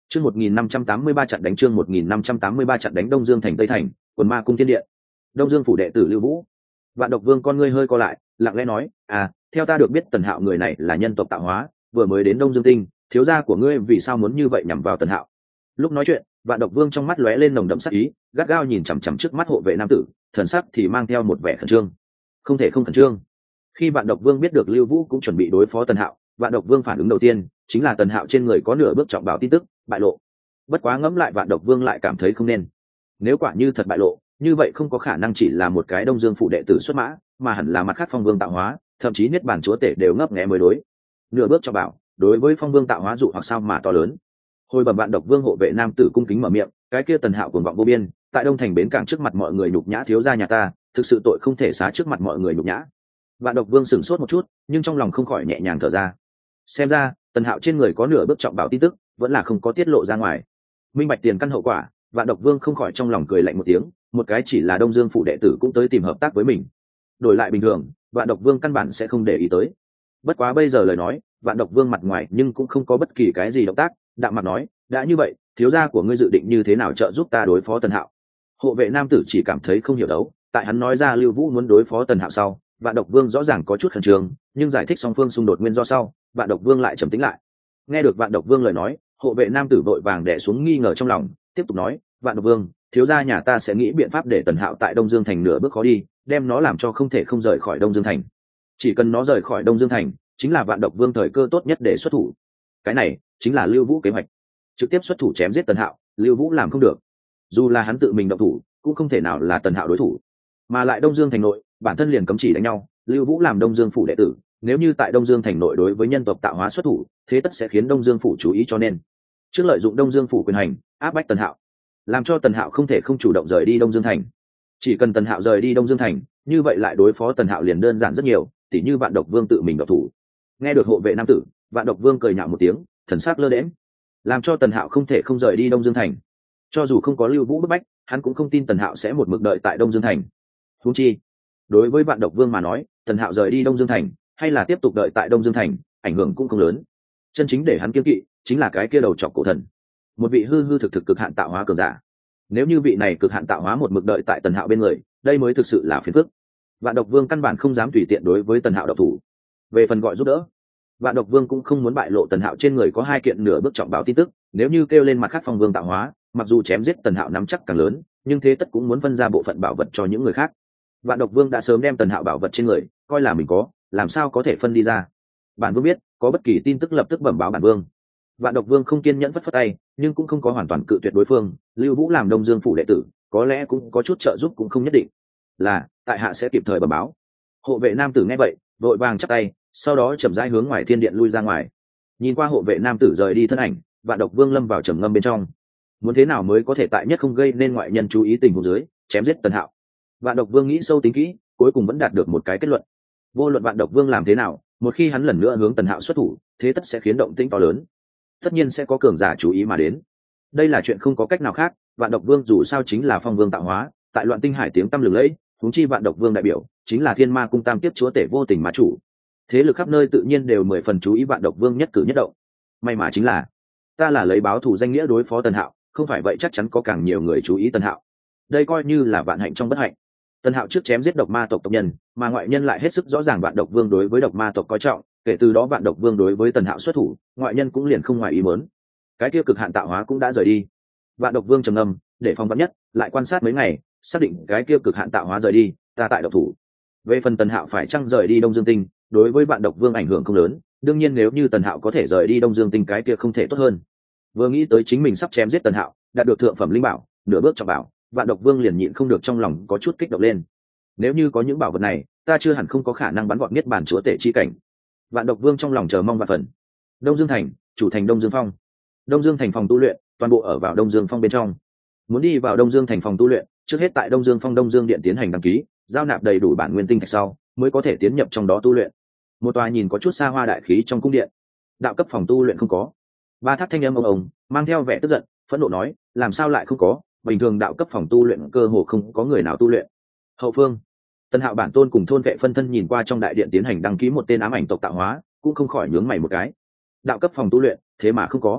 Chương 1583 trận đánh chương 1583 trận đánh Đông Dương thành Tây thành, quần ma cung thiên điện. Đông Dương phủ đệ tử Lưu Vũ. Vạn Độc Vương con ngươi hơi co lại, lặng lẽ nói, theo ta được biết Tần Hạo người này là nhân tộc tạo hóa, vừa mới đến Đông Dương tinh, thiếu gia của ngươi vì sao muốn như vậy nhằm vào Tần Hạo?" Lúc nói chuyện, Vạn Độc Vương trong mắt lóe lên nồng đậm sát ý, gắt gao nhìn chằm chằm trước mắt hộ vệ nam tử, thần sắc thì mang theo một vẻ khẩn trương. Không thể không khẩn trương. Khi Vạn Độc Vương biết được Lưu Vũ cũng chuẩn bị đối phó Tần Hạo, Vạn Độc Vương phản ứng đầu tiên chính là Tần Hạo trên người có nửa bước trọng bảo tin tức bại lộ. Bất quá ngẫm lại Vạn Độc Vương lại cảm thấy không nên. Nếu quả như thật bại lộ, như vậy không có khả năng chỉ là một cái Đông Dương phủ đệ tử xuất mã, mà hẳn là mặt khác Phong Vương tạo hóa, thậm chí niết bàn chúa tể đều ngấp nghé mới đối. Nửa bước trọng bảo, đối với Phong Vương tạo hóa dụ hoặc sao mà to lớn. Hồi bẩm Vạn Độc Vương hộ vệ nam tử cung kính mở miệng, cái kia Tần Hạo cuồng vọng vô biên, tại Đông thành bến cảng trước mặt mọi người nhục nhã thiếu gia nhà ta, thực sự tội không thể xá trước mặt mọi người nhục nhã. Vạn Độc Vương sửng sốt một chút, nhưng trong lòng không khỏi nhẹ nhàng thở ra. Xem ra, Tần Hạo trên người có nửa bước trọng bảo tin tức, vẫn là không có tiết lộ ra ngoài. Minh bạch tiền căn hậu quả, Vạn Độc Vương không khỏi trong lòng cười lạnh một tiếng, một cái chỉ là Đông Dương phủ đệ tử cũng tới tìm hợp tác với mình. Đổi lại bình thường, Vạn Độc Vương căn bản sẽ không để ý tới. Bất quá bây giờ lời nói, Vạn Độc Vương mặt ngoài nhưng cũng không có bất kỳ cái gì động tác, đạm mặt nói, đã như vậy, thiếu gia của ngươi dự định như thế nào trợ giúp ta đối phó Tần Hạo? Hộ vệ nam tử chỉ cảm thấy không hiểu đấu, tại hắn nói ra Lưu Vũ muốn đối phó Tần Hạo sau, Vạn Độc Vương rõ ràng có chút khẩn trương, nhưng giải thích song phương xung đột nguyên do sau, Vạn Độc Vương lại trầm tĩnh lại. Nghe được Vạn Độc Vương lời nói, hộ vệ nam tử vội vàng đè xuống nghi ngờ trong lòng, tiếp tục nói, Vạn Độc Vương, thiếu gia nhà ta sẽ nghĩ biện pháp để Tần Hạo tại Đông Dương thành nửa bước khó đi, đem nó làm cho không thể không rời khỏi Đông Dương thành. Chỉ cần nó rời khỏi Đông Dương thành, chính là Vạn Độc Vương thời cơ tốt nhất để xuất thủ. Cái này chính là Lưu Vũ kế hoạch, trực tiếp xuất thủ chém giết Tần Hạo. Lưu Vũ làm không được, dù là hắn tự mình động thủ, cũng không thể nào là Tần Hạo đối thủ. Mà lại Đông Dương thành nội, bản thân liền cấm chỉ đánh nhau, Lưu Vũ làm Đông Dương phủ đệ tử, nếu như tại Đông Dương thành nội đối với nhân tộc tạo hóa xuất thủ, thế tất sẽ khiến Đông Dương phủ chú ý, cho nên trước lợi dụng Đông Dương phủ quyền hành áp bách Tần Hạo, làm cho Tần Hạo không thể không chủ động rời đi Đông Dương thành. Chỉ cần Tần Hạo rời đi Đông Dương thành, như vậy lại đối phó Tần Hạo liền đơn giản rất nhiều, tỉ như Vạn Độc Vương tự mình động thủ. Nghe được hộ vệ nam tử, Vạn Độc Vương cười nhạo một tiếng, thần sắc lơ đễnh, làm cho Tần Hạo không thể không rời đi Đông Dương thành. Cho dù không có Lưu Vũ bức bách, hắn cũng không tin Tần Hạo sẽ một mực đợi tại Đông Dương thành. Huống chi, đối với Vạn Độc Vương mà nói, Tần Hạo rời đi Đông Dương thành, hay là tiếp tục đợi tại Đông Dương thành, ảnh hưởng cũng không lớn. Chân chính để hắn kiêng kỵ, chính là cái kia đầu trọc cổ thần, một vị hư hư thực thực cực hạn tạo hóa cường giả. Nếu như vị này cực hạn tạo hóa một mực đợi tại Tần Hạo bên người, đây mới thực sự là phiền phức. Vạn Độc Vương căn bản không dám tùy tiện đối với Tần Hạo độc thủ. Về phần gọi giúp đỡ, Vạn Độc Vương cũng không muốn bại lộ Tần Hạo trên người có hai kiện nửa bước trọng bảo tin tức, nếu như kêu lên mặt khác Phong Vương tạo hóa, mặc dù chém giết Tần Hạo nắm chắc càng lớn, nhưng thế tất cũng muốn phân ra bộ phận bảo vật cho những người khác. Vạn Độc Vương đã sớm đem Tần Hạo bảo vật trên người coi là mình có, làm sao có thể phân đi ra. Bản Vương biết, có bất kỳ tin tức lập tức bẩm báo bản Vương. Vạn Độc Vương không kiên nhẫn phất phất tay, nhưng cũng không có hoàn toàn cự tuyệt đối phương. Lưu Vũ làm Đông Dương phủ đệ tử, có lẽ cũng có chút trợ giúp cũng không nhất định. Là, tại hạ sẽ kịp thời bẩm báo. Hộ vệ nam tử nghe vậy, vội vàng chắp tay, sau đó chậm rãi hướng ngoài thiên điện lui ra ngoài. Nhìn qua hộ vệ nam tử rời đi thân ảnh, Vạn Độc Vương lâm vào trầm ngâm bên trong. Muốn thế nào mới có thể tại nhất không gây nên ngoại nhân chú ý tình huống dưới chém giết Tần Hạo? Vạn Độc Vương nghĩ sâu tính kỹ, cuối cùng vẫn đạt được một cái kết luận. Vô luận Vạn Độc Vương làm thế nào, một khi hắn lần nữa hướng Tần Hạo xuất thủ, thế tất sẽ khiến động tĩnh to lớn. Tất nhiên sẽ có cường giả chú ý mà đến. Đây là chuyện không có cách nào khác, Vạn Độc Vương dù sao chính là Phong Vương tạo hóa, tại Loạn Tinh Hải tiếng tăm lừng lẫy, huống chi Vạn Độc Vương đại biểu chính là Thiên Ma cung tam tiếp chúa tể vô tình mà chủ. Thế lực khắp nơi tự nhiên đều 10 phần chú ý Vạn Độc Vương nhất cử nhất động. May mà chính là, ta là lấy báo thù danh nghĩa đối phó Tần Hạo, không phải vậy chắc chắn có càng nhiều người chú ý Tần Hạo. Đây coi như là vạn hạnh trong bất hạnh. Tần Hạo trước chém giết độc ma tộc tộc nhân, mà ngoại nhân lại hết sức rõ ràng Vạn Độc Vương đối với độc ma tộc coi trọng, kể từ đó Vạn Độc Vương đối với Tần Hạo xuất thủ, ngoại nhân cũng liền không ngoài ý muốn. Cái kia cực hạn tạo hóa cũng đã rời đi. Vạn Độc Vương trầm ngâm, để phòng vắn nhất, lại quan sát mấy ngày, xác định cái kia cực hạn tạo hóa rời đi, ta tại độc thủ. Về phần Tần Hạo phải chăng rời đi Đông Dương Tinh, đối với Vạn Độc Vương ảnh hưởng không lớn, đương nhiên nếu như Tần Hạo có thể rời đi Đông Dương Tinh cái kia không thể tốt hơn. Vừa nghĩ tới chính mình sắp chém giết Tần Hạo, đạt được thượng phẩm linh bảo, nửa bước trọng bảo, Vạn Độc Vương liền nhịn không được trong lòng có chút kích động lên. Nếu như có những bảo vật này, ta chưa hẳn không có khả năng bắn gọn niết bàn chúa tể chi cảnh. Vạn Độc Vương trong lòng chờ mong vạn phần. Đông Dương thành, chủ thành Đông Dương Phong. Đông Dương thành phòng tu luyện, toàn bộ ở vào Đông Dương Phong bên trong. Muốn đi vào Đông Dương thành phòng tu luyện, trước hết tại Đông Dương Phong Đông Dương điện tiến hành đăng ký, giao nạp đầy đủ bản nguyên tinh thạch sau, mới có thể tiến nhập trong đó tu luyện. Một tòa nhìn có chút xa hoa đại khí trong cung điện. Đạo cấp phòng tu luyện không có. Ba Thác thanh âm ông mang theo vẻ tức giận, phẫn nộ nói, làm sao lại không có? Bình thường đạo cấp phòng tu luyện cơ hồ không có người nào tu luyện. Hậu phương, Tần Hạo bản tôn cùng thôn vệ phân thân nhìn qua trong đại điện tiến hành đăng ký một tên ám ảnh tộc tạo hóa, cũng không khỏi nhướng mày một cái. Đạo cấp phòng tu luyện, thế mà không có.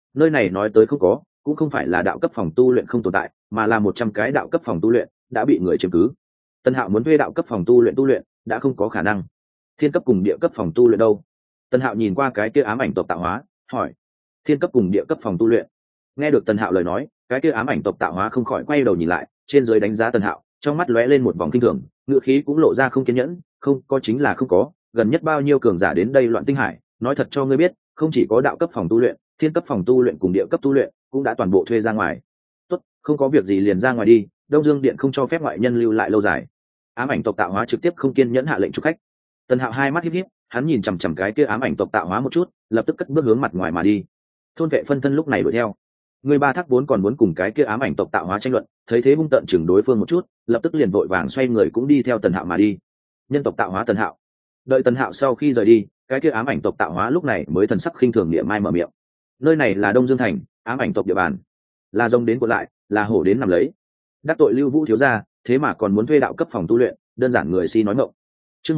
Nơi này nói tới không có, cũng không phải là đạo cấp phòng tu luyện không tồn tại, mà là 100 cái đạo cấp phòng tu luyện đã bị người chiếm cứ. Tân Hạo muốn thuê đạo cấp phòng tu luyện đã không có khả năng. Thiên cấp cùng địa cấp phòng tu luyện đâu? Tân Hạo nhìn qua cái kia ám ảnh tộc tạo hóa, hỏi. Thiên cấp cùng địa cấp phòng tu luyện. Nghe được Tân Hạo lời nói, cái kia ám ảnh tộc tạo hóa không khỏi quay đầu nhìn lại, trên dưới đánh giá Tân Hạo, trong mắt lóe lên một vòng kinh thường, ngữ khí cũng lộ ra không kiên nhẫn, không có chính là không có, gần nhất bao nhiêu cường giả đến đây loạn tinh hải, nói thật cho ngươi biết, không chỉ có đạo cấp phòng tu luyện, thiên cấp phòng tu luyện cùng địa cấp tu luyện cũng đã toàn bộ thuê ra ngoài. Tốt, không có việc gì liền ra ngoài đi, Đông Dương Điện không cho phép ngoại nhân lưu lại lâu dài. Ám ảnh tộc tạo hóa trực tiếp không kiên nhẫn hạ lệnh chúc khách. Tân Hạo hai mắt híp híp, hắn nhìn chằm chằm cái kia ám ảnh tộc tạo hóa một chút, lập tức cất bước hướng mặt ngoài mà đi. Thôn vệ phân thân lúc này đuổi theo. Người ba thác vốn còn muốn cùng cái kia ám ảnh tộc tạo hóa tranh luận, thấy thế hung tợn chừng đối phương một chút, lập tức liền vội vàng xoay người cũng đi theo Tần Hạo mà đi. Nhân tộc tạo hóa Tần Hạo. Đợi Tần Hạo sau khi rời đi, cái kia ám ảnh tộc tạo hóa lúc này mới thần sắc khinh thường niệm mai mở miệng. Nơi này là Đông Dương thành, ám ảnh tộc địa bàn, là rồng đến cuộn lại, là hổ đến nằm lấy. Đắc tội Lưu Vũ thiếu gia, thế mà còn muốn thuê đạo cấp phòng tu luyện, đơn giản người si nói ngọng. Chương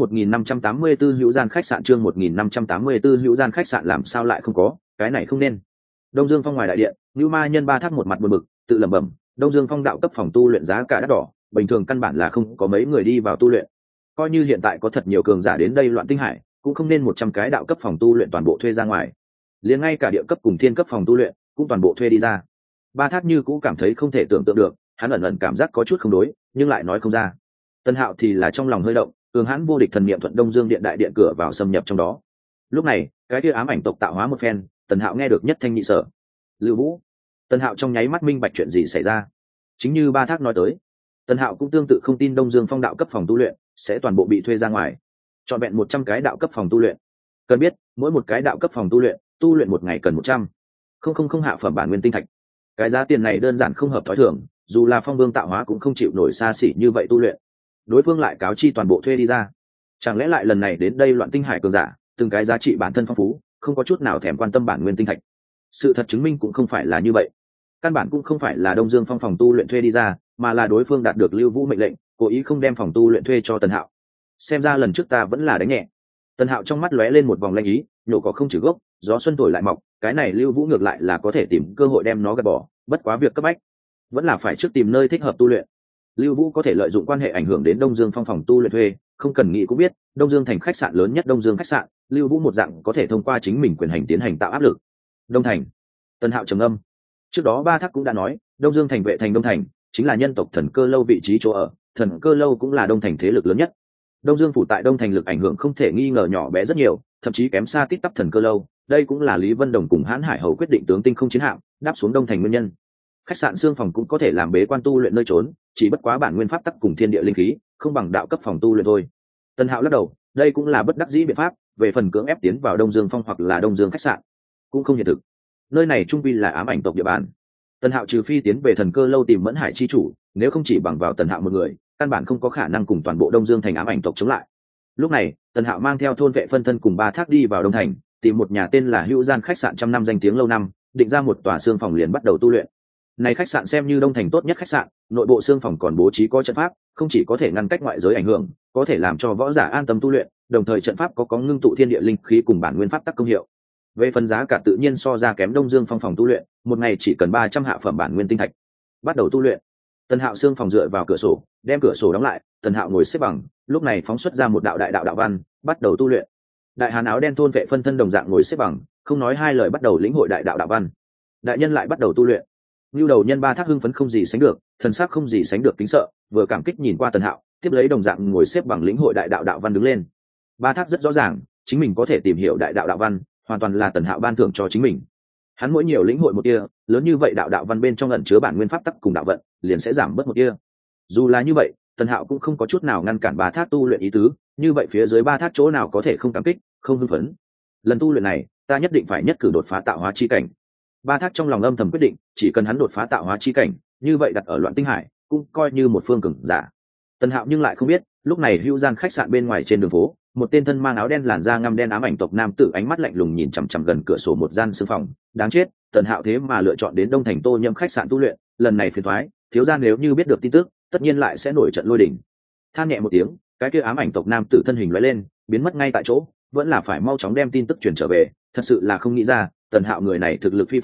1584 hữu gian khách sạn, chương 1584 hữu gian khách sạn làm sao lại không có, cái này không nên. Đông Dương Phong ngoài đại điện, Nưu Ma Nhân ba thác một mặt buồn bực, tự lẩm bẩm, Đông Dương Phong đạo cấp phòng tu luyện giá cả đắt đỏ, bình thường căn bản là không có mấy người đi vào tu luyện. Coi như hiện tại có thật nhiều cường giả đến đây loạn tinh hải, cũng không nên 100 cái đạo cấp phòng tu luyện toàn bộ thuê ra ngoài. Liền ngay cả địa cấp cùng thiên cấp phòng tu luyện cũng toàn bộ thuê đi ra. Ba thác như cũng cảm thấy không thể tưởng tượng được, hắn ẩn ẩn cảm giác có chút không đối, nhưng lại nói không ra. Tân Hạo thì là trong lòng hơi động, cường hãn vô địch thần niệm thuận Đông Dương điện đại điện cửa vào xâm nhập trong đó. Lúc này, cái kia ám ảnh tộc tạo hóa một phen, Tần Hạo nghe được nhất thanh nhị sở. Lưu Vũ. Tần Hạo trong nháy mắt minh bạch chuyện gì xảy ra. Chính như ba thác nói tới, Tần Hạo cũng tương tự không tin Đông Dương Phong đạo cấp phòng tu luyện sẽ toàn bộ bị thuê ra ngoài. Chọn vẹn 100 cái đạo cấp phòng tu luyện. Cần biết, mỗi một cái đạo cấp phòng tu luyện một ngày cần 100 không hạ phẩm bản nguyên tinh thạch. Cái giá tiền này đơn giản không hợp thói thường, dù là Phong Vương tạo hóa cũng không chịu nổi xa xỉ như vậy tu luyện. Đối phương lại cáo chi toàn bộ thuê đi ra. Chẳng lẽ lại lần này đến đây loạn tinh hải cường giả, từng cái giá trị bản thân phong phú, không có chút nào thèm quan tâm bản nguyên tinh thạch. Sự thật chứng minh cũng không phải là như vậy. Căn bản cũng không phải là Đông Dương Phong phòng tu luyện thuê đi ra, mà là đối phương đạt được Lưu Vũ mệnh lệnh, cố ý không đem phòng tu luyện thuê cho Tần Hạo. Xem ra lần trước ta vẫn là đánh nhẹ. Tần Hạo trong mắt lóe lên một vòng lanh ý, nhổ cỏ không trừ gốc, gió xuân thổi lại mọc, cái này Lưu Vũ ngược lại là có thể tìm cơ hội đem nó gạt bỏ, bất quá việc cấp bách vẫn là phải trước tìm nơi thích hợp tu luyện. Lưu Vũ có thể lợi dụng quan hệ ảnh hưởng đến Đông Dương Phong phòng tu luyện thuê, không cần nghĩ cũng biết, Đông Dương thành khách sạn lớn nhất Đông Dương khách sạn, Lưu Vũ một dạng có thể thông qua chính mình quyền hành tiến hành tạo áp lực. Đông thành. Tần Hạo trầm ngâm. Trước đó ba thác cũng đã nói, Đông Dương thành vệ thành Đông thành, chính là nhân tộc Thần Cơ lâu vị trí chỗ ở, Thần Cơ lâu cũng là Đông thành thế lực lớn nhất. Đông Dương phủ tại Đông thành lực ảnh hưởng không thể nghi ngờ nhỏ bé rất nhiều, thậm chí kém xa tít tắp Thần Cơ lâu, đây cũng là Lý Vân Đồng cùng Hán Hải Hầu quyết định tướng tinh không chiến hạm đáp xuống Đông thành nguyên nhân. Khách sạn xương phòng cũng có thể làm bế quan tu luyện nơi trốn, chỉ bất quá bản nguyên pháp tắc cùng thiên địa linh khí không bằng đạo cấp phòng tu luyện thôi. Tần Hạo lắc đầu, đây cũng là bất đắc dĩ biện pháp, về phần cưỡng ép tiến vào Đông Dương Phong hoặc là Đông Dương khách sạn cũng không hiện thực. Nơi này trung quy là ám ảnh tộc địa bàn. Tần Hạo trừ phi tiến về Thần Cơ lâu tìm Mẫn Hải chi chủ, nếu không chỉ bằng vào Tần Hạo một người, căn bản không có khả năng cùng toàn bộ Đông Dương thành ám ảnh tộc chống lại. Lúc này, Tần Hạo mang theo thôn vệ phân thân cùng ba thác đi vào Đông thành, tìm một nhà tên là Hữu Gian khách sạn trăm năm danh tiếng lâu năm, định ra một tòa xương phòng liền bắt đầu tu luyện. Này khách sạn xem như Đông thành tốt nhất khách sạn, nội bộ xương phòng còn bố trí có trận pháp, không chỉ có thể ngăn cách ngoại giới ảnh hưởng, có thể làm cho võ giả an tâm tu luyện, đồng thời trận pháp có ngưng tụ thiên địa linh khí cùng bản nguyên pháp tắc công hiệu. Về phần giá cả tự nhiên so ra kém Đông Dương Phong phòng tu luyện, một ngày chỉ cần 300 hạ phẩm bản nguyên tinh thạch. Bắt đầu tu luyện. Tần Hạo xương phòng dựa vào cửa sổ, đem cửa sổ đóng lại, Tần Hạo ngồi xếp bằng, lúc này phóng xuất ra một đạo đại đạo đạo văn, bắt đầu tu luyện. Đại Hán áo đen thôn vệ phân thân đồng dạng ngồi xếp bằng, không nói hai lời bắt đầu lĩnh hội đại đạo đạo văn. Đại nhân lại bắt đầu tu luyện. Nưu đầu nhân ba thác hưng phấn không gì sánh được, thần sắc không gì sánh được kính sợ, vừa cảm kích nhìn qua Tần Hạo, tiếp lấy đồng dạng ngồi xếp bằng lĩnh hội đại đạo đạo văn đứng lên. Ba thác rất rõ ràng, chính mình có thể tìm hiểu đại đạo đạo văn, hoàn toàn là Tần Hạo ban thưởng cho chính mình. Hắn mỗi nhiều lĩnh hội một tia, lớn như vậy đạo đạo văn bên trong ẩn chứa bản nguyên pháp tắc cùng đạo vận, liền sẽ giảm bớt một tia. Dù là như vậy, Tần Hạo cũng không có chút nào ngăn cản ba thác tu luyện ý tứ, như vậy phía dưới ba thác chỗ nào có thể không cảm kích, không hưng phấn. Lần tu luyện này, ta nhất định phải nhất cử đột phá tạo hóa chi cảnh. Ba thác trong lòng âm thầm quyết định, chỉ cần hắn đột phá tạo hóa chi cảnh, như vậy đặt ở loạn tinh hải cũng coi như một phương cường giả. Tần Hạo nhưng lại không biết, lúc này Hữu Gian khách sạn bên ngoài trên đường phố, một tên thân mang áo đen làn da ngăm đen ám ảnh tộc nam tử ánh mắt lạnh lùng nhìn chằm chằm gần cửa sổ một gian sương phòng. Đáng chết, Tần Hạo thế mà lựa chọn đến Đông thành Tô Nhâm khách sạn tu luyện, lần này phiền toái, thiếu gia nếu như biết được tin tức, tất nhiên lại sẽ nổi trận lôi đình. Than nhẹ một tiếng, cái kia ám ảnh tộc nam tử thân hình lóe lên, biến mất ngay tại chỗ, vẫn là phải mau chóng đem tin tức truyền trở về, thật sự là không nghĩ ra, Tần Hạo người này thực lực phi phàm,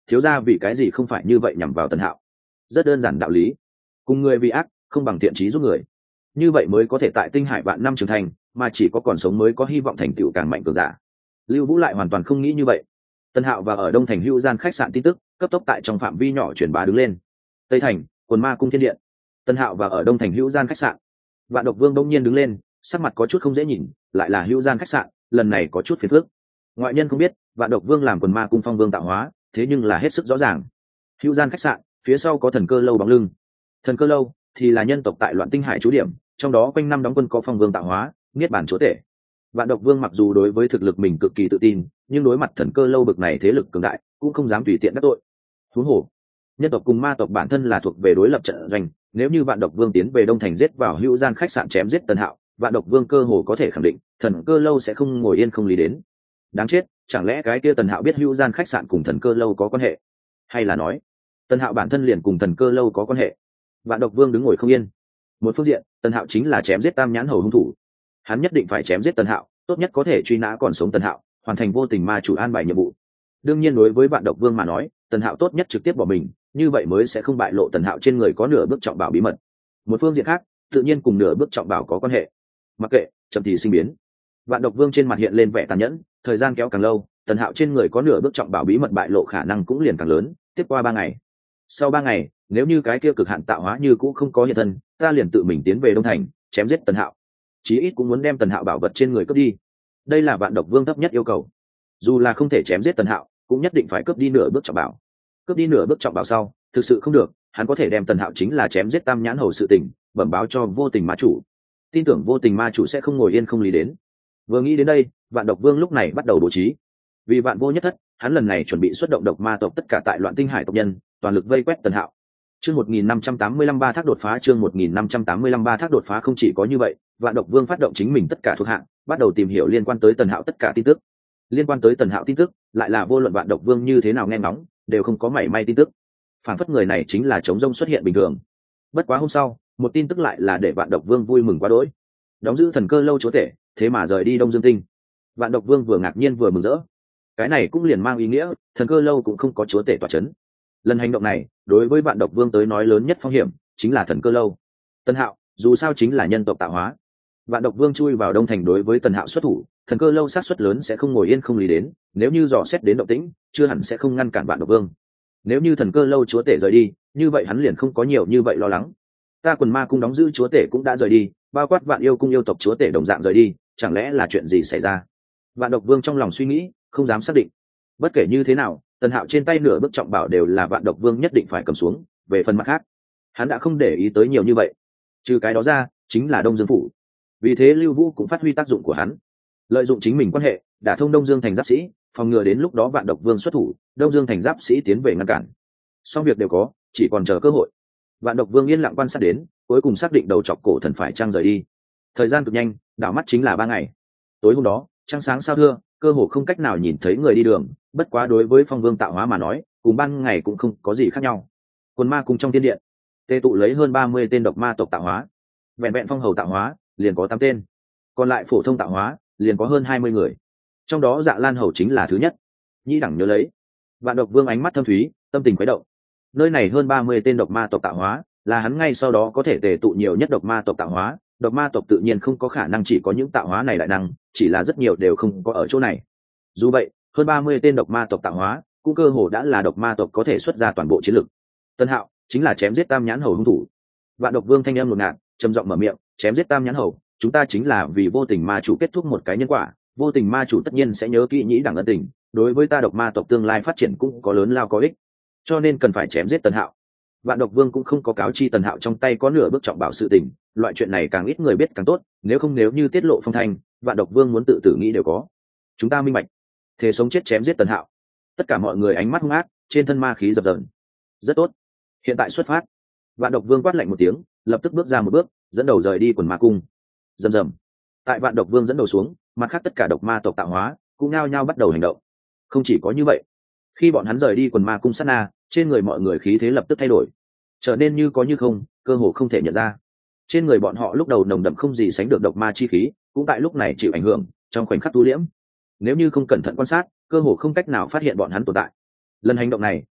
thiếu gia vì cái gì không phải như vậy nhằm vào Tần Hạo? Rất đơn giản đạo lý, cùng người vì ác không bằng thiện trí giúp người, như vậy mới có thể tại tinh hải vạn năm trưởng thành, mà chỉ có còn sống mới có hy vọng thành tựu càng mạnh cường giả. Lưu Vũ lại hoàn toàn không nghĩ như vậy. Tần Hạo và ở Đông Thành Hữu Gian khách sạn tin tức cấp tốc tại trong phạm vi nhỏ truyền bá đứng lên. Tây Thành, Quần Ma Cung Thiên Điện. Tần Hạo và ở Đông Thành Hữu Gian khách sạn. Vạn Độc Vương đông nhiên đứng lên, sắc mặt có chút không dễ nhìn, lại là Hữu Gian khách sạn, lần này có chút phiền phức. Ngoại nhân không biết, Vạn Độc Vương làm Quần Ma Cung Phong Vương tạo hóa, thế nhưng là hết sức rõ ràng. Hữu Gian khách sạn, phía sau có Thần Cơ lâu bóng lưng. Thần Cơ lâu thì là nhân tộc tại Loạn Tinh Hải trú điểm, trong đó quanh năm đóng quân có Phong Vương tạo hóa, niết bàn chúa tể. Vạn Độc Vương mặc dù đối với thực lực mình cực kỳ tự tin, nhưng đối mặt Thần Cơ lâu bực này thế lực cường đại, cũng không dám tùy tiện đắc tội. Huống hồ, nhân tộc cùng ma tộc bản thân là thuộc về đối lập trận doanh, nếu như Vạn Độc Vương tiến về Đông Thành giết vào Hữu Gian khách sạn chém giết Tần Hạo, Vạn Độc Vương cơ hồ có thể khẳng định, Thần Cơ lâu sẽ không ngồi yên không lý đến. Đáng chết, chẳng lẽ cái kia Tần Hạo biết Hữu Gian khách sạn cùng Thần Cơ lâu có quan hệ, hay là nói Tần Hạo bản thân liền cùng Thần Cơ lâu có quan hệ? Vạn Độc Vương đứng ngồi không yên. Một phương diện, Tần Hạo chính là chém giết Tam Nhãn Hầu hung thủ, hắn nhất định phải chém giết Tần Hạo, tốt nhất có thể truy nã còn sống Tần Hạo, hoàn thành vô tình ma chủ an bài nhiệm vụ. Đương nhiên đối với Vạn Độc Vương mà nói, Tần Hạo tốt nhất trực tiếp bỏ mình, như vậy mới sẽ không bại lộ Tần Hạo trên người có nửa bước trọng bảo bí mật. Một phương diện khác, tự nhiên cùng nửa bước trọng bảo có quan hệ. Mặc kệ, chậm thì sinh biến. Vạn Độc Vương trên mặt hiện lên vẻ tàn nhẫn, thời gian kéo càng lâu, Tần Hạo trên người có nửa bước trọng bảo bí mật bại lộ khả năng cũng liền càng lớn. Tiếp qua 3 ngày, sau 3 ngày, nếu như cái kia cực hạn tạo hóa như cũ không có hiện thân, ta liền tự mình tiến về Đông Thành, chém giết Tần Hạo. Chí ít cũng muốn đem Tần Hạo bảo vật trên người cướp đi. Đây là Vạn Độc Vương thấp nhất yêu cầu. Dù là không thể chém giết Tần Hạo, cũng nhất định phải cướp đi nửa bước trọng bảo. Cướp đi nửa bước trọng bảo sau, thực sự không được, hắn có thể đem Tần Hạo chính là chém giết Tam Nhãn Hầu sự tình bẩm báo cho vô tình ma chủ. Tin tưởng vô tình ma chủ sẽ không ngồi yên không lý đến. Vừa nghĩ đến đây, Vạn Độc Vương lúc này bắt đầu bố trí. Vì vạn vô nhất thất, hắn lần này chuẩn bị xuất động độc ma tộc tất cả tại Loạn Tinh Hải tộc nhân, toàn lực vây quét Tần Hạo. Chương 1585 ba thác đột phá, chương 1585 ba thác đột phá. Không chỉ có như vậy, Vạn Độc Vương phát động chính mình tất cả thuộc hạng, bắt đầu tìm hiểu liên quan tới Tần Hạo tất cả tin tức. Liên quan tới Tần Hạo tin tức, lại là vô luận Vạn Độc Vương như thế nào nghe ngóng, đều không có mảy may tin tức. Phản phất người này chính là trống rông xuất hiện bình thường. Bất quá hôm sau, một tin tức lại là để Vạn Độc Vương vui mừng quá đỗi. Đóng giữ Thần Cơ lâu chúa tể, thế mà rời đi Đông Dương Tinh. Vạn Độc Vương vừa ngạc nhiên vừa mừng rỡ. Cái này cũng liền mang ý nghĩa, Thần Cơ lâu cũng không có chúa tể tọa chấn. Lần hành động này, đối với Vạn Độc Vương tới nói lớn nhất phong hiểm chính là Thần Cơ lâu. Tần Hạo dù sao chính là nhân tộc tạo hóa, Vạn Độc Vương chui vào Đông Thành đối với Tần Hạo xuất thủ, Thần Cơ lâu sát suất lớn sẽ không ngồi yên không lý đến, nếu như dò xét đến động tĩnh, chưa hẳn sẽ không ngăn cản Vạn Độc Vương. Nếu như Thần Cơ lâu chúa tể rời đi, như vậy hắn liền không có nhiều như vậy lo lắng. Ta Quần Ma cung đóng giữ chúa tể cũng đã rời đi, bao quát Vạn Yêu cung yêu tộc chúa tể đồng dạng rời đi, chẳng lẽ là chuyện gì xảy ra? Vạn Độc Vương trong lòng suy nghĩ, không dám xác định. Bất kể như thế nào, Tần Hạo trên tay nửa bước trọng bảo đều là Vạn Độc Vương nhất định phải cầm xuống, về phần mặt khác, hắn đã không để ý tới nhiều như vậy. Trừ cái đó ra, chính là Đông Dương phủ. Vì thế Lưu Vũ cũng phát huy tác dụng của hắn, lợi dụng chính mình quan hệ, đả thông Đông Dương thành giáp sĩ, phòng ngừa đến lúc đó Vạn Độc Vương xuất thủ, Đông Dương thành giáp sĩ tiến về ngăn cản. Xong việc đều có, chỉ còn chờ cơ hội. Vạn Độc Vương yên lặng quan sát đến, cuối cùng xác định đầu chọc cổ thần phải trang rời đi. Thời gian cực nhanh, đảo mắt chính là 3 ngày. Tối hôm đó, trăng sáng sao thưa, cơ hồ không cách nào nhìn thấy người đi đường, bất quá đối với Phong Vương tạo hóa mà nói, cùng ban ngày cũng không có gì khác nhau. Quần ma cùng trong thiên điện, tề tụ lấy hơn 30 tên độc ma tộc tạo hóa. Vẹn vẹn Phong Hầu tạo hóa, liền có 8 tên. Còn lại phổ thông tạo hóa, liền có hơn 20 người. Trong đó Dạ Lan Hầu chính là thứ nhất. Nhĩ đẳng nhớ lấy. Vạn Độc Vương ánh mắt thâm thúy, tâm tình khuấy động. Nơi này hơn 30 tên độc ma tộc tạo hóa, là hắn ngay sau đó có thể tề tụ nhiều nhất độc ma tộc tạo hóa. Độc ma tộc tự nhiên không có khả năng chỉ có những tạo hóa này đại năng, chỉ là rất nhiều đều không có ở chỗ này. Dù vậy, hơn 30 tên độc ma tộc tạo hóa, cũng cơ hồ đã là độc ma tộc có thể xuất ra toàn bộ chiến lực. Tân Hạo chính là chém giết Tam Nhãn Hầu hung thủ. Vạn Độc Vương thanh âm ngột ngạt, trầm giọng mở miệng, chém giết Tam Nhãn Hầu, chúng ta chính là vì vô tình ma chủ kết thúc một cái nhân quả, vô tình ma chủ tất nhiên sẽ nhớ kỹ nhĩ đẳng ân tình, đối với ta độc ma tộc tương lai phát triển cũng có lớn lao có ích, cho nên cần phải chém giết Tần Hạo. Vạn Độc Vương cũng không có cáo chi Tần Hạo trong tay có nửa bước trọng bảo sự tình, loại chuyện này càng ít người biết càng tốt, nếu như tiết lộ phong thanh, Vạn Độc Vương muốn tự tử nghĩ đều có. Chúng ta minh bạch, thế sống chết chém giết Tần Hạo. Tất cả mọi người ánh mắt hung ác, trên thân ma khí dập dờn. Rất tốt, hiện tại xuất phát. Vạn Độc Vương quát lạnh một tiếng, lập tức bước ra một bước, dẫn đầu rời đi Quần Ma cung. Rầm rầm. Tại Vạn Độc Vương dẫn đầu xuống, mặt khác tất cả độc ma tộc tạo hóa cũng nhao nhao bắt đầu hành động. Không chỉ có như vậy, khi bọn hắn rời đi Quần Ma cung sát na, trên người mọi người khí thế lập tức thay đổi, trở nên như có như không, cơ hồ không thể nhận ra. Trên người bọn họ lúc đầu nồng đậm không gì sánh được độc ma chi khí, cũng tại lúc này chịu ảnh hưởng, trong khoảnh khắc tu liễm. Nếu như không cẩn thận quan sát, cơ hồ không cách nào phát hiện bọn hắn tồn tại. Lần hành động này,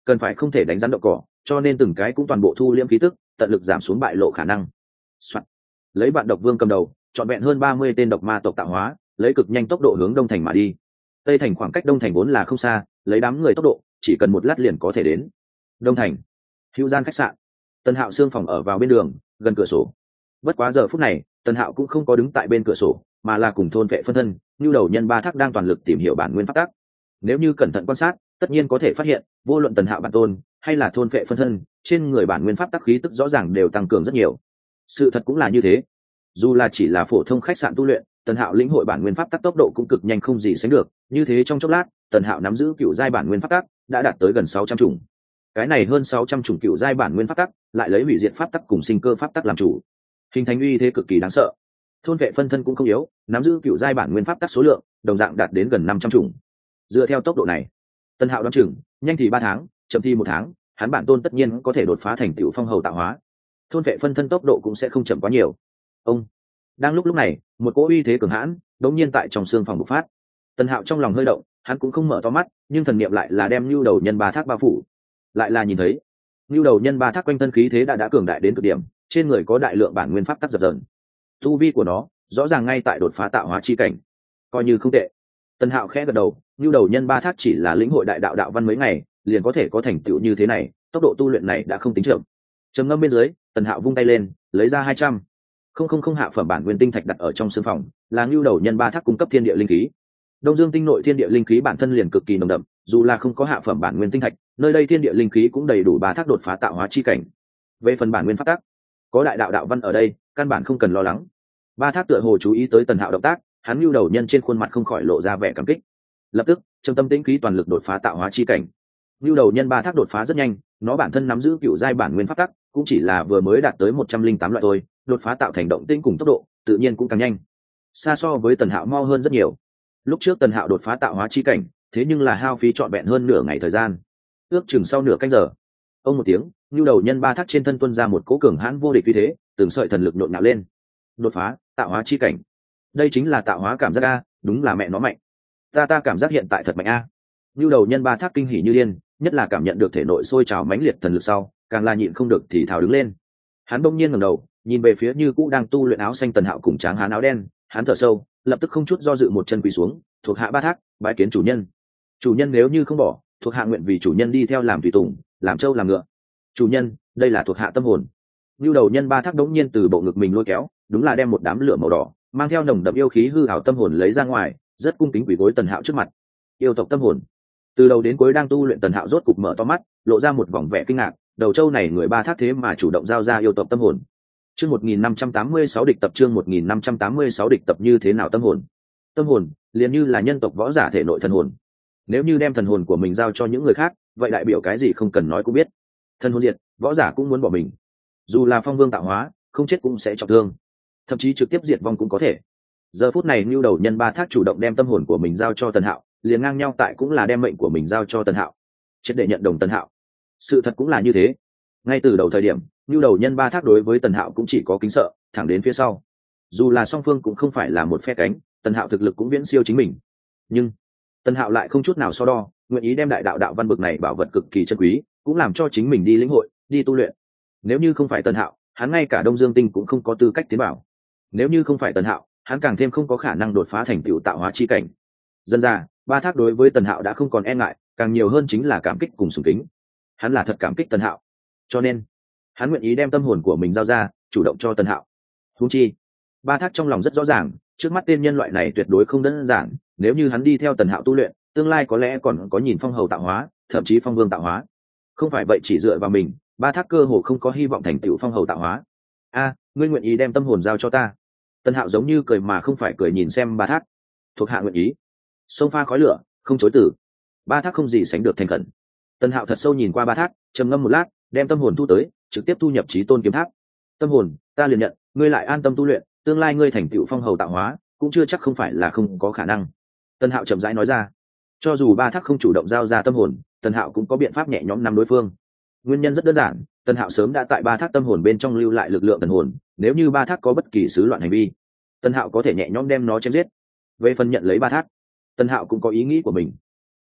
cần phải không thể đánh rắn đậu cỏ, cho nên từng cái cũng toàn bộ thu liễm khí tức, tận lực giảm xuống bại lộ khả năng. Lấy Vạn Độc Vương cầm đầu, trọn vẹn hơn 30 tên độc ma tộc tạo hóa, lấy cực nhanh tốc độ hướng đông thành mà đi. Tây thành khoảng cách đông thành vốn là không xa, lấy đám người tốc độ chỉ cần một lát liền có thể đến. Đông thành, Hữu Gian khách sạn. Tần Hạo xương phòng ở vào bên đường, gần cửa sổ. Bất quá giờ phút này, Tần Hạo cũng không có đứng tại bên cửa sổ, mà là cùng thôn vệ phân thân, Nưu Đầu Nhân Ba Thác đang toàn lực tìm hiểu bản nguyên pháp tắc. Nếu như cẩn thận quan sát, tất nhiên có thể phát hiện, vô luận Tần Hạo bản tôn hay là thôn vệ phân thân, trên người bản nguyên pháp tắc khí tức rõ ràng đều tăng cường rất nhiều. Sự thật cũng là như thế. Dù là chỉ là phổ thông khách sạn tu luyện, Tần Hạo lĩnh hội bản nguyên pháp tắc tốc độ cũng cực nhanh không gì sánh được, như thế trong chốc lát, Tần Hạo nắm giữ cựu giai bản nguyên pháp tắc đã đạt tới gần 600 chủng. Cái này hơn 600 chủng cựu giai bản nguyên pháp tắc, lại lấy hủy diệt pháp tắc cùng sinh cơ pháp tắc làm chủ, hình thành uy thế cực kỳ đáng sợ. Thôn vệ phân thân cũng không yếu, nắm giữ cựu giai bản nguyên pháp tắc số lượng đồng dạng đạt đến gần 500 chủng. Dựa theo tốc độ này, Tần Hạo đoán chừng nhanh thì 3 tháng, chậm thì 1 tháng, hắn bản tôn tất nhiên có thể đột phá thành tiểu phong hầu tạo hóa. Thôn vệ phân thân tốc độ cũng sẽ không chậm quá nhiều. Ông đang lúc này, một cỗ uy thế cường hãn đột nhiên tại trong xương phòng bộc phát. Tần Hạo trong lòng hơi động, hắn cũng không mở to mắt, nhưng thần niệm lại là đem Nưu Đầu Nhân Ba Thác bao phủ. Lại là nhìn thấy, Nưu Đầu Nhân Ba Thác quanh thân khí thế đã cường đại đến cực điểm, trên người có đại lượng bản nguyên pháp tắc dập dờn. Tu vi của nó rõ ràng ngay tại đột phá tạo hóa chi cảnh, coi như không tệ. Tần Hạo khẽ gật đầu, Nưu Đầu Nhân Ba Thác chỉ là lĩnh hội đại đạo đạo văn mấy ngày, liền có thể có thành tựu như thế này, tốc độ tu luyện này đã không tính chậm. Trầm ngâm bên dưới, Tần Hạo vung tay lên, lấy ra 200 không hạ phẩm bản nguyên tinh thạch đặt ở trong sương phòng, là Nưu Đầu Nhân Ba Thác cung cấp thiên địa linh khí. Đông Dương tinh nội thiên địa linh khí bản thân liền cực kỳ nồng đậm, dù là không có hạ phẩm bản nguyên tinh thạch, nơi đây thiên địa linh khí cũng đầy đủ Ba Thác đột phá tạo hóa chi cảnh. Về phần bản nguyên pháp tắc, có đại đạo đạo văn ở đây, căn bản không cần lo lắng. Ba Thác tựa hồ chú ý tới Tần Hạo động tác, hắn Nưu Đầu Nhân trên khuôn mặt không khỏi lộ ra vẻ cảm kích. Lập tức, trong tâm tĩnh khí toàn lực đột phá tạo hóa chi cảnh. Nưu Đầu Nhân Ba Thác đột phá rất nhanh, nó bản thân nắm giữ cựu giai bản nguyên pháp tắc, cũng chỉ là vừa mới đạt tới 108 loại thôi, đột phá tạo thành động tĩnh cùng tốc độ, tự nhiên cũng càng nhanh. Xa so với Tần Hạo mau hơn rất nhiều. Lúc trước Tần Hạo đột phá tạo hóa chi cảnh, thế nhưng là hao phí trọn vẹn hơn nửa ngày thời gian. Ước chừng sau nửa canh giờ, ông một tiếng, Nưu Đầu Nhân Ba Thác trên thân tuôn ra một cỗ cường hãn vô địch uy thế, từng sợi thần lực nhộn nhạo lên. Đột phá tạo hóa chi cảnh, đây chính là tạo hóa cảm giác a, đúng là mẹ nó mạnh. Ta cảm giác hiện tại thật mạnh a. Nưu Đầu Nhân Ba Thác kinh hỉ như điên, nhất là cảm nhận được thể nội sôi trào mãnh liệt thần lực sau, càng là nhịn không được thì thào đứng lên. Hắn bỗng nhiên ngẩng đầu, nhìn về phía như cũ đang tu luyện áo xanh Tần Hạo cùng Tráng Hán áo đen, hắn thở sâu, lập tức không chút do dự một chân quỳ xuống, thuộc hạ Ba Thác bái kiến chủ nhân. Chủ nhân nếu như không bỏ, thuộc hạ nguyện vì chủ nhân đi theo làm tùy tùng, làm trâu làm ngựa. Chủ nhân, đây là thuộc hạ tâm hồn. Nưu Đầu Nhân Ba Thác đống nhiên từ bộ ngực mình lôi kéo, đúng là đem một đám lửa màu đỏ, mang theo nồng đậm yêu khí hư ảo tâm hồn lấy ra ngoài, rất cung kính quỳ gối Tần Hạo trước mặt. Yêu tộc tâm hồn. Từ đầu đến cuối đang tu luyện Tần Hạo rốt cục mở to mắt, lộ ra một vòng vẻ kinh ngạc, đầu trâu này người Ba Thác thế mà chủ động giao ra yêu tộc tâm hồn. Chương 1586 địch tập, chương 1586 địch tập. Như thế nào tâm hồn? Tâm hồn liền như là nhân tộc võ giả thể nội thần hồn. Nếu như đem thần hồn của mình giao cho những người khác, vậy đại biểu cái gì không cần nói cũng biết. Thần hồn diệt, võ giả cũng muốn bỏ mình. Dù là phong vương tạo hóa, không chết cũng sẽ trọng thương, thậm chí trực tiếp diệt vong cũng có thể. Giờ phút này Nưu Đầu Nhân Ba Thác chủ động đem tâm hồn của mình giao cho Tần Hạo, liền ngang nhau tại cũng là đem mệnh của mình giao cho Tần Hạo, triệt để nhận đồng Tần Hạo. Sự thật cũng là như thế. Ngay từ đầu thời điểm, Nưu Đầu Nhân Ba Thác đối với Tần Hạo cũng chỉ có kính sợ, thẳng đến phía sau, dù là song phương cũng không phải là một phe cánh, Tần Hạo thực lực cũng viễn siêu chính mình, nhưng Tần Hạo lại không chút nào so đo, nguyện ý đem đại đạo đạo văn bực này bảo vật cực kỳ chân quý, cũng làm cho chính mình đi lĩnh hội, đi tu luyện. Nếu như không phải Tần Hạo, hắn ngay cả Đông Dương Tinh cũng không có tư cách tiến vào. Nếu như không phải Tần Hạo, hắn càng thêm không có khả năng đột phá thành tựu tạo hóa chi cảnh. Dần ra, Ba Thác đối với Tần Hạo đã không còn e ngại, càng nhiều hơn chính là cảm kích cùng sùng kính. Hắn là thật cảm kích Tần Hạo, cho nên hắn nguyện ý đem tâm hồn của mình giao ra, chủ động cho Tần Hạo. Huống chi, Ba Thác trong lòng rất rõ ràng, trước mắt tên nhân loại này tuyệt đối không đơn giản, nếu như hắn đi theo Tần Hạo tu luyện, tương lai có lẽ còn có nhìn phong hầu tạo hóa, thậm chí phong vương tạo hóa. Không phải vậy chỉ dựa vào mình, Ba Thác cơ hồ không có hy vọng thành tựu phong hầu tạo hóa. Ngươi nguyện ý đem tâm hồn giao cho ta? Tần Hạo giống như cười mà không phải cười nhìn xem Ba Thác. Thuộc hạ nguyện ý. Xông pha khói lửa, không chối từ. Ba Thác không gì sánh được thành khẩn. Tần Hạo thật sâu nhìn qua Ba Thác, trầm ngâm một lát, đem tâm hồn thu tới, trực tiếp thu nhập Chí Tôn kiếm tháp. Tâm hồn, ta liền nhận, ngươi lại an tâm tu luyện, tương lai ngươi thành tựu phong hầu tạo hóa, cũng chưa chắc không phải là không có khả năng. Tần Hạo chậm rãi nói ra. Cho dù Ba Thác không chủ động giao ra tâm hồn, Tần Hạo cũng có biện pháp nhẹ nhõm nắm đối phương. Nguyên nhân rất đơn giản, Tần Hạo sớm đã tại Ba Thác tâm hồn bên trong lưu lại lực lượng thần hồn, nếu như Ba Thác có bất kỳ xứ loạn hành vi, Tần Hạo có thể nhẹ nhõm đem nó chém giết. Về phần nhận lấy Ba Thác, Tần Hạo cũng có ý nghĩ của mình.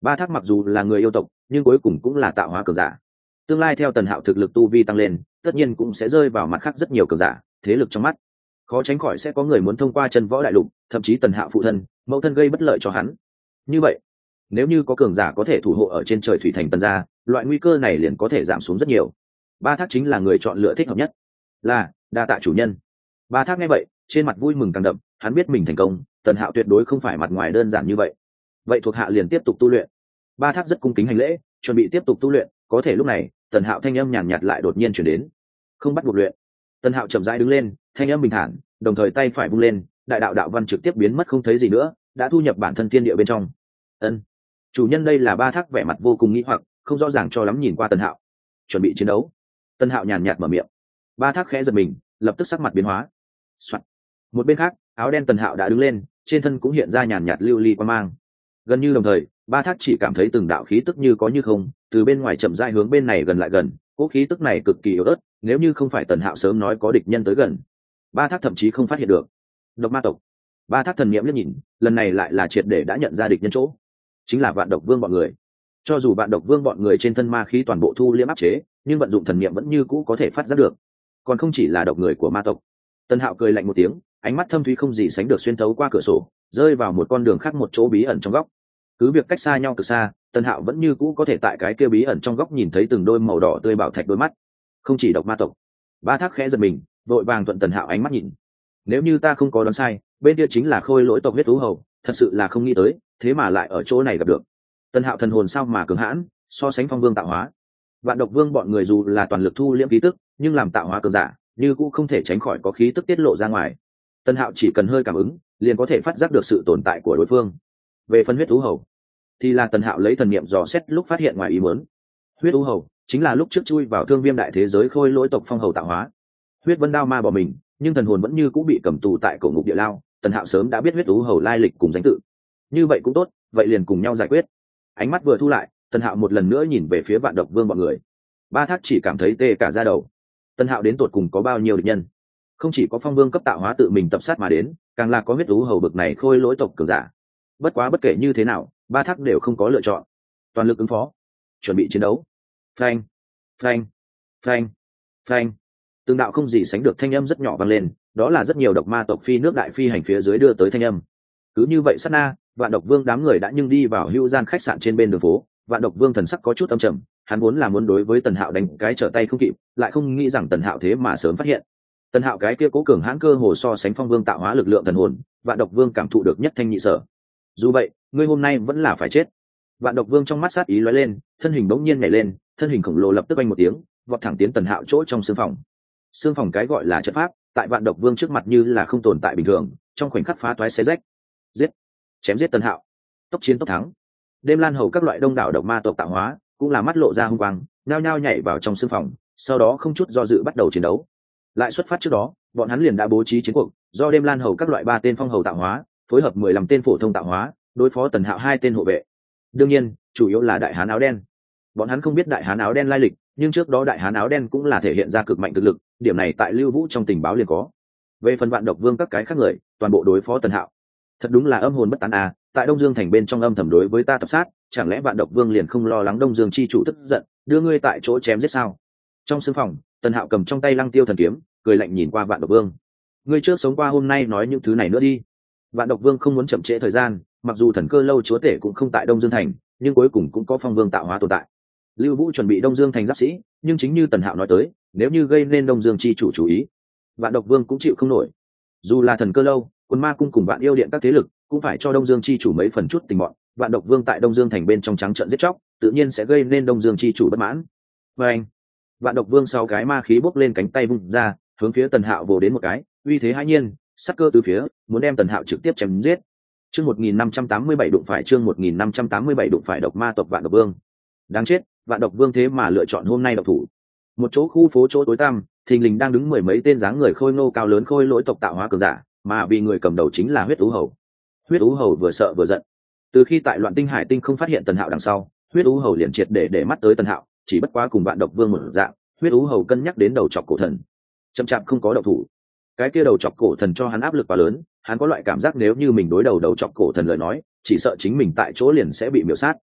Ba Thác mặc dù là người yêu tộc nhưng cuối cùng cũng là tạo hóa cường giả, tương lai theo Tần Hạo thực lực tu vi tăng lên tất nhiên cũng sẽ rơi vào mặt khác rất nhiều cường giả thế lực trong mắt, khó tránh khỏi sẽ có người muốn thông qua chân võ đại lục, thậm chí Tần Hạo phụ thân mẫu thân gây bất lợi cho hắn. Như vậy nếu như có cường giả có thể thủ hộ ở trên trời thủy thành Tần gia, loại nguy cơ này liền có thể giảm xuống rất nhiều. Ba Thác chính là người chọn lựa thích hợp nhất. Là đa tạ chủ nhân. Ba Thác nghe vậy trên mặt vui mừng càng đậm, hắn biết mình thành công, Tần Hạo tuyệt đối không phải mặt ngoài đơn giản như vậy. Vậy thuộc hạ liền tiếp tục tu luyện. Ba Thác rất cung kính hành lễ, chuẩn bị tiếp tục tu luyện. Có thể lúc này Tần Hạo thanh âm nhàn nhạt lại đột nhiên chuyển đến. Không bắt buộc luyện. Tần Hạo chậm rãi đứng lên, thanh âm bình thản, đồng thời tay phải vung lên, đại đạo đạo văn trực tiếp biến mất không thấy gì nữa, đã thu nhập bản thân thiên địa bên trong. Ân, chủ nhân. Đây là Ba Thác vẻ mặt vô cùng nghĩ hoặc, không rõ ràng cho lắm nhìn qua Tần Hạo. Chuẩn bị chiến đấu. Tần Hạo nhàn nhạt mở miệng. Ba Thác khẽ giật mình, lập tức sắc mặt biến hóa. Soạn. Một bên khác, áo đen Tần Hạo đã đứng lên, trên thân cũng hiện ra nhàn nhạt lưu ly quang mang. Gần như đồng thời, Ba Thác chỉ cảm thấy từng đạo khí tức như có như không, từ bên ngoài chậm rãi hướng bên này gần lại gần, cỗ khí tức này cực kỳ yếu ớt, nếu như không phải Tần Hạo sớm nói có địch nhân tới gần, Ba Thác thậm chí không phát hiện được. Độc ma tộc. Ba Thác thần niệm liếc nhìn, lần này lại là triệt để đã nhận ra địch nhân chỗ, chính là Vạn Độc Vương bọn người. Cho dù Vạn Độc Vương bọn người trên thân ma khí toàn bộ thu liễm áp chế, nhưng vận dụng thần niệm vẫn như cũ có thể phát giác được. Còn không chỉ là độc người của ma tộc. Tần Hạo cười lạnh một tiếng, ánh mắt thâm thúy không gì sánh được xuyên thấu qua cửa sổ, rơi vào một con đường khác một chỗ bí ẩn trong góc. Cứ việc cách xa nhau cực xa, Tần Hạo vẫn như cũ có thể tại cái kia bí ẩn trong góc nhìn thấy từng đôi màu đỏ tươi bảo thạch đôi mắt. Không chỉ độc ma tộc. Ba Thác khẽ giật mình, vội vàng thuận Tần Hạo ánh mắt nhìn. Nếu như ta không có đoán sai, bên kia chính là khôi lỗi tộc huyết thú hầu, thật sự là không nghĩ tới, thế mà lại ở chỗ này gặp được. Tần Hạo thần hồn sao mà cường hãn, so sánh Phong Vương tạo hóa. Vạn Độc Vương bọn người dù là toàn lực thu liễm khí tức, nhưng làm tạo hóa cường giả, như cũng không thể tránh khỏi có khí tức tiết lộ ra ngoài. Tần Hạo chỉ cần hơi cảm ứng, liền có thể phát giác được sự tồn tại của đối phương. Về phần huyết thú hầu, thì là Tần Hạo lấy thần niệm dò xét lúc phát hiện ngoài ý muốn. Huyết thú hầu chính là lúc trước chui vào Thương Viêm đại thế giới khôi lỗi tộc phong hầu tạo hóa. Huyết Vân Đao ma bỏ mình, nhưng thần hồn vẫn như cũng bị cầm tù tại cổ ngục địa lao. Tần Hạo sớm đã biết huyết thú hầu lai lịch cùng danh tự. Như vậy cũng tốt, vậy liền cùng nhau giải quyết. Ánh mắt vừa thu lại, Tần Hạo một lần nữa nhìn về phía Vạn Độc Vương bọn người. Ba Thác chỉ cảm thấy tê cả da đầu. Tần Hạo đến tột cùng có bao nhiêu địch nhân? Không chỉ có Phong Vương cấp tạo hóa tự mình tập sát mà đến, càng là có huyết thú hầu bực này khôi lỗi tộc cường giả. Bất quá bất kể như thế nào, Ba Thác đều không có lựa chọn, toàn lực ứng phó, chuẩn bị chiến đấu. Phanh, phanh, phanh, phanh. Từng đạo không gì sánh được thanh âm rất nhỏ vang lên, đó là rất nhiều độc ma tộc phi nước đại phi hành phía dưới đưa tới thanh âm. Cứ như vậy sát na, Vạn Độc Vương đám người đã nhưng đi vào hưu gian khách sạn trên bên đường phố. Vạn Độc Vương thần sắc có chút âm trầm, hắn vốn là muốn đối với Tần Hạo đánh cái trở tay không kịp, lại không nghĩ rằng Tần Hạo thế mà sớm phát hiện. Tần Hạo cái kia cố cường hãn cơ hồ so sánh Phong Vương tạo hóa lực lượng thần hồn, Vạn Độc Vương cảm thụ được nhất thanh nhị sở. Dù vậy, ngươi hôm nay vẫn là phải chết. Vạn Độc Vương trong mắt sát ý lóe lên, thân hình bỗng nhiên nhảy lên, thân hình khổng lồ lập tức vang một tiếng, vọt thẳng tiến Tần Hạo chỗ trong xương phòng. Xương phòng cái gọi là trận pháp, tại Vạn Độc Vương trước mặt như là không tồn tại bình thường, trong khoảnh khắc phá toái xé rách. Giết, chém giết Tần Hạo, tốc chiến tốc thắng. Đêm Lan Hầu các loại đông đảo độc ma tộc tạo hóa, cũng là mắt lộ ra hung quang, nhao nhao nhảy vào trong xương phòng, sau đó không chút do dự bắt đầu chiến đấu. Lại xuất phát trước đó, bọn hắn liền đã bố trí chiến cuộc, do Đêm Lan Hầu các loại 3 tên phong hầu tạo hóa, phối hợp 15 tên phổ thông tạo hóa, đối phó Tần Hạo 2 tên hộ vệ. Đương nhiên, chủ yếu là Đại Hán áo đen. Bọn hắn không biết Đại Hán áo đen lai lịch, nhưng trước đó Đại Hán áo đen cũng là thể hiện ra cực mạnh thực lực, điểm này tại Lưu Vũ trong tình báo liền có. Về phần Vạn Độc Vương các cái khác người, toàn bộ đối phó Tần Hạo. Thật đúng là âm hồn bất tán à, tại Đông Dương thành bên trong âm thầm đối với ta tập sát, chẳng lẽ Vạn Độc Vương liền không lo lắng Đông Dương chi chủ tức giận, đưa ngươi tại chỗ chém giết sao? Trong sương phòng, Tần Hạo cầm trong tay Lăng Tiêu thần kiếm, cười lạnh nhìn qua Vạn Độc Vương. Ngươi trước sống qua hôm nay nói những thứ này nữa đi. Vạn Độc Vương không muốn chậm trễ thời gian, mặc dù Thần Cơ lâu chúa tể cũng không tại Đông Dương thành, nhưng cuối cùng cũng có Phong Vương tạo hóa tồn tại. Lưu Vũ chuẩn bị Đông Dương thành giáp sĩ, nhưng chính như Tần Hạo nói tới, nếu như gây nên Đông Dương chi chủ chú ý, Vạn Độc Vương cũng chịu không nổi. Dù là Thần Cơ lâu, Quân Ma cung cùng Vạn Yêu điện các thế lực, cũng phải cho Đông Dương chi chủ mấy phần chút tình bọn. Vạn Độc Vương tại Đông Dương thành bên trong trắng trợn giết chóc, tự nhiên sẽ gây nên Đông Dương chi chủ bất mãn. Và anh, Vạn Độc Vương sau cái ma khí bốc lên cánh tay vung ra, hướng phía Tần Hạo vồ đến một cái, uy thế hãi nhiên, sắc cơ từ phía, muốn đem Tần Hạo trực tiếp chém giết. Chương 1587 đụng phải chương 1587 đụng phải độc ma tộc Vạn Độc Vương. Đáng chết, Vạn Độc Vương thế mà lựa chọn hôm nay độc thủ. Một chỗ khu phố chỗ tối tăm, thình lình đang đứng mười mấy tên dáng người khôi ngô cao lớn khôi lỗi tộc tạo hóa cường giả, mà vì người cầm đầu chính là Huyết Ú Hầu. Huyết Ú Hầu vừa sợ vừa giận. Từ khi tại Loạn Tinh Hải Tinh không phát hiện Tần Hạo đằng sau, Huyết Ú Hầu liền triệt để mắt tới Tần Hạo, chỉ bất quá cùng Vạn Độc Vương một dạng, Huyết Ú Hầu cân nhắc đến đầu chọc cổ thần, chậm chạp không có động thủ. Cái kia đầu chọc cổ thần cho hắn áp lực quá lớn, hắn có loại cảm giác nếu như mình đối đầu chọc cổ thần lời nói, chỉ sợ chính mình tại chỗ liền sẽ bị miểu sát.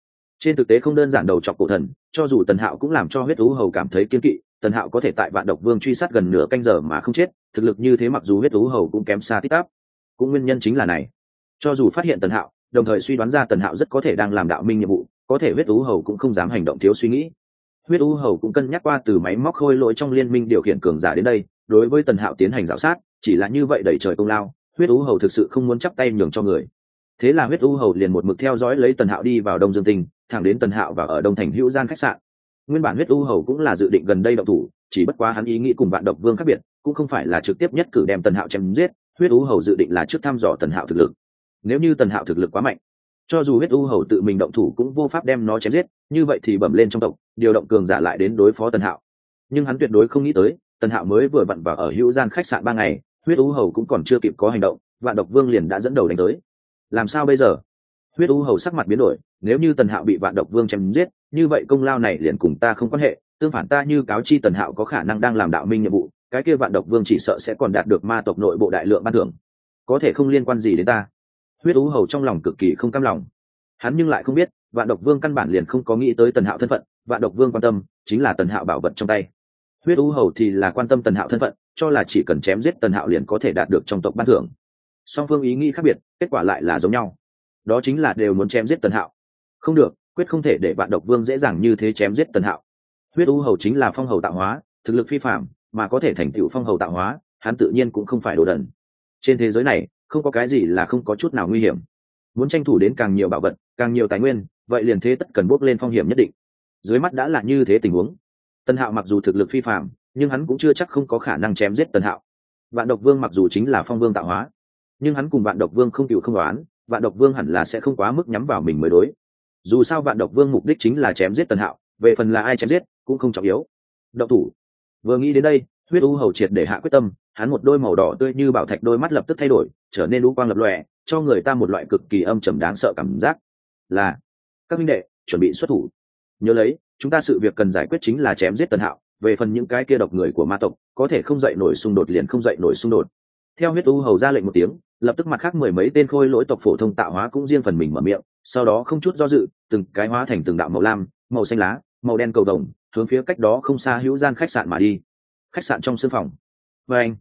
Trên thực tế không đơn giản đầu chọc cổ thần, cho dù Tần Hạo cũng làm cho huyết ú hầu cảm thấy kiên kỵ. Tần Hạo có thể tại Vạn Độc Vương truy sát gần nửa canh giờ mà không chết, thực lực như thế mặc dù huyết ú hầu cũng kém xa tít tắp. Cũng nguyên nhân chính là này, cho dù phát hiện Tần Hạo, đồng thời suy đoán ra Tần Hạo rất có thể đang làm đạo minh nhiệm vụ, có thể huyết ú hầu cũng không dám hành động thiếu suy nghĩ. Huyết ú hầu cũng cân nhắc qua từ máy móc khôi lỗi trong liên minh điều khiển cường giả đến đây, đối với Tần Hạo tiến hành rào sát, chỉ là như vậy đẩy trời công lao, huyết ú hầu thực sự không muốn chắp tay nhường cho người. Thế là huyết ú hầu liền một mực theo dõi lấy Tần Hạo đi vào Đông Dương Tinh, thẳng đến Tần Hạo và ở Đông Thành Hữu Gian khách sạn. Nguyên bản huyết ú hầu cũng là dự định gần đây động thủ, chỉ bất quá hắn ý nghĩ cùng Vạn Độc Vương khác biệt, cũng không phải là trực tiếp nhất cử đem Tần Hạo chém giết, huyết ú hầu dự định là trước thăm dò Tần Hạo thực lực. Nếu như Tần Hạo thực lực quá mạnh, cho dù huyết ú hầu tự mình động thủ cũng vô pháp đem nó chém giết, như vậy thì bẩm lên trong tộc, điều động cường giả lại đến đối phó Tần Hạo. Nhưng hắn tuyệt đối không nghĩ tới, Tần Hạo mới vừa vặn vào ở Hữu Gian khách sạn 3 ngày, huyết ú hầu cũng còn chưa kịp có hành động, Vạn Độc Vương liền đã dẫn đầu đánh tới. Làm sao bây giờ? Huyết ú hầu sắc mặt biến đổi, nếu như Tần Hạo bị Vạn Độc Vương chém giết, như vậy công lao này liền cùng ta không quan hệ, tương phản ta như cáo chi Tần Hạo có khả năng đang làm đạo minh nhiệm vụ, cái kia Vạn Độc Vương chỉ sợ sẽ còn đạt được ma tộc nội bộ đại lượng ban thưởng, có thể không liên quan gì đến ta. Huyết ú hầu trong lòng cực kỳ không cam lòng, hắn nhưng lại không biết Vạn Độc Vương căn bản liền không có nghĩ tới Tần Hạo thân phận, Vạn Độc Vương quan tâm chính là Tần Hạo bảo vật trong tay. Huyết ú hầu thì là quan tâm Tần Hạo thân phận, cho là chỉ cần chém giết Tần Hạo liền có thể đạt được trong tộc ban thưởng. Song phương ý nghĩ khác biệt, kết quả lại là giống nhau, đó chính là đều muốn chém giết Tần Hạo. Không được, quyết không thể để Vạn Độc Vương dễ dàng như thế chém giết Tần Hạo. Huyết ú hầu chính là phong hầu tạo hóa, thực lực phi phàm, mà có thể thành tựu phong hầu tạo hóa, hắn tự nhiên cũng không phải đồ đần. Trên thế giới này không có cái gì là không có chút nào nguy hiểm, muốn tranh thủ đến càng nhiều bảo vật, càng nhiều tài nguyên, vậy liền thế tất cần bước lên phong hiểm nhất định. Dưới mắt đã là như thế tình huống, Tần Hạo mặc dù thực lực phi phàm, nhưng hắn cũng chưa chắc không có khả năng chém giết Tần Hạo. Vạn Độc Vương mặc dù chính là phong vương tạo hóa, nhưng hắn cùng Vạn Độc Vương không cựu không đoán, Vạn Độc Vương hẳn là sẽ không quá mức nhắm vào mình mới đối. Dù sao Vạn Độc Vương mục đích chính là chém giết Tần Hạo, về phần là ai chém giết cũng không trọng yếu. Động thủ. Vừa nghĩ đến đây, huyết u hầu triệt để hạ quyết tâm, hắn một đôi màu đỏ tươi như bảo thạch đôi mắt lập tức thay đổi, trở nên u quang lập lòe, cho người ta một loại cực kỳ âm trầm đáng sợ cảm giác. Là các minh đệ chuẩn bị xuất thủ. Nhớ lấy, chúng ta sự việc cần giải quyết chính là chém giết Tần Hạo, về phần những cái kia độc người của ma tộc, có thể không dậy nổi xung đột liền không dậy nổi xung đột. Theo huyết u hầu ra lệnh một tiếng, lập tức mặt khác 10 mấy tên khôi lỗi tộc phổ thông tạo hóa cũng riêng phần mình mở miệng, sau đó không chút do dự, từng cái hóa thành từng đạo màu lam, màu xanh lá, màu đen cầu đồng, hướng phía cách đó không xa Hữu Gian khách sạn mà đi. Khách sạn trong sương phòng. Và anh,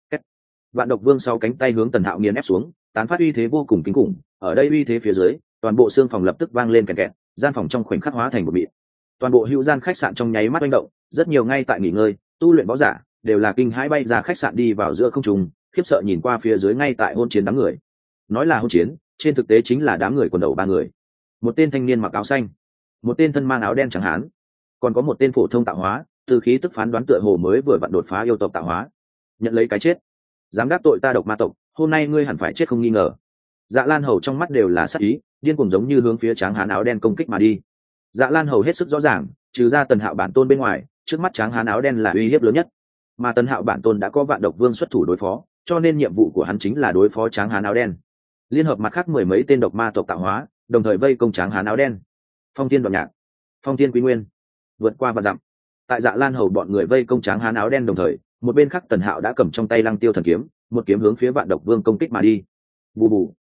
Vạn Độc Vương sau cánh tay hướng Tần Hạo nghiền ép xuống, tán phát uy thế vô cùng kinh khủng. Ở đây uy thế phía dưới, toàn bộ sương phòng lập tức vang lên kẹt kẹt, gian phòng trong khoảnh khắc hóa thành một mịn. Toàn bộ Hữu Gian khách sạn trong nháy mắt oanh động, rất nhiều ngay tại nghỉ ngơi, tu luyện võ giả đều là kinh hãi bay ra khách sạn đi vào giữa không trung, khiếp sợ nhìn qua phía dưới ngay tại hôn chiến đám người. Nói là hôn chiến, trên thực tế chính là đám người quần đầu 3 người. Một tên thanh niên mặc áo xanh, một tên thân mang áo đen trắng hán, còn có một tên phổ thông tạo hóa, từ khí tức phán đoán tựa hồ mới vừa vặn đột phá yêu tộc tạo hóa, nhận lấy cái chết. Dám đắc tội ta độc ma tộc, hôm nay ngươi hẳn phải chết không nghi ngờ. Dạ Lan Hầu trong mắt đều là sát ý, điên cuồng giống như hướng phía tráng hán áo đen công kích mà đi. Dạ Lan Hầu hết sức rõ ràng, trừ ra Tần Hạo bản tôn bên ngoài, trước mắt tráng hán áo đen là uy hiếp lớn nhất, mà Tần Hạo bản tôn đã có Vạn Độc Vương xuất thủ đối phó, cho nên nhiệm vụ của hắn chính là đối phó tráng hán áo đen, liên hợp mặt khác 10 mấy tên độc ma tộc tạo hóa, đồng thời vây công tráng hán áo đen. Phong Thiên Đoạn Nhạc, Phong Thiên Quý Nguyên, vượt qua vạn dặm. Tại Dạ Lan Hầu bọn người vây công tráng hán áo đen đồng thời, một bên khác Tần Hạo đã cầm trong tay Lăng Tiêu thần kiếm, một kiếm hướng phía Vạn Độc Vương công kích mà đi. Bù bù,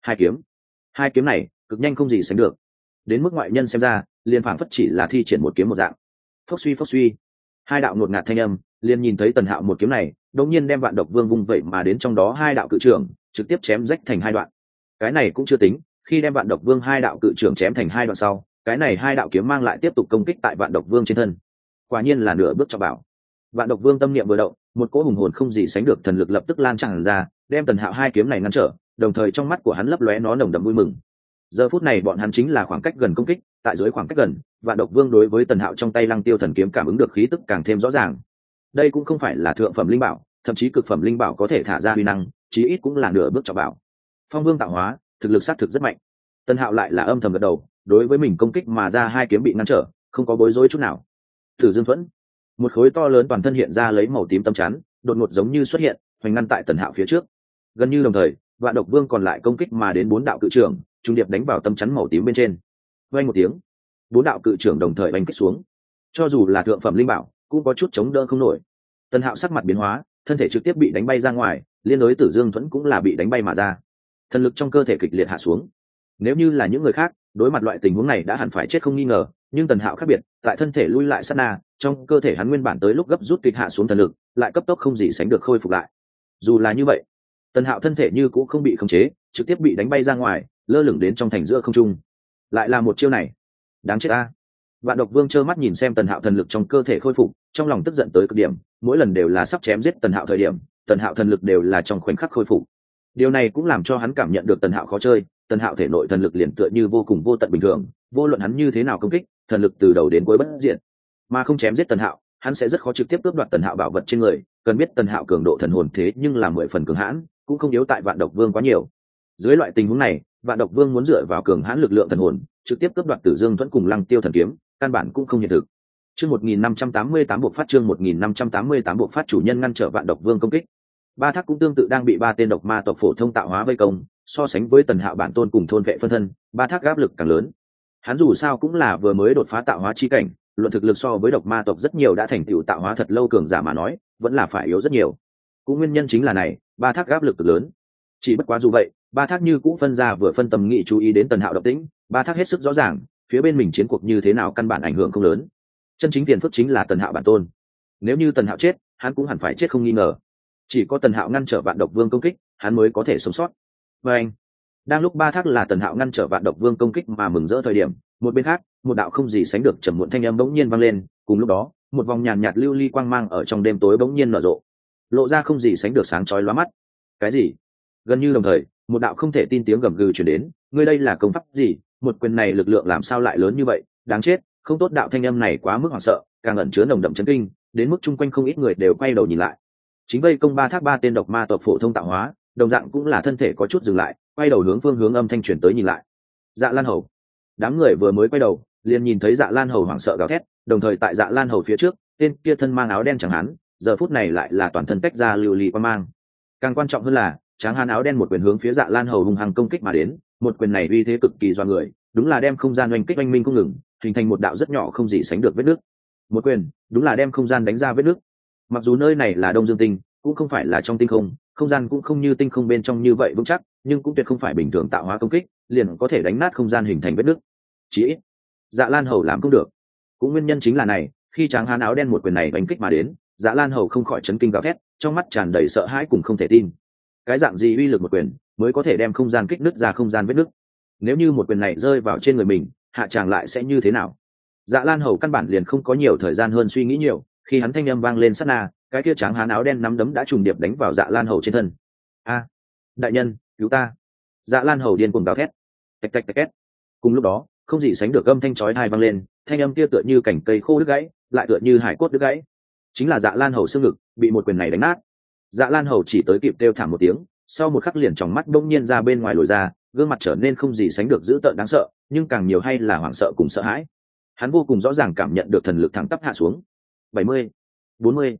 hai kiếm này cực nhanh không gì sánh được, đến mức ngoại nhân xem ra liền phảng phất chỉ là thi triển một kiếm một dạng. Phốc suy, hai đạo ngột ngạt thanh âm, liền nhìn thấy Tần Hạo một kiếm này đột nhiên đem Vạn Độc Vương vung vậy mà đến trong đó hai đạo cự trưởng trực tiếp chém rách thành hai đoạn. Cái này cũng chưa tính, khi đem Vạn Độc Vương hai đạo cự trưởng chém thành hai đoạn sau, cái này hai đạo kiếm mang lại tiếp tục công kích tại Vạn Độc Vương trên thân. Quả nhiên là nửa bước cho bảo. Vạn Độc Vương tâm niệm vừa động, một cỗ hùng hồn không gì sánh được thần lực lập tức lan tràn ra, đem Tần Hạo hai kiếm này ngăn trở, đồng thời trong mắt của hắn lấp lóe nó nồng đậm vui mừng. Giờ phút này bọn hắn chính là khoảng cách gần công kích, tại dưới khoảng cách gần, Vạn Độc Vương đối với Tần Hạo trong tay Lăng Tiêu thần kiếm cảm ứng được khí tức càng thêm rõ ràng. Đây cũng không phải là thượng phẩm linh bảo, thậm chí cực phẩm linh bảo có thể thả ra uy năng, chí ít cũng là nửa bước cho bảo. Phong Vương tạo hóa, thực lực xác thực rất mạnh. Tần Hạo lại là âm thầm gật đầu, đối với mình công kích mà ra hai kiếm bị ngăn trở, không có bối rối chút nào. Tử Dương Thuẫn, một khối to lớn toàn thân hiện ra lấy màu tím tấm chắn, đột ngột giống như xuất hiện, hoành ngăn tại Tần Hạo phía trước. Gần như đồng thời, Vạn Độc Vương còn lại công kích mà đến 4 đạo cự trưởng, trung điệp đánh vào tấm chắn màu tím bên trên. Vang một tiếng, 4 đạo cự trưởng đồng thời oanh kích xuống. Cho dù là thượng phẩm linh bảo, cũng có chút chống đỡ không nổi. Tần Hạo sắc mặt biến hóa, thân thể trực tiếp bị đánh bay ra ngoài, liên đối Tử Dương Thuẫn cũng là bị đánh bay mà ra. Thần lực trong cơ thể kịch liệt hạ xuống. Nếu như là những người khác, đối mặt loại tình huống này đã hẳn phải chết không nghi ngờ, nhưng Tần Hạo khác biệt, tại thân thể lui lại sát na, trong cơ thể hắn nguyên bản tới lúc gấp rút kịch hạ xuống thần lực, lại cấp tốc không gì sánh được khôi phục lại. Dù là như vậy, Tần Hạo thân thể như cũng không bị khống chế, trực tiếp bị đánh bay ra ngoài, lơ lửng đến trong thành giữa không trung. Lại là một chiêu này, đáng chết a! Vạn Độc Vương trơ mắt nhìn xem Tần Hạo thần lực trong cơ thể khôi phục, trong lòng tức giận tới cực điểm, mỗi lần đều là sắp chém giết Tần Hạo thời điểm, Tần Hạo thần lực đều là trong khoảnh khắc khôi phục. Điều này cũng làm cho hắn cảm nhận được Tần Hạo khó chơi, Tần Hạo thể nội thần lực liền tựa như vô cùng vô tận bình thường, vô luận hắn như thế nào công kích, thần lực từ đầu đến cuối bất diệt. Mà không chém giết Tần Hạo, hắn sẽ rất khó trực tiếp cướp đoạt Tần Hạo bảo vật trên người, cần biết Tần Hạo cường độ thần hồn thế nhưng là 10 phần cường hãn, cũng không yếu tại Vạn Độc Vương quá nhiều. Dưới loại tình huống này, Vạn Độc Vương muốn dựa vào cường hãn lực lượng thần hồn, trực tiếp cướp đoạt Tử Dương Thuẫn cùng Lăng Tiêu thần kiếm, căn bản cũng không hiện thực. Chương 1588 buộc phát chương 1588 buộc phát chủ nhân ngăn trở Vạn Độc Vương công kích. Ba Thác cũng tương tự đang bị ba tên độc ma tộc phổ thông tạo hóa vây công, so sánh với Tần Hạo bản tôn cùng thôn vệ phân thân, Ba Thác áp lực càng lớn. Hắn dù sao cũng là vừa mới đột phá tạo hóa chi cảnh, luận thực lực so với độc ma tộc rất nhiều đã thành tựu tạo hóa thật lâu cường giả mà nói, vẫn là phải yếu rất nhiều. Cũng nguyên nhân chính là này, Ba Thác áp lực cực lớn. Chỉ bất quá dù vậy, Ba Thác như cũng phân ra vừa phân tâm nghị chú ý đến Tần Hạo động tĩnh, Ba Thác hết sức rõ ràng, phía bên mình chiến cuộc như thế nào căn bản ảnh hưởng không lớn. Chân chính phiền phức chính là Tần Hạo bản tôn. Nếu như Tần Hạo chết, hắn cũng hẳn phải chết không nghi ngờ. Chỉ có Tần Hạo ngăn trở Vạn Độc Vương công kích, hắn mới có thể sống sót. Và anh, đang lúc Ba Thác là Tần Hạo ngăn trở Vạn Độc Vương công kích mà mừng rỡ thời điểm, một bên khác, một đạo không gì sánh được trầm muộn thanh âm bỗng nhiên vang lên, cùng lúc đó, một vòng nhàn nhạt lưu ly quang mang ở trong đêm tối bỗng nhiên nở rộ, lộ ra không gì sánh được sáng chói lóa mắt. Cái gì? Gần như đồng thời, một đạo không thể tin tiếng gầm gừ truyền đến, ngươi đây là công pháp gì? Một quyền này lực lượng làm sao lại lớn như vậy? Đáng chết, không tốt, đạo thanh âm này quá mức hoảng sợ, càng ẩn chứa nồng đậm chấn kinh, đến mức chung quanh không ít người đều quay đầu nhìn lại. Chính vây công Ba Thác ba tên độc ma tộc phổ thông tạo hóa, đồng dạng cũng là thân thể có chút dừng lại, quay đầu hướng phương hướng âm thanh truyền tới nhìn lại. Dạ Lan Hầu. Đám người vừa mới quay đầu, liền nhìn thấy Dạ Lan Hầu hoảng sợ gào thét, đồng thời tại Dạ Lan Hầu phía trước, tên kia thân mang áo đen chẳng hắn, giờ phút này lại là toàn thân tách ra lưu ly quang mang. Càng quan trọng hơn là, tráng hán áo đen một quyền hướng phía Dạ Lan Hầu hung hăng công kích mà đến, một quyền này uy thế cực kỳ doa người, đúng là đem không gian oanh kích oanh minh không ngừng, hình thành một đạo rất nhỏ không gì sánh được vết nứt. Một quyền, đúng là đem không gian đánh ra vết nứt. Mặc dù nơi này là Đông Dương Tinh, cũng không phải là trong tinh không, không gian cũng không như tinh không bên trong như vậy vững chắc, nhưng cũng tuyệt không phải bình thường tạo hóa công kích, liền có thể đánh nát không gian hình thành vết nứt. Chỉ ít, Dạ Lan Hầu làm không được. Cũng nguyên nhân chính là này, khi tráng hán áo đen một quyền này đánh kích mà đến, Dạ Lan Hầu không khỏi chấn kinh gào thét, trong mắt tràn đầy sợ hãi cùng không thể tin. Cái dạng gì uy lực một quyền mới có thể đem không gian kích nứt ra không gian vết nứt? Nếu như một quyền này rơi vào trên người mình, hạ tràng lại sẽ như thế nào? Dạ Lan Hầu căn bản liền không có nhiều thời gian hơn suy nghĩ nhiều, khi hắn thanh âm vang lên sát na, cái kia tráng hán áo đen nắm đấm đã trùng điệp đánh vào Dạ Lan Hầu trên thân. A, đại nhân, cứu ta! Dạ Lan Hầu điên cuồng gào thét. Tạch tạch tạch két. Cùng lúc đó, không gì sánh được âm thanh chói tai vang lên, thanh âm kia tựa như cành cây khô đứt gãy, lại tựa như hải cốt đứt gãy. Chính là Dạ Lan Hầu xương ngực bị một quyền này đánh nát. Dạ Lan Hầu chỉ tới kịp kêu thảm một tiếng, sau một khắc liền tròng mắt bỗng nhiên ra bên ngoài lồi ra, gương mặt trở nên không gì sánh được dữ tợn đáng sợ, nhưng càng nhiều hay là hoảng sợ cùng sợ hãi. Hắn vô cùng rõ ràng cảm nhận được thần lực thẳng tắp hạ xuống. 70, 40,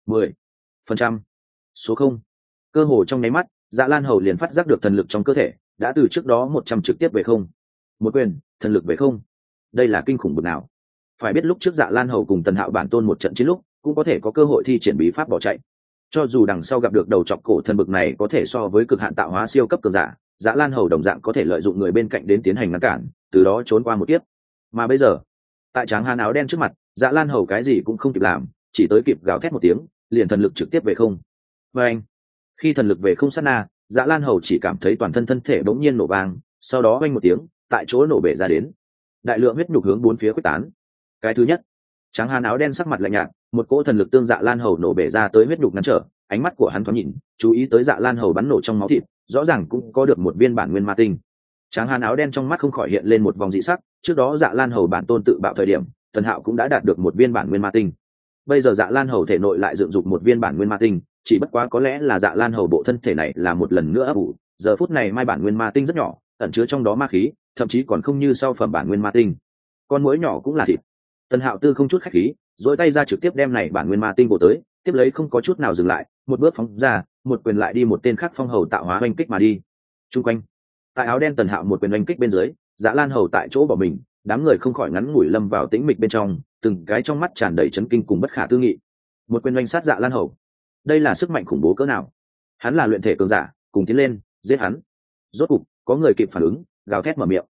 10%. Số 0. Cơ hồ trong nháy mắt, Dạ Lan Hầu liền phát giác được thần lực trong cơ thể đã từ trước đó 100 trực tiếp về không. Một quyền, thần lực về không. Đây là kinh khủng bực nào. Phải biết lúc trước Dạ Lan Hầu cùng Tần Hạo bản tôn một trận chiến lúc, cũng có thể có cơ hội thi triển bí pháp bỏ chạy. Cho dù đằng sau gặp được đầu chọc cổ thần bực này có thể so với cực hạn tạo hóa siêu cấp cường giả, Dạ Lan Hầu đồng dạng có thể lợi dụng người bên cạnh đến tiến hành ngăn cản, từ đó trốn qua một kiếp. Mà bây giờ, tại tráng hán áo đen trước mặt, Dạ Lan Hầu cái gì cũng không kịp làm, chỉ tới kịp gào thét một tiếng, liền thần lực trực tiếp về không. Và anh, khi thần lực về không sát na, Dạ Lan Hầu chỉ cảm thấy toàn thân thân thể bỗng nhiên nổ vang, sau đó vang một tiếng, tại chỗ nổ bể ra đến. Đại lượng huyết nhục hướng bốn phía khuếch tán. Cái thứ nhất, tráng hán áo đen sắc mặt lạnh nhạt, một cỗ thần lực tương Dạ Lan Hầu nổ bể ra tới huyết nhục ngăn trở, ánh mắt của hắn thoáng nhìn, chú ý tới Dạ Lan Hầu bắn nổ trong máu thịt, rõ ràng cũng có được một viên bản nguyên ma tinh. Tráng hán áo đen trong mắt không khỏi hiện lên một vòng dị sắc, trước đó Dạ Lan Hầu bản tôn tự bạo thời điểm, Tần Hạo cũng đã đạt được một viên bản nguyên ma tinh. Bây giờ Dạ Lan Hầu thể nội lại dựng dục một viên bản nguyên ma tinh, chỉ bất quá có lẽ là Dạ Lan Hầu bộ thân thể này là một lần nữa ấp ủ, giờ phút này mai bản nguyên ma tinh rất nhỏ, ẩn chứa trong đó ma khí, thậm chí còn không như sau phẩm bản nguyên ma tinh. Con muỗi nhỏ cũng là thịt. Tần Hạo tư không chút khách khí, dỗi tay ra trực tiếp đem này bản nguyên ma tinh bổ tới, tiếp lấy không có chút nào dừng lại, một bước phóng ra, một quyền lại đi một tên khác phong hầu tạo hóa oanh kích mà đi. Trung quanh, tại áo đen Tần Hạo một quyền oanh kích bên dưới, Dạ Lan Hầu tại chỗ bỏ mình, đám người không khỏi ngắn ngủi lâm vào tĩnh mịch bên trong, từng cái trong mắt tràn đầy chấn kinh cùng bất khả tư nghị. Một quyền oanh sát Dạ Lan Hầu, đây là sức mạnh khủng bố cỡ nào? Hắn là luyện thể cường giả, cùng tiến lên, giết hắn. Rốt cục, có người kịp phản ứng, gào thét mở miệng.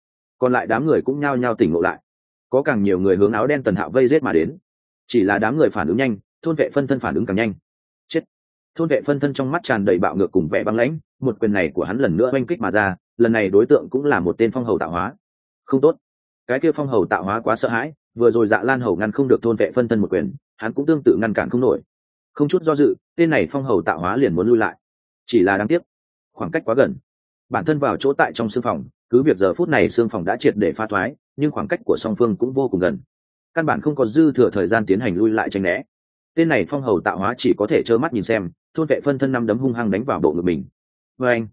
Còn lại đám người cũng nhao nhao tỉnh ngộ lại, có càng nhiều người hướng áo đen Tần Hạo vây giết mà đến. Chỉ là đám người phản ứng nhanh, thôn vệ phân thân phản ứng càng nhanh. Chết! Thôn vệ phân thân trong mắt tràn đầy bạo ngược cùng vẻ băng lãnh, một quyền này của hắn lần nữa oanh kích mà ra, lần này đối tượng cũng là một tên phong hầu tạo hóa. Không tốt, cái kia phong hầu tạo hóa quá sợ hãi, vừa rồi Dạ Lan hầu ngăn không được thôn vệ phân thân một quyền, hắn cũng tương tự ngăn cản không nổi. Không chút do dự, tên này phong hầu tạo hóa liền muốn lui lại. Chỉ là đáng tiếc, khoảng cách quá gần. Bản thân vào chỗ tại trong xương phòng, cứ việc giờ phút này xương phòng đã triệt để phá thoái, nhưng khoảng cách của song phương cũng vô cùng gần, căn bản không có dư thừa thời gian tiến hành lui lại tránh né. Tên này phong hầu tạo hóa chỉ có thể trơ mắt nhìn xem thôn vệ phân thân năm đấm hung hăng đánh vào bộ ngực mình. Và anh,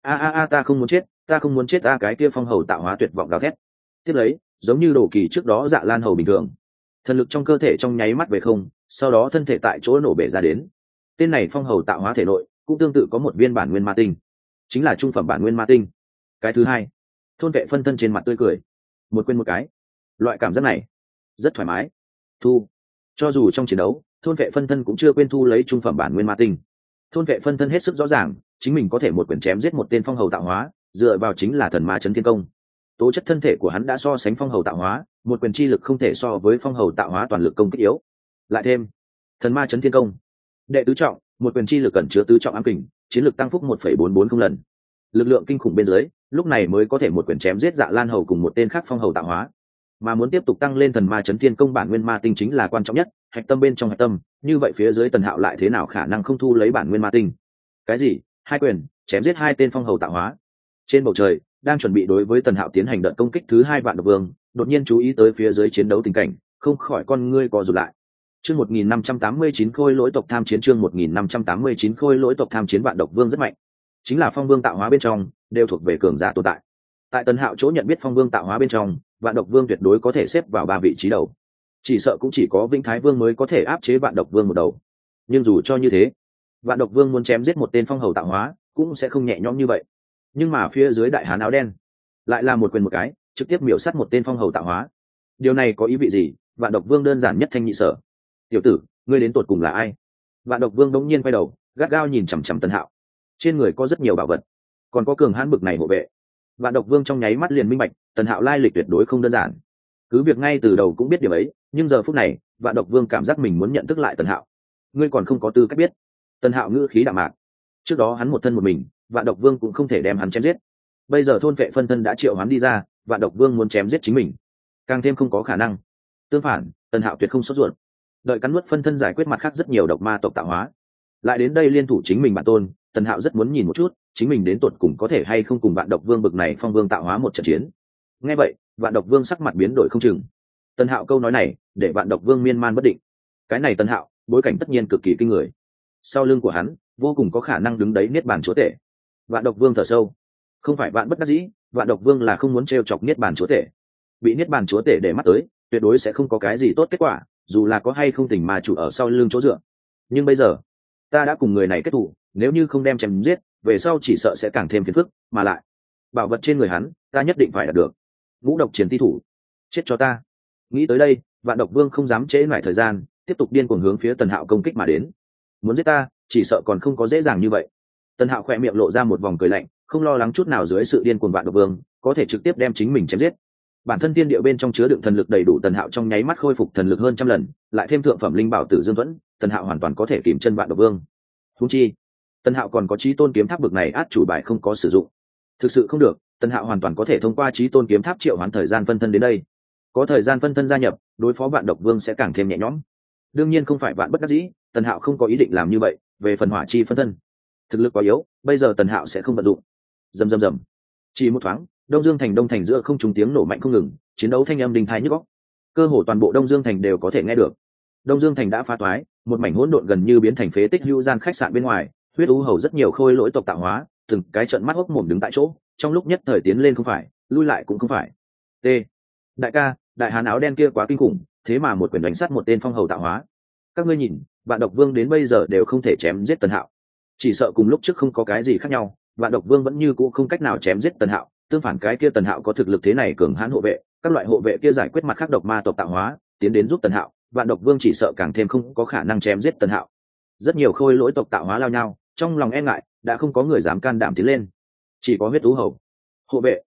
ta không muốn chết, ta không muốn chết, ta cái kia phong hầu tạo hóa tuyệt vọng gào thét. Tiếp lấy, giống như đồ kỳ trước đó Dạ Lan hầu bình thường, thần lực trong cơ thể trong nháy mắt về không, sau đó thân thể tại chỗ nổ bể ra đến. Tên này phong hầu tạo hóa thể nội cũng tương tự có một viên bản nguyên ma tinh, chính là trung phẩm bản nguyên ma tinh. Cái thứ hai, thôn vệ phân thân trên mặt tươi cười, một quên một cái, loại cảm giác này rất thoải mái. Thu, cho dù trong chiến đấu thôn vệ phân thân cũng chưa quên thu lấy trung phẩm bản nguyên ma tinh. Thôn vệ phân thân hết sức rõ ràng chính mình có thể một quyền chém giết một tên phong hầu tạo hóa, dựa vào chính là thần ma chấn thiên công. Tố chất thân thể của hắn đã so sánh phong hầu tạo hóa, một quyền chi lực không thể so với phong hầu tạo hóa toàn lực công kích yếu. Lại thêm thần ma chấn thiên công đệ tứ trọng, một quyền chi lực cẩn chứa tứ trọng ám kình, chiến lực tăng phúc 1,440 lần. Lực lượng kinh khủng bên dưới, lúc này mới có thể một quyền chém giết Dạ Lan hầu cùng một tên khác phong hầu tạo hóa. Mà muốn tiếp tục tăng lên thần ma chấn thiên công bản nguyên ma tinh chính là quan trọng nhất, hạch tâm bên trong hạch tâm, như vậy phía dưới Tần Hạo lại thế nào khả năng không thu lấy bản nguyên ma tinh? Cái gì? Hai quyền chém giết hai tên phong hầu tạo hóa? Trên bầu trời, đang chuẩn bị đối với Tần Hạo tiến hành đợt công kích thứ hai Vạn Độc Vương, đột nhiên chú ý tới phía dưới chiến đấu tình cảnh, không khỏi con ngươi co rụt lại. Chương 1589 khôi lỗi tộc tham chiến, chương 1589 khôi lỗi tộc tham chiến. Vạn Độc Vương rất mạnh, chính là phong vương tạo hóa bên trong đều thuộc về cường giả tồn tại. Tại Tần Hạo chỗ nhận biết phong vương tạo hóa bên trong, Vạn Độc Vương tuyệt đối có thể xếp vào 3 vị trí đầu, chỉ sợ cũng chỉ có Vĩnh Thái Vương mới có thể áp chế Vạn Độc Vương một đầu. Nhưng dù cho như thế, Vạn Độc Vương muốn chém giết một tên phong hầu tạo hóa cũng sẽ không nhẹ nhõm như vậy. Nhưng mà phía dưới đại hán áo đen lại là một quyền một cái trực tiếp miểu sát một tên phong hầu tạo hóa. Điều này có ý vị gì? Vạn Độc Vương đơn giản nhất thanh nhị sở. Tiểu tử, ngươi đến tột cùng là ai? Vạn Độc Vương đống nhiên quay đầu, gắt gao nhìn chằm chằm Tần Hạo. Trên người có rất nhiều bảo vật, còn có cường hãn bực này hộ vệ. Vạn Độc Vương trong nháy mắt liền minh bạch, Tần Hạo lai lịch tuyệt đối không đơn giản. Cứ việc ngay từ đầu cũng biết điểm ấy, nhưng giờ phút này, Vạn Độc Vương cảm giác mình muốn nhận thức lại Tần Hạo. Ngươi còn không có tư cách biết. Tần Hạo ngữ khí đạm mạc. Trước đó hắn một thân một mình, Vạn Độc Vương cũng không thể đem hắn chém giết. Bây giờ thôn vệ phân thân đã triệu hắn đi ra, Vạn Độc Vương muốn chém giết chính mình, càng thêm không có khả năng. Tương phản, Tần Hạo tuyệt không sốt ruột. Đợi cắn nuốt phân thân giải quyết mặt khác rất nhiều độc ma tộc tạo hóa, lại đến đây liên thủ chính mình bản tôn. Tần Hạo rất muốn nhìn một chút, chính mình đến tột cùng có thể hay không cùng Vạn Độc Vương bực này phong vương tạo hóa một trận chiến. Nghe vậy, Vạn Độc Vương sắc mặt biến đổi không chừng. Tần Hạo câu nói này để Vạn Độc Vương miên man bất định. Cái này Tần Hạo bối cảnh tất nhiên cực kỳ kinh người, sau lưng của hắn vô cùng có khả năng đứng đấy niết bàn chúa tể. Vạn Độc Vương thở sâu, không phải vạn bất đắc dĩ, Vạn Độc Vương là không muốn trêu chọc niết bàn chúa tể. Bị niết bàn chúa tể để mắt tới, tuyệt đối sẽ không có cái gì tốt kết quả, dù là có hay không tình mà chủ ở sau lưng chỗ dựa. Nhưng bây giờ ta đã cùng người này kết thù, nếu như không đem chém giết, về sau chỉ sợ sẽ càng thêm phiền phức, mà lại bảo vật trên người hắn ta nhất định phải đạt được. Ngũ độc chiến ti thủ, chết cho ta. Nghĩ tới đây, Vạn Độc Vương không dám trễ nải thời gian, tiếp tục điên cuồng hướng phía Tần Hạo công kích mà đến. Muốn giết ta, chỉ sợ còn không có dễ dàng như vậy. Tần Hạo khỏe miệng lộ ra một vòng cười lạnh, không lo lắng chút nào dưới sự điên cuồng Vạn Độc Vương có thể trực tiếp đem chính mình chém giết. Bản thân tiên địa bên trong chứa đựng thần lực đầy đủ, Tần Hạo trong nháy mắt khôi phục thần lực hơn 100 lần, lại thêm thượng phẩm linh bảo Tử Dương Thuẫn, Tần Hạo hoàn toàn có thể kìm chân Vạn Độc Vương. Huống chi, Tần Hạo còn có Chí Tôn kiếm tháp bực này át chủ bài không có sử dụng. Thực sự không được, Tần Hạo hoàn toàn có thể thông qua Chí Tôn kiếm tháp triệu hoán thời gian phân thân đến đây. Có thời gian phân thân gia nhập, đối phó Vạn Độc Vương sẽ càng thêm nhẹ nhõm. Đương nhiên không phải vạn bất đắc dĩ, Tần Hạo không có ý định làm như vậy. Về phần hỏa chi phân thân, thực lực quá yếu, bây giờ Tần Hạo sẽ không vận dụng. Rầm rầm rầm, chỉ một thoáng, Đông Dương thành giữa không trung tiếng nổ mạnh không ngừng, chiến đấu thanh âm đình thai nhức óc. Cơ hồ toàn bộ Đông Dương thành đều có thể nghe được. Đông Dương thành đã phá toái, một mảnh hỗn độn gần như biến thành phế tích hữu gian khách sạn bên ngoài, huyết u hầu rất nhiều khôi lỗi tộc tạo hóa, từng cái trận mắt hốc mồm đứng tại chỗ, trong lúc nhất thời tiến lên không phải, lui lại cũng không phải. T. Đại ca, đại hán áo đen kia quá kinh khủng, thế mà một quyền đánh sát một tên phong hầu tạo hóa. Các ngươi nhìn, Vạn Độc Vương đến bây giờ đều không thể chém giết Tần Hạo. Chỉ sợ cùng lúc trước không có cái gì khác nhau, Vạn Độc Vương vẫn như cũ không cách nào chém giết Tần Hạo, tương phản cái kia Tần Hạo có thực lực thế này cường hãn hộ vệ, các loại hộ vệ kia giải quyết mặt khác độc ma tộc tạo hóa, tiến đến giúp Tần Hạo, Vạn Độc Vương chỉ sợ càng thêm không có khả năng chém giết Tần Hạo. Rất nhiều khôi lỗi tộc tạo hóa lao nhau, trong lòng e ngại, đã không có người dám can đảm tiến lên. Chỉ có huyết thú hầu, hộ vệ.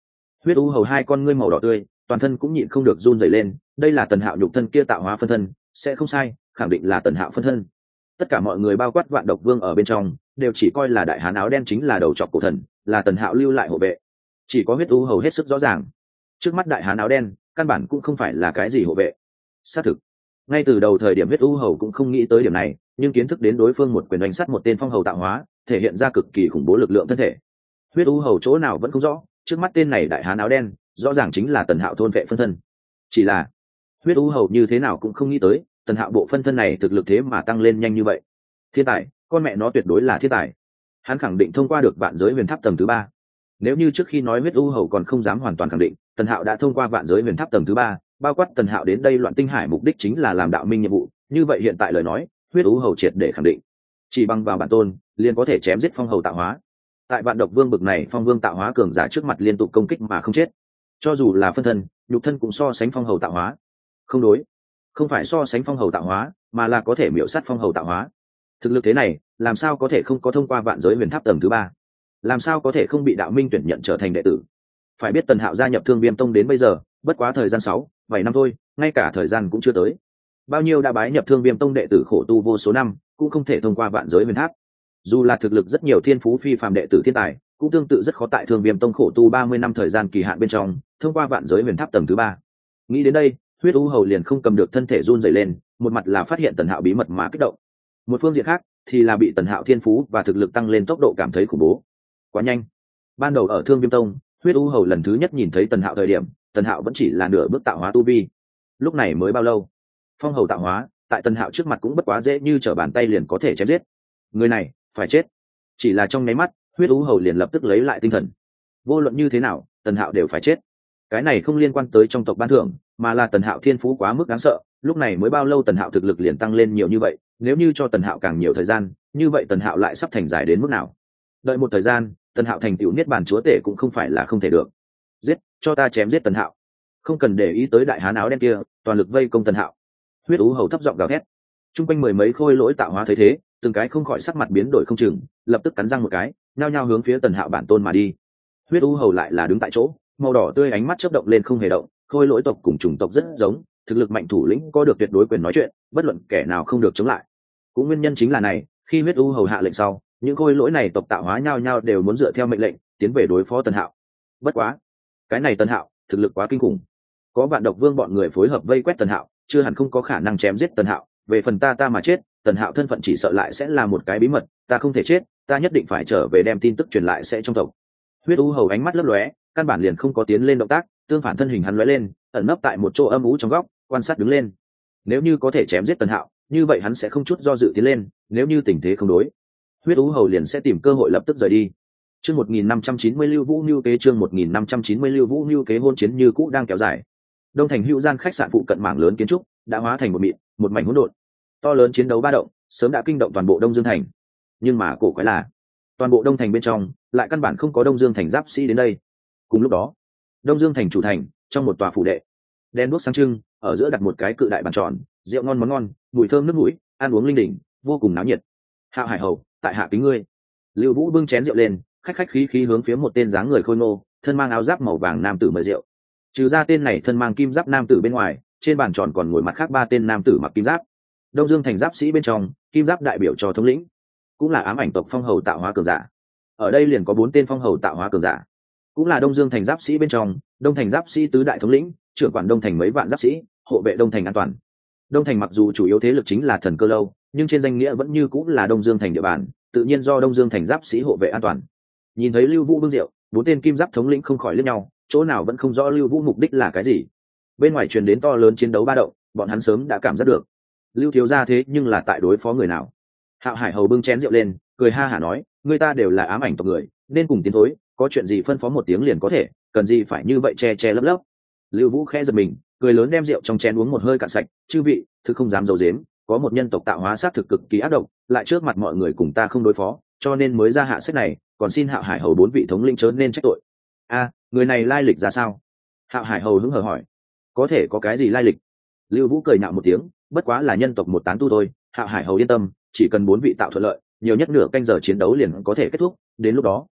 Huyết u hầu hai con ngươi màu đỏ tươi, toàn thân cũng nhịn không được run rẩy lên. Đây là Tần Hạo nhục thân kia tạo hóa phân thân, sẽ không sai, khẳng định là Tần Hạo phân thân. Tất cả mọi người bao quát Vạn Độc Vương ở bên trong đều chỉ coi là đại hán áo đen chính là đầu trọc cổ thần, là Tần Hạo lưu lại hộ vệ. Chỉ có Huyết u hầu hết sức rõ ràng, trước mắt đại hán áo đen căn bản cũng không phải là cái gì hộ vệ. Xác thực, ngay từ đầu thời điểm Huyết u hầu cũng không nghĩ tới điểm này, nhưng kiến thức đến đối phương một quyền đánh sắt một tên phong hầu tạo hóa, thể hiện ra cực kỳ khủng bố lực lượng thân thể. Huyết u hầu chỗ nào vẫn không rõ, trước mắt tên này đại hán áo đen rõ ràng chính là Tần Hạo thôn vệ phân thân. Chỉ là Huyết u hầu như thế nào cũng không nghĩ tới, Tần Hạo bộ phân thân này thực lực thế mà tăng lên nhanh như vậy. Thiên tài, con mẹ nó tuyệt đối là thiên tài. Hắn khẳng định thông qua được vạn giới huyền tháp tầng thứ 3. Nếu như trước khi nói Huyết u hầu còn không dám hoàn toàn khẳng định, Tần Hạo đã thông qua vạn giới huyền tháp tầng thứ 3, bao quát Tần Hạo đến đây Loạn Tinh Hải mục đích chính là làm đạo minh nhiệm vụ, như vậy hiện tại lời nói, Huyết u hầu triệt để khẳng định, chỉ bằng vào bản tôn, liền có thể chém giết phong hầu tạo hóa. Tại Vạn Độc Vương bực này phong vương tạo hóa cường giả trước mặt liên tục công kích mà không chết, cho dù là phân thân, nhục thân cũng so sánh phong hầu tạo hóa. Không đối, không phải so sánh phong hầu tạo hóa, mà là có thể miểu sát phong hầu tạo hóa. Thực lực thế này, làm sao có thể không có thông qua vạn giới huyền tháp tầng thứ 3? Làm sao có thể không bị đạo minh tuyển nhận trở thành đệ tử? Phải biết Tần Hạo gia nhập Thương Viêm Tông đến bây giờ, bất quá thời gian 6-7 năm thôi, ngay cả thời gian cũng chưa tới. Bao nhiêu đã bái nhập Thương Viêm Tông đệ tử khổ tu vô số năm, cũng không thể thông qua vạn giới huyền tháp. Dù là thực lực rất nhiều thiên phú phi phàm đệ tử thiên tài, cũng tương tự rất khó tại Thương Viêm Tông khổ tu 30 năm thời gian kỳ hạn bên trong, thông qua vạn giới huyền tháp tầng thứ 3. Nghĩ đến đây, Huyết u hầu liền không cầm được thân thể run rẩy lên, một mặt là phát hiện Tần Hạo bí mật mà kích động, một phương diện khác thì là bị Tần Hạo thiên phú và thực lực tăng lên tốc độ cảm thấy khủng bố. Quá nhanh. Ban đầu ở Thương Viêm Tông, Huyết u hầu lần thứ nhất nhìn thấy Tần Hạo thời điểm, Tần Hạo vẫn chỉ là nửa bước tạo hóa tu vi. Lúc này mới bao lâu? Phong hầu tạo hóa, tại Tần Hạo trước mặt cũng bất quá dễ như trở bàn tay liền có thể chém giết. Người này phải chết. Chỉ là trong nháy mắt, Huyết u hầu liền lập tức lấy lại tinh thần. Vô luận như thế nào, Tần Hạo đều phải chết. Cái này không liên quan tới trong tộc ban thưởng, mà là Tần Hạo thiên phú quá mức đáng sợ. Lúc này mới bao lâu Tần Hạo thực lực liền tăng lên nhiều như vậy, nếu như cho Tần Hạo càng nhiều thời gian, như vậy Tần Hạo lại sắp thành dài đến mức nào? Đợi một thời gian, Tần Hạo thành tựu niết bàn chúa tể cũng không phải là không thể được. Giết, cho ta chém giết Tần Hạo. Không cần để ý tới đại hán áo đen kia, toàn lực vây công Tần Hạo. Huyết u hầu thấp giọng gào thét. Trung quanh mười mấy khôi lỗi tạo hóa thấy thế, từng cái không khỏi sắc mặt biến đổi không chừng, lập tức cắn răng một cái, nhao nhao hướng phía Tần Hạo bản tôn mà đi. Huyết u hầu lại là đứng tại chỗ, màu đỏ tươi ánh mắt chớp động lên không hề động. Khôi lỗi tộc cùng chủng tộc rất giống, thực lực mạnh thủ lĩnh có được tuyệt đối quyền nói chuyện, bất luận kẻ nào không được chống lại. Cũng nguyên nhân chính là này, khi Huyết u hầu hạ lệnh sau, những khôi lỗi này tộc tạo hóa nhao nhao đều muốn dựa theo mệnh lệnh tiến về đối phó Tần Hạo. Bất quá, cái này Tần Hạo thực lực quá kinh khủng, có Vạn Độc Vương bọn người phối hợp vây quét Tần Hạo, chưa hẳn không có khả năng chém giết Tần Hạo. Về phần ta mà chết, Tần Hạo thân phận chỉ sợ lại sẽ là một cái bí mật, ta không thể chết, ta nhất định phải trở về đem tin tức truyền lại sẽ trong tộc. Huyết u hầu ánh mắt lấp lóe, căn bản liền không có tiến lên động tác, tương phản thân hình hắn lóe lên, ẩn nấp tại một chỗ âm u trong góc, quan sát đứng lên. Nếu như có thể chém giết Tần Hạo, như vậy hắn sẽ không chút do dự tiến lên, nếu như tình thế không đối, Huyết u hầu liền sẽ tìm cơ hội lập tức rời đi. Chương 1590 Lưu Vũ Nưu kế, chương 1590 Lưu Vũ Nưu kế. Hôn chiến như cũ đang kéo dài. Đông thành Hữu Gian khách sạn phụ cận mảng lớn kiến trúc đã hóa thành một mịn, một mảnh hỗn độn. To lớn chiến đấu ba động, sớm đã kinh động toàn bộ Đông Dương thành. Nhưng mà cổ quái là, toàn bộ Đông thành bên trong lại căn bản không có Đông Dương thành giáp sĩ đến đây. Cùng lúc đó, Đông Dương thành chủ thành, trong một tòa phủ đệ, đen đuốc sáng trưng, ở giữa đặt một cái cự đại bàn tròn, rượu ngon món ngon, mùi thơm nước mũi, ăn uống linh đình, vô cùng náo nhiệt. Hạo Hải hầu, tại hạ kính ngươi. Lưu Vũ bưng chén rượu lên, khách khách khí khí hướng phía một tên dáng người khôi ngô, thân mang áo giáp màu vàng nam tử mời rượu. Trừ ra tên này thân mang kim giáp nam tử bên ngoài, trên bàn tròn còn ngồi mặt khác ba tên nam tử mặc kim giáp. Đông Dương thành giáp sĩ bên trong, kim giáp đại biểu cho thống lĩnh, cũng là ám ảnh tộc phong hầu tạo hóa cường giả. Ở đây liền có 4 tên phong hầu tạo hóa cường giả, cũng là Đông Dương thành giáp sĩ bên trong, Đông thành giáp sĩ tứ đại thống lĩnh, trưởng quản Đông thành mấy vạn giáp sĩ, hộ vệ Đông thành an toàn. Đông thành mặc dù chủ yếu thế lực chính là Thần Cơ lâu, nhưng trên danh nghĩa vẫn như cũng là Đông Dương thành địa bàn, tự nhiên do Đông Dương thành giáp sĩ hộ vệ an toàn. Nhìn thấy Lưu Vũ bưng rượu, 4 tên kim giáp thống lĩnh không khỏi liếc nhau, chỗ nào vẫn không rõ Lưu Vũ mục đích là cái gì. Bên ngoài truyền đến to lớn chiến đấu ba động, bọn hắn sớm đã cảm giác được. Lưu thiếu gia thế nhưng là tại đối phó người nào? Hạo Hải hầu bưng chén rượu lên, cười ha hả nói, người ta đều là ám ảnh tộc người, nên cùng tiến thối, có chuyện gì phân phó một tiếng liền có thể, cần gì phải như vậy che che lấp lấp. Lưu Vũ khẽ giật mình, cười lớn đem rượu trong chén uống một hơi cạn sạch, chư vị, thực không dám giấu giếm, có một nhân tộc tạo hóa sát thực cực kỳ ác độc, lại trước mặt mọi người cùng ta không đối phó, cho nên mới ra hạ sách này, còn xin Hạo Hải hầu 4 vị thống lĩnh chớ nên trách tội. A, người này lai lịch ra sao? Hạo Hải hầu hứng hờ hỏi. Có thể có cái gì lai lịch? Lưu Vũ cười nhạo một tiếng, bất quá là nhân tộc một tán tu thôi, Hạo Hải hầu yên tâm, chỉ cần 4 vị tạo thuận lợi, nhiều nhất nửa canh giờ chiến đấu liền có thể kết thúc, đến lúc đó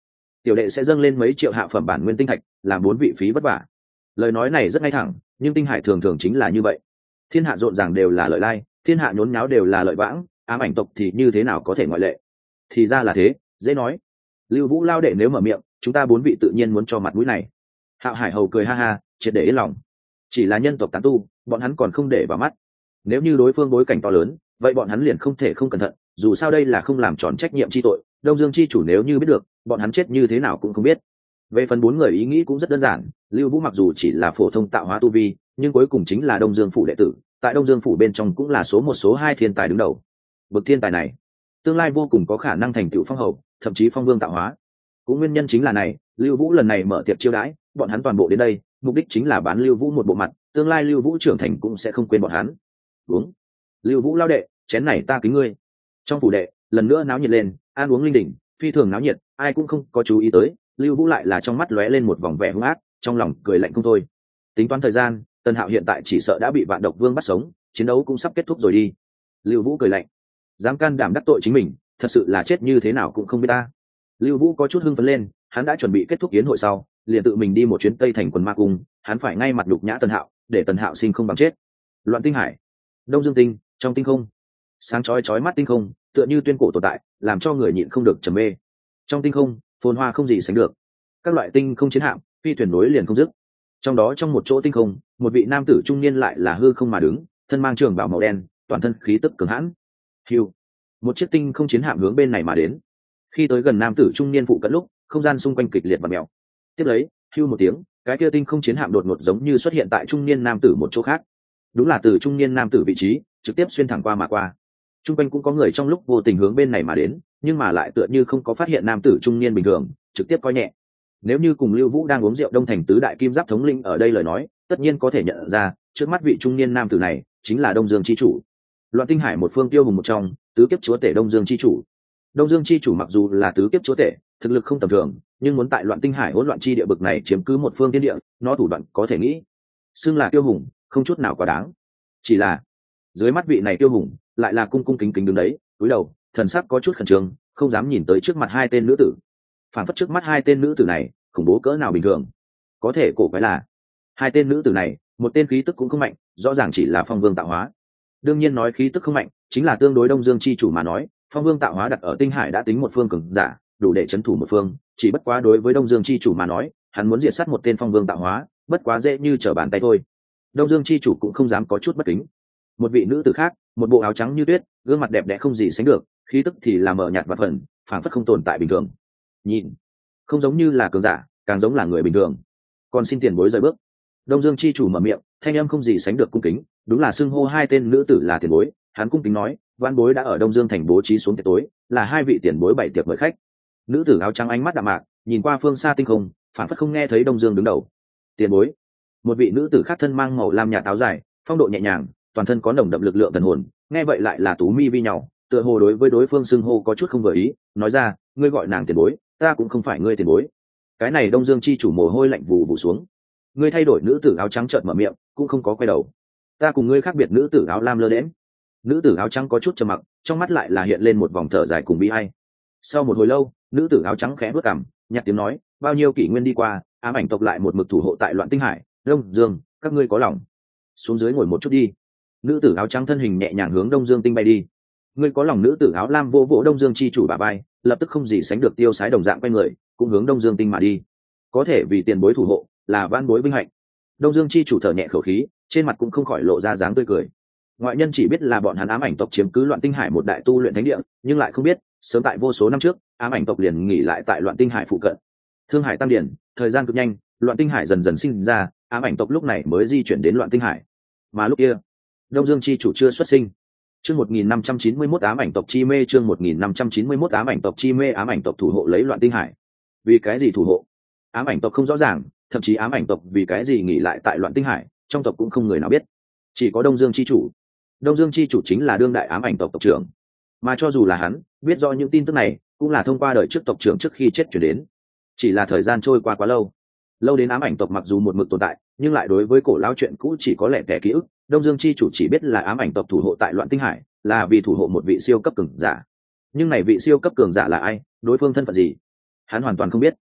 tiểu đệ sẽ dâng lên mấy triệu hạ phẩm bản nguyên tinh thạch làm 4 vị phí vất vả. Lời nói này rất ngay thẳng, nhưng tinh hải thường thường chính là như vậy. Thiên hạ rộn ràng đều là lợi lai, thiên hạ nhốn nháo đều là lợi vãng, ám ảnh tộc thì như thế nào có thể ngoại lệ. Thì ra là thế, dễ nói. Lưu Vũ lao đệ nếu mở miệng, chúng ta 4 vị tự nhiên muốn cho mặt mũi này. Hạo Hải hầu cười ha ha, triệt để yên lòng. Chỉ là nhân tộc tán tu, bọn hắn còn không để vào mắt. Nếu như đối phương bối cảnh to lớn, vậy bọn hắn liền không thể không cẩn thận, dù sao đây là không làm tròn trách nhiệm chi tội. Đông Dương chi chủ nếu như biết được, bọn hắn chết như thế nào cũng không biết. Về phần 4 người ý nghĩ cũng rất đơn giản, Lưu Vũ mặc dù chỉ là phổ thông tạo hóa tu vi, nhưng cuối cùng chính là Đông Dương phủ đệ tử, tại Đông Dương phủ bên trong cũng là số 1 số 2 thiên tài đứng đầu. Bậc thiên tài này, tương lai vô cùng có khả năng thành tựu phong hầu, thậm chí phong vương tạo hóa. Cũng nguyên nhân chính là này, Lưu Vũ lần này mở tiệc chiêu đãi, bọn hắn toàn bộ đến đây, mục đích chính là bán Lưu Vũ một bộ mặt, tương lai Lưu Vũ trưởng thành cũng sẽ không quên bọn hắn. Uống. Lưu Vũ lao đệ, chén này ta kính ngươi. Trong phủ đệ, lần nữa náo nhiệt lên, ăn uống linh đình, phi thường náo nhiệt, ai cũng không có chú ý tới, Lưu Vũ lại là trong mắt lóe lên một vòng vẻ hung ác, trong lòng cười lạnh không thôi. Tính toán thời gian, Tân Hạo hiện tại chỉ sợ đã bị Vạn Độc Vương bắt sống, chiến đấu cũng sắp kết thúc rồi đi. Lưu Vũ cười lạnh, dám can đảm đắc tội chính mình, thật sự là chết như thế nào cũng không biết ta. Lưu Vũ có chút hưng phấn lên, hắn đã chuẩn bị kết thúc yến hội sau, liền tự mình đi một chuyến Tây Thành Quần Ma Cung, hắn phải ngay mặt nhục nhã Tân Hạo, để Tân Hạo sinh không bằng chết. Loạn tinh hải, Đông Dương tinh, trong tinh không, sáng chói chói mắt tinh không, tựa như tuyên cổ tồn tại, làm cho người nhịn không được trầm mê. Trong tinh không, phồn hoa không gì sánh được, các loại tinh không chiến hạm, phi thuyền nối liền không dứt. Trong đó trong một chỗ tinh không, một vị nam tử trung niên lại là hư không mà đứng, thân mang trường bào màu đen, toàn thân khí tức cường hãn. Hưu, một chiếc tinh không chiến hạm hướng bên này mà đến. Khi tới gần nam tử trung niên phụ cận lúc, không gian xung quanh kịch liệt và mèo. Tiếp lấy, hưu một tiếng, cái kia tinh không chiến hạm đột ngột giống như xuất hiện tại trung niên nam tử một chỗ khác. Đúng là từ trung niên nam tử vị trí trực tiếp xuyên thẳng qua mà qua. Trung quanh cũng có người trong lúc vô tình hướng bên này mà đến, nhưng mà lại tựa như không có phát hiện nam tử trung niên bình thường, trực tiếp coi nhẹ. Nếu như cùng Lưu Vũ đang uống rượu Đông Thành tứ đại kim giáp thống lĩnh ở đây lời nói, tất nhiên có thể nhận ra, trước mắt vị trung niên nam tử này chính là Đông Dương chi chủ. Loạn tinh hải một phương tiêu hùng một trong, tứ kiếp chúa tể Đông Dương chi chủ. Đông Dương chi chủ mặc dù là tứ kiếp chúa tể, thực lực không tầm thường, nhưng muốn tại Loạn tinh hải hỗn loạn chi địa bực này chiếm cứ một phương thiên địa, nó thủ đoạn có thể nghĩ. Xưng là tiêu hùng, không chút nào quá đáng. Chỉ là, dưới mắt vị này tiêu hùng, lại là cung cung kính kính đứng đấy, cúi đầu, thần sắc có chút khẩn trương, không dám nhìn tới trước mặt hai tên nữ tử. Phản phất trước mắt hai tên nữ tử này, khủng bố cỡ nào bình thường. Có thể cổ quái là, hai tên nữ tử này, một tên khí tức cũng không mạnh, rõ ràng chỉ là phong vương tạo hóa. Đương nhiên nói khí tức không mạnh, chính là tương đối Đông Dương chi chủ mà nói, phong vương tạo hóa đặt ở tinh hải đã tính một phương cường giả, đủ để chấn thủ một phương, chỉ bất quá đối với Đông Dương chi chủ mà nói, hắn muốn diệt sát một tên phong vương tạo hóa, bất quá dễ như trở bàn tay thôi. Đông Dương chi chủ cũng không dám có chút bất kính. Một vị nữ tử khác, một bộ áo trắng như tuyết, gương mặt đẹp đẽ không gì sánh được, khí tức thì là mờ nhạt và phần, phảng phất không tồn tại bình thường. Nhìn, không giống như là cường giả, càng giống là người bình thường. Còn xin tiền bối rời bước. Đông Dương chi chủ mở miệng, thanh âm không gì sánh được cung kính, đúng là xưng hô hai tên nữ tử là tiền bối. Hắn cung kính nói, vãn bối đã ở Đông Dương thành bố trí xuống tiệc tối, là hai vị tiền bối bày tiệc mời khách. Nữ tử áo trắng ánh mắt đạm mạc, nhìn qua phương xa tinh không, phảng phất không nghe thấy Đông Dương đứng đầu. Tiền bối. Một vị nữ tử khác thân mang màu lam nhạt áo dài, phong độ nhẹ nhàng, toàn thân có nồng đậm lực lượng thần hồn, nghe vậy lại là tú mi vi nhau, tựa hồ đối với đối phương xưng hô có chút không vừa ý, nói ra, ngươi gọi nàng tiền bối, ta cũng không phải ngươi tiền bối. Cái này Đông Dương chi chủ mồ hôi lạnh vù vù xuống. Ngươi thay đổi nữ tử áo trắng trợn mở miệng, cũng không có quay đầu. Ta cùng ngươi khác biệt, nữ tử áo lam lơ đễnh. Nữ tử áo trắng có chút trầm mặc, trong mắt lại là hiện lên một vòng thở dài cùng bi ai. Sau một hồi lâu, nữ tử áo trắng khẽ bước cằm, nhạt tiếng nói, bao nhiêu kỷ nguyên đi qua, ám ảnh tộc lại một mực thủ hộ tại Loạn tinh hải, Đông Dương, các ngươi có lòng xuống dưới ngồi một chút đi. Nữ tử áo trắng thân hình nhẹ nhàng hướng Đông Dương tinh bay đi. Ngươi có lòng. Nữ tử áo lam vô vỗ Đông Dương chi chủ bả vai, lập tức không gì sánh được tiêu sái đồng dạng quay người, cũng hướng Đông Dương tinh mà đi. Có thể vì tiền bối thủ hộ, là vãn bối vinh hạnh. Đông Dương chi chủ thở nhẹ khẩu khí, trên mặt cũng không khỏi lộ ra dáng tươi cười. Ngoại nhân chỉ biết là bọn hắn ám ảnh tộc chiếm cứ Loạn tinh hải một đại tu luyện thánh địa, nhưng lại không biết, sớm tại vô số năm trước, ám ảnh tộc liền nghỉ lại tại Loạn tinh hải phụ cận. Thương hải tăng điển, thời gian cực nhanh, Loạn tinh hải dần dần sinh ra, ám ảnh tộc lúc này mới di chuyển đến Loạn tinh hải. Mà lúc kia, Đông Dương chi chủ chưa xuất sinh. Chương 1591 ám ảnh tộc chi mê, chương 1591 ám ảnh tộc chi mê. Ám ảnh tộc thủ hộ lấy Loạn tinh hải. Vì cái gì thủ hộ? Ám ảnh tộc không rõ ràng, thậm chí ám ảnh tộc vì cái gì nghỉ lại tại Loạn tinh hải, trong tộc cũng không người nào biết. Chỉ có Đông Dương chi chủ. Đông Dương chi chủ chính là đương đại ám ảnh tộc tộc trưởng. Mà cho dù là hắn, biết rõ những tin tức này, cũng là thông qua đời trước tộc trưởng trước khi chết chuyển đến. Chỉ là thời gian trôi qua quá lâu. Lâu đến ám ảnh tộc mặc dù một mực tồn tại, nhưng lại đối với cổ lão chuyện cũ chỉ có lẻ tẻ ký ức. Đông Dương chi chủ chỉ biết là ám ảnh tộc thủ hộ tại Loạn tinh hải, là vì thủ hộ một vị siêu cấp cường giả. Nhưng này vị siêu cấp cường giả là ai, đối phương thân phận gì, hắn hoàn toàn không biết.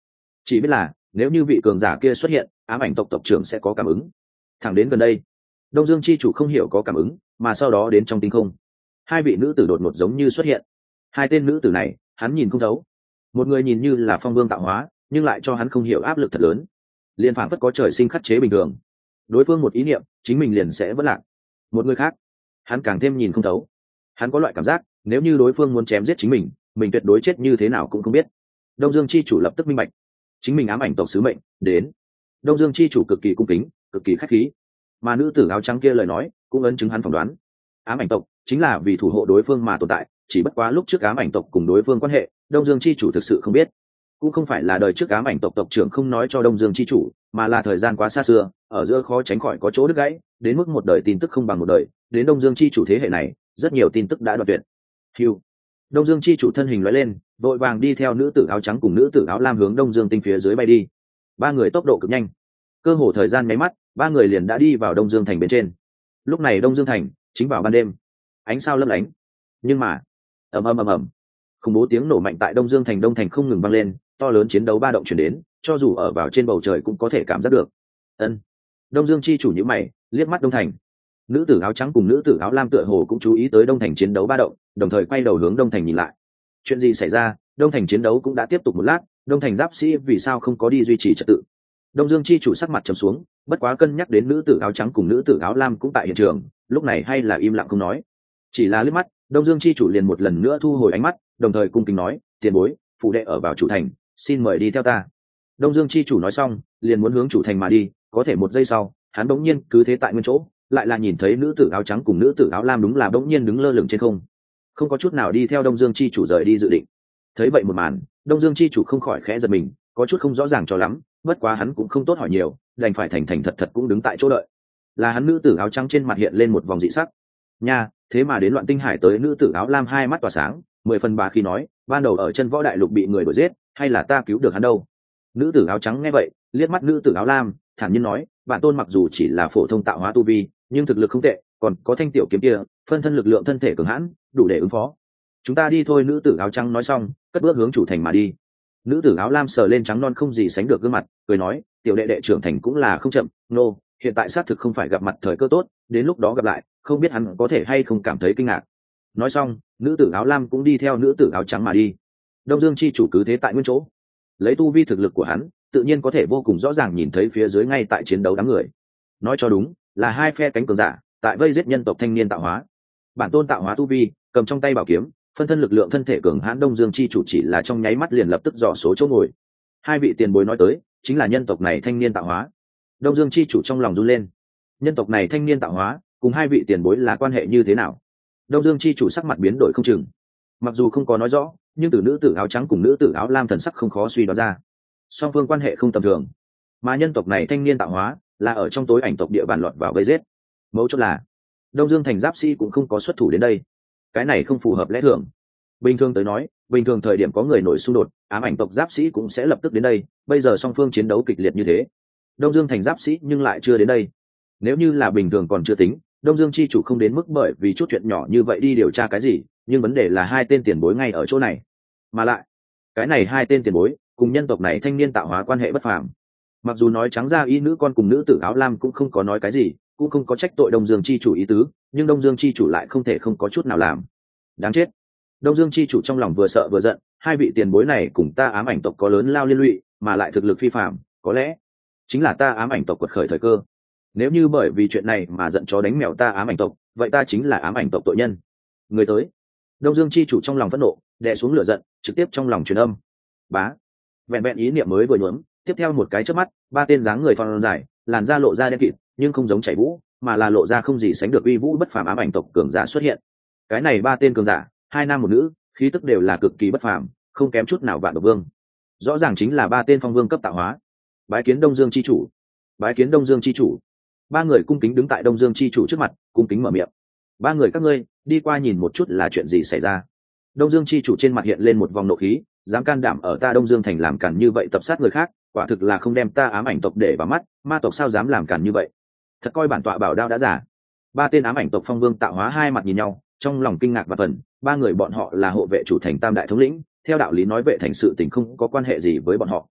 chỉ biết là nếu như vị cường giả kia xuất hiện, ám ảnh tộc tộc trưởng sẽ có cảm ứng. Thẳng đến gần đây, Đông Dương chi chủ không hiểu có cảm ứng, mà sau đó đến trong tinh không, hai vị nữ tử đột ngột giống như xuất hiện. Hai tên nữ tử này hắn nhìn không thấu, một người nhìn như là phong vương tạo hóa, nhưng lại cho hắn không hiểu áp lực thật lớn, liền phảng phất có trời sinh khắc chế bình thường, đối phương một ý niệm chính mình liền sẽ vỡ lạc. Một người khác hắn càng thêm nhìn không thấu, hắn có loại cảm giác nếu như đối phương muốn chém giết chính mình tuyệt đối chết như thế nào cũng không biết. Đông Dương chi chủ lập tức minh bạch, chính mình ám ảnh tộc sứ mệnh đến. Đông Dương chi chủ cực kỳ cung kính, cực kỳ khách khí, mà nữ tử áo trắng kia lời nói cũng ấn chứng hắn phỏng đoán, ám ảnh tộc chính là vì thủ hộ đối phương mà tồn tại, chỉ bất quá lúc trước ám ảnh tộc cùng đối phương quan hệ Đông Dương chi chủ thực sự không biết. Cũng không phải là đời trước ám ảnh tộc tộc trưởng không nói cho Đông Dương chi chủ, mà là thời gian quá xa xưa, ở giữa khó tránh khỏi có chỗ đứt gãy, đến mức một đời tin tức không bằng một đời, đến Đông Dương chi chủ thế hệ này rất nhiều tin tức đã đoạn tuyệt. Hưu. Đông Dương chi chủ thân hình lóe lên, vội vàng đi theo nữ tử áo trắng cùng nữ tử áo lam hướng Đông Dương tinh phía dưới bay đi. Ba người tốc độ cực nhanh, cơ hồ thời gian mấy mắt, ba người liền đã đi vào Đông Dương thành bên trên. Lúc này Đông Dương thành chính vào ban đêm, ánh sao lấp lánh, nhưng mà ầm ầm ầm ầm, khủng bố tiếng nổ mạnh tại Đông Dương thành đông thành không ngừng vang lên, to lớn chiến đấu ba động chuyển đến, cho dù ở vào trên bầu trời cũng có thể cảm giác được. Ân. Đông Dương chi chủ nhíu mày, liếc mắt Đông thành. Nữ tử áo trắng cùng nữ tử áo lam tựa hồ cũng chú ý tới Đông thành chiến đấu ba động, đồng thời quay đầu hướng Đông thành nhìn lại. Chuyện gì xảy ra? Đông thành chiến đấu cũng đã tiếp tục một lát, Đông thành giáp sĩ vì sao không có đi duy trì trật tự? Đông Dương chi chủ sắc mặt trầm xuống, bất quá cân nhắc đến nữ tử áo trắng cùng nữ tử áo lam cũng tại hiện trường, lúc này hay là im lặng không nói. Chỉ là liếc mắt, Đông Dương chi chủ liền một lần nữa thu hồi ánh mắt, đồng thời cung kính nói, tiền bối, phụ đệ ở vào chủ thành, xin mời đi theo ta. Đông Dương chi chủ nói xong liền muốn hướng chủ thành mà đi, có thể một giây sau hắn bỗng nhiên cứ thế tại nguyên chỗ, lại là nhìn thấy nữ tử áo trắng cùng nữ tử áo lam đúng là bỗng nhiên đứng lơ lửng trên không, không có chút nào đi theo Đông Dương chi chủ rời đi dự định. Thấy vậy một màn, Đông Dương chi chủ không khỏi khẽ giật mình, có chút không rõ ràng cho lắm, bất quá hắn cũng không tốt hỏi nhiều, đành phải thành thành thật thật cũng đứng tại chỗ đợi. Là hắn nữ tử áo trắng trên mặt hiện lên một vòng dị sắc. Nha, thế mà đến Loạn Tinh Hải tới nữ tử áo lam hai mắt tỏa sáng, 10 phần bá khí nói, ban đầu ở chân võ đại lục bị người đuổi giết, hay là ta cứu được hắn đâu? Nữ tử áo trắng nghe vậy, liếc mắt nữ tử áo lam, thản nhiên nói, bản tôn mặc dù chỉ là phổ thông tạo hóa tu vi, nhưng thực lực không tệ, còn có thanh tiểu kiếm kia, phân thân lực lượng thân thể cường hãn, đủ để ứng phó. Chúng ta đi thôi. Nữ tử áo trắng nói xong, cất bước hướng chủ thành mà đi. Nữ tử áo lam sờ lên trắng non không gì sánh được gương mặt, cười nói, tiểu đệ đệ trưởng thành cũng là không chậm, nô, hiện tại xác thực không phải gặp mặt thời cơ tốt, đến lúc đó gặp lại, không biết hắn có thể hay không cảm thấy kinh ngạc. Nói xong, nữ tử áo lam cũng đi theo nữ tử áo trắng mà đi. Đông Dương chi chủ cứ thế tại nguyên chỗ, lấy tu vi thực lực của hắn, tự nhiên có thể vô cùng rõ ràng nhìn thấy phía dưới ngay tại chiến đấu đám người. Nói cho đúng, là hai phe cánh cường giả tại vây giết nhân tộc thanh niên tạo hóa. Bản tôn tạo hóa tu vi, cầm trong tay bảo kiếm, phân thân lực lượng thân thể cường hãn. Đông Dương chi chủ chỉ là trong nháy mắt liền lập tức dò số chỗ ngồi. Hai vị tiền bối nói tới, chính là nhân tộc này thanh niên tạo hóa. Đông Dương chi chủ trong lòng run lên. Nhân tộc này thanh niên tạo hóa, cùng hai vị tiền bối là quan hệ như thế nào? Đông Dương chi chủ sắc mặt biến đổi không chừng. Mặc dù không có nói rõ, nhưng từ nữ tử áo trắng cùng nữ tử áo lam thần sắc không khó suy đoán ra, song phương quan hệ không tầm thường. Mà nhân tộc này thanh niên tạo hóa là ở trong tối ảnh tộc địa bàn lọt vào vây giết. Mấu chốt là Đông Dương thành giáp sĩ cũng không có xuất thủ đến đây, cái này không phù hợp lẽ thường. Bình thường tới nói, bình thường thời điểm có người nổi xung đột, ám ảnh tộc giáp sĩ cũng sẽ lập tức đến đây. Bây giờ song phương chiến đấu kịch liệt như thế, Đông Dương thành giáp sĩ nhưng lại chưa đến đây. Nếu như là bình thường còn chưa tính, Đông Dương chi chủ không đến mức bởi vì chút chuyện nhỏ như vậy đi điều tra cái gì, nhưng vấn đề là hai tên tiền bối ngay ở chỗ này, mà lại cái này hai tên tiền bối cùng nhân tộc này thanh niên tạo hóa quan hệ bất phàm. Mặc dù nói trắng ra y nữ con cùng nữ tử áo lam cũng không có nói cái gì, cũng không có trách tội Đông Dương chi chủ ý tứ, nhưng Đông Dương chi chủ lại không thể không có chút nào làm. Đáng chết. Đông Dương chi chủ trong lòng vừa sợ vừa giận, hai vị tiền bối này cùng ta ám ảnh tộc có lớn lao liên lụy, mà lại thực lực phi phàm, có lẽ chính là ta ám ảnh tộc quật khởi thời cơ. Nếu như bởi vì chuyện này mà giận chó đánh mèo ta ám ảnh tộc, vậy ta chính là ám ảnh tộc tội nhân. Người tới. Đông Dương chi chủ trong lòng phẫn nộ, đè xuống lửa giận, trực tiếp trong lòng truyền âm. Bá. Vẹn vẹn ý niệm mới vừa nhuốm, tiếp theo một cái chớp mắt, ba tên dáng người thon dài, làn da lộ ra đen kịt, nhưng không giống chảy vũ, mà là lộ ra không gì sánh được uy vũ bất phàm ám ảnh tộc cường giả xuất hiện. Cái này ba tên cường giả, hai nam một nữ, khí tức đều là cực kỳ bất phàm, không kém chút nào Vạn Độc Vương. Rõ ràng chính là ba tên phong vương cấp tạo hóa. Bái kiến Đông Dương chi chủ. Bái kiến Đông Dương chi chủ. Ba người cung kính đứng tại Đông Dương chi chủ trước mặt, cung kính mở miệng. Ba người các ngươi đi qua nhìn một chút là chuyện gì xảy ra. Đông Dương chi chủ trên mặt hiện lên một vòng nộ khí, dám can đảm ở ta Đông Dương thành làm cản như vậy, tập sát người khác, quả thực là không đem ta ám ảnh tộc để vào mắt, ma tộc sao dám làm cản như vậy. Thật coi bản tọa bảo đao đã giả. Ba tên ám ảnh tộc phong vương tạo hóa hai mặt nhìn nhau, trong lòng kinh ngạc và phần. Ba người bọn họ là hộ vệ chủ thành tam đại thống lĩnh, theo đạo lý nói vệ thành sự tình không có quan hệ gì với bọn họ.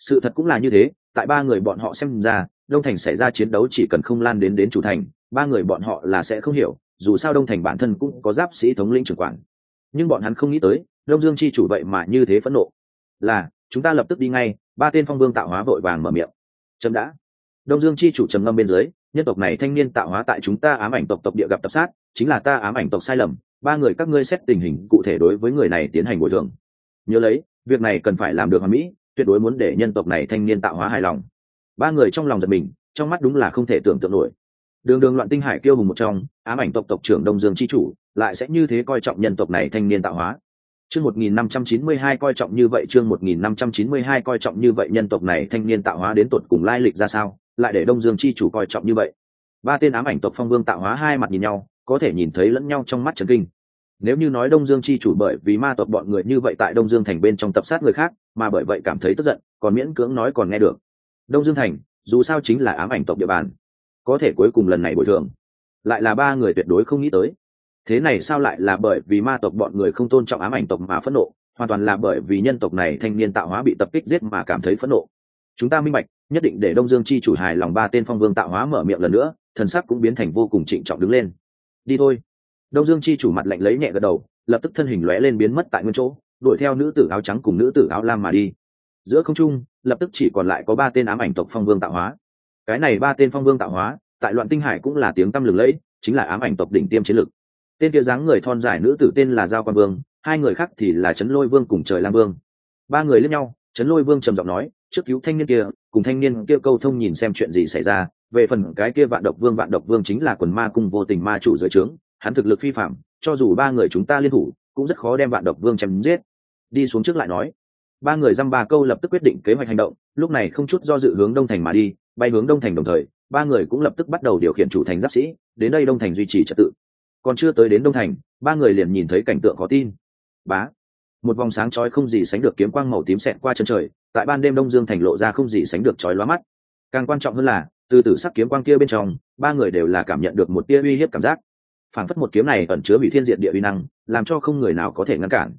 Sự thật cũng là như thế, tại ba người bọn họ xem ra đông thành xảy ra chiến đấu chỉ cần không lan đến chủ thành, ba người bọn họ là sẽ không hiểu, dù sao đông thành bản thân cũng có giáp sĩ thống lĩnh trưởng quản. Nhưng bọn hắn không nghĩ tới đông dương chi chủ vậy mà như thế phẫn nộ. Là chúng ta lập tức đi ngay, ba tên phong vương tạo hóa vội vàng mở miệng. Chấm đã. Đông dương chi chủ trầm ngâm bên dưới, nhân tộc này thanh niên tạo hóa tại chúng ta ám ảnh tộc địa gặp tập sát, chính là ta ám ảnh tộc sai lầm, ba người các ngươi xét tình hình cụ thể đối với người này tiến hành bồi thường. Nhớ lấy việc này cần phải làm được hoàn mỹ, tuyệt đối muốn để nhân tộc này thanh niên tạo hóa hài lòng. Ba người trong lòng giật mình, trong mắt đúng là không thể tưởng tượng nổi. Đường đường loạn tinh hải kiêu hùng một trong ám ảnh tộc tộc trưởng đông dương chi chủ lại sẽ như thế coi trọng nhân tộc này thanh niên tạo hóa. Chương 1592 coi trọng như vậy, chương 1592 coi trọng như vậy, nhân tộc này thanh niên tạo hóa đến tột cùng lai lịch ra sao, lại để đông dương chi chủ coi trọng như vậy. Ba tên ám ảnh tộc phong vương tạo hóa hai mặt nhìn nhau, có thể nhìn thấy lẫn nhau trong mắt chấn kinh. Nếu như nói đông dương chi chủ bởi vì ma tộc bọn người như vậy tại đông dương thành bên trong tập sát người khác mà bởi vậy cảm thấy tức giận, còn miễn cưỡng nói còn nghe được. Đông dương thành dù sao chính là ám ảnh tộc địa bàn, có thể cuối cùng lần này bồi thường lại là ba người tuyệt đối không nghĩ tới. Thế này sao lại là bởi vì ma tộc bọn người không tôn trọng ám ảnh tộc mà phẫn nộ, hoàn toàn là bởi vì nhân tộc này thanh niên tạo hóa bị tập kích giết mà cảm thấy phẫn nộ. Chúng ta minh bạch, nhất định để đông dương chi chủ hài lòng. Ba tên phong vương tạo hóa mở miệng lần nữa, thần sắc cũng biến thành vô cùng trịnh trọng đứng lên. Đi thôi. Đông dương chi chủ mặt lạnh lấy nhẹ gật đầu, lập tức thân hình lóe lên biến mất tại nguyên chỗ, đuổi theo nữ tử áo trắng cùng nữ tử áo lam mà đi. Giữa không trung lập tức chỉ còn lại có ba tên ám ảnh tộc phong vương tạo hóa. Cái này ba tên phong vương tạo hóa tại loạn tinh hải cũng là tiếng tăm lừng lẫy, chính là ám ảnh tộc đỉnh tiêm chiến lực. Tên kia dáng người thon dài nữ tử tên là Giao Quan Vương, hai người khác thì là Trấn Lôi Vương cùng Trời Lang Vương. Ba người liếc nhau, Trấn Lôi Vương trầm giọng nói, trước cứu thanh niên kia, cùng thanh niên kia câu thông nhìn xem chuyện gì xảy ra. Về phần cái kia Vạn Độc Vương chính là quần ma cung vô tình ma chủ dưới trướng, hắn thực lực phi phạm, cho dù ba người chúng ta liên thủ cũng rất khó đem Vạn Độc Vương chém giết. Đi xuống trước lại nói. Ba người dăm ba câu lập tức quyết định kế hoạch hành động, lúc này không chút do dự hướng đông thành mà đi. Bay hướng đông thành đồng thời, ba người cũng lập tức bắt đầu điều khiển chủ thành giáp sĩ đến đây đông thành duy trì trật tự. Còn chưa tới đến đông thành, ba người liền nhìn thấy cảnh tượng khó tin. Bá, một vòng sáng chói không gì sánh được kiếm quang màu tím xẹt qua chân trời, tại ban đêm đông dương thành lộ ra không gì sánh được chói lóa mắt. Càng quan trọng hơn là, từ tử sắc kiếm quang kia bên trong, ba người đều là cảm nhận được một tia uy hiếp cảm giác. Phảng phất một kiếm này ẩn chứa hủy thiên diệt địa uy năng, làm cho không người nào có thể ngăn cản.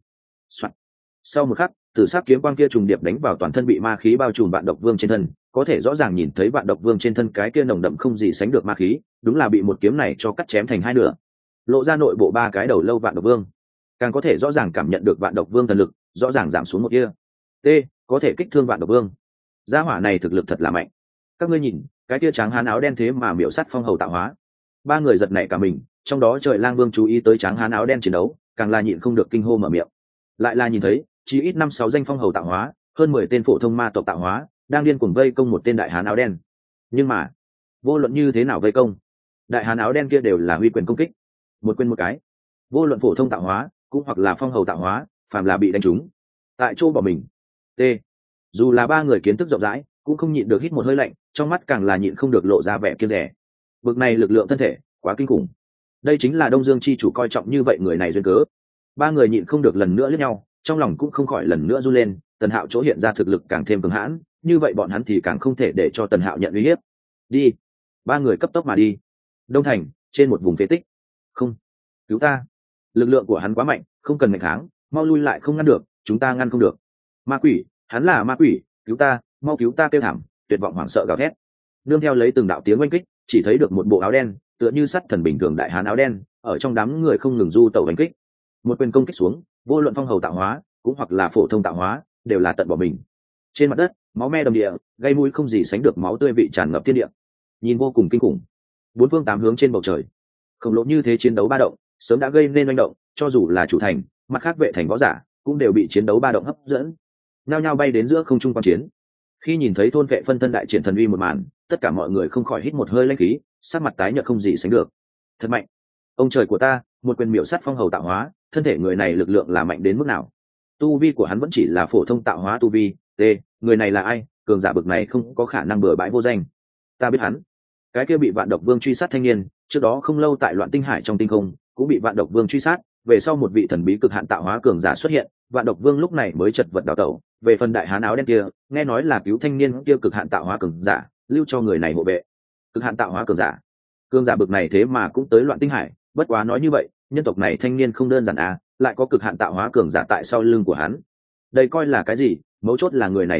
Sau một khắc, tử sắc kiếm quang kia trùng điệp đánh vào toàn thân bị ma khí bao trùm Vạn Độc Vương trên thân, có thể rõ ràng nhìn thấy Vạn Độc Vương trên thân cái kia nồng đậm không gì sánh được ma khí, đúng là bị một kiếm này cho cắt chém thành hai nửa, lộ ra nội bộ ba cái đầu lâu Vạn Độc Vương. Càng có thể rõ ràng cảm nhận được Vạn Độc Vương thần lực rõ ràng giảm xuống một kia. Có thể kích thương Vạn Độc Vương. Gia hỏa này thực lực thật là mạnh. Các ngươi nhìn, cái kia tráng hán áo đen thế mà miểu sát phong hầu tạo hóa. Ba người giật nảy cả mình, trong đó Trời Lang Vương chú ý tới tráng hán áo đen chiến đấu, càng là nhịn không được kinh hô mở miệng. Lại là nhìn thấy chỉ ít 5-6 danh phong hầu tạo hóa, hơn 10 tên phổ thông ma tộc tạo hóa đang điên cuồng vây công một tên đại hán áo đen. Nhưng mà vô luận như thế nào vây công, đại hán áo đen kia đều là huy quyền công kích, một quyền một cái. Vô luận phổ thông tạo hóa cũng hoặc là phong hầu tạo hóa, phàm là bị đánh trúng tại chỗ bỏ mình. Dù là ba người kiến thức rộng rãi cũng không nhịn được hít một hơi lạnh, trong mắt càng là nhịn không được lộ ra vẻ kiêng dè. Bực này lực lượng thân thể quá kinh khủng. Đây chính là đông dương chi chủ coi trọng như vậy người này duyên cớ. Ba người nhịn không được lần nữa liếc nhau, trong lòng cũng không khỏi lần nữa run lên. Tần Hạo chỗ hiện ra thực lực càng thêm cường hãn, như vậy bọn hắn thì càng không thể để cho Tần Hạo nhận uy hiếp. Đi. Ba người cấp tốc mà đi. Đông thành, trên một vùng phế tích. Không, cứu ta. Lực lượng của hắn quá mạnh, không cần nghịch kháng, mau lui lại, không ngăn được, chúng ta ngăn không được. Ma quỷ, hắn là ma quỷ, cứu ta, mau cứu ta, kêu thảm, tuyệt vọng hoảng sợ gào thét. Nương theo lấy từng đạo tiếng oanh kích, chỉ thấy được một bộ áo đen, tựa như sắt thần bình thường đại hán áo đen, ở trong đám người không ngừng du tẩu oanh kích. Một quyền công kích xuống, vô luận phong hầu tạo hóa, cũng hoặc là phổ thông tạo hóa, đều là tận bỏ mình. Trên mặt đất, máu me đầm địa, gây mũi không gì sánh được máu tươi vị tràn ngập thiên địa, nhìn vô cùng kinh khủng. Bốn phương tám hướng trên bầu trời, khổng lồ như thế chiến đấu ba động, sớm đã gây nên manh động, cho dù là chủ thành, mặt khác vệ thành võ giả, cũng đều bị chiến đấu ba động hấp dẫn, nhao nhao bay đến giữa không trung quan chiến. Khi nhìn thấy thôn vệ phân thân đại triển thần uy một màn, tất cả mọi người không khỏi hít một hơi lãnh khí, sắc mặt tái nhợt không gì sánh được. Thật mạnh, ông trời của ta, một quyền miểu sát phong hầu tạo hóa, thân thể người này lực lượng là mạnh đến mức nào? Tu vi của hắn vẫn chỉ là phổ thông tạo hóa tu vi. Người này là ai? Cường giả bực này không có khả năng bừa bãi vô danh. Ta biết hắn, cái kia bị Vạn Độc Vương truy sát thanh niên, trước đó không lâu tại loạn tinh hải trong tinh không cũng bị Vạn Độc Vương truy sát, về sau một vị thần bí cực hạn tạo hóa cường giả xuất hiện, Vạn Độc Vương lúc này mới chật vật đào tẩu. Về phần đại hán áo đen kia, nghe nói là cứu thanh niên kia cực hạn tạo hóa cường giả, lưu cho người này hộ vệ. Cực hạn tạo hóa cường giả bực này thế mà cũng tới loạn tinh hải. Bất quá nói như vậy, nhân tộc này thanh niên không đơn giản à, lại có cực hạn tạo hóa cường giả tại sau lưng của hắn. Đây coi là cái gì? Mấu chốt là người này thực lực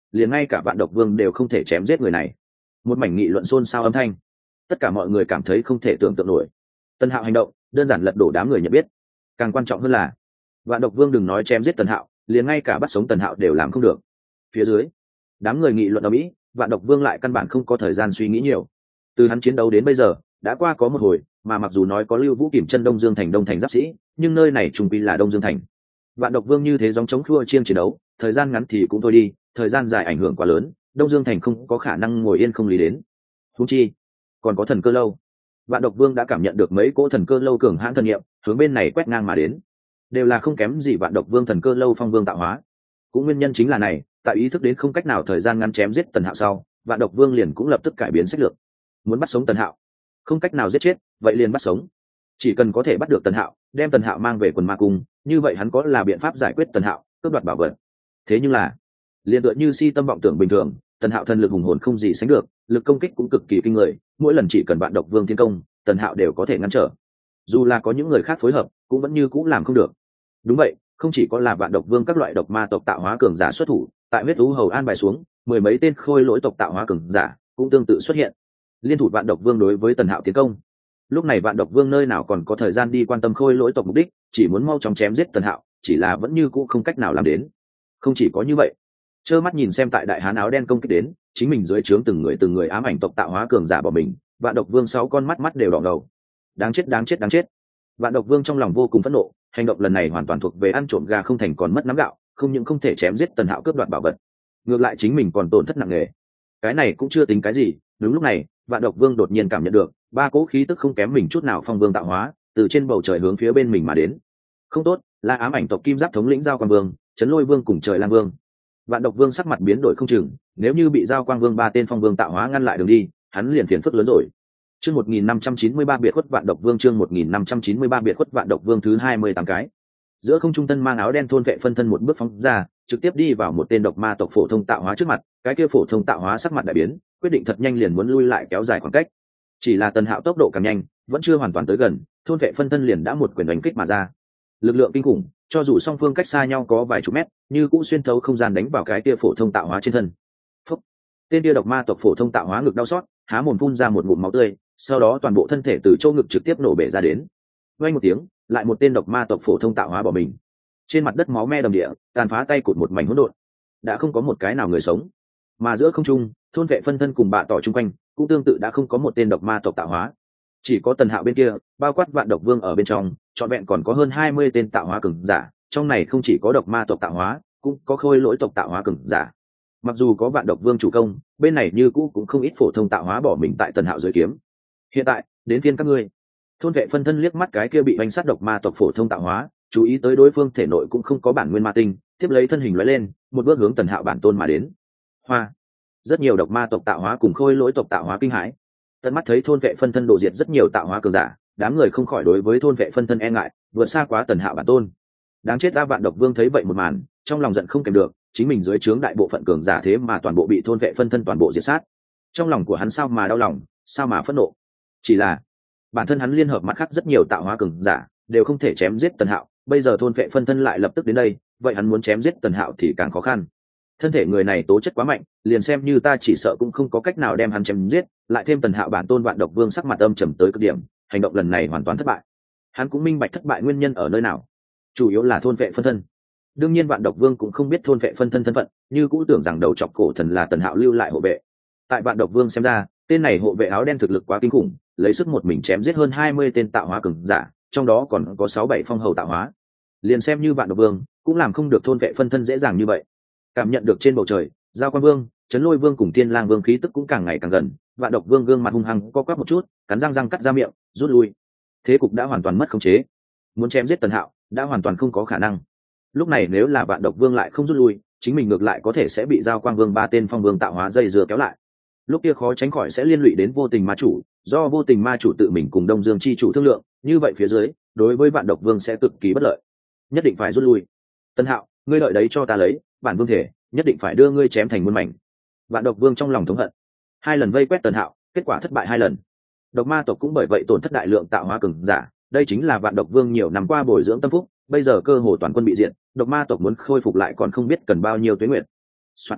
liền ngay cả vạn độc vương đều không thể chém giết người này. Một mảnh nghị luận xôn xao âm thanh, tất cả mọi người cảm thấy không thể tưởng tượng nổi. Tần Hạo hành động đơn giản lật đổ đám người nhận biết, càng quan trọng hơn là vạn độc vương đừng nói chém giết Tần Hạo, liền ngay cả bắt sống Tần Hạo đều làm không được. Phía dưới đám người nghị luận ở mỹ, vạn độc vương lại căn bản không có thời gian suy nghĩ nhiều. Từ hắn chiến đấu đến bây giờ đã qua có một hồi, mà mặc dù nói có Lưu Vũ kiểm chân Đông Dương thành giáp sĩ, nhưng nơi này trùng quy là Đông Dương thành. Vạn độc vương như thế giống chống khua chiêng chiến đấu, thời gian ngắn thì cũng thôi đi, thời gian dài ảnh hưởng quá lớn, Đông Dương thành không có khả năng ngồi yên không lý đến. Huống chi còn có thần cơ lâu. Vạn độc vương đã cảm nhận được mấy cỗ thần cơ lâu cường hãn thần niệm hướng bên này quét ngang mà đến, đều là không kém gì vạn độc vương thần cơ lâu phong vương tạo hóa. Cũng nguyên nhân chính là này, tại ý thức đến không cách nào thời gian ngắn chém giết Tần Hạo sau, vạn độc vương liền cũng lập tức cải biến sách lược. Muốn bắt sống Tần Hạo, không cách nào giết chết, vậy liền bắt sống. Chỉ cần có thể bắt được Tần Hạo, đem Tần Hạo mang về quần ma cung, như vậy hắn có là biện pháp giải quyết Tần Hạo, cướp đoạt bảo vật. Thế nhưng là liền tựa như si tâm vọng tưởng bình thường, Tần Hạo thần lực hùng hồn không gì sánh được, lực công kích cũng cực kỳ kinh người, mỗi lần chỉ cần vạn độc vương tiến công, Tần Hạo đều có thể ngăn trở. Dù là có những người khác phối hợp, cũng vẫn như cũng làm không được. Đúng vậy, không chỉ có là vạn độc vương các loại độc ma tộc tạo hóa cường giả xuất thủ, tại huyết thú hầu an bài xuống, mười mấy tên khôi lỗi tộc tạo hóa cường giả cũng tương tự xuất hiện, liên thủ vạn độc vương đối với Tần Hạo tiến công. Lúc này vạn độc vương nơi nào còn có thời gian đi quan tâm khôi lỗi tộc mục đích, chỉ muốn mau chóng chém giết Tần Hạo, chỉ là vẫn như cũ không cách nào làm đến. Không chỉ có như vậy, trơ mắt nhìn xem tại đại hán áo đen công kích đến, chính mình dưới trướng từng người ám ảnh tộc tạo hóa cường giả bỏ mình, vạn độc vương 6 con mắt đều đỏ ngầu. Đáng chết đáng chết đáng chết. Vạn độc vương trong lòng vô cùng phẫn nộ, hành động lần này hoàn toàn thuộc về ăn trộm gà không thành còn mất nắm gạo, không những không thể chém giết Tần Hạo cướp đoạt bảo vật, ngược lại chính mình còn tổn thất nặng nề. Cái này cũng chưa tính cái gì, đúng lúc này vạn độc vương đột nhiên cảm nhận được 3 cỗ khí tức không kém mình chút nào phong vương tạo hóa từ trên bầu trời hướng phía bên mình mà đến. Không tốt, là ám ảnh tộc kim giáp thống lĩnh Giao Quang Vương, Chấn Lôi Vương cùng Trời Lang Vương. Vạn độc vương sắc mặt biến đổi không chừng, nếu như bị Giao Quang Vương 3 tên phong vương tạo hóa ngăn lại đường đi, hắn liền phiền phức lớn rồi. Chương 1593 biệt khuất vạn độc vương, chương 1593 biệt khuất vạn độc vương thứ 28 cái. Giữa không trung tân mang áo đen thôn vệ phân thân một bước phóng ra, trực tiếp đi vào một tên độc ma tộc phổ thông tạo hóa trước mặt, cái kia phổ thông tạo hóa sắc mặt đại biến, quyết định thật nhanh liền muốn lui lại kéo dài khoảng cách. Chỉ là Tần Hạo tốc độ càng nhanh, vẫn chưa hoàn toàn tới gần, thôn vệ phân thân liền đã một quyền đánh kích mà ra. Lực lượng kinh khủng, cho dù song phương cách xa nhau có vài chục mét, như cũng xuyên thấu không gian đánh vào cái kia phổ thông tạo hóa trên thân. Phúc. Tên kia độc ma tộc phổ thông tạo hóa ngực đau xót, há mồm phun ra một ngụm máu tươi, sau đó toàn bộ thân thể từ chỗ ngực trực tiếp nổ bể ra đến. Vang một tiếng, lại một tên độc ma tộc phổ thông tạo hóa bỏ mình. Trên mặt đất máu me đầm địa, tàn phá tay cụt một mảnh hỗn độn, đã không có một cái nào người sống. Mà giữa không trung, thôn vệ phân thân cùng bạ tỏ chung quanh cũng tương tự đã không có một tên độc ma tộc tạo hóa, chỉ có Tần Hạo bên kia, bao quát vạn độc vương ở bên trong, trọn vẹn còn có hơn 20 tên tạo hóa cường giả, trong này không chỉ có độc ma tộc tạo hóa, cũng có khôi lỗi tộc tạo hóa cường giả. Mặc dù có vạn độc vương chủ công, bên này như cũ cũng không ít phổ thông tạo hóa bỏ mình tại Tần Hạo dưới kiếm. Hiện tại đến phiên các ngươi. Thôn vệ phân thân liếc mắt cái kia bị oanh sát độc ma tộc phổ thông tạo hóa, chú ý tới đối phương thể nội cũng không có bản nguyên ma tinh, tiếp lấy thân hình lóe lên, một bước hướng Tần Hạo bản tôn mà đến. Hoa. Rất nhiều độc ma tộc tạo hóa cùng khôi lỗi tộc tạo hóa kinh hãi. Tận mắt thấy thôn vệ phân thân đổ diệt rất nhiều tạo hóa cường giả, đám người không khỏi đối với thôn vệ phân thân e ngại, vượt xa quá Tần Hạo bản tôn. Đáng chết, vạn độc vương thấy vậy một màn, trong lòng giận không kèm được, chính mình dưới trướng đại bộ phận cường giả thế mà toàn bộ bị thôn vệ phân thân toàn bộ diệt sát. Trong lòng của hắn sao mà đau lòng, sao mà phẫn nộ. Chỉ là bản thân hắn liên hợp mặt khác rất nhiều tạo hóa cường giả, đều không thể chém giết Tần Hạo, bây giờ thôn vệ phân thân lại lập tức đến đây, vậy hắn muốn chém giết Tần Hạo thì càng khó khăn. Thân thể người này tố chất quá mạnh, liền xem như ta chỉ sợ cũng không có cách nào đem hắn chém giết, lại thêm Tần Hạo bản tôn vạn độc vương sắc mặt âm trầm tới cực điểm, hành động lần này hoàn toàn thất bại. Hắn cũng minh bạch thất bại nguyên nhân ở nơi nào, chủ yếu là thôn vệ phân thân. Đương nhiên vạn độc vương cũng không biết thôn vệ phân thân thân phận, như cũ tưởng rằng đầu chọc cổ thần là Tần Hạo lưu lại hộ vệ. Tại vạn độc vương xem ra, tên này hộ vệ áo đen thực lực quá kinh khủng, lấy sức một mình chém giết hơn 20 tên tạo hóa cường giả, trong đó còn có 6-7 phong hầu tạo hóa. Liền xem như vạn độc vương cũng làm không được thôn vệ phân thân dễ dàng như vậy. Cảm nhận được trên bầu trời, Giao Quan Vương, Chấn Lôi Vương cùng Thiên Lang Vương khí tức cũng càng ngày càng gần, vạn độc vương gương mặt hung hăng co quắp một chút, cắn răng răng cắt ra miệng, rút lui. Thế cục đã hoàn toàn mất khống chế, muốn chém giết Tần Hạo đã hoàn toàn không có khả năng. Lúc này nếu là vạn độc vương lại không rút lui, chính mình ngược lại có thể sẽ bị Giao Quang Vương 3 tên phong vương tạo hóa dây dưa kéo lại. Lúc kia khó tránh khỏi sẽ liên lụy đến vô tình ma chủ, do vô tình ma chủ tự mình cùng Đông Dương chi chủ thương lượng, như vậy phía dưới, đối với vạn độc vương sẽ cực kỳ bất lợi. Nhất định phải rút lui. Tần Hạo, ngươi đợi đấy cho ta lấy, bản vương thể nhất định phải đưa ngươi chém thành muôn mảnh. Vạn độc vương trong lòng thống hận, 2 lần vây quét Tần Hạo, kết quả thất bại 2 lần. Độc ma tộc cũng bởi vậy tổn thất đại lượng tạo hóa cường giả, đây chính là vạn độc vương nhiều năm qua bồi dưỡng tâm phúc, bây giờ cơ hồ toàn quân bị diệt, độc ma tộc muốn khôi phục lại còn không biết cần bao nhiêu tuế nguyệt. Soạn.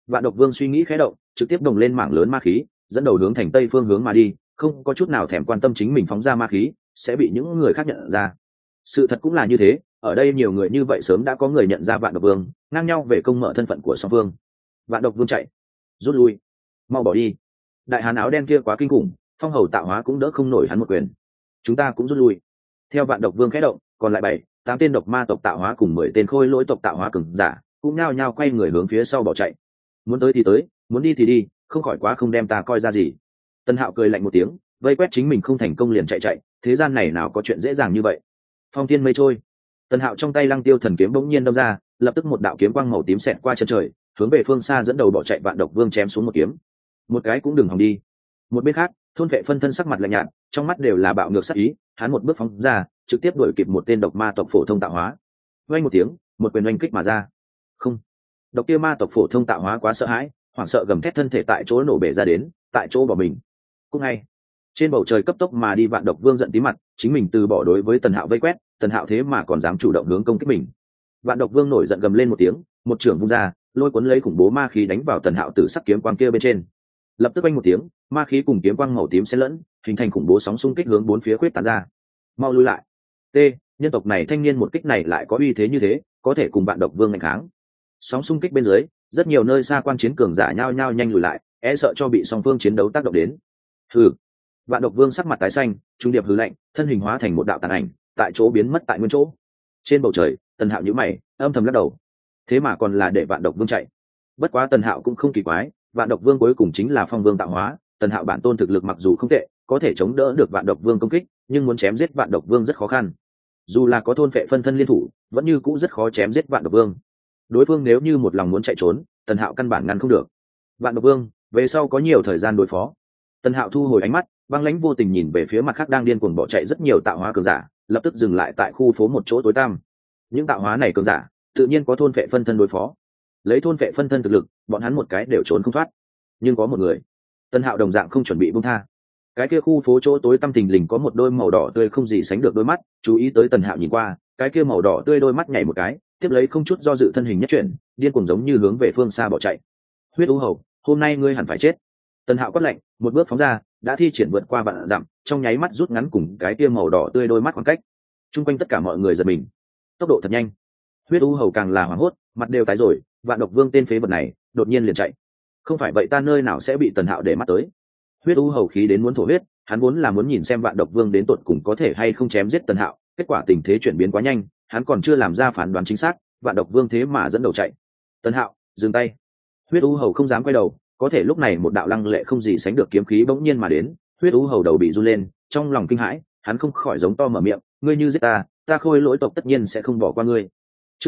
Vạn Độc Vương suy nghĩ khẽ động, trực tiếp đồng lên mảng lớn ma khí, dẫn đầu hướng thành tây phương hướng mà đi, không có chút nào thèm quan tâm chính mình phóng ra ma khí sẽ bị những người khác nhận ra. Sự thật cũng là như thế, ở đây nhiều người như vậy sớm đã có người nhận ra Vạn Độc Vương, ngang nhau về công mở thân phận của song phương. Vạn Độc Vương chạy, rút lui, mau bỏ đi. Đại hán áo đen kia quá kinh khủng, Phong Hầu tạo hóa cũng đỡ không nổi hắn một quyền. Chúng ta cũng rút lui. Theo Vạn Độc Vương khẽ động, còn lại 7, 8 tên độc ma tộc tạo hóa cùng 10 tên khôi lỗi tộc tạo hóa cường giả cũng nhao nhao quay người hướng phía sau bỏ chạy. Muốn tới thì tới, muốn đi thì đi, không khỏi quá không đem ta coi ra gì. Tân Hạo cười lạnh một tiếng, vây quét chính mình không thành công liền chạy, thế gian này nào có chuyện dễ dàng như vậy. Phong thiên mây trôi, Tân Hạo trong tay Lăng Tiêu thần kiếm bỗng nhiên đâm ra, lập tức một đạo kiếm quang màu tím xẹt qua chân trời, hướng về phương xa dẫn đầu bỏ chạy Vạn Độc Vương chém xuống một kiếm. Một cái cũng đừng hòng đi. Một bên khác, thôn vệ phân thân sắc mặt lạnh nhạt, trong mắt đều là bạo ngược sắc ý, hắn một bước phóng ra, trực tiếp đuổi kịp một tên độc ma tộc phổ thông tạo hóa. Vang một tiếng, một quyền oanh kích mà ra. Không, độc kia ma tộc phổ thông tạo hóa quá sợ hãi, hoảng sợ gầm thét thân thể tại chỗ nổ bể ra đến, tại chỗ bỏ mình. Cũng ngay trên bầu trời cấp tốc mà đi Vạn Độc Vương giận tí mặt, chính mình từ bỏ đối với Tần Hạo vây quét, Tần Hạo thế mà còn dám chủ động hướng công kích mình. Vạn Độc Vương nổi giận gầm lên một tiếng, một chưởng vung ra, lôi cuốn lấy khủng bố ma khí đánh vào Tần Hạo tử sắc kiếm quang kia bên trên. Lập tức oanh một tiếng, ma khí cùng kiếm quang màu tím xen lẫn, hình thành khủng bố sóng xung kích hướng bốn phía quét tán ra. Mau lui lại. T, nhân tộc này thanh niên một kích này lại có uy thế như thế, có thể cùng Vạn Độc Vương nghênh kháng. Sóng xung kích bên dưới, rất nhiều nơi xa quan chiến cường giả nhao nhao nhanh lùi lại, e sợ cho bị song phương chiến đấu tác động đến. Hừ. Vạn Độc Vương sắc mặt tái xanh, trung điệp hừ lạnh, thân hình hóa thành một đạo tàn ảnh, tại chỗ biến mất tại nguyên chỗ. Trên bầu trời, Tần Hạo nhíu mày, âm thầm lắc đầu. Thế mà còn là để Vạn Độc Vương chạy. Bất quá Tần Hạo cũng không kỳ quái, Vạn Độc Vương cuối cùng chính là Phong Vương tạo hóa, Tần Hạo bản tôn thực lực mặc dù không tệ, có thể chống đỡ được Vạn Độc Vương công kích, nhưng muốn chém giết Vạn Độc Vương rất khó khăn. Dù là có thôn phệ phân thân liên thủ, vẫn như cũ rất khó chém giết Vạn Độc Vương. Đối phương nếu như một lòng muốn chạy trốn, Tần Hạo căn bản ngăn không được. Vạn Độc Vương, về sau có nhiều thời gian đối phó. Tần Hạo thu hồi ánh mắt, băng lãnh vô tình nhìn về phía mặt khác đang điên cuồng bỏ chạy rất nhiều tạo hóa cường giả, lập tức dừng lại tại khu phố một chỗ tối tăm. Những tạo hóa này cường giả, tự nhiên có thôn phệ phân thân đối phó. Lấy thôn phệ phân thân thực lực, bọn hắn một cái đều trốn không thoát. Nhưng có một người, Tần Hạo đồng dạng không chuẩn bị buông tha. Cái kia khu phố chỗ tối tăm thình lình có một đôi màu đỏ tươi không gì sánh được đôi mắt, chú ý tới Tần Hạo nhìn qua, cái kia màu đỏ tươi đôi mắt nhảy một cái, tiếp lấy không chút do dự thân hình nhất chuyển, điên cuồng giống như hướng về phương xa bỏ chạy. Huyết U Hầu, hôm nay ngươi hẳn phải chết. Tần Hạo quát lạnh, một bước phóng ra, đã thi triển vượt qua vạn dặm, trong nháy mắt rút ngắn cùng cái kia màu đỏ tươi đôi mắt khoảng cách. Trung quanh tất cả mọi người giật mình, tốc độ thật nhanh. Huyết U Hầu càng là hoảng hốt, mặt đều tái rồi, Vạn Độc Vương tên phế vật này, đột nhiên liền chạy. Không phải vậy ta nơi nào sẽ bị Tần Hạo để mắt tới. Huyết U Hầu khí đến muốn thổ huyết, hắn vốn là muốn nhìn xem Vạn Độc Vương đến tột cùng có thể hay không chém giết Tần Hạo, kết quả tình thế chuyển biến quá nhanh, hắn còn chưa làm ra phán đoán chính xác, Vạn Độc Vương thế mà dẫn đầu chạy. Tần Hạo, dừng tay. Huyết U Hầu không dám quay đầu, có thể lúc này một đạo lăng lệ không gì sánh được kiếm khí bỗng nhiên mà đến, Huyết U Hầu đầu bị run lên, trong lòng kinh hãi, hắn không khỏi giống to mở miệng, ngươi như giết ta, ta Khôi Lỗi tộc tất nhiên sẽ không bỏ qua ngươi. Chương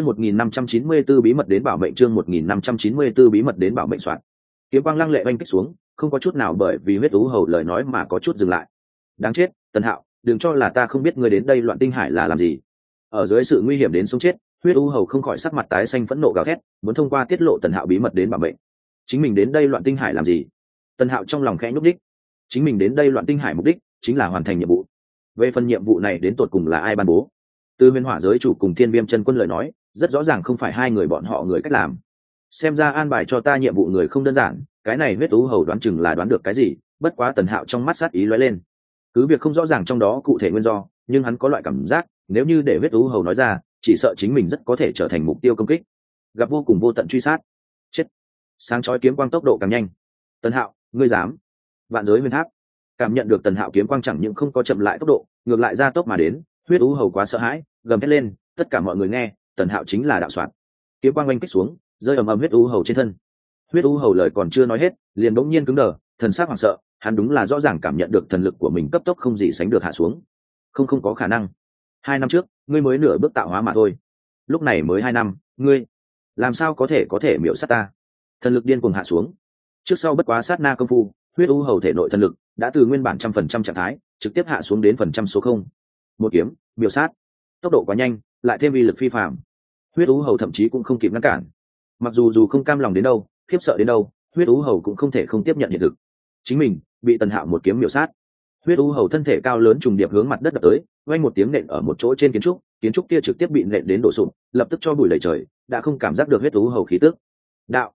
1594 bí mật đến bảo mệnh, chương 1594 bí mật đến bảo mệnh soạn. Kiếm quang lăng lệ oanh kích xuống, không có chút nào bởi vì Huyết U Hầu lời nói mà có chút dừng lại. Đáng chết, Tần Hạo, đừng cho là ta không biết ngươi đến đây Loạn Tinh Hải là làm gì. Ở dưới sự nguy hiểm đến sống chết, Huyết U Hầu không khỏi sắc mặt tái xanh phẫn nộ gào thét, muốn thông qua tiết lộ Tần Hạo bí mật đến bảo mệnh. Chính mình đến đây Loạn Tinh Hải làm gì? Tần Hạo trong lòng khẽ nhúc đích. Chính mình đến đây Loạn Tinh Hải mục đích chính là hoàn thành nhiệm vụ. Về phần nhiệm vụ này đến tột cùng là ai ban bố? Từ Huyền Hỏa giới chủ cùng Thiên Viêm chân quân lời nói, rất rõ ràng không phải hai người bọn họ người cách làm. Xem ra an bài cho ta nhiệm vụ người không đơn giản, cái này Huyết U Hầu đoán chừng là đoán được cái gì, bất quá Tần Hạo trong mắt sát ý lóe lên. Cứ việc không rõ ràng trong đó cụ thể nguyên do, nhưng hắn có loại cảm giác, nếu như để Huyết U Hầu nói ra, chỉ sợ chính mình rất có thể trở thành mục tiêu công kích, gặp vô cùng vô tận truy sát. Chết. Sáng chói kiếm quang tốc độ càng nhanh. Tần Hạo, ngươi dám? Vạn giới huyền tháp cảm nhận được Tần Hạo kiếm quang chẳng những không có chậm lại tốc độ, ngược lại ra tốc mà đến. Huyết U Hầu quá sợ hãi, gầm thét lên, tất cả mọi người nghe, Tần Hạo chính là đạo soạn. Kiếm quang oanh kích xuống, rơi ầm ầm Huyết U Hầu trên thân. Huyết U Hầu lời còn chưa nói hết, liền bỗng nhiên cứng đờ, thần sắc hoảng sợ, hắn đúng là rõ ràng cảm nhận được thần lực của mình cấp tốc không gì sánh được hạ xuống. Không có khả năng. 2 năm trước, ngươi mới nửa bước tạo hóa mà thôi. Lúc này mới 2 năm, ngươi làm sao có thể miểu sát ta? Thần lực điên cuồng hạ xuống. Trước sau bất quá sát na công phu, Huyết U Hầu thể nội thần lực đã từ nguyên bản 100% trạng thái, trực tiếp hạ xuống đến phần trăm số 0. Một kiếm, miểu sát. Tốc độ quá nhanh, lại thêm uy lực phi phàm. Huyết U Hầu thậm chí cũng không kịp ngăn cản. Mặc dù không cam lòng đến đâu, khiếp sợ đến đâu, Huyết U Hầu cũng không thể không tiếp nhận hiện thực. Chính mình bị Tần Hạo một kiếm miểu sát. Huyết U Hầu thân thể cao lớn trùng điệp hướng mặt đất đập tới, vang một tiếng nện ở một chỗ trên kiến trúc kia trực tiếp bị nện đến đổ sụp, lập tức cho bụi lầy trời, đã không cảm giác được Huyết U Hầu khí tức. Đạo,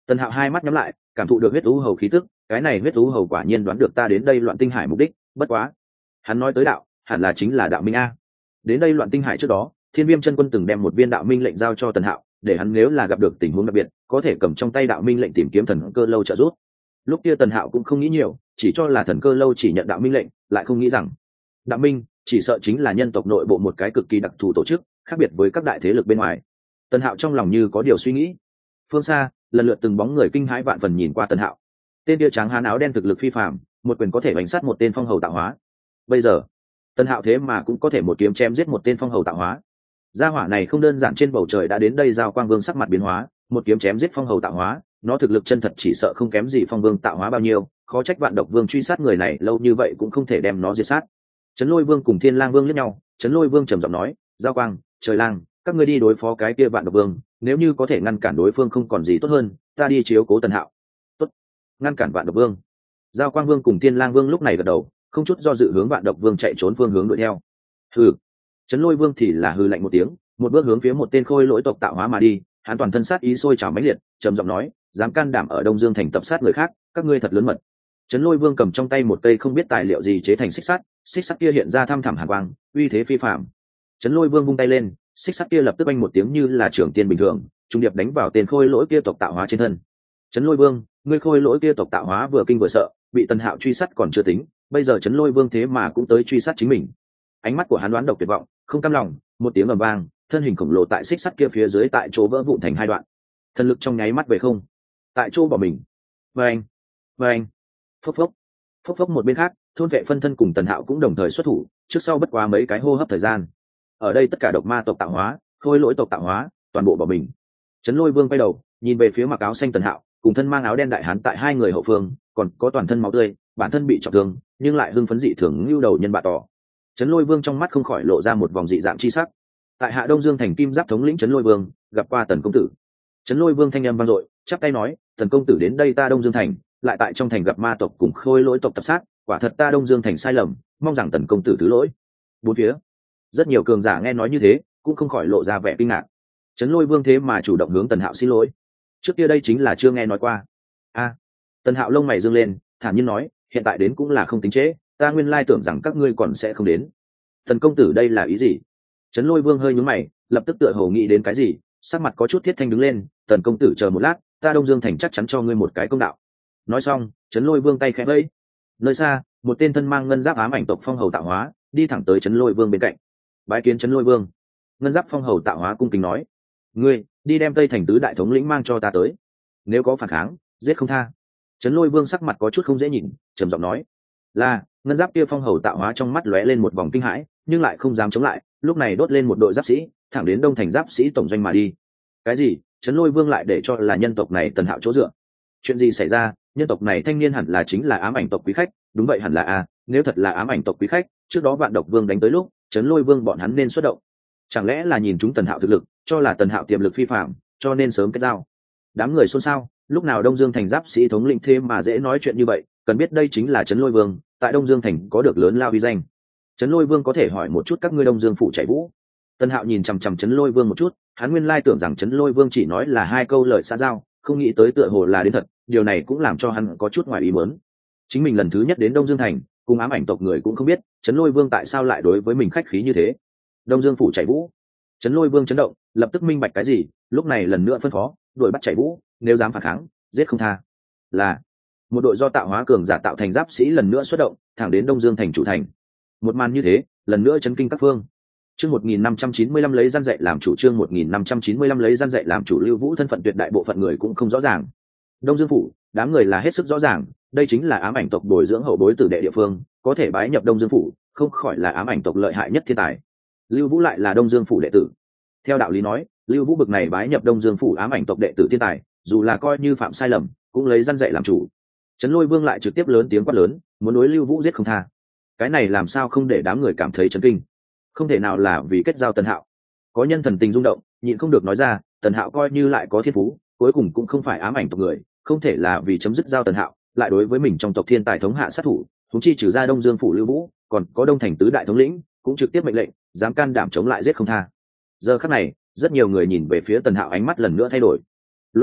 Tần Hạo hai mắt nhắm lại, cảm thụ được huyết u hầu khí tức, cái này huyết u hầu quả nhiên đoán được ta đến đây Loạn Tinh Hải mục đích, bất quá, hắn nói tới đạo, hẳn là chính là đạo minh a. Đến đây Loạn Tinh Hải trước đó, Thiên Viêm chân quân từng đem một viên đạo minh lệnh giao cho Tần Hạo, để hắn nếu là gặp được tình huống đặc biệt, có thể cầm trong tay đạo minh lệnh tìm kiếm thần cơ lâu trợ giúp. Lúc kia Tần Hạo cũng không nghĩ nhiều, chỉ cho là thần cơ lâu chỉ nhận đạo minh lệnh, lại không nghĩ rằng đạo minh chỉ sợ chính là nhân tộc nội bộ một cái cực kỳ đặc thù tổ chức, khác biệt với các đại thế lực bên ngoài. Tần Hạo trong lòng như có điều suy nghĩ. Phương xa, lần lượt từng bóng người kinh hãi vạn phần nhìn qua Tần Hạo. Tên kia trắng hán áo đen thực lực phi phàm, một quyền có thể bánh sát một tên phong hầu tạo hóa. Bây giờ, Tần Hạo thế mà cũng có thể một kiếm chém giết một tên phong hầu tạo hóa. Gia hỏa này không đơn giản trên bầu trời đã đến đây giao quang vương sắc mặt biến hóa, một kiếm chém giết phong hầu tạo hóa, nó thực lực chân thật chỉ sợ không kém gì phong vương tạo hóa bao nhiêu, khó trách vạn độc vương truy sát người này lâu như vậy cũng không thể đem nó diệt sát. Trấn Lôi Vương cùng Thiên Lang Vương liếc nhau, Trấn Lôi Vương trầm giọng nói, "Giao Quang, Trời Lang, các ngươi đi đối phó cái kia vạn độc vương, nếu như có thể ngăn cản đối phương không còn gì tốt hơn, ta đi chiếu cố Tần Hạo." "Tốt." Ngăn cản vạn độc vương. Giao Quang Vương cùng Thiên Lang Vương lúc này gật đầu, không chút do dự hướng vạn độc vương chạy trốn phương hướng đuổi theo. Hừ. Trấn Lôi Vương thì là hừ lạnh một tiếng, một bước hướng phía một tên khôi lỗi tộc tạo hóa mà đi, hắn toàn thân sát ý sôi trào mãnh liệt, trầm giọng nói, "Dám can đảm ở Đông Dương thành tập sát người khác, các ngươi thật lớn mật." Trấn Lôi Vương cầm trong tay một cây không biết tài liệu gì chế thành xích sắt kia hiện ra thăm thẳm hàn quang, uy thế phi phàm. Trấn Lôi Vương vung tay lên, xích sắt kia lập tức oanh một tiếng như là trưởng tiên bình thường, trung điệp đánh vào tên khôi lỗi kia tộc tạo hóa trên thân. Trấn Lôi Vương, ngươi khôi lỗi kia tộc tạo hóa vừa kinh vừa sợ, bị Tần Hạo truy sát còn chưa tính, bây giờ Trấn Lôi Vương thế mà cũng tới truy sát chính mình. Ánh mắt của hắn đoán độc tuyệt vọng, không cam lòng, một tiếng ầm vang, thân hình khổng lồ tại xích sắt kia phía dưới tại chỗ vỡ vụn thành hai đoạn. Thần lực trong nháy mắt về không, tại chỗ bỏ mình. Vâng, vâng, phốc phốc, phốc phốc. Một bên khác, thôn vệ phân thân cùng Tần Hạo cũng đồng thời xuất thủ, trước sau bất quá mấy cái hô hấp thời gian. Ở đây tất cả độc ma tộc tạo hóa, khôi lỗi tộc tạo hóa, toàn bộ bỏ mình. Trấn Lôi Vương quay đầu, nhìn về phía mặc áo xanh Tần Hạo, cùng thân mang áo đen đại hán tại hai người hậu phương, còn có toàn thân máu tươi, bản thân bị trọng thương, nhưng lại hưng phấn dị thường lưu đầu nhân bạ tỏ. Trấn Lôi Vương trong mắt không khỏi lộ ra một vòng dị dạng chi sắc. Tại Hạ Đông Dương thành Kim Giáp thống lĩnh Trấn Lôi Vương gặp qua Tần công tử. Trấn Lôi Vương thanh âm vang dội, chắp tay nói, "Tần công tử đến đây ta Đông Dương thành, lại tại trong thành gặp ma tộc cùng khôi lỗi tộc tập sát, quả thật ta Đông Dương thành sai lầm, mong rằng Tần công tử thứ lỗi." Bốn phía rất nhiều cường giả nghe nói như thế, cũng không khỏi lộ ra vẻ kinh ngạc. Trấn Lôi Vương thế mà chủ động hướng Tần Hạo xin lỗi, trước kia đây chính là chưa nghe nói qua. Tần Hạo lông mày dương lên, thản nhiên nói, "Hiện tại đến cũng là không tính trễ, ta nguyên lai tưởng rằng các ngươi còn sẽ không đến." Tần công tử đây là ý gì? Trấn Lôi Vương hơi nhướng mày, lập tức tựa hồ nghĩ đến cái gì, sắc mặt có chút thiết thanh đứng lên, "Tần công tử chờ một lát, ta Đông Dương thành chắc chắn cho ngươi một cái công đạo." Nói xong, Trấn Lôi Vương tay khẽ vẫy. Nơi xa, một tên thân mang ngân giáp ám ảnh tộc phong hầu tạo hóa, đi thẳng tới Trấn Lôi Vương bên cạnh. Bái kiến Trấn Lôi Vương. Ngân giáp phong hầu tạo hóa cung kính nói, "Ngươi, đi đem Tây thành tứ đại thống lĩnh mang cho ta tới. Nếu có phản kháng, giết không tha." Trấn Lôi Vương sắc mặt có chút không dễ nhìn, trầm giọng nói. Là, ngân giáp kia phong hầu tạo hóa trong mắt lóe lên một vòng kinh hãi, nhưng lại không dám chống lại, lúc này đốt lên một đội giáp sĩ, thẳng đến Đông thành giáp sĩ tổng doanh mà đi. Cái gì? Trấn Lôi Vương lại để cho là nhân tộc này Tần Hạo chỗ dựa? Chuyện gì xảy ra? Nhân tộc này thanh niên hẳn là chính là ám ảnh tộc quý khách, đúng vậy hẳn là a, nếu thật là ám ảnh tộc quý khách, trước đó Vạn Độc Vương đánh tới lúc, Trấn Lôi Vương bọn hắn nên xuất động. Chẳng lẽ là nhìn chúng Tần Hạo thực lực, cho là Tần Hạo tiềm lực phi phàm, cho nên sớm kết giao. Đám người xôn xao, lúc nào Đông Dương thành giáp sĩ thống lĩnh thêm mà dễ nói chuyện như vậy, cần biết đây chính là Trấn Lôi Vương, tại Đông Dương thành có được lớn lao uy danh. Trấn Lôi Vương có thể hỏi một chút các ngươi Đông Dương phủ chạy vũ? Tần Hạo nhìn chằm chằm Trấn Lôi Vương một chút, hắn nguyên lai tưởng rằng Trấn Lôi Vương chỉ nói là hai câu lời xã giao, không nghĩ tới tựa hồ là đến thật, điều này cũng làm cho hắn có chút ngoài ý muốn. Chính mình lần thứ nhất đến Đông Dương thành, cùng ám ảnh tộc người cũng không biết, Trấn Lôi Vương tại sao lại đối với mình khách khí như thế. Đông Dương phủ chạy vũ. Trấn Lôi Vương chấn động, lập tức minh bạch cái gì, lúc này lần nữa phân phó, đuổi bắt chạy vũ, nếu dám phản kháng, giết không tha. Là một đội do tạo hóa cường giả tạo thành giáp sĩ lần nữa xuất động, thẳng đến Đông Dương thành chủ thành. Một màn như thế, lần nữa chấn kinh các phương. Chương 1595 lấy gian dạy làm chủ, chương 1595 lấy gian dạy làm chủ. Lưu Vũ thân phận tuyệt đại bộ phận người cũng không rõ ràng. Đông Dương phủ, đám người là hết sức rõ ràng, đây chính là ám ảnh tộc bồi dưỡng hậu bối tử đệ địa phương, có thể bái nhập Đông Dương phủ, không khỏi là ám ảnh tộc lợi hại nhất thiên tài. Lưu Vũ lại là Đông Dương phủ đệ tử. Theo đạo lý nói, Lưu Vũ bực này bái nhập Đông Dương phủ ám ảnh tộc đệ tử thiên tài, dù là coi như phạm sai lầm, cũng lấy gian dạy làm chủ. Trấn Lôi Vương lại trực tiếp lớn tiếng quát lớn, muốn đối Lưu Vũ giết không tha. Cái này làm sao không để đám người cảm thấy chấn kinh? Không thể nào là vì kết giao Tần Hạo. Có nhân thần tình rung động, nhịn không được nói ra, Tần Hạo coi như lại có thiên phú, cuối cùng cũng không phải ám ảnh tộc người, không thể là vì chấm dứt giao Tần Hạo, lại đối với mình trong tộc thiên tài thống hạ sát thủ. Chúng chi trừ ra Đông Dương phủ Lưu Vũ, còn có Đông thành tứ đại thống lĩnh, cũng trực tiếp mệnh lệnh, dám can đảm chống lại giết không tha. Giờ khắc này, rất nhiều người nhìn về phía Tần Hạo ánh mắt lần nữa thay đổi. Luận thực lực,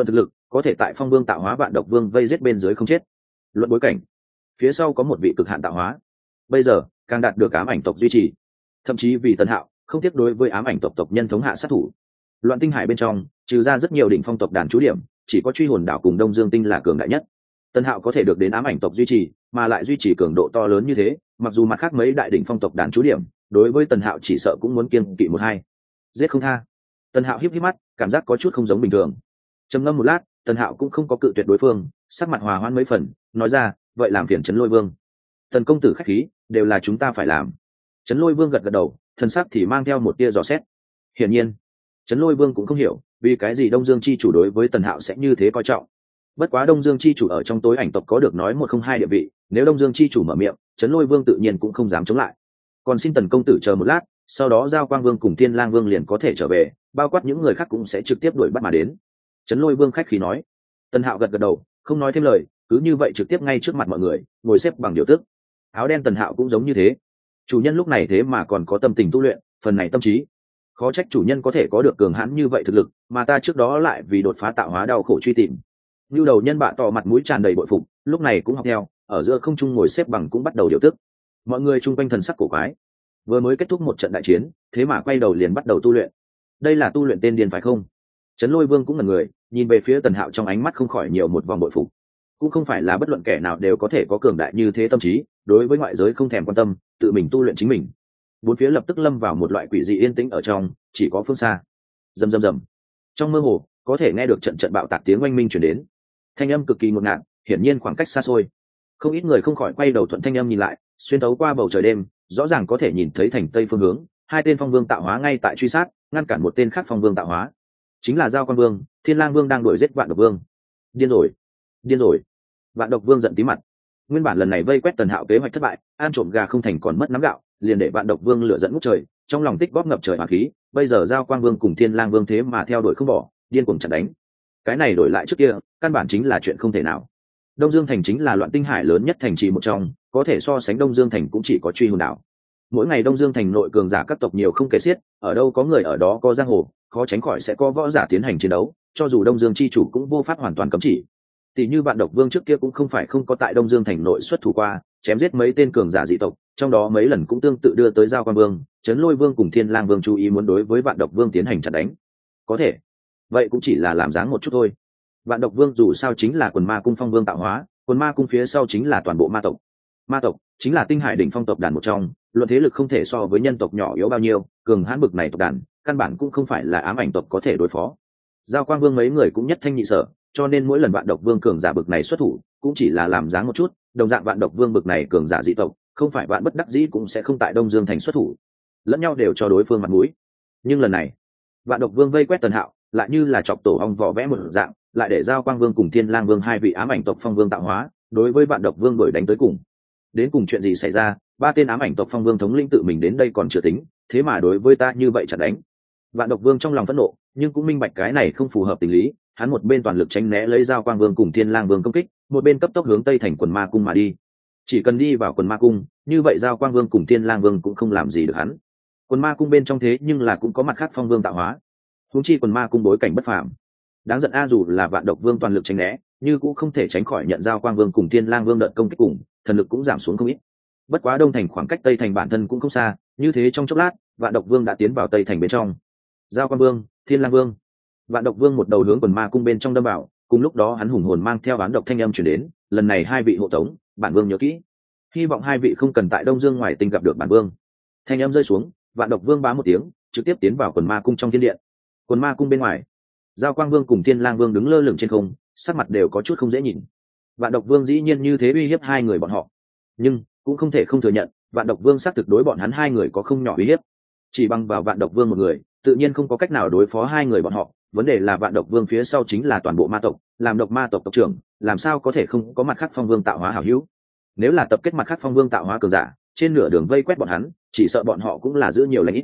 có thể tại phong vương tạo hóa vạn độc vương vây giết bên dưới không chết. Luận bối cảnh, phía sau có một vị cực hạn tạo hóa, bây giờ càng đạt được ám ảnh tộc duy trì, thậm chí vì Tần Hạo không tiếp đối với ám ảnh tộc tộc nhân thống hạ sát thủ. Loạn tinh hải bên trong trừ ra rất nhiều đỉnh phong tộc đàn trú điểm, chỉ có truy hồn đảo cùng Đông Dương tinh là cường đại nhất. Tần Hạo có thể được đến ám ảnh tộc duy trì, mà lại duy trì cường độ to lớn như thế, mặc dù mặt khác mấy đại đỉnh phong tộc đàn trú điểm đối với Tần Hạo chỉ sợ cũng muốn kiêng kỵ một hai, giết không tha. Tần Hạo híp híp mắt, cảm giác có chút không giống bình thường. Trầm ngâm một lát, Tần Hạo cũng không có cự tuyệt đối phương, sắc mặt hòa hoãn mấy phần, nói ra, vậy làm phiền Trấn Lôi Vương. Tần công tử khách khí, đều là chúng ta phải làm. Trấn Lôi Vương gật gật đầu, thần sắc thì mang theo một tia dò xét. Hiển nhiên, Trấn Lôi Vương cũng không hiểu vì cái gì Đông Dương chi chủ đối với Tần Hạo sẽ như thế coi trọng. Bất quá Đông Dương chi chủ ở trong tối ảnh tộc có được nói một không hai địa vị, nếu Đông Dương chi chủ mở miệng, Trấn Lôi Vương tự nhiên cũng không dám chống lại. Còn xin Tần công tử chờ một lát, sau đó Giao Quang Vương cùng Thiên Lang Vương liền có thể trở về, bao quát những người khác cũng sẽ trực tiếp đuổi bắt mà đến. Trấn Lôi Vương khách khí nói. Tần Hạo gật gật đầu, không nói thêm lời, cứ như vậy trực tiếp ngay trước mặt mọi người ngồi xếp bằng điều tức. Áo đen Tần Hạo cũng giống như thế. Chủ nhân lúc này thế mà còn có tâm tình tu luyện, phần này tâm trí, khó trách chủ nhân có thể có được cường hãn như vậy thực lực, mà ta trước đó lại vì đột phá tạo hóa đau khổ truy tìm. Nưu đầu nhân bạ tỏ mặt mũi tràn đầy bội phục, lúc này cũng học theo, ở giữa không trung ngồi xếp bằng cũng bắt đầu điều tức. Mọi người chung quanh thần sắc cổ quái, vừa mới kết thúc một trận đại chiến, thế mà quay đầu liền bắt đầu tu luyện. Đây là tu luyện tên điên phải không? Trấn Lôi Vương cũng ngẩn người, nhìn về phía Tần Hạo trong ánh mắt không khỏi nhiều một vòng bội phục. Cũng không phải là bất luận kẻ nào đều có thể có cường đại như thế tâm trí, đối với ngoại giới không thèm quan tâm, tự mình tu luyện chính mình. Bốn phía lập tức lâm vào một loại quỷ dị yên tĩnh ở trong, chỉ có phương xa. Rầm rầm rầm. Trong mơ hồ, có thể nghe được trận trận bạo tạc tiếng oanh minh truyền đến. Thanh âm cực kỳ ngột ngạt, hiển nhiên khoảng cách xa xôi. Không ít người không khỏi quay đầu thuận thanh âm nhìn lại, xuyên thấu qua bầu trời đêm, rõ ràng có thể nhìn thấy thành tây phương hướng, hai tên phong vương tạo hóa ngay tại truy sát, ngăn cản một tên khác phong vương tạo hóa. Chính là Giao Quang Vương, Thiên Lang Vương đang đuổi giết Vạn Độc Vương. Điên rồi, điên rồi. Vạn Độc Vương giận tí mặt. Nguyên bản lần này vây quét Tần Hạo kế hoạch thất bại, ăn trộm gà không thành còn mất nắm gạo, liền để Vạn Độc Vương lửa giận ngút trời, trong lòng tích góp ngập trời hỏa khí, bây giờ Giao Quang Vương cùng Thiên Lang Vương thế mà theo đuổi không bỏ, điên cuồng chặn đánh. Cái này đổi lại trước kia, căn bản chính là chuyện không thể nào. Đông Dương thành chính là loạn tinh hải lớn nhất thành trì một trong, có thể so sánh Đông Dương thành cũng chỉ có Truy Hồn đảo. Mỗi ngày Đông Dương thành nội cường giả các tộc nhiều không kể xiết, ở đâu có người ở đó có giang hồ, khó tránh khỏi sẽ có võ giả tiến hành chiến đấu, cho dù Đông Dương chi chủ cũng vô pháp hoàn toàn cấm chỉ. Tỷ như Vạn Độc Vương trước kia cũng không phải không có tại Đông Dương thành nội xuất thủ qua, chém giết mấy tên cường giả dị tộc, trong đó mấy lần cũng tương tự đưa tới Giao Quan Vương, Trấn Lôi Vương cùng Thiên Lang Vương chú ý muốn đối với Vạn Độc Vương tiến hành chặn đánh. Có thể, vậy cũng chỉ là làm dáng một chút thôi. Vạn Độc Vương dù sao chính là quần ma cung phong vương tạo hóa, quần ma cung phía sau chính là toàn bộ ma tộc. Ma tộc chính là tinh hải đỉnh phong tộc đàn một trong, luận thế lực không thể so với nhân tộc nhỏ yếu bao nhiêu, cường hãn bực này tộc đàn, căn bản cũng không phải là ám ảnh tộc có thể đối phó. Giao Quang Vương mấy người cũng nhất thanh nhị sở, cho nên mỗi lần Vạn Độc Vương cường giả bực này xuất thủ, cũng chỉ là làm dáng một chút, đồng dạng Vạn Độc Vương bực này cường giả dị tộc, không phải vạn bất đắc dĩ cũng sẽ không tại Đông Dương thành xuất thủ, lẫn nhau đều cho đối phương mặt mũi. Nhưng lần này, Vạn Độc Vương vây quét Tần Hạo, lại như là chọc tổ ong vỏ vẽ một dạng, lại để Giao Quang Vương cùng Thiên Lang Vương hai vị ám ảnh tộc phong vương tạo hóa, đối với Vạn Độc Vương đuổi đánh tới cùng. Đến cùng chuyện gì xảy ra, ba tên ám ảnh tộc phong vương thống lĩnh tự mình đến đây còn chưa tính, thế mà đối với ta như vậy chặn đánh. Vạn Độc Vương trong lòng phẫn nộ, nhưng cũng minh bạch cái này không phù hợp tình lý, hắn một bên toàn lực tránh né lấy Giao Quang Vương cùng Thiên Lang Vương công kích, một bên cấp tốc hướng tây thành quần ma cung mà đi. Chỉ cần đi vào quần ma cung, như vậy Giao Quang Vương cùng Thiên Lang Vương cũng không làm gì được hắn. Quần ma cung bên trong thế nhưng là cũng có mặt khác phong vương tạo hóa, huống chi quần ma cung bối cảnh bất phàm. Đáng giận a, dù là Vạn Độc Vương toàn lực tránh né, như cũng không thể tránh khỏi nhận Giao Quang Vương cùng Thiên Lang Vương đợt công kích cùng, thần lực cũng giảm xuống không ít. Bất quá đông thành khoảng cách tây thành bản thân cũng không xa, như thế trong chốc lát, Vạn Độc Vương đã tiến vào tây thành bên trong. Giao Quang Vương, Thiên Lang Vương, Vạn Độc Vương một đầu hướng quần ma cung bên trong đâm vào, cùng lúc đó hắn hùng hồn mang theo oán độc thanh âm truyền đến, lần này hai vị hộ tống, bản vương nhớ kỹ, hy vọng hai vị không cần tại Đông Dương ngoài tình gặp được bản vương. Thanh âm rơi xuống, Vạn Độc Vương bá một tiếng, trực tiếp tiến vào quần ma cung trong thiên điện. Quần ma cung bên ngoài, Giao Quang Vương cùng Thiên Lang Vương đứng lơ lửng trên không, sắc mặt đều có chút không dễ nhìn. Vạn Độc Vương dĩ nhiên như thế uy hiếp hai người bọn họ, nhưng cũng không thể không thừa nhận, Vạn Độc Vương xác thực đối bọn hắn hai người có không nhỏ uy hiếp. Chỉ bằng vào Vạn Độc Vương một người, tự nhiên không có cách nào đối phó hai người bọn họ. Vấn đề là Vạn Độc Vương phía sau chính là toàn bộ ma tộc, làm độc ma tộc tộc trưởng, làm sao có thể không có mặt khác phong vương tạo hóa hảo hữu. Nếu là tập kết mặt khác phong vương tạo hóa cường giả, trên nửa đường vây quét bọn hắn, chỉ sợ bọn họ cũng là giữ nhiều lãnh ít.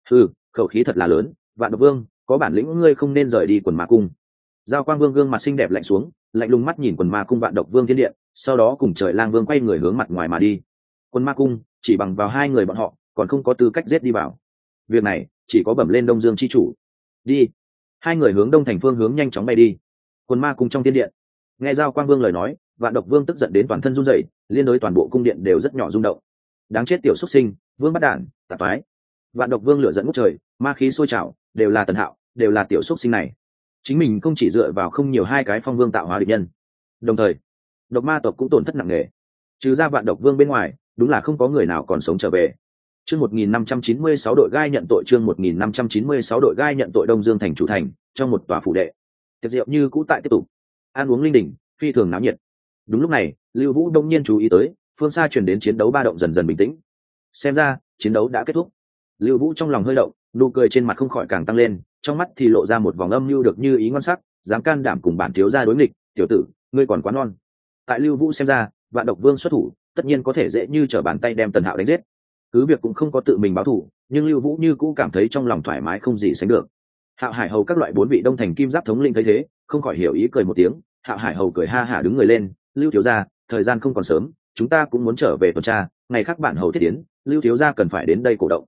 Khẩu khí thật là lớn, Vạn Độc Vương, có bản lĩnh ngươi không nên rời đi quần ma cung. Giao Quang Vương gương mặt xinh đẹp lạnh xuống, lạnh lùng mắt nhìn quần ma cung Vạn Độc Vương thiên điện, sau đó cùng Trời Lang Vương quay người hướng mặt ngoài mà đi. Quần ma cung chỉ bằng vào hai người bọn họ, còn không có tư cách giết đi vào. Việc này chỉ có bẩm lên Đông Dương chi chủ. Đi. Hai người hướng đông thành phương hướng nhanh chóng bay đi. Quần ma cung trong tiên điện, nghe Giao Quang Vương lời nói, Vạn Độc Vương tức giận đến toàn thân run rẩy, liên đối toàn bộ cung điện đều rất nhỏ rung động. Đáng chết tiểu xuất sinh, vương bắt đản, tạp thoái. Vạn Độc Vương lửa giận ngút trời, ma khí sôi trào, đều là Tần Hạo, đều là tiểu xuất sinh này. Chính mình không chỉ dựa vào không nhiều hai cái phong vương tạo hóa địch nhân. Đồng thời, độc ma tộc cũng tổn thất nặng nề. Trừ ra Vạn Độc Vương bên ngoài, đúng là không có người nào còn sống trở về. Chương 1596 đội gai nhận tội, chương 1596 đội gai nhận tội. Đông Dương thành chủ thành, trong một tòa phủ đệ. Tiệc rượu như cũ tại tiếp tục. Ăn uống linh đình, phi thường náo nhiệt. Đúng lúc này, Lưu Vũ đông nhiên chú ý tới, phương xa truyền đến chiến đấu ba động dần dần bình tĩnh. Xem ra, chiến đấu đã kết thúc. Lưu Vũ trong lòng hơi động, nụ cười trên mặt không khỏi càng tăng lên, trong mắt thì lộ ra một vòng âm mưu được như ý ngon sắc, dám can đảm cùng bản thiếu gia đối nghịch, tiểu tử, ngươi còn quá non. Tại Lưu Vũ xem ra, Vạn Độc Vương xuất thủ, tất nhiên có thể dễ như trở bàn tay đem Tần Hạo đánh giết. Cứ việc cũng không có tự mình báo thù, nhưng Lưu Vũ như cũ cảm thấy trong lòng thoải mái không gì sánh được. Hạo Hải Hầu các loại 4 vị Đông Thành Kim Giáp thống lĩnh thấy thế, không khỏi hiểu ý cười một tiếng. Hạo Hải Hầu cười ha hả đứng người lên, Lưu thiếu gia, thời gian không còn sớm, chúng ta cũng muốn trở về tuần tra, ngày khác bản hầu thiết tiến, Lưu thiếu gia cần phải đến đây cổ động.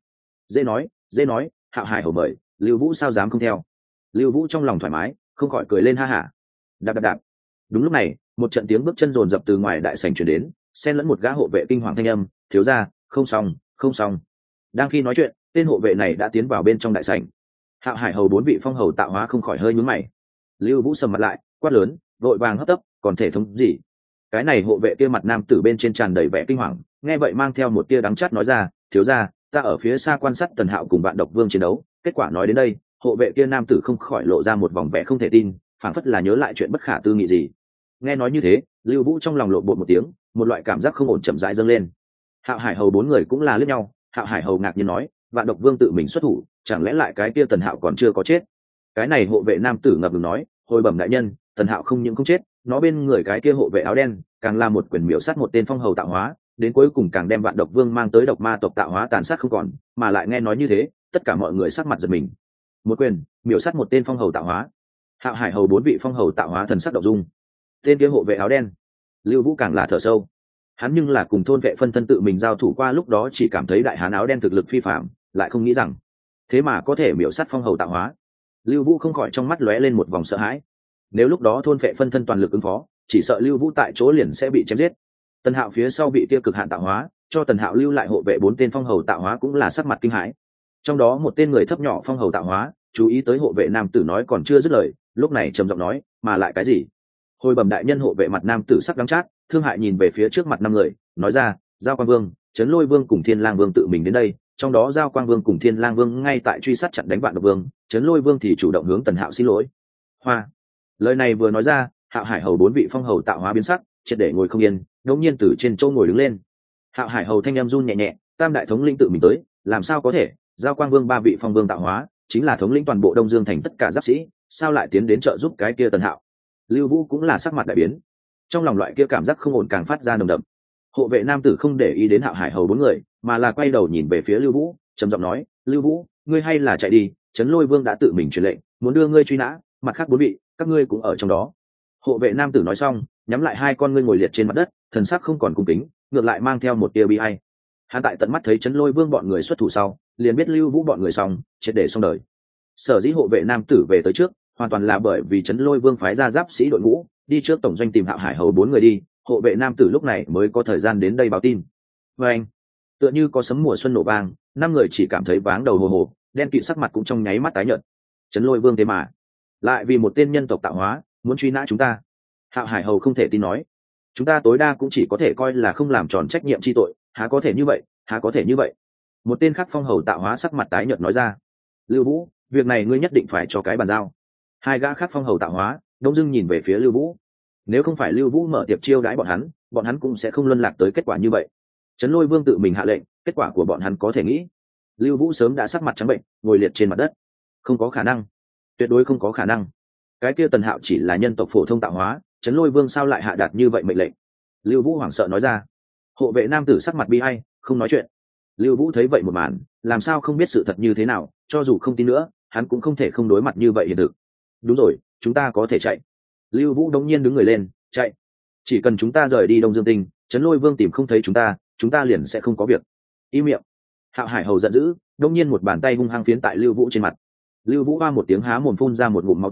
Dễ nói, Hạo Hải Hầu mời, Lưu Vũ sao dám không theo. Lưu Vũ trong lòng thoải mái, không khỏi cười lên ha hả. Đạp đạp đạp. Đúng lúc này, một trận tiếng bước chân rồn rập từ ngoài đại sảnh truyền đến, xen lẫn một gã hộ vệ kinh hoàng thanh âm, thiếu gia, không xong. Đang khi nói chuyện, tên hộ vệ này đã tiến vào bên trong đại sảnh. Hạo Hải Hầu 4 vị phong hầu tạo hóa không khỏi hơi nhướng mày. Lưu Vũ sầm mặt lại, quát lớn, vội vàng hấp tấp, còn thể thống gì? Cái này hộ vệ kia mặt nam tử bên trên tràn đầy vẻ kinh hoàng, nghe vậy mang theo một tia đắng chát nói ra, thiếu gia, ta ở phía xa quan sát Tần Hạo cùng Vạn Độc Vương chiến đấu, kết quả nói đến đây, hộ vệ kia nam tử không khỏi lộ ra một vòng vẻ không thể tin, phảng phất là nhớ lại chuyện bất khả tư nghị gì. Nghe nói như thế, Lưu Vũ trong lòng lộn bột một tiếng, một loại cảm giác không ổn chậm rãi dâng lên. Hạo Hải Hầu 4 người cũng là liếc nhau, Hạo Hải Hầu ngạc nhiên nói, Vạn Độc Vương tự mình xuất thủ, chẳng lẽ lại cái kia Tần Hạo còn chưa có chết? Cái này hộ vệ nam tử ngập ngừng nói, hồi bẩm đại nhân, Tần Hạo không những không chết, nó bên người cái kia hộ vệ áo đen càng là một quyền miểu sát một tên phong hầu tạo hóa, đến cuối cùng càng đem Vạn Độc Vương mang tới độc ma tộc tạo hóa tàn sát không còn, mà lại nghe nói như thế, tất cả mọi người sắc mặt giật mình. Một quyền miểu sát một tên phong hầu tạo hóa. Hạo Hải Hầu 4 vị phong hầu tạo hóa thần sắc động dung. Tên kia hộ vệ áo đen, Lưu Vũ càng là thở sâu. Hắn nhưng là cùng thôn vệ phân thân tự mình giao thủ qua, lúc đó chỉ cảm thấy đại hán áo đen thực lực phi phàm, lại không nghĩ rằng thế mà có thể miểu sát phong hầu tạo hóa. Lưu Vũ không khỏi trong mắt lóe lên một vòng sợ hãi. Nếu lúc đó thôn vệ phân thân toàn lực ứng phó, chỉ sợ Lưu Vũ tại chỗ liền sẽ bị chém giết. Tần Hạo phía sau bị kia cực hạn tạo hóa, cho Tần Hạo lưu lại hộ vệ 4 tên phong hầu tạo hóa cũng là sắc mặt kinh hãi. Trong đó một tên người thấp nhỏ phong hầu tạo hóa, chú ý tới hộ vệ nam tử nói còn chưa dứt lời, lúc này trầm giọng nói, mà lại cái gì? Hồi bẩm đại nhân, hộ vệ mặt nam tử sắc đắng chát, thương hại nhìn về phía trước mặt 5 người, nói ra, Giao Quang Vương, Trấn Lôi Vương cùng Thiên Lang Vương tự mình đến đây, trong đó Giao Quang Vương cùng Thiên Lang Vương ngay tại truy sát chặn đánh Vạn Độc Vương, Trấn Lôi Vương thì chủ động hướng Tần Hạo xin lỗi. Hoa. Lời này vừa nói ra, Hạo Hải Hầu 4 vị phong hầu tạo hóa biến sắc, triệt để ngồi không yên, đột nhiên từ trên chỗ ngồi đứng lên. Hạo Hải Hầu thanh em run nhẹ nhẹ, tam đại thống lĩnh tự mình tới, làm sao có thể? Giao Quang Vương 3 vị phong vương tạo hóa, chính là thống lĩnh toàn bộ Đông Dương thành tất cả giáp sĩ, sao lại tiến đến trợ giúp cái kia Tần Hạo? Lưu Vũ cũng là sắc mặt đại biến, trong lòng loại kia cảm giác không ổn càng phát ra nồng đậm. Hộ vệ nam tử không để ý đến Hạo Hải Hầu 4 người, mà là quay đầu nhìn về phía Lưu Vũ, trầm giọng nói, Lưu Vũ, ngươi hay là chạy đi, Trấn Lôi Vương đã tự mình truyền lệnh, muốn đưa ngươi truy nã, mặt khác 4 vị, các ngươi cũng ở trong đó. Hộ vệ nam tử nói xong, nhắm lại 2 con ngươi ngồi liệt trên mặt đất, thần sắc không còn cung kính, ngược lại mang theo một tia bi ai. Hắn tại tận mắt thấy Trấn Lôi Vương bọn người xuất thủ sau, liền biết Lưu Vũ bọn người xong, triệt để xong đời. Sở dĩ hộ vệ nam tử về tới trước, hoàn toàn là bởi vì Trấn Lôi Vương phái ra giáp sĩ đội ngũ, đi trước tổng doanh tìm Hạo Hải Hầu 4 người đi, hộ vệ nam tử lúc này mới có thời gian đến đây báo tin. Và anh, tựa như có sấm mùa xuân nổ vang, 5 người chỉ cảm thấy váng đầu hồ hồ, đen kịt sắc mặt cũng trong nháy mắt tái nhợt. Trấn Lôi Vương thế mà lại vì một tên nhân tộc tạo hóa muốn truy nã chúng ta. Hạo Hải Hầu không thể tin nói, chúng ta tối đa cũng chỉ có thể coi là không làm tròn trách nhiệm chi tội, há có thể như vậy, há có thể như vậy. Một tên khác phong hầu tạo hóa sắc mặt tái nhợt nói ra, Lưu Vũ, việc này ngươi nhất định phải cho cái bàn giao. 2 gã khác phong hầu tạo hóa đông dưng nhìn về phía Lưu Vũ, nếu không phải Lưu Vũ mở tiệc chiêu đãi bọn hắn cũng sẽ không luân lạc tới kết quả như vậy. Trấn Lôi Vương tự mình hạ lệnh, kết quả của bọn hắn có thể nghĩ. Lưu Vũ sớm đã sắc mặt trắng bệnh, ngồi liệt trên mặt đất. Không có khả năng, tuyệt đối không có khả năng. Cái kia Tần Hạo chỉ là nhân tộc phổ thông tạo hóa, Trấn Lôi Vương sao lại hạ đạt như vậy mệnh lệnh? Lưu Vũ hoảng sợ nói ra. Hộ vệ nam tử sắc mặt bi ai, không nói chuyện. Lưu Vũ thấy vậy một màn, làm sao không biết sự thật như thế nào, cho dù không tin nữa, hắn cũng không thể không đối mặt như vậy hiện thực. Đúng rồi, chúng ta có thể chạy. Lưu Vũ đống nhiên đứng người lên, chạy. Chỉ cần chúng ta rời đi Đông Dương Tinh, Trấn Lôi Vương tìm không thấy chúng ta liền sẽ không có việc. Im miệng. Hạo Hải Hầu giận dữ, đống nhiên một bàn tay hung hăng phiến tại Lưu Vũ trên mặt. Lưu Vũ hoa một tiếng há mồm phun ra một ngụm máu tươi,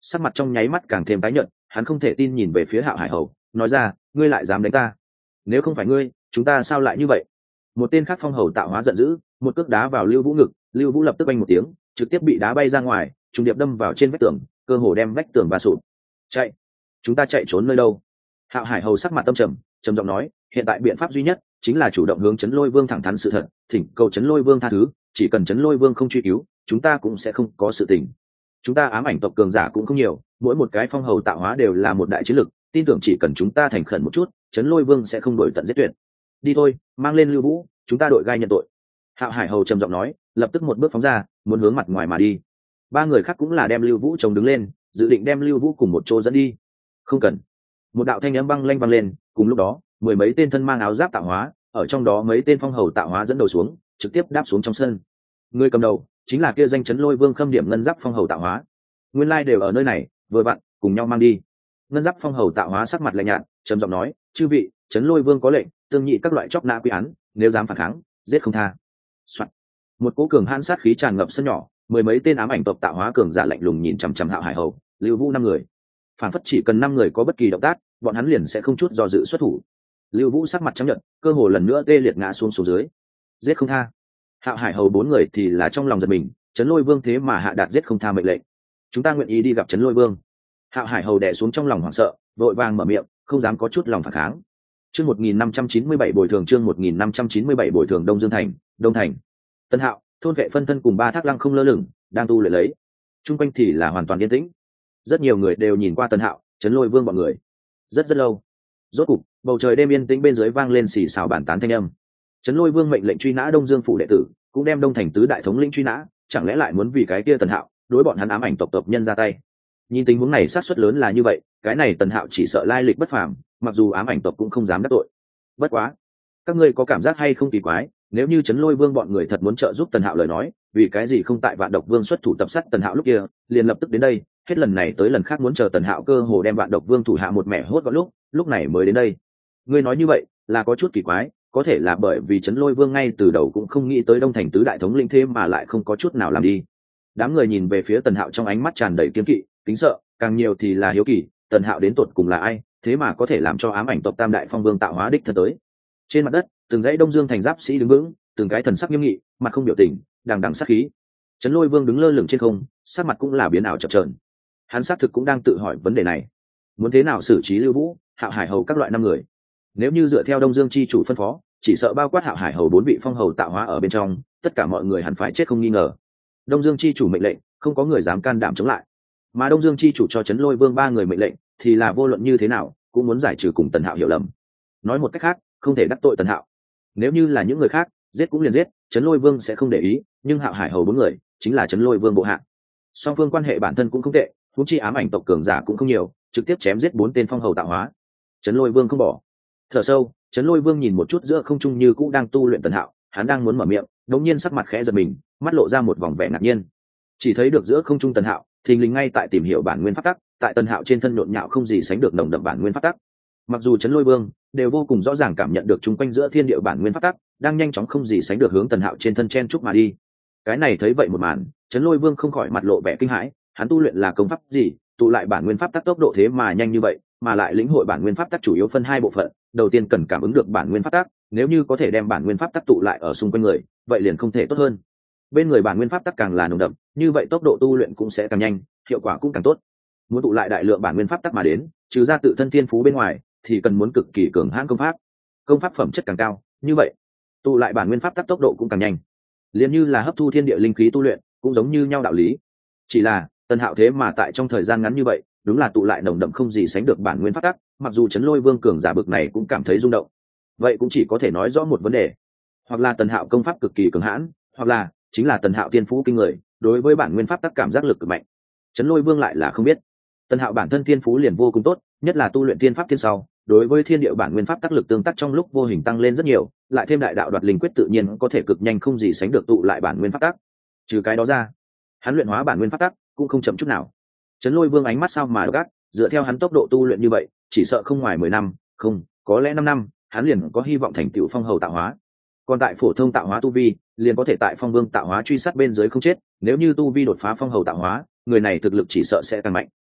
sắc mặt trong nháy mắt càng thêm tái nhợt, hắn không thể tin nhìn về phía Hạo Hải Hầu, nói ra, ngươi lại dám đánh ta? Nếu không phải ngươi, chúng ta sao lại như vậy? Một tên khác phong hầu tạo hóa giận dữ, một cước đá vào Lưu Vũ ngực, Lưu Vũ lập tức oanh một tiếng, trực tiếp bị đá bay ra ngoài, trùng điệp đâm vào trên vách tường, cơ hồ đem vách tường va sụp. Chạy, chúng ta chạy trốn nơi đâu? Hạo Hải Hầu sắc mặt tâm trầm, trầm giọng nói, hiện tại biện pháp duy nhất chính là chủ động hướng Trấn Lôi Vương thẳng thắn sự thật, thỉnh cầu Trấn Lôi Vương tha thứ, chỉ cần Trấn Lôi Vương không truy cứu, chúng ta cũng sẽ không có sự tình. Chúng ta ám ảnh tộc cường giả cũng không nhiều, mỗi một cái phong hầu tạo hóa đều là một đại chiến lực, tin tưởng chỉ cần chúng ta thành khẩn một chút, Trấn Lôi Vương sẽ không đổi tận giết tuyệt. Đi thôi, mang lên Lưu Vũ, chúng ta đội gai nhận tội. Hạo Hải Hầu trầm giọng nói, lập tức một bước phóng ra, muốn hướng mặt ngoài mà đi. Ba người khác cũng là đem Lưu Vũ chống đứng lên, dự định đem Lưu Vũ cùng một chỗ dẫn đi. Không cần. Một đạo thanh âm băng lanh vang lên, cùng lúc đó, mười mấy tên thân mang áo giáp tạo hóa, ở trong đó mấy tên phong hầu tạo hóa dẫn đầu xuống, trực tiếp đáp xuống trong sân. Người cầm đầu chính là kia danh Trấn Lôi Vương Khâm Điểm ngân giáp phong hầu tạo hóa. Nguyên lai đều ở nơi này, vừa vặn cùng nhau mang đi. Ngân giáp phong hầu tạo hóa sắc mặt lạnh nhạt, trầm giọng nói, chư vị, Trấn Lôi Vương có lệnh, tương nhị các loại chóc nã quy án, nếu dám phản kháng, giết không tha. Soạn. Một cỗ cường hãn sát khí tràn ngập sân nhỏ, mười mấy tên ám ảnh tộc tạo hóa cường giả lạnh lùng nhìn chằm chằm Hạo Hải Hầu, Lưu Vũ năm người. Phản phất chỉ cần 5 người có bất kỳ động tác, bọn hắn liền sẽ không chút do dự xuất thủ. Lưu Vũ sắc mặt trắng nhợt, cơ hồ lần nữa tê liệt ngã xuống dưới. Giết không tha. Hạo Hải Hầu 4 người thì là trong lòng giật mình, Trấn Lôi Vương thế mà hạ đạt giết không tha mệnh lệnh. Chúng ta nguyện ý đi gặp Trấn Lôi Vương. Hạo Hải Hầu đè xuống trong lòng hoảng sợ, vội vàng mở miệng, không dám có chút lòng phản kháng. Chương 1597 bồi thường, chương 1597 bồi thường. Đông Dương thành, Đông thành. Tân Hạo, thôn vệ phân thân cùng ba thác lăng không lơ lửng, đang tu luyện lấy. Trung quanh thì là hoàn toàn yên tĩnh. Rất nhiều người đều nhìn qua Tân Hạo, Trấn Lôi Vương bọn người. Rất lâu. Rốt cục, bầu trời đêm yên tĩnh bên dưới vang lên xì xào bàn tán thanh âm. Trấn Lôi Vương mệnh lệnh truy nã Đông Dương phủ đệ tử, cũng đem Đông thành tứ đại thống lĩnh truy nã, chẳng lẽ lại muốn vì cái kia Tần Hạo, đối bọn hắn ám ảnh tộc nhân ra tay. Nhìn tình huống này sát suất lớn là như vậy, cái này Tần Hạo chỉ sợ lai lịch bất phàm, mặc dù ám ảnh tộc cũng không dám đắc tội. Bất quá, các ngươi có cảm giác hay không kỳ quái, nếu như Trấn Lôi Vương bọn người thật muốn trợ giúp Tần Hạo lời nói, vì cái gì không tại Vạn Độc Vương xuất thủ tập sát Tần Hạo lúc kia, liền lập tức đến đây, hết lần này tới lần khác muốn chờ Tần Hạo cơ hồ đem Vạn Độc Vương thủ hạ một mẻ hốt gọn lúc này mới đến đây. Ngươi nói như vậy, là có chút kỳ quái, có thể là bởi vì Trấn Lôi Vương ngay từ đầu cũng không nghĩ tới Đông thành tứ đại thống lĩnh thế mà lại không có chút nào làm đi. Đám người nhìn về phía Tần Hạo trong ánh mắt tràn đầy kiêng kỵ, kính sợ, càng nhiều thì là hiếu kỳ, Tần Hạo đến tột cùng là ai, thế mà có thể làm cho ám ảnh tộc Tam đại phong vương tạo hóa đích thân tới. Trên mặt đất, từng dãy Đông Dương thành giáp sĩ đứng vững, từng cái thần sắc nghiêm nghị, mặt không biểu tình, đằng đằng sát khí. Trấn Lôi Vương đứng lơ lửng trên không, sắc mặt cũng là biến ảo chập chờn. Hắn xác thực cũng đang tự hỏi vấn đề này, muốn thế nào xử trí Lưu Vũ, Hạo Hải Hầu các loại 5 người. Nếu như dựa theo Đông Dương chi chủ phân phó, chỉ sợ bao quát Hạo Hải Hầu 4 vị phong hầu tạo hóa ở bên trong, tất cả mọi người hẳn phải chết không nghi ngờ. Đông Dương chi chủ mệnh lệnh, không có người dám can đảm chống lại. Mà Đông Dương chi chủ cho Trấn Lôi Vương 3 người mệnh lệnh, thì là vô luận như thế nào, cũng muốn giải trừ cùng Tần Hạo hiểu lầm. Nói một cách khác, không thể đắc tội Tần Hạo. Nếu như là những người khác, giết cũng liền giết, Trấn Lôi Vương sẽ không để ý, nhưng Hạo Hải Hầu 4 người, chính là Trấn Lôi Vương bộ hạ. Song phương quan hệ bản thân cũng không tệ, huống chi ám ảnh tộc cường giả cũng không nhiều, trực tiếp chém giết 4 tên phong hầu tạo hóa. Trấn Lôi Vương không bỏ. Thở sâu, Trấn Lôi Vương nhìn một chút giữa không trung như cũ đang tu luyện Tần Hạo, hắn đang muốn mở miệng, đột nhiên sắc mặt khẽ giật mình, mắt lộ ra một vòng vẻ ngạc nhiên. Chỉ thấy được giữa không trung Tần Hạo, thình lình ngay tại tìm hiểu bản nguyên pháp tắc, tại Tần Hạo trên thân nhộn nhạo không gì sánh được nồng đậm bản nguyên pháp tắc. Mặc dù Trấn Lôi Vương đều vô cùng rõ ràng cảm nhận được chung quanh giữa thiên địa bản nguyên pháp tắc đang nhanh chóng không gì sánh được hướng Tần Hạo trên thân chen chúc mà đi. Cái này thấy vậy một màn, Trấn Lôi Vương không khỏi mặt lộ vẻ kinh hãi, hắn tu luyện là công pháp gì, tụ lại bản nguyên pháp tắc tốc độ thế mà nhanh như vậy, mà lại lĩnh hội bản nguyên pháp tắc chủ yếu phân 2 bộ phận, đầu tiên cần cảm ứng được bản nguyên pháp tắc, nếu như có thể đem bản nguyên pháp tắc tụ lại ở xung quanh người, vậy liền không thể tốt hơn. Bên người bản nguyên pháp tắc càng là nồng đậm, như vậy tốc độ tu luyện cũng sẽ càng nhanh, hiệu quả cũng càng tốt. Muốn tụ lại đại lượng bản nguyên pháp tắc mà đến, trừ ra tự thân thiên phú bên ngoài, thì cần muốn cực kỳ cường hãn công pháp phẩm chất càng cao, như vậy tụ lại bản nguyên pháp tắc tốc độ cũng càng nhanh. Liền như là hấp thu thiên địa linh khí tu luyện, cũng giống như nhau đạo lý. Chỉ là Tần Hạo thế mà tại trong thời gian ngắn như vậy, đúng là tụ lại nồng đậm không gì sánh được bản nguyên pháp tắc, mặc dù Trấn Lôi Vương cường giả bực này cũng cảm thấy rung động. Vậy cũng chỉ có thể nói rõ một vấn đề, hoặc là Tần Hạo công pháp cực kỳ cường hãn, hoặc là chính là Tần Hạo thiên phú kinh người, đối với bản nguyên pháp tắc cảm giác lực cực mạnh. Trấn Lôi Vương lại là không biết, Tần Hạo bản thân thiên phú liền vô cùng tốt, nhất là tu luyện thiên pháp thiên sau, đối với thiên địa bản nguyên pháp tác lực tương tác trong lúc vô hình tăng lên rất nhiều, lại thêm đại đạo đoạt linh quyết tự nhiên có thể cực nhanh không gì sánh được tụ lại bản nguyên pháp tác. Trừ cái đó ra, hắn luyện hóa bản nguyên pháp tác cũng không chậm chút nào. Trấn Lôi Vương ánh mắt sao mà gắt, dựa theo hắn tốc độ tu luyện như vậy, chỉ sợ không ngoài 10 năm, không, có lẽ 5 năm, hắn liền có hy vọng thành tựu phong hầu tạo hóa. Còn tại phổ thông tạo hóa tu vi, liền có thể tại phong vương tạo hóa truy sát bên dưới không chết, nếu như tu vi đột phá phong hầu tạo hóa, người này thực lực chỉ sợ sẽ càng mạnh.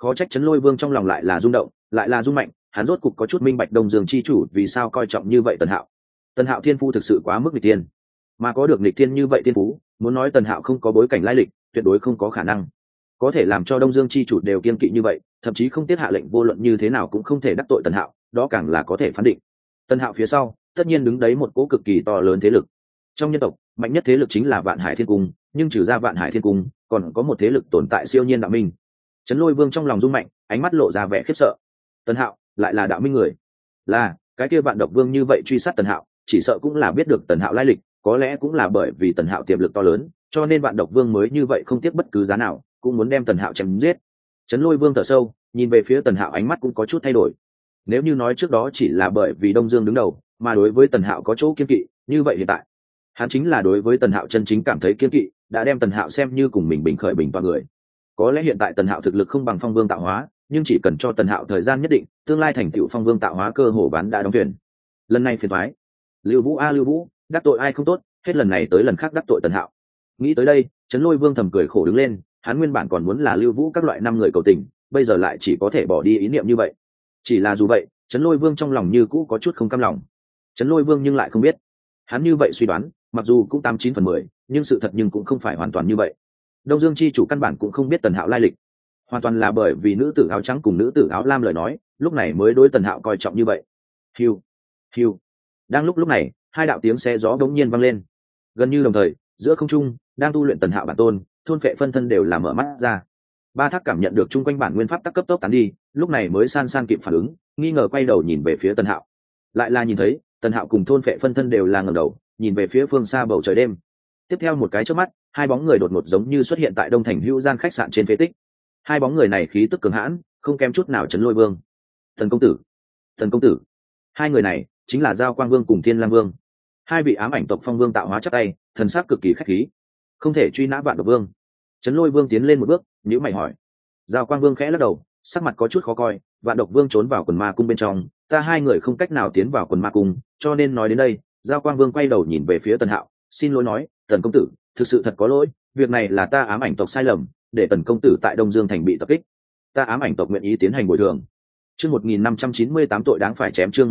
Khó trách Trấn Lôi Vương trong lòng lại là rung động, lại là rung mạnh, hắn rốt cục có chút minh bạch Đông Dương chi chủ vì sao coi trọng như vậy Tần Hạo. Tần Hạo thiên phu thực sự quá mức nghịch tiên, mà có được nghịch tiên như vậy thiên phú, muốn nói Tần Hạo không có bối cảnh lai lịch, tuyệt đối không có khả năng. Có thể làm cho Đông Dương chi chủ đều kiên kỵ như vậy, thậm chí không tiết hạ lệnh vô luận như thế nào cũng không thể đắc tội Tần Hạo, đó càng là có thể phán định. Tần Hạo phía sau, tất nhiên đứng đấy một cỗ cực kỳ to lớn thế lực. Trong nhân tộc, mạnh nhất thế lực chính là Vạn Hải Thiên Cung, nhưng trừ ra Vạn Hải Thiên Cung, còn có một thế lực tồn tại siêu nhiên đạo minh. Trấn Lôi Vương trong lòng rung mạnh, ánh mắt lộ ra vẻ khiếp sợ. Tần Hạo lại là đạo minh người, là cái kia Vạn Độc Vương như vậy truy sát Tần Hạo, chỉ sợ cũng là biết được Tần Hạo lai lịch, có lẽ cũng là bởi vì Tần Hạo tiềm lực to lớn, cho nên Vạn Độc Vương mới như vậy không tiếc bất cứ giá nào, cũng muốn đem Tần Hạo chém giết. Trấn Lôi Vương thở sâu, nhìn về phía Tần Hạo ánh mắt cũng có chút thay đổi. Nếu như nói trước đó chỉ là bởi vì Đông Dương đứng đầu, mà đối với Tần Hạo có chỗ kiên kỵ, như vậy hiện tại, hắn chính là đối với Tần Hạo chân chính cảm thấy kiên kỵ, đã đem Tần Hạo xem như cùng mình bình khởi bình toa người. Có lẽ hiện tại Tần Hạo thực lực không bằng Phong Vương tạo hóa, nhưng chỉ cần cho Tần Hạo thời gian nhất định, tương lai thành tựu Phong Vương tạo hóa cơ hồ bán đã đóng thuyền. Lần này phiền toái. Lưu Vũ Lưu Vũ, đắc tội ai không tốt, hết lần này tới lần khác đắc tội Tần Hạo. Nghĩ tới đây, Trấn Lôi Vương thầm cười khổ đứng lên, hắn nguyên bản còn muốn là Lưu Vũ các loại năm người cầu tình, bây giờ lại chỉ có thể bỏ đi ý niệm như vậy. Chỉ là dù vậy, Trấn Lôi Vương trong lòng như cũ có chút không cam lòng. Trấn Lôi Vương nhưng lại không biết, hắn như vậy suy đoán, mặc dù cũng 89/10, nhưng sự thật nhưng cũng không phải hoàn toàn như vậy. Đông Dương chi chủ căn bản cũng không biết Tần Hạo lai lịch, hoàn toàn là bởi vì nữ tử áo trắng cùng nữ tử áo lam lời nói, lúc này mới đối Tần Hạo coi trọng như vậy. Hiu, hiu. Đang lúc này, hai đạo tiếng xe gió đống nhiên vang lên. Gần như đồng thời, giữa không trung, đang tu luyện Tần Hạo bản tôn, thôn phệ phân thân đều là mở mắt ra. Ba Thác cảm nhận được chung quanh bản nguyên pháp tắc cấp tốc tán đi, lúc này mới san kịp phản ứng, nghi ngờ quay đầu nhìn về phía Tần Hạo. Lại là nhìn thấy, Tần Hạo cùng thôn phệ phân thân đều là ngẩng đầu, nhìn về phía phương xa bầu trời đêm. Tiếp theo một cái chớp mắt, hai bóng người đột ngột giống như xuất hiện tại Đông Thành Hữu Gian khách sạn trên phế tích. Hai bóng người này khí tức cường hãn, không kém chút nào Trấn Lôi Vương. Thần công tử, thần công tử. Hai người này chính là Giao Quang Vương cùng Thiên Lam Vương. Hai vị ám ảnh tộc Phong Vương tạo hóa chắp tay, thần sắc cực kỳ khách khí. Không thể truy nã Vạn Độc Vương. Trấn Lôi Vương tiến lên một bước, nhíu mày hỏi. Giao Quang Vương khẽ lắc đầu, sắc mặt có chút khó coi. Vạn Độc Vương trốn vào quần ma cung bên trong, ta hai người không cách nào tiến vào quần ma cung, cho nên nói đến đây. Giao Quang Vương quay đầu nhìn về phía Tần Hạo, xin lỗi nói, Tần công tử, thực sự thật có lỗi, việc này là ta ám ảnh tộc sai lầm, để Tần công tử tại Đông Dương thành bị tập kích, ta ám ảnh tộc nguyện ý tiến hành bồi thường. Chương 1598 tội đáng phải chém, chương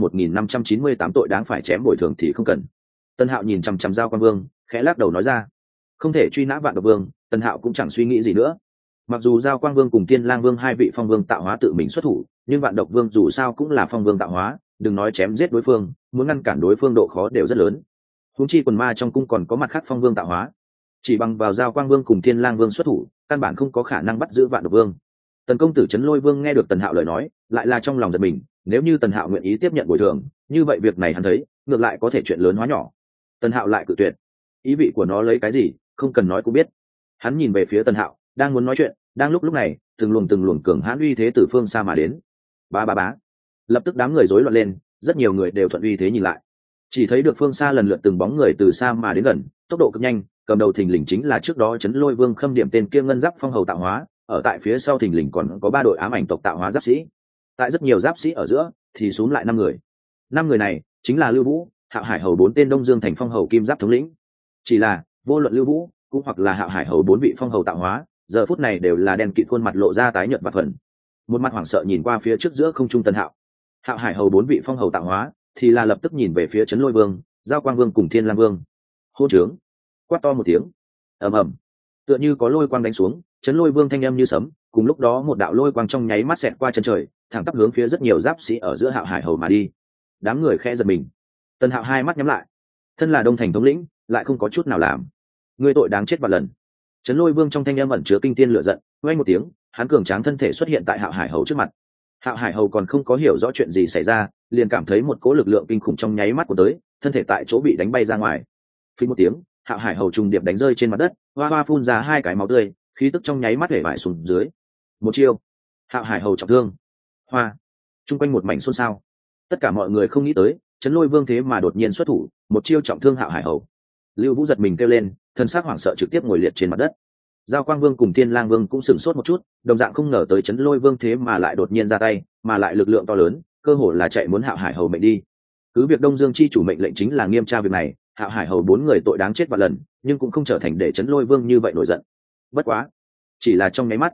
1598 tội đáng phải chém, bồi thường thì không cần. Tần Hạo nhìn chằm chằm Giao Quang Vương, khẽ lắc đầu nói ra, không thể truy nã Vạn Độc Vương. Tần Hạo cũng chẳng suy nghĩ gì nữa. Mặc dù Giao Quang Vương cùng Thiên Lang Vương hai vị Phong Vương tạo hóa tự mình xuất thủ, nhưng Vạn Độc Vương dù sao cũng là Phong Vương tạo hóa, đừng nói chém giết đối phương, muốn ngăn cản đối phương độ khó đều rất lớn. Huống chi quần ma trong cung còn có mặt khác Phong Vương tạo hóa, chỉ bằng vào Giao Quang Vương cùng Thiên Lang Vương xuất thủ, căn bản không có khả năng bắt giữ Vạn Độc Vương. Tần công tử Trấn Lôi Vương nghe được Tần Hạo lời nói, lại là trong lòng giật mình, nếu như Tần Hạo nguyện ý tiếp nhận bồi thường, như vậy việc này hắn thấy, ngược lại có thể chuyện lớn hóa nhỏ. Tần Hạo lại cự tuyệt, ý vị của nó lấy cái gì, không cần nói cũng biết. Hắn nhìn về phía Tần Hạo, đang muốn nói chuyện, đang lúc này, từng luồng cường hãn uy thế từ phương xa mà đến. Bá. Lập tức đám người rối loạn lên, rất nhiều người đều thuận uy thế nhìn lại. Chỉ thấy được phương xa lần lượt từng bóng người từ xa mà đến gần, tốc độ cực nhanh, cầm đầu thình lình chính là trước đó Trấn Lôi Vương khâm điểm tên kia ngân giáp phong hầu tạo hóa, ở tại phía sau thình lình còn có 3 đội ám ảnh tộc tạo hóa giáp sĩ. Tại rất nhiều giáp sĩ ở giữa, thì xuống lại 5 người. 5 người này chính là Lưu Vũ, Hạo Hải hầu 4 tên Đông Dương thành phong hầu kim giáp thống lĩnh. Chỉ là, vô luận Lưu Vũ, cũng hoặc là Hạo Hải hầu 4 vị phong hầu tạo hóa, giờ phút này đều là đen kịt, khuôn mặt lộ ra tái nhợt và phần. Một mặt hoảng sợ nhìn qua phía trước giữa không trung Tần Hạo. Hạo Hải hầu 4 vị phong hầu tạo hóa, thì là lập tức nhìn về phía Trấn Lôi Vương, Giao Quang Vương cùng Thiên Lam Vương. Hô trướng! Quát to một tiếng. Ầm ầm. Tựa như có lôi quang đánh xuống, Trấn Lôi Vương thanh âm như sấm, cùng lúc đó một đạo lôi quang trong nháy mắt xẹt qua chân trời, thẳng tắp hướng phía rất nhiều giáp sĩ ở giữa Hạo Hải hầu mà đi. Đám người khẽ giật mình. Tần Hạo hai mắt nhắm lại. Thân là Đông thành thống lĩnh, lại không có chút nào làm. Ngươi tội đáng chết vạn lần. Trấn Lôi Vương trong thanh âm ẩn chứa kinh thiên lửa giận, oanh một tiếng, hắn cường tráng thân thể xuất hiện tại Hạo Hải hầu trước mặt. Hạo Hải hầu còn không có hiểu rõ chuyện gì xảy ra, liền cảm thấy một cỗ lực lượng kinh khủng trong nháy mắt của tới, thân thể tại chỗ bị đánh bay ra ngoài. Phí một tiếng, Hạo Hải hầu trùng điệp đánh rơi trên mặt đất, hoa hoa phun ra 2 cái máu tươi, khí tức trong nháy mắt hể vải xuống dưới. Một chiêu, Hạo Hải hầu trọng thương. Hoa, trung quanh một mảnh xôn xao. Tất cả mọi người không nghĩ tới, Trấn Lôi Vương thế mà đột nhiên xuất thủ, một chiêu trọng thương Hạo Hải hầu. Lưu Vũ giật mình kêu lên, thân xác hoảng sợ trực tiếp ngồi liệt trên mặt đất. Giao Quang Vương cùng Thiên Lang Vương cũng sửng sốt một chút, đồng dạng không ngờ tới Trấn Lôi Vương thế mà lại đột nhiên ra tay, mà lại lực lượng to lớn, cơ hồ là chạy muốn Hạo Hải hầu mệnh đi. Cứ việc Đông Dương chi chủ mệnh lệnh chính là nghiêm tra việc này, Hạo Hải hầu 4 người tội đáng chết vạn lần, nhưng cũng không trở thành để Trấn Lôi Vương như vậy nổi giận. Bất quá, chỉ là trong nháy mắt,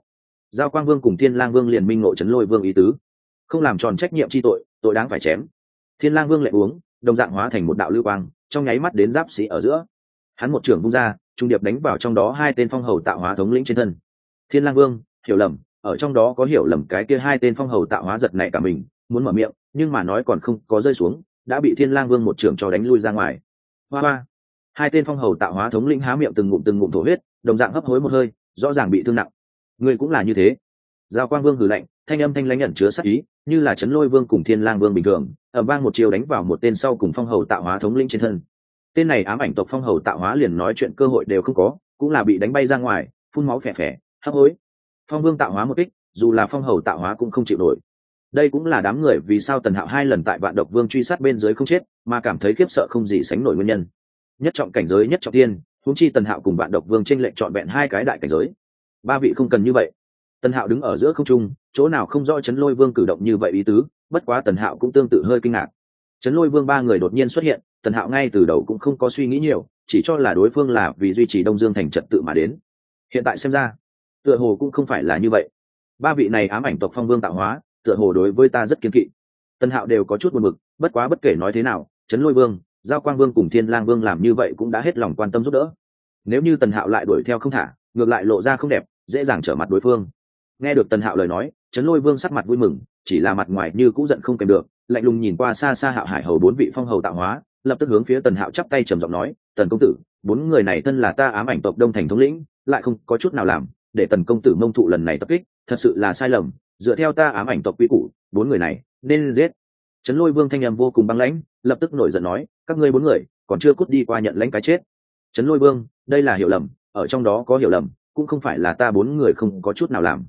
Giao Quang Vương cùng Thiên Lang Vương liền minh ngộ Chấn Lôi Vương ý tứ, không làm tròn trách nhiệm chi tội, tội đáng phải chém. Thiên Lang Vương lệ uống, đồng dạng hóa thành một đạo lưu quang, trong nháy mắt đến giáp sĩ ở giữa. Hắn một trường vung ra, trung điệp đánh vào trong đó hai tên phong hầu tạo hóa thống lĩnh trên thân. Thiên Lang Vương hiểu lầm, ở trong đó có hiểu lầm cái kia hai tên phong hầu tạo hóa giật nảy cả mình, muốn mở miệng, nhưng mà nói còn không có rơi xuống, đã bị Thiên Lang Vương một trường cho đánh lui ra ngoài. Hoa hoa. Hai tên phong hầu tạo hóa thống lĩnh há miệng từng ngụm thổ huyết, đồng dạng hấp hối một hơi, rõ ràng bị thương nặng. Người cũng là như thế. Giao Quang Vương hừ lạnh, thanh âm thanh lãnh ẩn chứa sát ý, như là Chấn Lôi Vương cùng Thiên Lang Vương bình thường, ầm vang một chiều đánh vào một tên sau cùng phong hầu tạo hóa thống lĩnh trên thân. Tên này ám ảnh tộc phong hầu tạo hóa liền nói chuyện cơ hội đều không có, cũng là bị đánh bay ra ngoài, phun máu phè phè, hấp hối. Phong Vương tạo hóa một kích, dù là phong hầu tạo hóa cũng không chịu nổi. Đây cũng là đám người vì sao Tần Hạo hai lần tại Vạn Độc Vương truy sát bên dưới không chết, mà cảm thấy khiếp sợ không gì sánh nổi nguyên nhân. Nhất trọng cảnh giới nhất trọng tiên, huống chi Tần Hạo cùng Vạn Độc Vương chênh lệch trọn vẹn hai cái đại cảnh giới. Ba vị không cần như vậy. Tần Hạo đứng ở giữa không trung, chỗ nào không rõ Chấn Lôi Vương cử động như vậy ý tứ, bất quá Tần Hạo cũng tương tự hơi kinh ngạc. Chấn Lôi Vương ba người đột nhiên xuất hiện, Tần Hạo ngay từ đầu cũng không có suy nghĩ nhiều, chỉ cho là đối phương là vì duy trì Đông Dương thành trật tự mà đến. Hiện tại xem ra, tựa hồ cũng không phải là như vậy. Ba vị này ám ảnh tộc phong vương tạo hóa, tựa hồ đối với ta rất kiên kỵ. Tần Hạo đều có chút buồn bực, bất quá bất kể nói thế nào, Chấn Lôi Vương, Giao Quang Vương cùng Thiên Lang Vương làm như vậy cũng đã hết lòng quan tâm giúp đỡ. Nếu như Tần Hạo lại đuổi theo không thả, ngược lại lộ ra không đẹp, dễ dàng trở mặt đối phương. Nghe được Tần Hạo lời nói, Chấn Lôi Vương sắc mặt vui mừng, chỉ là mặt ngoài như cũ giận không kèm được, lạnh lùng nhìn qua xa xa Hạo Hải hầu bốn vị phong hầu tạo hóa, lập tức hướng phía Tần Hạo chắp tay trầm giọng nói: "Tần công tử, bốn người này thân là ta ám ảnh tộc Đông Thành thống lĩnh, lại không có chút nào làm, để Tần công tử mông thụ lần này tập kích, thật sự là sai lầm, dựa theo ta ám ảnh tộc quy củ, bốn người này nên giết." Chấn Lôi Vương thanh âm vô cùng băng lãnh, lập tức nổi giận nói: "Các ngươi bốn người, còn chưa cút đi qua nhận lãnh cái chết." Chấn Lôi Vương, đây là hiểu lầm, ở trong đó có hiểu lầm, cũng không phải là ta bốn người không có chút nào làm.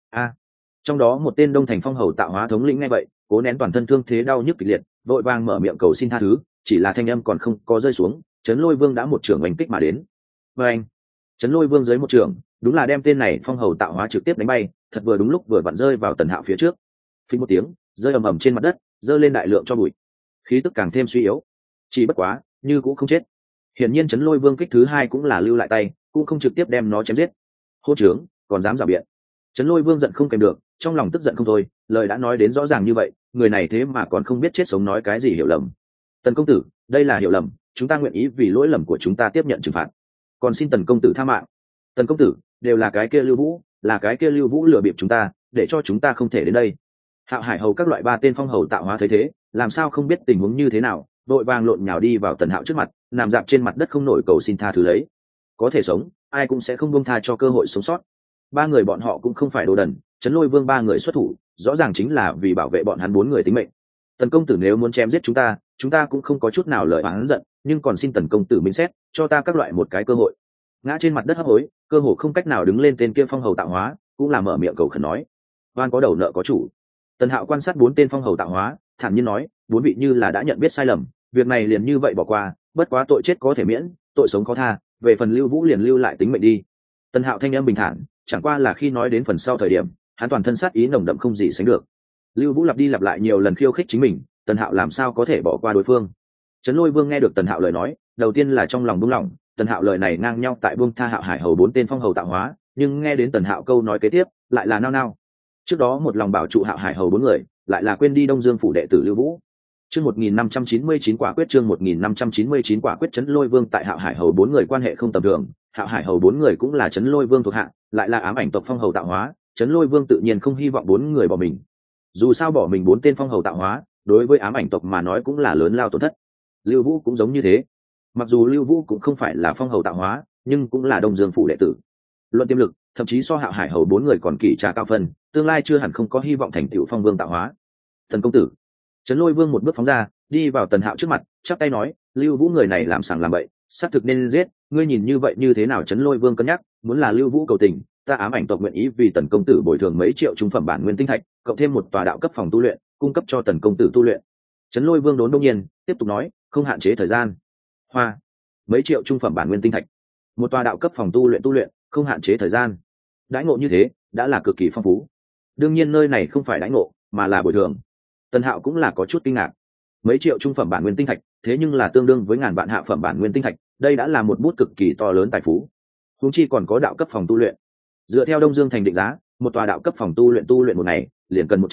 Trong đó một tên Đông Thành phong hầu tạo hóa thống lĩnh nghe vậy, cố nén toàn thân thương thế đau nhức kịch liệt, vội vàng mở miệng cầu xin tha thứ, chỉ là thanh âm còn không có rơi xuống, Chấn Lôi Vương đã một trưởng oanh kích mà đến. Và anh, Chấn Lôi Vương dưới một trưởng, đúng là đem tên này phong hầu tạo hóa trực tiếp đánh bay, thật vừa đúng lúc vừa vặn rơi vào Tần Hạo phía trước. Phình một tiếng, rơi ầm ầm trên mặt đất, rơi lên đại lượng cho bụi, khí tức càng thêm suy yếu. Chỉ bất quá, như cũng không chết. Hiển nhiên Chấn Lôi Vương kích thứ hai cũng là lưu lại tay, cũng không trực tiếp đem nó chém giết. Hô trưởng, còn dám rào biện. Chấn Lôi Vương giận không kèm được, trong lòng tức giận không thôi, lời đã nói đến rõ ràng như vậy, người này thế mà còn không biết chết sống nói cái gì hiểu lầm. Tần công tử, đây là hiểu lầm, chúng ta nguyện ý vì lỗi lầm của chúng ta tiếp nhận trừng phạt, còn xin Tần công tử tha mạng. Tần công tử, đều là cái kia Lưu Vũ, là cái kia Lưu Vũ lừa bịp chúng ta, để cho chúng ta không thể đến đây. Hạo Hải hầu các loại ba tên phong hầu tạo hóa thấy thế, làm sao không biết tình huống như thế nào, vội vàng lộn nhào đi vào Tần Hạo trước mặt, nằm dạp trên mặt đất không nổi cầu xin tha thứ lấy. Có thể sống, ai cũng sẽ không buông tha cho cơ hội sống sót. Ba người bọn họ cũng không phải đồ đần, Chấn Lôi Vương ba người xuất thủ, rõ ràng chính là vì bảo vệ bọn hắn bốn người tính mệnh. Tần công tử nếu muốn chém giết chúng ta cũng không có chút nào lời oán giận, nhưng còn xin Tần công tử minh xét, cho ta các loại một cái cơ hội. Ngã trên mặt đất hấp hối, cơ hồ không cách nào đứng lên tên kia phong hầu tạo hóa, cũng là mở miệng cầu khẩn nói: "Oan có đầu nợ có chủ." Tần Hạo quan sát bốn tên phong hầu tạo hóa, thản nhiên nói: "Bốn vị như là đã nhận biết sai lầm, việc này liền như vậy bỏ qua, bất quá tội chết có thể miễn, tội sống khó tha, về phần Lưu Vũ liền lưu lại tính mệnh đi." Tần Hạo thanh âm bình thản, chẳng qua là khi nói đến phần sau thời điểm, hắn toàn thân sát ý nồng đậm không gì sánh được. Lưu Vũ lặp đi lặp lại nhiều lần khiêu khích chính mình, Tần Hạo làm sao có thể bỏ qua đối phương. Trấn Lôi Vương nghe được Tần Hạo lời nói, đầu tiên là trong lòng buông lỏng, Tần Hạo lời này ngang nhau tại buông tha Hạo Hải hầu bốn tên phong hầu tạo hóa, nhưng nghe đến Tần Hạo câu nói kế tiếp, lại là nao nao. Trước đó một lòng bảo trụ Hạo Hải hầu bốn người, lại là quên đi Đông Dương phủ đệ tử Lưu Vũ. Chương 1599 quả quyết, chương 1599 quả quyết. Trấn Lôi Vương tại Hạo Hải hầu bốn người quan hệ không tầm thường, Hạo Hải hầu bốn người cũng là Trấn Lôi Vương thuộc hạ, lại là ám ảnh tộc phong hầu tạo hóa, Trấn Lôi Vương tự nhiên không hy vọng bốn người bỏ mình. Dù sao bỏ mình bốn tên phong hầu tạo hóa, đối với ám ảnh tộc mà nói cũng là lớn lao tổn thất. Lưu Vũ cũng giống như thế. Mặc dù Lưu Vũ cũng không phải là phong hầu tạo hóa, nhưng cũng là Đông Dương phủ đệ tử. Luận tiềm lực, thậm chí so Hạo Hải hầu bốn người còn kỳ trà cao phân, tương lai chưa hẳn không có hy vọng thành tựu phong vương tạo hóa. Thần công tử. Trấn Lôi Vương một bước phóng ra, đi vào Tần Hạo trước mặt, chắp tay nói: "Lưu Vũ người này làm sàng làm bậy, xác thực nên giết, ngươi nhìn như vậy như thế nào?" Trấn Lôi Vương cân nhắc, muốn là Lưu Vũ cầu tình, ta ám ảnh tộc nguyện ý vì Tần công tử bồi thường mấy triệu trung phẩm bản nguyên tinh thạch, cộng thêm một tòa đạo cấp phòng tu luyện, cung cấp cho Tần công tử tu luyện. Trấn Lôi Vương đốn đông nhiên, tiếp tục nói: "Không hạn chế thời gian." Hoa, mấy triệu trung phẩm bản nguyên tinh thạch, một tòa đạo cấp phòng tu luyện, không hạn chế thời gian. Đãi ngộ như thế, đã là cực kỳ phong phú. Đương nhiên nơi này không phải đãi ngộ, mà là bồi thường. Tần Hạo cũng là có chút kinh ngạc. Mấy triệu trung phẩm bản nguyên tinh thạch, thế nhưng là tương đương với ngàn vạn hạ phẩm bản nguyên tinh thạch, đây đã là một bút cực kỳ to lớn tài phú. Huống chi còn có đạo cấp phòng tu luyện. Dựa theo Đông Dương thành định giá, một tòa đạo cấp phòng tu luyện một ngày liền cần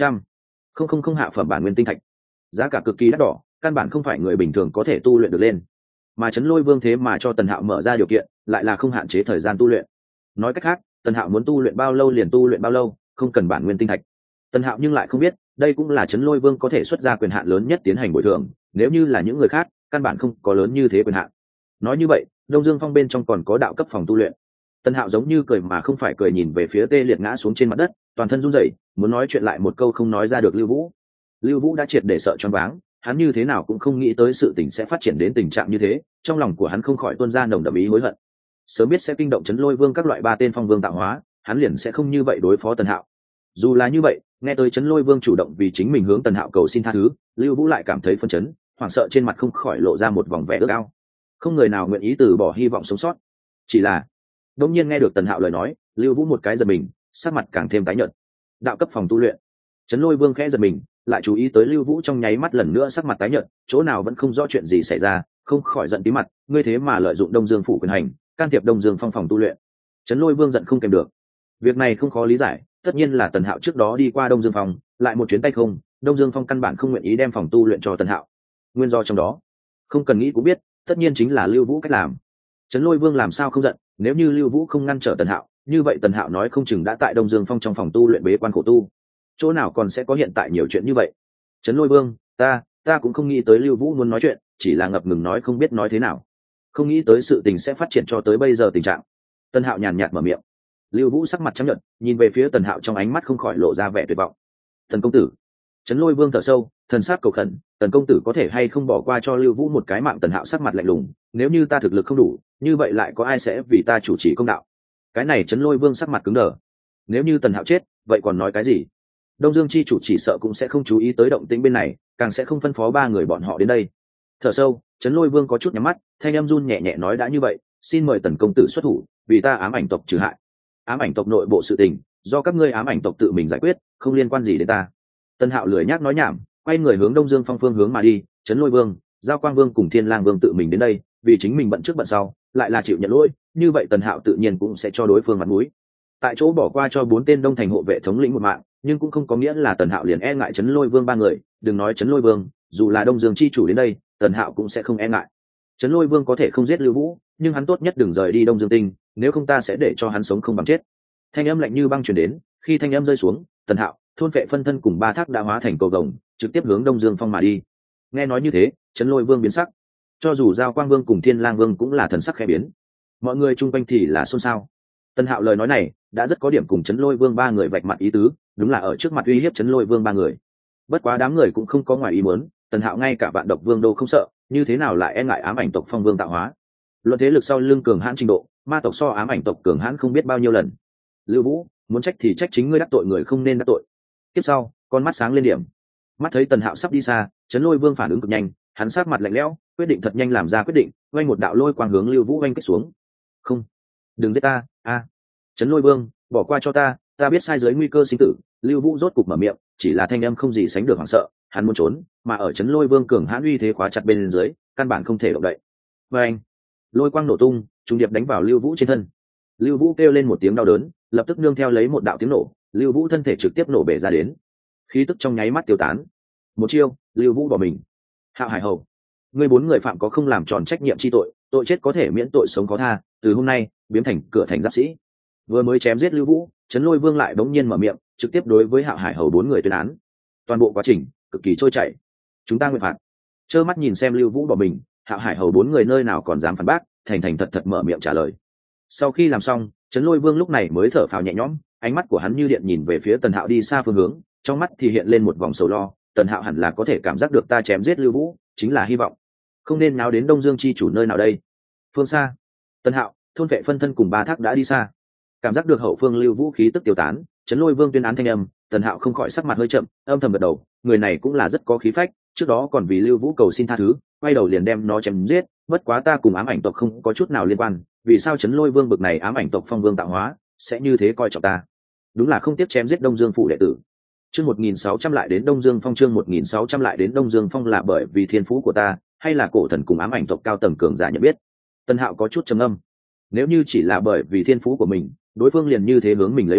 100 hạ phẩm bản nguyên tinh thạch, giá cả cực kỳ đắt đỏ, căn bản không phải người bình thường có thể tu luyện được lên. Mà Trấn Lôi Vương thế mà cho Tần Hạo mở ra điều kiện, lại là không hạn chế thời gian tu luyện. Nói cách khác, Tần Hạo muốn tu luyện bao lâu liền tu luyện bao lâu, không cần bản nguyên tinh thạch. Tần Hạo nhưng lại không biết, đây cũng là Trấn Lôi Vương có thể xuất ra quyền hạn lớn nhất tiến hành bồi thường, nếu như là những người khác, căn bản không có lớn như thế quyền hạn. Nói như vậy, Đông Dương Phong bên trong còn có đạo cấp phòng tu luyện. Tần Hạo giống như cười mà không phải cười, nhìn về phía tê liệt ngã xuống trên mặt đất, toàn thân run rẩy, muốn nói chuyện lại một câu không nói ra được Lưu Vũ. Lưu Vũ đã triệt để sợ choáng váng, hắn như thế nào cũng không nghĩ tới sự tình sẽ phát triển đến tình trạng như thế, trong lòng của hắn không khỏi tuôn ra nồng đậm ý hối hận. Sớm biết sẽ kinh động Trấn Lôi Vương các loại 3 tên phong vương tạo hóa, hắn liền sẽ không như vậy đối phó Tần Hạo. Dù là như vậy, nghe tới Trấn Lôi Vương chủ động vì chính mình hướng Tần Hạo cầu xin tha thứ, Lưu Vũ lại cảm thấy phân chấn, hoảng sợ trên mặt không khỏi lộ ra một vòng vẻ ước ao. Không người nào nguyện ý từ bỏ hy vọng sống sót. Chỉ là, đột nhiên nghe được Tần Hạo lời nói, Lưu Vũ một cái giật mình, sắc mặt càng thêm tái nhợt. Đạo cấp phòng tu luyện. Trấn Lôi Vương khẽ giật mình, lại chú ý tới Lưu Vũ trong nháy mắt lần nữa sắc mặt tái nhợt, chỗ nào vẫn không rõ chuyện gì xảy ra, không khỏi giận tí mặt, ngươi thế mà lợi dụng Đông Dương phủ quyền hành, can thiệp Đông Dương Phong phòng tu luyện. Trấn Lôi Vương giận không kèm được. Việc này không khó lý giải, tất nhiên là Tần Hạo trước đó đi qua Đông Dương Phong, lại một chuyến tay không, Đông Dương Phong căn bản không nguyện ý đem phòng tu luyện cho Tần Hạo. Nguyên do trong đó, không cần nghĩ cũng biết, tất nhiên chính là Lưu Vũ cách làm. Trấn Lôi Vương làm sao không giận, nếu như Lưu Vũ không ngăn trở Tần Hạo, như vậy Tần Hạo nói không chừng đã tại Đông Dương Phong trong phòng tu luyện bế quan khổ tu. Chỗ nào còn sẽ có hiện tại nhiều chuyện như vậy. Trấn Lôi Vương, ta cũng không nghĩ tới Lưu Vũ muốn nói chuyện, chỉ là ngập ngừng nói không biết nói thế nào. Không nghĩ tới sự tình sẽ phát triển cho tới bây giờ tình trạng. Tần Hạo nhàn nhạt mở miệng. Lưu Vũ sắc mặt trắng nhợt, nhìn về phía Tần Hạo trong ánh mắt không khỏi lộ ra vẻ tuyệt vọng. Tần công tử. Trấn Lôi Vương thở sâu, thần sắc cầu khẩn, Tần công tử có thể hay không bỏ qua cho Lưu Vũ một cái mạng. Tần Hạo sắc mặt lạnh lùng, nếu như ta thực lực không đủ, như vậy lại có ai sẽ vì ta chủ trì công đạo. Cái này Trấn Lôi Vương sắc mặt cứng đờ. Nếu như Tần Hạo chết, vậy còn nói cái gì? Đông Dương chi chủ chỉ sợ cũng sẽ không chú ý tới động tĩnh bên này, càng sẽ không phân phó 3 người bọn họ đến đây. Thở sâu, Trấn Lôi Vương có chút nhắm mắt, thanh âm run nhẹ nhẹ nói, đã như vậy, xin mời Tần công tử xuất thủ, vì ta ám ảnh tộc trừ hại. Ám ảnh tộc nội bộ sự tình, do các ngươi ám ảnh tộc tự mình giải quyết, không liên quan gì đến ta. Tần Hạo lười nhác nói nhảm, quay người hướng Đông Dương Phong phương hướng mà đi. Trấn Lôi Vương, Giao Quang Vương cùng Thiên Lang Vương tự mình đến đây, vì chính mình bận trước bận sau, lại là chịu nhận lỗi, như vậy Tần Hạo tự nhiên cũng sẽ cho đối phương mặt mũi. Tại chỗ bỏ qua cho 4 tên Đông Thành hộ vệ thống lĩnh một mạng, nhưng cũng không có nghĩa là Tần Hạo liền e ngại Trấn Lôi Vương 3 người, đừng nói Trấn Lôi Vương, dù là Đông Dương chi chủ đến đây, Tần Hạo cũng sẽ không e ngại. Trấn Lôi Vương có thể không giết Lưu Vũ, nhưng hắn tốt nhất đừng rời đi Đông Dương Tinh, nếu không ta sẽ để cho hắn sống không bằng chết. Thanh âm lạnh như băng truyền đến, khi thanh âm rơi xuống, Tần Hạo, thôn vệ phân thân cùng 3 thác đã hóa thành cầu vồng, trực tiếp hướng Đông Dương Phong mà đi. Nghe nói như thế, Trấn Lôi Vương biến sắc, cho dù Giao Quang Vương cùng Thiên Lang Vương cũng là thần sắc khẽ biến. Mọi người chung quanh thì là xôn xao. Tần Hạo lời nói này đã rất có điểm cùng Trấn Lôi Vương 3 người vạch mặt ý tứ, đúng là ở trước mặt uy hiếp Trấn Lôi Vương 3 người. Bất quá đám người cũng không có ngoài ý muốn, Tần Hạo ngay cả Vạn Độc Vương đô không sợ, như thế nào lại e ngại ám ảnh tộc phong vương tạo hóa. Luận thế lực sau lưng cường hãn trình độ, ma tộc so ám ảnh tộc cường hãn không biết bao nhiêu lần. Lưu Vũ, muốn trách thì trách chính ngươi đắc tội người không nên đắc tội. Tiếp sau, con mắt sáng lên điểm. Mắt thấy Tần Hạo sắp đi xa, Trấn Lôi Vương phản ứng cực nhanh, hắn sát mặt lạnh lẽo, quyết định thật nhanh làm ra quyết định, vung một đạo lôi quang hướng Lưu Vũ vung kết xuống. Không, đừng giết ta, a. Trấn Lôi Vương, bỏ qua cho ta biết sai dưới nguy cơ sinh tử. Lưu Vũ rốt cục mở miệng, chỉ là thanh âm không gì sánh được hoảng sợ, hắn muốn trốn, mà ở Trấn Lôi Vương cường hãn uy thế khóa chặt bên dưới, căn bản không thể động đậy. Và anh, lôi quang nổ tung, trùng điệp đánh vào Lưu Vũ trên thân. Lưu Vũ kêu lên một tiếng đau đớn, lập tức nương theo lấy một đạo tiếng nổ, Lưu Vũ thân thể trực tiếp nổ bể ra đến, khí tức trong nháy mắt tiêu tán. Một chiêu, Lưu Vũ bỏ mình. Hạo Hải Hầu, ngươi 4 người phạm có không làm tròn trách nhiệm chi tội, tội chết có thể miễn tội sống có tha, từ hôm nay biến thành cửa thành giáp sĩ. Vừa mới chém giết Lưu Vũ, Trấn Lôi Vương lại bỗng nhiên mở miệng, trực tiếp đối với Hạo Hải Hầu 4 người tuyên án. Toàn bộ quá trình cực kỳ trôi chảy. Chúng ta nguyện phạt. Trơ mắt nhìn xem Lưu Vũ bỏ mình, Hạo Hải Hầu 4 người nơi nào còn dám phản bác, thành thành thật thật mở miệng trả lời. Sau khi làm xong, Trấn Lôi Vương lúc này mới thở phào nhẹ nhõm, ánh mắt của hắn như điện nhìn về phía Tần Hạo đi xa phương hướng, trong mắt thì hiện lên một vòng sầu lo. Tần Hạo hẳn là có thể cảm giác được ta chém giết Lưu Vũ, chính là hy vọng. Không nên náo đến Đông Dương chi chủ nơi nào đây. Phương xa, Tần Hạo, thôn vệ phân thân cùng 3 thác đã đi xa. Cảm giác được hậu phương Lưu Vũ khí tức tiêu tán, Trấn Lôi Vương tuyên án thanh âm, Tần Hạo không khỏi sắc mặt hơi chậm, âm thầm gật đầu, người này cũng là rất có khí phách, trước đó còn vì Lưu Vũ cầu xin tha thứ, quay đầu liền đem nó chém giết, bất quá ta cùng ám ảnh tộc không có chút nào liên quan, vì sao Trấn Lôi Vương bực này ám ảnh tộc phong vương tạo hóa sẽ như thế coi trọng ta. Đúng là không tiếc chém giết Đông Dương phủ đệ tử. Chương 1600 lại đến Đông Dương Phong, chương 1600 lại đến Đông Dương Phong là bởi vì thiên phú của ta, hay là cổ thần cùng ám ảnh tộc cao tầng cường giả nhận biết. Tần Hạo có chút trầm ngâm. Nếu như chỉ là bởi vì thiên phú của mình, đối phương liền như thế hướng mình lấy lòng,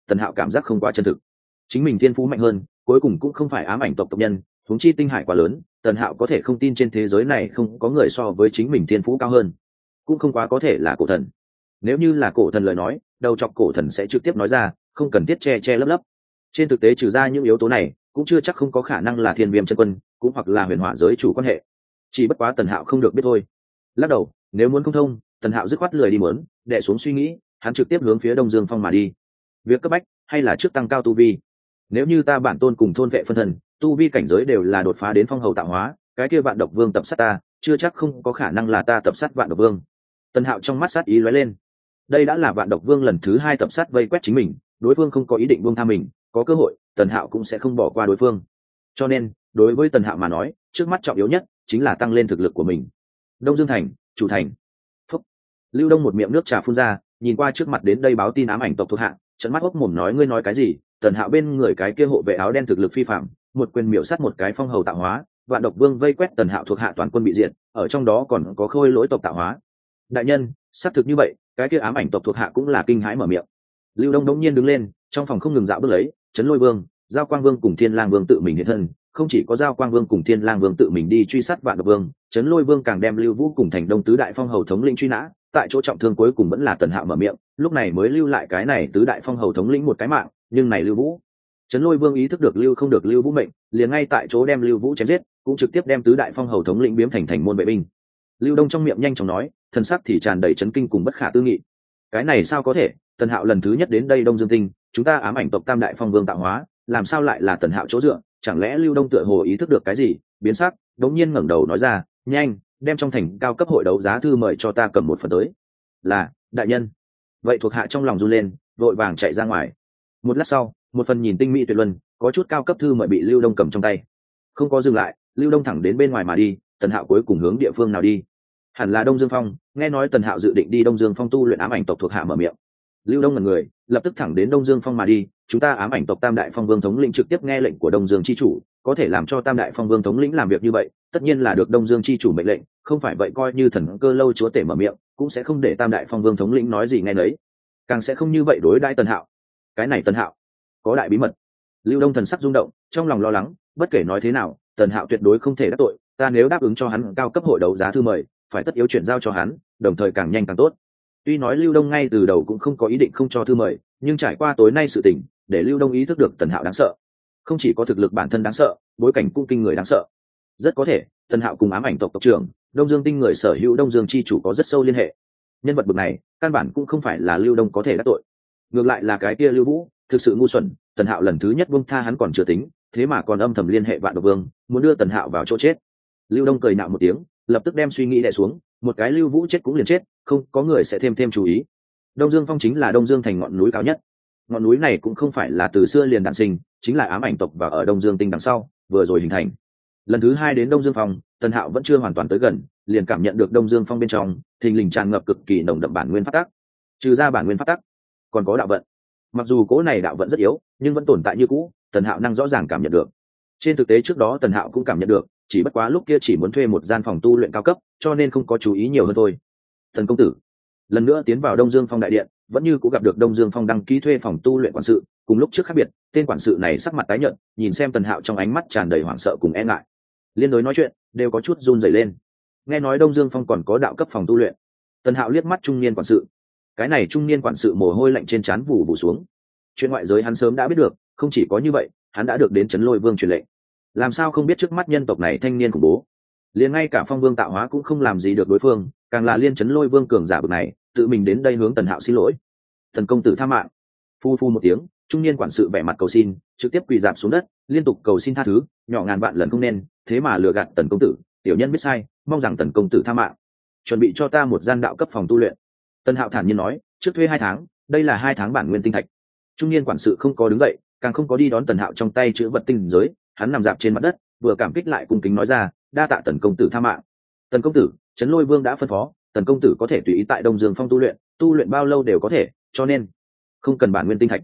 Tần Hạo cảm giác không quá chân thực. Chính mình thiên phú mạnh hơn, cuối cùng cũng không phải ám ảnh tộc tộc nhân, huống chi tinh hải quá lớn, Tần Hạo có thể không tin trên thế giới này không có người so với chính mình thiên phú cao hơn, cũng không quá có thể là cổ thần. Nếu như là cổ thần lời nói, đầu chọc cổ thần sẽ trực tiếp nói ra, không cần thiết che che lấp lấp. Trên thực tế trừ ra những yếu tố này, cũng chưa chắc không có khả năng là Thiên Viêm chân quân, cũng hoặc là Huyền Hỏa giới chủ quan hệ. Chỉ bất quá Tần Hạo không được biết thôi. Lắc đầu, nếu muốn không thông, Tần Hạo dứt khoát lười đi muốn, đè xuống suy nghĩ, hắn trực tiếp hướng phía Đông Dương Phong mà đi. Việc cấp bách hay là trước tăng cao tu vi. Nếu như ta bản tôn cùng thôn vệ phân thần, tu vi cảnh giới đều là đột phá đến phong hầu tạo hóa, cái kia Vạn Độc Vương tập sát ta, chưa chắc không có khả năng là ta tập sát Vạn Độc Vương. Tần Hạo trong mắt sát ý lóe lên. Đây đã là Vạn Độc Vương lần thứ 2 tập sát vây quét chính mình, đối phương không có ý định buông tha mình, có cơ hội, Tần Hạo cũng sẽ không bỏ qua đối phương. Cho nên, đối với Tần Hạo mà nói, trước mắt trọng yếu nhất chính là tăng lên thực lực của mình. Đông Dương thành, chủ thành. Phúc. Lưu Đông một miệng nước trà phun ra, nhìn qua trước mặt đến đây báo tin ám ảnh tộc thuộc hạ, trợn mắt hốc mồm nói ngươi nói cái gì? Tần Hạo bên người cái kia hộ vệ áo đen thực lực phi phàm, một quyền miểu sát một cái phong hầu tạo hóa, Vạn Độc Vương vây quét Tần Hạo thuộc hạ toàn quân bị diệt, ở trong đó còn có Khôi Lỗi tộc tạo hóa. Đại nhân, xác thực như vậy, cái kia ám ảnh tộc thuộc hạ cũng là kinh hãi mở miệng. Lưu Đông đống nhiên đứng lên, trong phòng không ngừng dạo bước lấy, Trấn Lôi Vương, Giao Quang Vương cùng Thiên Lang Vương tự mình hiện thân, không chỉ có Giao Quang Vương cùng Thiên Lang Vương tự mình đi truy sát Vạn Độc Vương, Trấn Lôi Vương càng đem Lưu Vũ cùng thành Đông tứ đại phong hầu thống lĩnh truy nã, tại chỗ trọng thương cuối cùng vẫn là Tần Hạo mở miệng, lúc này mới lưu lại cái này tứ đại phong hầu thống lĩnh một cái mạng, nhưng này Lưu Vũ, Trấn Lôi Vương ý thức được Lưu không được Lưu Vũ mệnh, liền ngay tại chỗ đem Lưu Vũ chém giết, cũng trực tiếp đem tứ đại phong hầu thống lĩnh biếm thành môn vệ binh. Lưu Đông trong miệng nhanh chóng nói, thần sắc thì tràn đầy chấn kinh cùng bất khả tư nghị. Cái này sao có thể? Tần Hạo lần thứ nhất đến đây Đông Dương Tinh, chúng ta ám ảnh tộc Tam đại phong vương tạo hóa, làm sao lại là Tần Hạo chỗ dựa? Chẳng lẽ Lưu Đông tựa hồ ý thức được cái gì, biến sắc, đống nhiên ngẩng đầu nói ra, nhanh, đem trong thành cao cấp hội đấu giá thư mời cho ta cầm một phần tới. Là, đại nhân. Vậy thuộc hạ trong lòng run lên, vội vàng chạy ra ngoài. Một lát sau, một phần nhìn tinh mỹ tuyệt luân, có chút cao cấp thư mời bị Lưu Đông cầm trong tay. Không có dừng lại, Lưu Đông thẳng đến bên ngoài mà đi. Tần Hạo cuối cùng hướng địa phương nào đi? Hẳn là Đông Dương Phong. Nghe nói Tần Hạo dự định đi Đông Dương Phong tu luyện ám ảnh tộc thuộc hạ mở miệng. Lưu Đông ngẩn người, lập tức thẳng đến Đông Dương Phong mà đi. Chúng ta ám ảnh tộc Tam đại phong vương thống lĩnh trực tiếp nghe lệnh của Đông Dương chi chủ, có thể làm cho Tam đại phong vương thống lĩnh làm việc như vậy, tất nhiên là được Đông Dương chi chủ mệnh lệnh, không phải vậy coi như thần cơ lâu chúa tể mở miệng, cũng sẽ không để Tam đại phong vương thống lĩnh nói gì nghe nấy, càng sẽ không như vậy đối đãi Tần Hạo. Cái này Tần Hạo có đại bí mật. Lưu Đông thần sắc rung động, trong lòng lo lắng, bất kể nói thế nào, Tần Hạo tuyệt đối không thể đắc tội, ta nếu đáp ứng cho hắn cao cấp hội đấu giá thư mời, phải tất yếu chuyển giao cho hắn, đồng thời càng nhanh càng tốt. Tuy nói Lưu Đông ngay từ đầu cũng không có ý định không cho thư mời, nhưng trải qua tối nay sự tình, để Lưu Đông ý thức được Tần Hạo đáng sợ. Không chỉ có thực lực bản thân đáng sợ, bối cảnh cũng kinh người đáng sợ. Rất có thể, Tần Hạo cùng ám ảnh tộc tộc trưởng, Đông Dương Tinh người sở hữu Đông Dương chi chủ có rất sâu liên hệ. Nhân vật bậc này, căn bản cũng không phải là Lưu Đông có thể đắc tội. Ngược lại là cái kia Lưu Vũ, thực sự ngu xuẩn, Tần Hạo lần thứ nhất buông tha hắn còn chưa tính, thế mà còn âm thầm liên hệ Vạn Độc Vương, muốn đưa Tần Hạo vào chỗ chết. Lưu Đông cười nạo một tiếng, lập tức đem suy nghĩ đè xuống, một cái Lưu Vũ chết cũng liền chết, không có người sẽ thêm chú ý. Đông Dương Phong chính là Đông Dương thành ngọn núi cao nhất. Ngọn núi này cũng không phải là từ xưa liền đản sinh, chính là ám ảnh tộc và ở Đông Dương Tinh đằng sau, vừa rồi hình thành. Lần thứ 2 đến Đông Dương Phong, Tần Hạo vẫn chưa hoàn toàn tới gần, liền cảm nhận được Đông Dương Phong bên trong, thình lình tràn ngập cực kỳ nồng đậm bản nguyên pháp tắc. Trừ ra bản nguyên pháp tắc, còn có đạo vận. Mặc dù cỗ này đạo vận rất yếu, nhưng vẫn tồn tại như cũ, Tần Hạo năng rõ ràng cảm nhận được. Trên thực tế trước đó Tần Hạo cũng cảm nhận được, chỉ bất quá lúc kia chỉ muốn thuê một gian phòng tu luyện cao cấp, cho nên không có chú ý nhiều hơn thôi. Thần công tử lần nữa tiến vào Đông Dương Phong đại điện, vẫn như cũng gặp được Đông Dương Phong đăng ký thuê phòng tu luyện quản sự, cùng lúc trước khác biệt, tên quản sự này sắc mặt tái nhợt, nhìn xem Tần Hạo trong ánh mắt tràn đầy hoảng sợ cùng e ngại. Liên đối nói chuyện, đều có chút run rẩy lên. Nghe nói Đông Dương Phong còn có đạo cấp phòng tu luyện. Tần Hạo liếc mắt trung niên quản sự. Cái này trung niên quản sự mồ hôi lạnh trên trán vụ xuống. Chuyện ngoại giới hắn sớm đã biết được, không chỉ có như vậy, hắn đã được đến Trấn Lôi Vương truyền lệnh. Làm sao không biết trước mắt nhân tộc này thanh niên khủng bố, liền ngay cả Phong Vương tạo hóa cũng không làm gì được đối phương, càng là liên Trấn Lôi Vương cường giả bực này, tự mình đến đây hướng Tần Hạo xin lỗi. Tần công tử tha mạng. Phu phu một tiếng, trung niên quản sự vẻ mặt cầu xin, trực tiếp quỳ rạp xuống đất, liên tục cầu xin tha thứ, nhỏ ngàn vạn lần không nên, thế mà lừa gạt Tần công tử, tiểu nhân biết sai, mong rằng Tần công tử tha mạng. Chuẩn bị cho ta một gian đạo cấp phòng tu luyện. Tần Hạo thản nhiên nói, trước thuê 2 tháng, đây là 2 tháng bản nguyên tinh thạch. Trung niên quản sự không có đứng dậy, càng không có đi đón Tần Hạo trong tay chữ vật tinh giới, hắn nằm dạp trên mặt đất, vừa cảm kích lại cung kính nói ra, đa tạ Tần công tử tha mạng. Tần công tử, Trấn Lôi Vương đã phân phó, Tần công tử có thể tùy ý tại Đông Dương Phong tu luyện bao lâu đều có thể, cho nên không cần bản nguyên tinh thạch.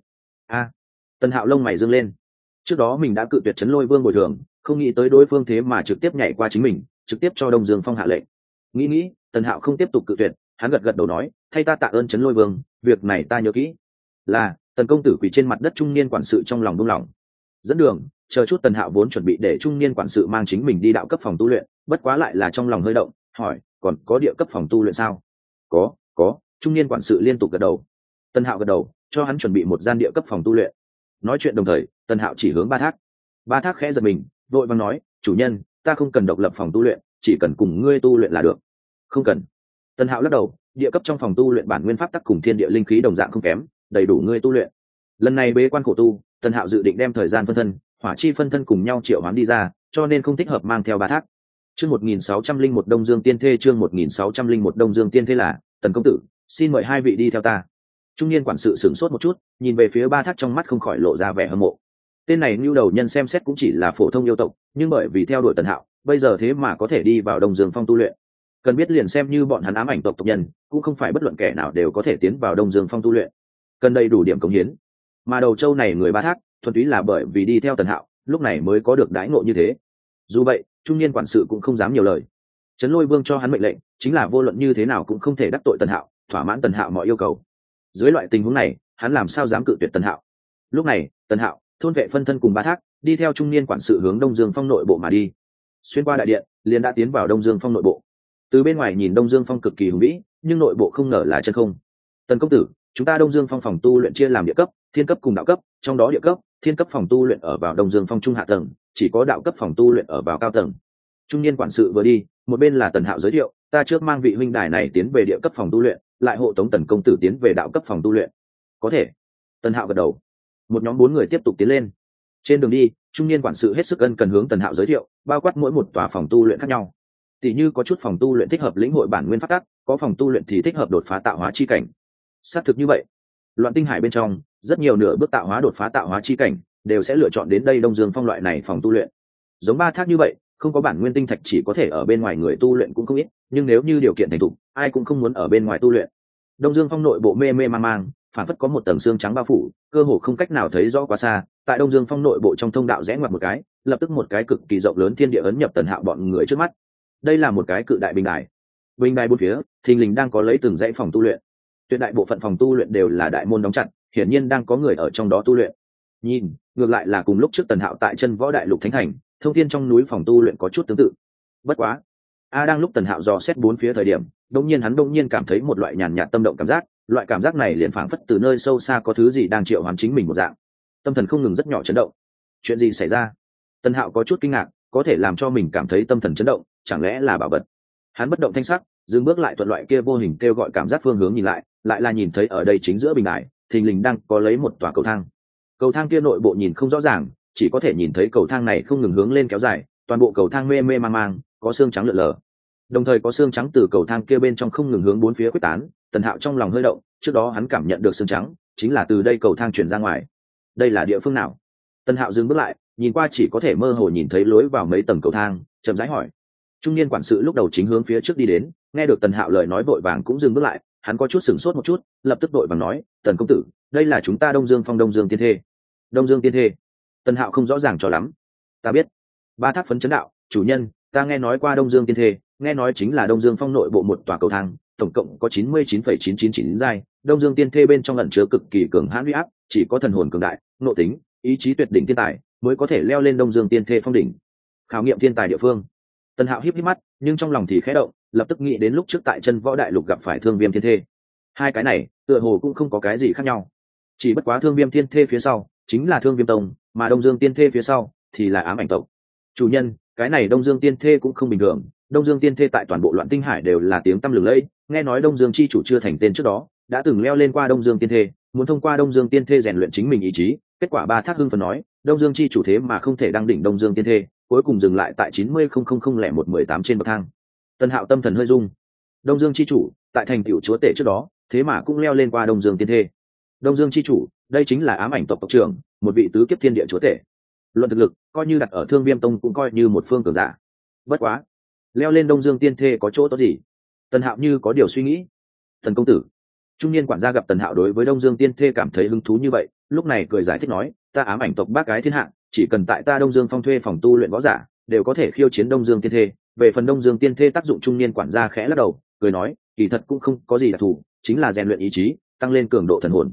Tần Hạo lông mày dương lên. Trước đó mình đã cự tuyệt Trấn Lôi Vương bồi thường, không nghĩ tới đối phương thế mà trực tiếp nhảy qua chính mình, trực tiếp cho Đông Dương Phong hạ lệnh. Nghĩ, Tần Hạo không tiếp tục cự tuyệt, hắn gật gật đầu nói, thay ta tạ ơn Trấn Lôi Vương, việc này ta nhớ kỹ. Là, Tần công tử quỳ trên mặt đất, trung niên quản sự trong lòng buông lỏng. Dẫn đường, chờ chút. Tần Hạo vốn chuẩn bị để trung niên quản sự mang chính mình đi đạo cấp phòng tu luyện, bất quá lại là trong lòng hơi động, hỏi còn có địa cấp phòng tu luyện sao? Có. Trung niên quản sự liên tục gật đầu. Tần Hạo gật đầu, cho hắn chuẩn bị một gian địa cấp phòng tu luyện. Nói chuyện đồng thời, Tần Hạo chỉ hướng Ba Thác. Ba Thác khẽ giật mình, vội vàng nói, chủ nhân, ta không cần độc lập phòng tu luyện, chỉ cần cùng ngươi tu luyện là được. Không cần. Tần Hạo lắc đầu, địa cấp trong phòng tu luyện bản nguyên pháp tắc cùng thiên địa linh khí đồng dạng không kém, đầy đủ ngươi tu luyện. Lần này bế quan khổ tu, Tần Hạo dự định đem thời gian phân thân, hỏa chi phân thân cùng nhau triệu hoán đi ra, cho nên không thích hợp mang theo Ba Thác. Chương 1601 Đông Dương Tiên Thê, chương 1601 Đông Dương Tiên Thê là, Tần công tử, xin mời hai vị đi theo ta. Trung niên quản sự sửng sốt một chút, nhìn về phía Ba Thác, trong mắt không khỏi lộ ra vẻ hâm mộ. Tên này nhu đầu nhân xem xét cũng chỉ là phổ thông yêu tộc, nhưng bởi vì theo đuổi Tần Hạo, bây giờ thế mà có thể đi vào Đông Dương Phong tu luyện. Cần biết liền xem như bọn hắn ám ảnh tộc tộc nhân, cũng không phải bất luận kẻ nào đều có thể tiến vào Đông Dương Phong tu luyện. Cần đầy đủ điểm cống hiến. Mà đầu châu này người Ba Thác, thuần túy là bởi vì đi theo Tần Hạo, lúc này mới có được đãi ngộ như thế. Dù vậy, trung niên quản sự cũng không dám nhiều lời. Trấn Lôi Vương cho hắn mệnh lệnh, chính là vô luận như thế nào cũng không thể đắc tội Tần Hạo, thỏa mãn Tần Hạo mọi yêu cầu. Dưới loại tình huống này, hắn làm sao dám cự tuyệt Tần Hạo? Lúc này, Tần Hạo, thôn vệ phân thân cùng Ba Thác, đi theo trung niên quản sự hướng Đông Dương Phong nội bộ mà đi. Xuyên qua đại điện, liền đã tiến vào Đông Dương Phong nội bộ. Từ bên ngoài nhìn Đông Dương Phong cực kỳ hùng vĩ, nhưng nội bộ không ngờ là chân không. Tần công tử, chúng ta Đông Dương Phong phòng tu luyện chia làm địa cấp, thiên cấp cùng đạo cấp, trong đó địa cấp, thiên cấp phòng tu luyện ở vào Đông Dương Phong trung hạ tầng, chỉ có đạo cấp phòng tu luyện ở vào cao tầng. Trung niên quản sự vừa đi, một bên là Tần Hạo giới thiệu, ta trước mang vị huynh đài này tiến về địa cấp phòng tu luyện, lại hộ tống Tần công tử tiến về đạo cấp phòng tu luyện. Có thể. Tần Hạo gật đầu. Một nhóm 4 người tiếp tục tiến lên. Trên đường đi, trung niên quản sự hết sức ân cần hướng Tần Hạo giới thiệu, bao quát mỗi một tòa phòng tu luyện khác nhau. Tỷ như có chút phòng tu luyện thích hợp lĩnh hội bản nguyên pháp tắc, có phòng tu luyện thì thích hợp đột phá tạo hóa chi cảnh. Xác thực như vậy. Loạn tinh hải bên trong, rất nhiều nửa bước tạo hóa đột phá tạo hóa chi cảnh, đều sẽ lựa chọn đến đây Đông Dương Phong loại này phòng tu luyện. Giống Ba Thác như vậy, không có bản nguyên tinh thạch chỉ có thể ở bên ngoài người tu luyện cũng không ít, nhưng nếu như điều kiện thành thục, ai cũng không muốn ở bên ngoài tu luyện. Đông Dương Phong nội bộ mê mê mang mang, phản phất có một tầng xương trắng bao phủ, cơ hồ không cách nào thấy rõ quá xa. Tại Đông Dương Phong nội bộ trong thông đạo rẽ ngoặt một cái, lập tức một cái cực kỳ rộng lớn thiên địa ấn nhập Tần Hạo bọn người trước mắt. Đây là một cái cự đại bình đài. Bình đài bốn phía, thình lình đang có lấy từng dãy phòng tu luyện. Tuyệt đại bộ phận phòng tu luyện đều là đại môn đóng chặt, hiển nhiên đang có người ở trong đó tu luyện. Nhìn, ngược lại là cùng lúc trước Tần Hạo tại Chân Võ Đại Lục Thánh Thành, thông thiên trong núi phòng tu luyện có chút tương tự. Bất quá, đang lúc Tần Hạo dò xét bốn phía thời điểm, đột nhiên cảm thấy một loại nhàn nhạt tâm động cảm giác, loại cảm giác này liền phảng phất từ nơi sâu xa có thứ gì đang triệu hoán chính mình một dạng. Tâm thần không ngừng rất nhỏ chấn động. Chuyện gì xảy ra? Tần Hạo có chút kinh ngạc, có thể làm cho mình cảm thấy tâm thần chấn động, chẳng lẽ là bảo vật? Hắn bất động thanh sắc, dừng bước lại, thuận loại kia vô hình kêu gọi cảm giác phương hướng nhìn lại là nhìn thấy ở đây chính giữa bình đài, thình lình đang có lấy một tòa cầu thang. Cầu thang kia nội bộ nhìn không rõ ràng, chỉ có thể nhìn thấy cầu thang này không ngừng hướng lên kéo dài, toàn bộ cầu thang mê mê mang mang, có xương trắng lượn lờ. Đồng thời có xương trắng từ cầu thang kia bên trong không ngừng hướng bốn phía quyết tán. Tần Hạo trong lòng hơi động, trước đó hắn cảm nhận được xương trắng chính là từ đây cầu thang truyền ra ngoài. Đây là địa phương nào? Tần Hạo dừng bước lại, nhìn qua chỉ có thể mơ hồ nhìn thấy lối vào mấy tầng cầu thang, chậm rãi hỏi. Trung niên quản sự lúc đầu chính hướng phía trước đi đến, nghe được Tần Hạo lời nói vội vàng cũng dừng bước lại, hắn có chút sửng sốt một chút, lập tức vội vàng nói, Tần công tử, đây là chúng ta Đông Dương Phong Đông Dương Tiên Thê. Đông Dương Tiên Thê? Tần Hạo không rõ ràng cho lắm. Ta biết. Ba Thác phấn chấn đạo, chủ nhân, ta nghe nói qua Đông Dương Tiên Thê, nghe nói chính là Đông Dương Phong nội bộ một tòa cầu thang, tổng cộng có 99,999 giai. Đông Dương Tiên Thê bên trong ẩn chứa cực kỳ cường hãn uy áp, chỉ có thần hồn cường đại, nội tính, ý chí tuyệt đỉnh thiên tài mới có thể leo lên Đông Dương Tiên Thê phong đỉnh. Khảo nghiệm thiên tài địa phương. Tần Hạo híp híp mắt, nhưng trong lòng thì khẽ động, lập tức nghĩ đến lúc trước tại Chân Võ Đại Lục gặp phải Thương Viêm Thiên Thê. Hai cái này, tựa hồ cũng không có cái gì khác nhau. Chỉ bất quá Thương Viêm Thiên Thê phía sau chính là Thương Viêm Tông, mà Đông Dương Tiên Thê phía sau thì là Ám Ảnh tộc. Chủ nhân, cái này Đông Dương Tiên Thê cũng không bình thường. Đông Dương Tiên Thê tại toàn bộ Loạn Tinh Hải đều là tiếng tăm lừng lẫy, nghe nói Đông Dương chi chủ chưa thành tên trước đó, đã từng leo lên qua Đông Dương Tiên Thê, muốn thông qua Đông Dương Tiên Thê rèn luyện chính mình ý chí. Kết quả Ba Thác hưng phấn nói, Đông Dương chi chủ thế mà không thể đăng đỉnh Đông Dương Tiên Thê, cuối cùng dừng lại tại 90,000,118 trên bậc thang. Tần Hạo tâm thần hơi rung. Đông Dương chi chủ, tại thành tựu chúa tể trước đó, thế mà cũng leo lên qua Đông Dương Tiên Thê. Đông Dương chi chủ, đây chính là Ám Ảnh tộc tộc trưởng, một vị tứ kiếp thiên địa chúa tể. Luận thực lực, coi như đặt ở Thương Viêm Tông cũng coi như một phương cường giả. Bất quá, leo lên Đông Dương Tiên Thê có chỗ tốt gì? Tần Hạo như có điều suy nghĩ. Tần công tử. Trung niên quản gia gặp Tần Hạo đối với Đông Dương Tiên Thê cảm thấy hứng thú như vậy, lúc này cười giải thích nói, ta Ám Ảnh tộc bác gái thiên hạ, chỉ cần tại ta Đông Dương Phong thuê phòng tu luyện võ giả, đều có thể khiêu chiến Đông Dương Tiên Thê. Về phần Đông Dương Tiên Thê tác dụng, trung niên quản gia khẽ lắc đầu, cười nói, kỳ thật cũng không có gì đặc thù, chính là rèn luyện ý chí, tăng lên cường độ thần hồn.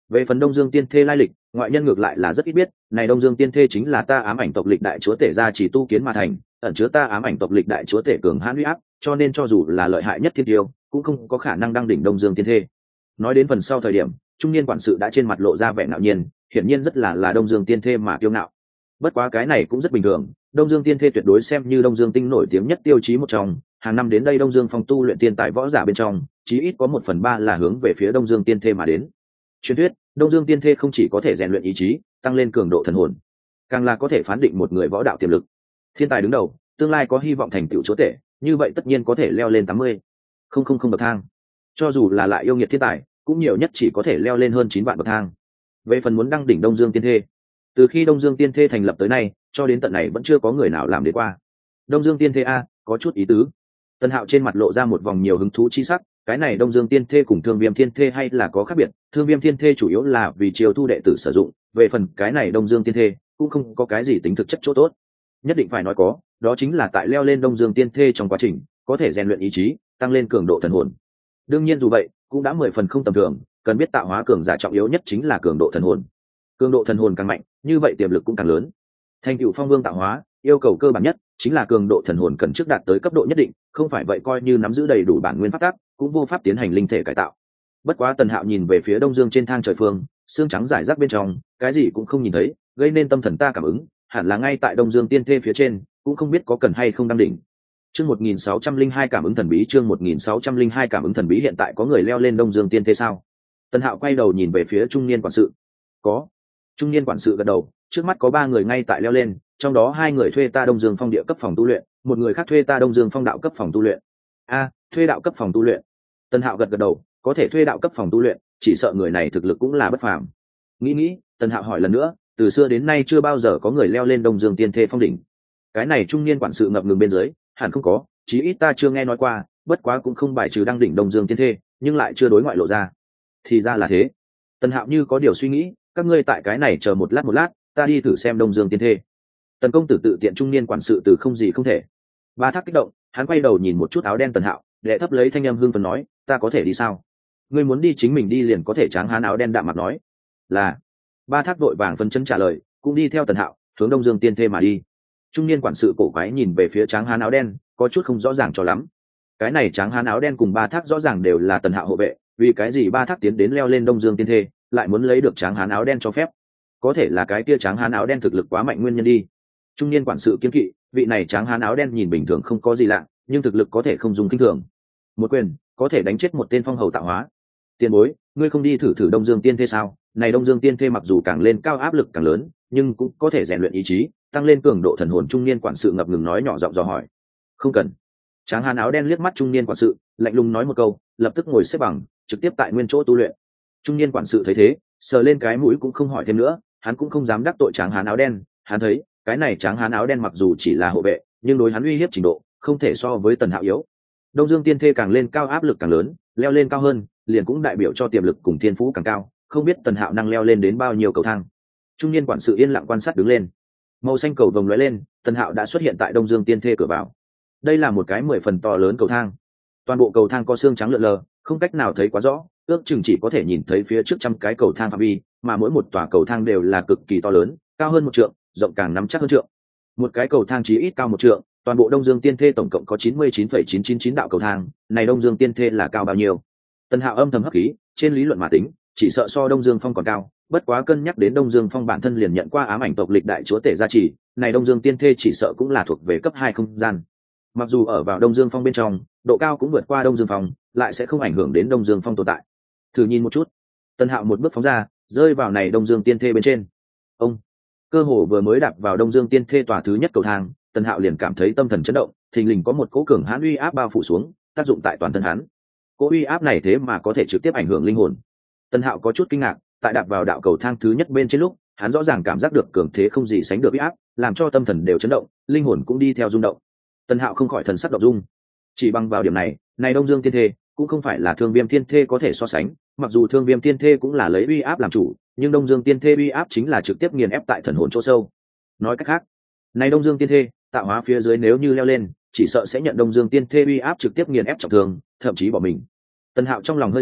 Về phần Đông Dương Tiên Thê lai lịch, ngoại nhân ngược lại là rất ít biết, này Đông Dương Tiên Thê chính là ta ám ảnh tộc lịch đại chúa tể gia chỉ tu kiến mà thành, ẩn chứa ta ám ảnh tộc lịch đại chúa tể cường hãn uy áp, cho nên cho dù là lợi hại nhất thiên tiêu, cũng không có khả năng đăng đỉnh Đông Dương Tiên Thê. Nói đến phần sau thời điểm, trung niên quản sự đã trên mặt lộ ra vẻ ngạo nhiên, hiển nhiên rất là Đông Dương Tiên Thê mà kiêu ngạo. Bất quá cái này cũng rất bình thường, Đông Dương Tiên Thê tuyệt đối xem như Đông Dương tinh nổi tiếng nhất tiêu chí một trong, hàng năm đến đây Đông Dương phong tu luyện tiên tài võ giả bên trong, chí ít có 1/3 là hướng về phía Đông Dương Tiên Thê mà đến. Truyền thuyết, Đông Dương Tiên Thê không chỉ có thể rèn luyện ý chí, tăng lên cường độ thần hồn, càng là có thể phán định một người võ đạo tiềm lực. Thiên tài đứng đầu, tương lai có hy vọng thành tựu chúa tể, như vậy tất nhiên có thể leo lên 80,000 bậc thang. Cho dù là lại yêu nghiệt thiên tài, cũng nhiều nhất chỉ có thể leo lên hơn 9 vạn bậc thang. Về phần muốn đăng đỉnh Đông Dương Tiên Thê, từ khi Đông Dương Tiên Thê thành lập tới nay, cho đến tận này vẫn chưa có người nào làm đến qua. Đông Dương Tiên Thê a, có chút ý tứ. Tân Hạo trên mặt lộ ra một vòng nhiều hứng thú chi sắc, cái này Đông Dương Tiên Thê cùng Thương Viêm Thiên Thê hay là có khác biệt, Thương Viêm Thiên Thê chủ yếu là vì chiêu thu đệ tử sử dụng, về phần cái này Đông Dương Tiên Thê cũng không có cái gì tính thực chất chỗ tốt. Nhất định phải nói có, đó chính là tại leo lên Đông Dương Tiên Thê trong quá trình, có thể rèn luyện ý chí, tăng lên cường độ thần hồn. Đương nhiên dù vậy, cũng đã 10 phần không tầm thường, cần biết tạo hóa cường giả trọng yếu nhất chính là cường độ thần hồn. Cường độ thần hồn càng mạnh, như vậy tiềm lực cũng càng lớn. Thành tựu phong vương tạo hóa, yêu cầu cơ bản nhất chính là cường độ thần hồn cần trước đạt tới cấp độ nhất định, không phải vậy coi như nắm giữ đầy đủ bản nguyên pháp tắc, cũng vô pháp tiến hành linh thể cải tạo. Bất quá Tần Hạo nhìn về phía Đông Dương trên thang trời phương, xương trắng rải rác bên trong, cái gì cũng không nhìn thấy, gây nên tâm thần ta cảm ứng, hẳn là ngay tại Đông Dương Tiên Thê phía trên, cũng không biết có cần hay không đăng đỉnh. Chương 1602 cảm ứng thần bí, chương 1602 cảm ứng thần bí, hiện tại có người leo lên Đông Dương Tiên Thê sao? Tần Hạo quay đầu nhìn về phía trung niên quản sự. Có. Trung niên quản sự gật đầu, trước mắt có 3 người ngay tại leo lên, trong đó 2 người thuê ta Đông Dương Phong địa cấp phòng tu luyện, một người khác thuê ta Đông Dương Phong đạo cấp phòng tu luyện. Thuê đạo cấp phòng tu luyện. Tần Hạo gật đầu, có thể thuê đạo cấp phòng tu luyện, chỉ sợ người này thực lực cũng là bất phàm. Nghĩ, Tần Hạo hỏi lần nữa, từ xưa đến nay chưa bao giờ có người leo lên Đông Dương Tiên Thê phong đỉnh. Cái này trung niên quản sự ngập ngừng bên dưới, hẳn không có, chí ít ta chưa nghe nói qua, bất quá cũng không bài trừ đăng đỉnh Đông Dương Tiên Thê, nhưng lại chưa đối ngoại lộ ra. Thì ra là thế. Tần Hạo như có điều suy nghĩ, các ngươi tại cái này chờ một lát, ta đi thử xem Đông Dương Tiên Thê. Tần công tử tự tiện trung niên quản sự từ không gì không thể. Ba Thác kích động, hắn quay đầu nhìn một chút áo đen Tần Hạo, đệ thấp lấy thanh âm hưng phấn nói, ta có thể đi sao? Ngươi muốn đi chính mình đi liền có thể. Tráng hán áo đen đạm mặt nói. Là. Ba Thác vội vàng phân chân trả lời, cũng đi theo Tần Hạo hướng Đông Dương Tiên Thê mà đi. Trung niên quản sự cổ quái nhìn về phía Tráng hán áo đen, có chút không rõ ràng cho lắm. Cái này Tráng hán áo đen cùng Ba Thác rõ ràng đều là Tần Hạo hộ vệ, vì cái gì Ba Thác tiến đến leo lên Đông Dương Tiên Thê, lại muốn lấy được Tráng hán áo đen cho phép? Có thể là cái kia Tráng hán áo đen thực lực quá mạnh nguyên nhân đi. Trung niên quản sự kiên kỵ, vị này Tráng hán áo đen nhìn bình thường không có gì lạ, nhưng thực lực có thể không dùng kinh thường. Một quyền có thể đánh chết một tên phong hầu tạo hóa. Tiền bối, ngươi không đi thử Đông Dương Tiên Thê sao? Này Đông Dương Tiên Thê mặc dù càng lên cao áp lực càng lớn, nhưng cũng có thể rèn luyện ý chí, tăng lên cường độ thần hồn. Trung niên quản sự ngập ngừng nói nhỏ giọng dò hỏi. Không cần. Tráng hán áo đen liếc mắt trung niên quản sự, lạnh lùng nói một câu, lập tức ngồi xếp bằng, trực tiếp tại nguyên chỗ tu luyện. Trung niên quản sự thấy thế, sờ lên cái mũi cũng không hỏi thêm nữa, hắn cũng không dám đắc tội Tráng hán áo đen, hắn thấy cái này Tráng hán áo đen mặc dù chỉ là hộ vệ, nhưng đối hắn uy hiếp trình độ không thể so với Tần Hạo yếu. Đông Dương Tiên Thê càng lên cao áp lực càng lớn, leo lên cao hơn, liền cũng đại biểu cho tiềm lực cùng thiên phú càng cao, không biết Tần Hạo năng leo lên đến bao nhiêu cầu thang. Trung niên quản sự yên lặng quan sát đứng lên. Màu xanh cầu vồng lóe lên, Tần Hạo đã xuất hiện tại Đông Dương Tiên Thê cửa vào. Đây là một cái 10 phần to lớn cầu thang. Toàn bộ cầu thang có xương trắng lượn lờ, không cách nào thấy quá rõ, ước chừng chỉ có thể nhìn thấy phía trước trăm cái cầu thang phạm vi, mà mỗi một tòa cầu thang đều là cực kỳ to lớn, cao hơn 1 trượng, rộng càng nắm chắc hơn trượng. Một cái cầu thang chí ít cao 1 trượng, toàn bộ Đông Dương Tiên Thê tổng cộng có 99,999 đạo cầu thang, này Đông Dương Tiên Thê là cao bao nhiêu? Tần Hạo âm thầm hấp khí, trên lý luận mà tính, chỉ sợ so Đông Dương Phong còn cao, bất quá cân nhắc đến Đông Dương Phong bản thân liền nhận qua ám ảnh tộc lịch đại chúa tể gia trì, này Đông Dương Tiên Thê chỉ sợ cũng là thuộc về cấp 2 không gian. Mặc dù ở vào Đông Dương Phong bên trong, độ cao cũng vượt qua Đông Dương Phong, lại sẽ không ảnh hưởng đến Đông Dương Phong tồn tại. Thử nhìn một chút. Tần Hạo một bước phóng ra, rơi vào này Đông Dương Tiên Thê bên trên. Ông cơ hồ vừa mới đạp vào Đông Dương Tiên Thê tòa thứ nhất cầu thang, Tần Hạo liền cảm thấy tâm thần chấn động, thình lình có một cỗ cường hãn uy áp bao phủ xuống, tác dụng tại toàn thân hắn. Cỗ uy áp này thế mà có thể trực tiếp ảnh hưởng linh hồn. Tần Hạo có chút kinh ngạc, tại đạp vào đạo cầu thang thứ nhất bên trên lúc, hắn rõ ràng cảm giác được cường thế không gì sánh được uy áp, làm cho tâm thần đều chấn động, linh hồn cũng đi theo rung động. Tần Hạo không khỏi thần sắc động dung. Chỉ bằng vào điểm này, này Đông Dương Tiên Thê cũng không phải là Thương Viêm Tiên Thê có thể so sánh, mặc dù Thương Viêm Tiên Thê cũng là lấy uy áp làm chủ, nhưng Đông Dương Tiên Thê uy áp chính là trực tiếp nghiền ép tại thần hồn chỗ sâu. Nói cách khác, này Đông Dương Tiên Thê tạo hóa phía dưới nếu như leo lên, chỉ sợ sẽ nhận Đông Dương Tiên Thê uy áp trực tiếp nghiền ép trọng thương, thậm chí bỏ mình. Tần Hạo trong lòng hơi rét,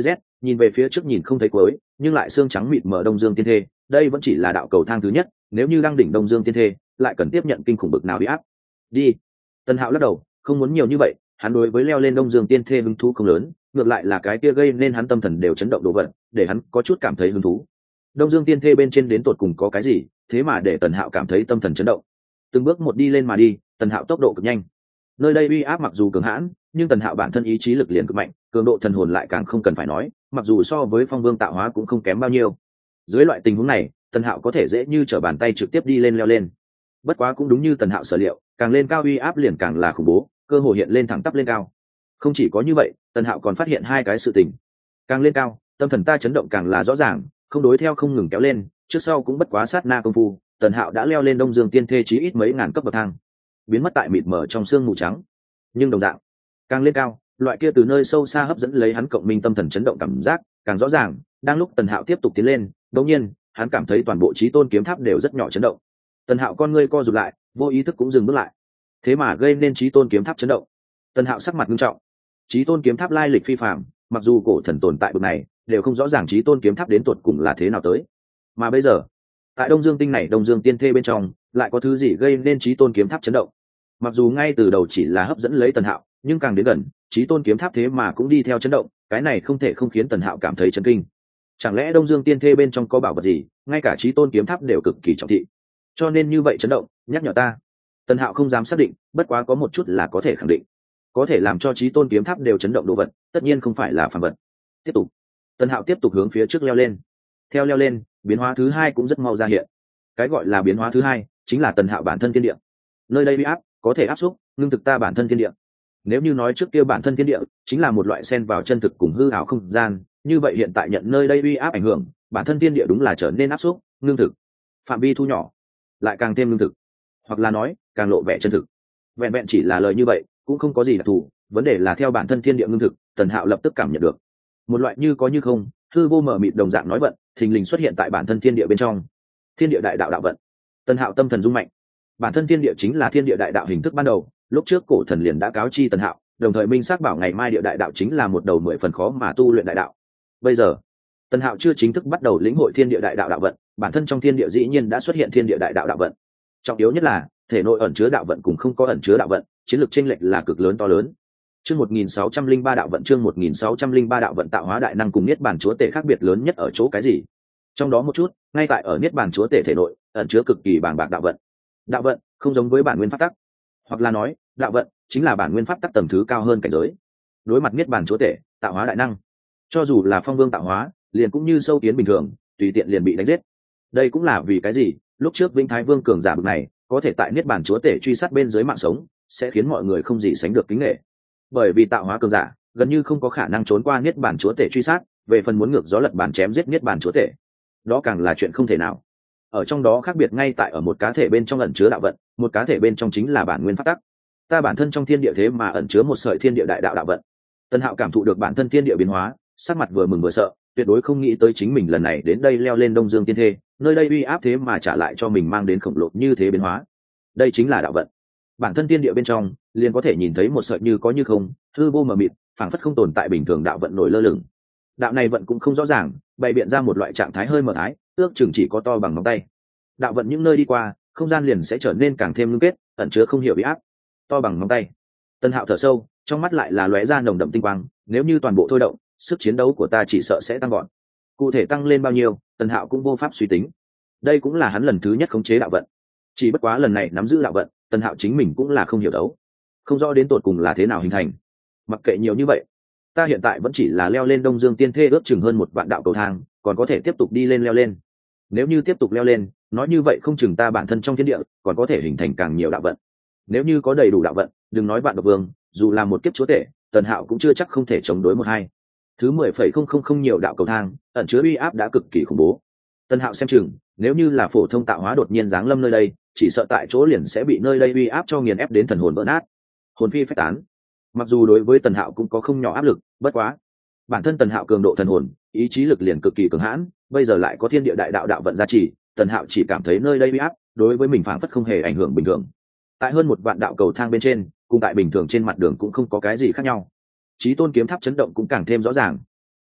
nhìn về phía trước nhìn không thấy cuối, nhưng lại xương trắng mịt mờ Đông Dương Tiên Thê, đây vẫn chỉ là đạo cầu thang thứ nhất, nếu như đang đỉnh Đông Dương Tiên Thê, lại cần tiếp nhận kinh khủng bực nào uy áp. Đi. Tần Hạo lắc đầu, không muốn nhiều như vậy, hắn đối với leo lên Đông Dương Tiên Thê hứng thú không lớn, ngược lại là cái kia gây nên hắn tâm thần đều chấn động đồ vật, để hắn có chút cảm thấy hứng thú. Đông Dương Tiên Thê bên trên đến tột cùng có cái gì, thế mà để Tần Hạo cảm thấy tâm thần chấn động. Từng bước một đi lên mà đi, Tần Hạo tốc độ cực nhanh. Nơi đây uy áp mặc dù cường hãn, nhưng Tần Hạo bản thân ý chí lực liền cực mạnh, cường độ thần hồn lại càng không cần phải nói, mặc dù so với Phong Vương tạo hóa cũng không kém bao nhiêu. Dưới loại tình huống này, Tần Hạo có thể dễ như trở bàn tay trực tiếp đi lên leo lên. Bất quá cũng đúng như Tần Hạo sở liệu, càng lên cao uy áp liền càng là khủng bố, cơ hội hiện lên thẳng tắp lên cao. Không chỉ có như vậy, Tần Hạo còn phát hiện hai cái sự tình. Càng lên cao, tâm thần ta chấn động càng là rõ ràng, không đối theo không ngừng kéo lên, trước sau cũng bất quá sát na công phu, Tần Hạo đã leo lên Đông Dương Tiên Thê chí ít mấy ngàn cấp bậc thang, biến mất tại mịt mờ trong sương mù trắng. Nhưng đồng dạng, càng lên cao, loại kia từ nơi sâu xa hấp dẫn lấy hắn cộng minh tâm thần chấn động cảm giác càng rõ ràng. Đang lúc Tần Hạo tiếp tục tiến lên, đột nhiên hắn cảm thấy toàn bộ Chí Tôn kiếm tháp đều rất nhỏ chấn động. Tần Hạo con ngươi co rụt lại, vô ý thức cũng dừng bước lại. Thế mà gây nên Chí Tôn kiếm tháp chấn động. Tần Hạo sắc mặt nghiêm trọng. Chí Tôn kiếm tháp lai lịch phi phàm, mặc dù cổ thần tồn tại bậc này, đều không rõ ràng Chí Tôn kiếm tháp đến tột cùng là thế nào tới. Mà bây giờ, tại Đông Dương tinh này, Đông Dương Tiên Thê bên trong, lại có thứ gì gây nên Chí Tôn kiếm tháp chấn động. Mặc dù ngay từ đầu chỉ là hấp dẫn lấy Tần Hạo, nhưng càng đến gần, Chí Tôn kiếm tháp thế mà cũng đi theo chấn động, cái này không thể không khiến Tần Hạo cảm thấy chấn kinh. Chẳng lẽ Đông Dương Tiên Thê bên trong có bảo vật gì, ngay cả Chí Tôn kiếm tháp đều cực kỳ trọng thị, cho nên như vậy chấn động, nhắc nhở ta. Tần Hạo không dám xác định, bất quá có một chút là có thể khẳng định, có thể làm cho Chí Tôn kiếm tháp đều chấn động đồ vật, tất nhiên không phải là phàm vật. Tiếp tục, Tần Hạo tiếp tục hướng phía trước leo lên. Theo leo lên, biến hóa thứ hai cũng rất mau ra hiện. Cái gọi là biến hóa thứ hai, chính là Tần Hạo bản thân thiên địa. Nơi đây uy áp có thể áp xúc, ngưng thực ta bản thân thiên địa. Nếu như nói trước kia bản thân thiên địa chính là một loại xen vào chân thực cùng hư ảo không gian, như vậy hiện tại nhận nơi đây uy áp ảnh hưởng, bản thân thiên địa đúng là trở nên áp xúc, ngưng thực, phạm vi thu nhỏ, lại càng thêm ngưng thực, hoặc là nói càng lộ vẻ chân thực. Vẹn vẹn chỉ là lời như vậy cũng không có gì đặc thù, vấn đề là theo bản thân thiên địa ngưng thực, Tần Hạo lập tức cảm nhận được một loại như có như không, hư vô mở mịt đồng dạng nói vận, thình lình xuất hiện tại bản thân thiên địa bên trong. Thiên địa đại đạo đạo vận. Tần Hạo tâm thần rung mạnh. Bản thân thiên địa chính là thiên địa đại đạo hình thức ban đầu, lúc trước cổ thần liền đã cáo chi Tần Hạo, đồng thời minh xác bảo ngày mai địa đại đạo chính là một đầu 10 phần khó mà tu luyện đại đạo. Bây giờ, Tần Hạo chưa chính thức bắt đầu lĩnh hội thiên địa đại đạo đạo vận, bản thân trong thiên địa dĩ nhiên đã xuất hiện thiên địa đại đạo đạo vận. Trọng yếu nhất là, thể nội ẩn chứa đạo vận cùng không có ẩn chứa đạo vận, chiến lược chênh lệch là cực lớn to lớn. Chương 1603 đạo vận, chương 1603 đạo vận tạo hóa đại năng cùng niết bàn chúa tể khác biệt lớn nhất ở chỗ cái gì? Trong đó một chút, ngay tại ở niết bàn chúa tể thể nội, ẩn chứa cực kỳ bàng bạc đạo vận. Đạo vận không giống với bản nguyên pháp tắc, hoặc là nói, đạo vận chính là bản nguyên pháp tắc tầng thứ cao hơn cảnh giới. Đối mặt niết bàn chúa tể, tạo hóa đại năng, cho dù là Phong Vương tạo hóa, liền cũng như sâu kiến bình thường, tùy tiện liền bị đánh giết. Đây cũng là vì cái gì, lúc trước Vĩnh Thái Vương cường giả bậc này, có thể tại niết bàn chúa tể truy sát bên dưới mạng sống, sẽ khiến mọi người không gì sánh được kính nể. Bởi vì tạo hóa cường giả gần như không có khả năng trốn qua niết bàn chúa tể truy sát, về phần muốn ngược gió lật bàn chém giết niết bàn chúa tể, đó càng là chuyện không thể nào. Ở trong đó khác biệt ngay tại ở một cá thể bên trong ẩn chứa đạo vận, một cá thể bên trong chính là bản nguyên pháp tắc. Ta bản thân trong thiên địa thế mà ẩn chứa một sợi thiên địa đại đạo đạo vận. Tần Hạo cảm thụ được bản thân thiên địa biến hóa, sắc mặt vừa mừng vừa sợ, tuyệt đối không nghĩ tới chính mình lần này đến đây leo lên Đông Dương Tiên Thê, nơi đây uy áp thế mà trả lại cho mình mang đến khổng lồ như thế biến hóa. Đây chính là đạo vận. Bản thân thiên địa bên trong liền có thể nhìn thấy một sợi như có như không, hư vô mờ mịt, phảng phất không tồn tại bình thường đạo vận nổi lơ lửng. Đạo này vận cũng không rõ ràng, bày biện ra một loại trạng thái hơi mờ ái, ước chừng chỉ có to bằng ngón tay. Đạo vận những nơi đi qua, không gian liền sẽ trở nên càng thêm ngưng kết, ẩn chứa không hiểu uy áp. To bằng ngón tay. Tần Hạo thở sâu, trong mắt lại là lóe ra nồng đậm tinh quang, nếu như toàn bộ thôi động, sức chiến đấu của ta chỉ sợ sẽ tăng gọn. Cụ thể tăng lên bao nhiêu, Tần Hạo cũng vô pháp suy tính. Đây cũng là hắn lần thứ nhất khống chế đạo vận. Chỉ bất quá lần này nắm giữ đạo vận, Tần Hạo chính mình cũng là không hiểu đấu, không rõ đến tột cùng là thế nào hình thành. Mặc kệ nhiều như vậy, ta hiện tại vẫn chỉ là leo lên Đông Dương Tiên Thê ước chừng hơn 1 vạn đạo cầu thang, còn có thể tiếp tục đi lên leo lên. Nếu như tiếp tục leo lên, nói như vậy không chừng ta bản thân trong thiên địa còn có thể hình thành càng nhiều đạo vận. Nếu như có đầy đủ đạo vận, đừng nói Vạn Độc Vương, dù là một kiếp chúa tể, Tần Hạo cũng chưa chắc không thể chống đối một hai. Thứ 10,000 nhiều đạo cầu thang, ẩn chứa uy áp đã cực kỳ khủng bố. Tần Hạo xem chừng, nếu như là phổ thông tạo hóa đột nhiên giáng lâm nơi đây, chỉ sợ tại chỗ liền sẽ bị nơi đây uy áp cho nghiền ép đến thần hồn vỡ nát, hồn phi phách tán. Mặc dù đối với Tần Hạo cũng có không nhỏ áp lực, bất quá, bản thân Tần Hạo cường độ thần hồn, ý chí lực liền cực kỳ cường hãn, bây giờ lại có thiên địa đại đạo đạo vận gia trì, Tần Hạo chỉ cảm thấy nơi đây uy áp, đối với mình phảng phất không hề ảnh hưởng bình thường. Tại hơn 1 vạn đạo cầu thang bên trên, cùng tại bình thường trên mặt đường cũng không có cái gì khác nhau. Chí Tôn kiếm tháp chấn động cũng càng thêm rõ ràng.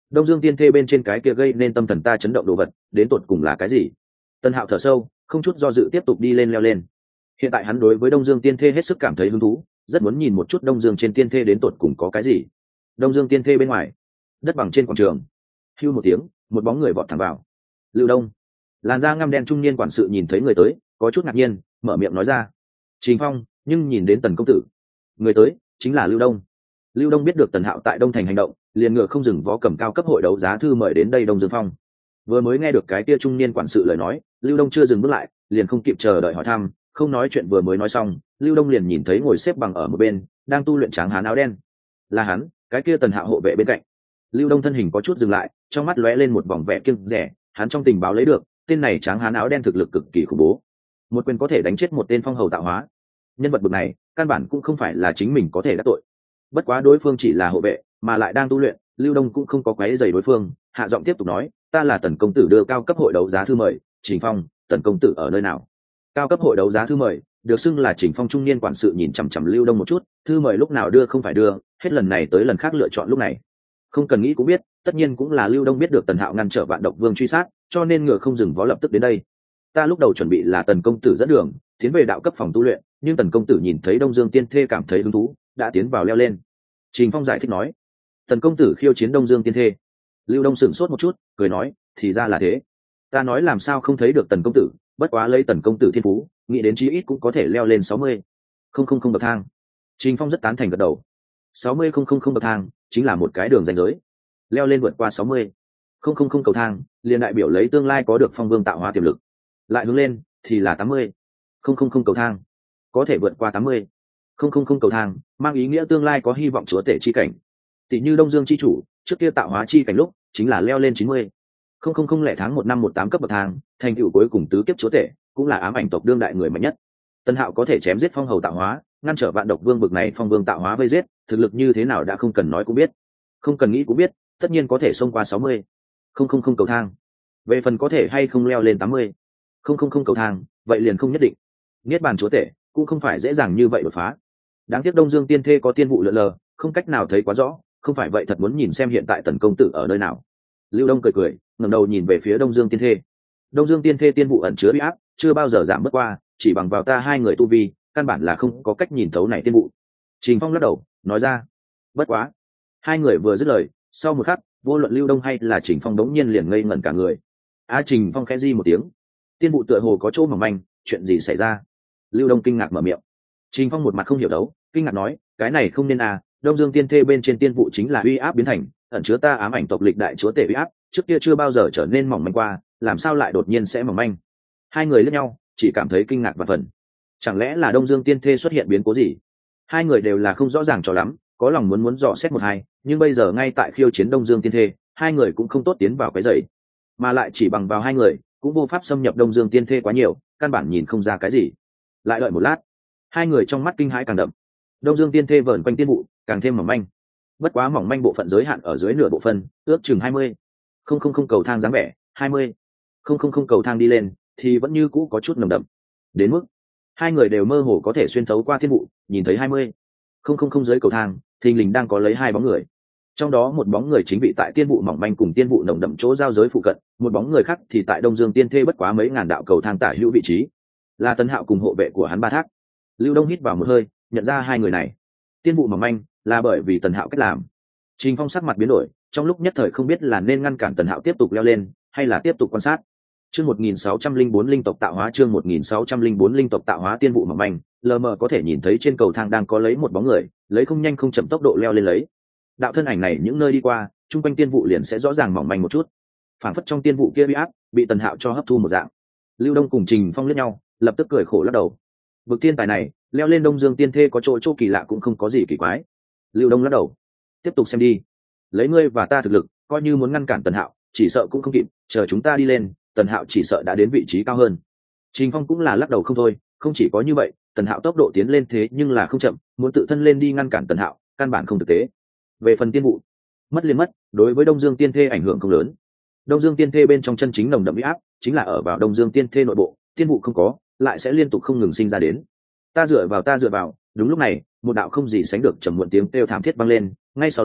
Đông Dương Tiên Thê bên trên cái kia gây nên tâm thần ta chấn động đồ vật đến tột cùng là cái gì? Tân Hạo thở sâu, không chút do dự tiếp tục đi lên leo lên. Hiện tại hắn đối với Đông Dương Tiên Thê hết sức cảm thấy hứng thú, rất muốn nhìn một chút Đông Dương trên Tiên Thê đến tột cùng có cái gì. Đông Dương Tiên Thê bên ngoài, đất bằng trên quảng trường, hưu một tiếng, một bóng người vọt thẳng vào. Lưu Đông, làn da ngăm đen trung niên quản sự nhìn thấy người tới, có chút ngạc nhiên, mở miệng nói ra. Trình Phong, nhưng nhìn đến Tần công tử, người tới chính là Lưu Đông. Lưu Đông biết được Tần Hạo tại Đông Thành hành động, liền ngựa không dừng vó cầm cao cấp hội đấu giá thư mời đến đây Đông Dương Phong. Vừa mới nghe được cái kia trung niên quản sự lời nói, Lưu Đông chưa dừng bước lại, liền không kịp chờ đợi hỏi thăm, không nói chuyện vừa mới nói xong, Lưu Đông liền nhìn thấy ngồi xếp bằng ở một bên, đang tu luyện tráng hán áo đen. Là hắn, cái kia Tần Hạo hộ vệ bên cạnh. Lưu Đông thân hình có chút dừng lại, trong mắt lóe lên một vòng vẻ kiêng dè, hắn trong tình báo lấy được, tên này tráng hán áo đen thực lực cực kỳ khủng bố, một quyền có thể đánh chết một tên phong hầu tạo hóa. Nhân vật bậc này, căn bản cũng không phải là chính mình có thể đắc tội. Bất quá đối phương chỉ là hộ vệ, mà lại đang tu luyện, Lưu Đông cũng không có quấy rầy đối phương, hạ giọng tiếp tục nói, ta là Tần công tử đưa cao cấp hội đấu giá thư mời, Trình Phong, Tần công tử ở nơi nào? Cao cấp hội đấu giá thư mời, được xưng là Trình Phong trung niên quản sự nhìn chằm chằm Lưu Đông một chút, thư mời lúc nào đưa không phải đưa, hết lần này tới lần khác lựa chọn lúc này. Không cần nghĩ cũng biết, tất nhiên cũng là Lưu Đông biết được Tần Hạo ngăn trở Vạn Độc Vương truy sát, cho nên ngựa không dừng vó lập tức đến đây. Ta lúc đầu chuẩn bị là Tần công tử dẫn đường, tiến về đạo cấp phòng tu luyện, nhưng Tần công tử nhìn thấy Đông Dương Tiên Thê cảm thấy hứng thú, đã tiến vào leo lên. Trình Phong giải thích nói, Tần công tử khiêu chiến Đông Dương Tiên Thê. Lưu Đông sửng sốt một chút, cười nói, thì ra là thế. Ta nói làm sao không thấy được Tần công tử, bất quá lấy Tần công tử thiên phú, nghĩ đến chí ít cũng có thể leo lên 60. Không bậc thang. Trình Phong rất tán thành gật đầu. 60 bậc thang chính là một cái đường ranh giới. Leo lên vượt qua 60 cầu thang, liền đại biểu lấy tương lai có được phong vương tạo hóa tiềm lực. Lại hướng lên thì là 80 cầu thang, có thể vượt qua 80 cầu thang, mang ý nghĩa tương lai có hy vọng chúa tể chi cảnh. Tỷ như Đông Dương chi chủ, trước kia tạo hóa chi cảnh lúc chính là leo lên 90 tháng 1 năm 18 cấp bậc thang, thành tựu cuối cùng tứ kiếp chúa tể, cũng là ám ảnh tộc đương đại người mạnh nhất. Tân Hạo có thể chém giết phong hầu tạo hóa, ngăn trở Vạn Độc Vương bực này phong vương tạo hóa vây giết, thực lực như thế nào đã không cần nói cũng biết, không cần nghĩ cũng biết, tất nhiên có thể xông qua 60 cầu thang. Về phần có thể hay không leo lên 80 cầu thang, vậy liền không nhất định. Niết bàn chúa tể cũng không phải dễ dàng như vậy đột phá. Đáng tiếc Đông Dương Tiên Thê có tiên vụ lượn lờ, không cách nào thấy quá rõ, không phải vậy thật muốn nhìn xem hiện tại Tần công tử ở nơi nào. Lưu Đông cười, ngẩng đầu nhìn về phía Đông Dương Tiên Thê. Đông Dương Tiên Thê tiên vụ ẩn chứa uy áp, chưa bao giờ giảm bớt qua, chỉ bằng vào ta hai người tu vi, căn bản là không có cách nhìn thấu này tiên vụ. Trình Phong lắc đầu, nói ra. Bất quá. Hai người vừa dứt lời, sau một khắc, vô luận Lưu Đông hay là Trình Phong đống nhiên liền ngây ngẩn cả người. Trình Phong khẽ di một tiếng. Tiên vụ tựa hồ có chỗ mỏng manh, chuyện gì xảy ra? Lưu Đông kinh ngạc mở miệng. Trình Phong một mặt không hiểu đấu, kinh ngạc nói, cái này không nên Đông Dương Tiên Thê bên trên tiên vụ chính là uy áp biến thành, ẩn chứa ta ám ảnh tộc lịch đại chúa tể uy áp, trước kia chưa bao giờ trở nên mỏng manh qua, làm sao lại đột nhiên sẽ mỏng manh? Hai người liếc nhau, chỉ cảm thấy kinh ngạc và phần. Chẳng lẽ là Đông Dương Tiên Thê xuất hiện biến cố gì? Hai người đều là không rõ ràng cho lắm, có lòng muốn dò xét một hai, nhưng bây giờ ngay tại khiêu chiến Đông Dương Tiên Thê, hai người cũng không tốt tiến vào cái dậy, mà lại chỉ bằng vào hai người, cũng vô pháp xâm nhập Đông Dương Tiên Thê quá nhiều, căn bản nhìn không ra cái gì. Lại đợi một lát, hai người trong mắt kinh hãi càng đậm. Đông Dương Tiên Thê vờn quanh tiên vụ, càng thêm mỏng manh. Bất quá mỏng manh bộ phận giới hạn ở dưới nửa bộ phận, ước chừng 20 cầu thang dáng vẻ, 20 cầu thang đi lên thì vẫn như cũ có chút nồng đậm. Đến mức hai người đều mơ hồ có thể xuyên thấu qua tiên vụ, nhìn thấy 20 dưới cầu thang, thình lình đang có lấy hai bóng người. Trong đó một bóng người chính bị tại tiên vụ mỏng manh cùng tiên vụ nồng đậm chỗ giao giới phụ cận, một bóng người khác thì tại Đông Dương Tiên Thê bất quá mấy ngàn đạo cầu thang tả hữu vị trí, là Tần Hạo cùng hộ vệ của hắn Ba Thác. Lưu Đông hít vào một hơi, nhận ra hai người này. Tiên vụ mỏng manh là bởi vì Tần Hạo cách làm. Trình Phong sắc mặt biến đổi, trong lúc nhất thời không biết là nên ngăn cản Tần Hạo tiếp tục leo lên, hay là tiếp tục quan sát. Chương 1604 linh tộc tạo hóa, chương 1604 linh tộc tạo hóa. Tiên vụ mỏng manh, lờ mờ có thể nhìn thấy trên cầu thang đang có lấy một bóng người, lấy không nhanh không chậm tốc độ leo lên lấy. Đạo thân ảnh này những nơi đi qua, trung quanh tiên vụ liền sẽ rõ ràng mỏng manh một chút, phản phất trong tiên vụ kia uy áp bị Tần Hạo cho hấp thu một dạng. Lưu Đông cùng Trình Phong liếc nhau, lập tức cười khổ lắc đầu. Bực thiên tài này, leo lên Đông Dương Tiên Thê có chỗ kỳ lạ cũng không có gì kỳ quái. Lưu Đông lắc đầu, tiếp tục xem đi. Lấy ngươi và ta thực lực, coi như muốn ngăn cản Tần Hạo, chỉ sợ cũng không kịp, chờ chúng ta đi lên, Tần Hạo chỉ sợ đã đến vị trí cao hơn. Trình Phong cũng là lắc đầu không thôi, không chỉ có như vậy, Tần Hạo tốc độ tiến lên thế nhưng là không chậm, muốn tự thân lên đi ngăn cản Tần Hạo, căn bản không thực tế. Về phần tiên vụ, mất liền mất, đối với Đông Dương Tiên Thê ảnh hưởng không lớn. Đông Dương Tiên Thê bên trong chân chính nồng đậm uy áp, chính là ở vào Đông Dương Tiên Thê nội bộ, tiên vụ không có, lại sẽ liên tục không ngừng sinh ra đến. Ta dựa vào. Đúng lúc này, một đạo không gì sánh được trầm muộn tiếng kêu thảm thiết vang lên, ngay sau đó,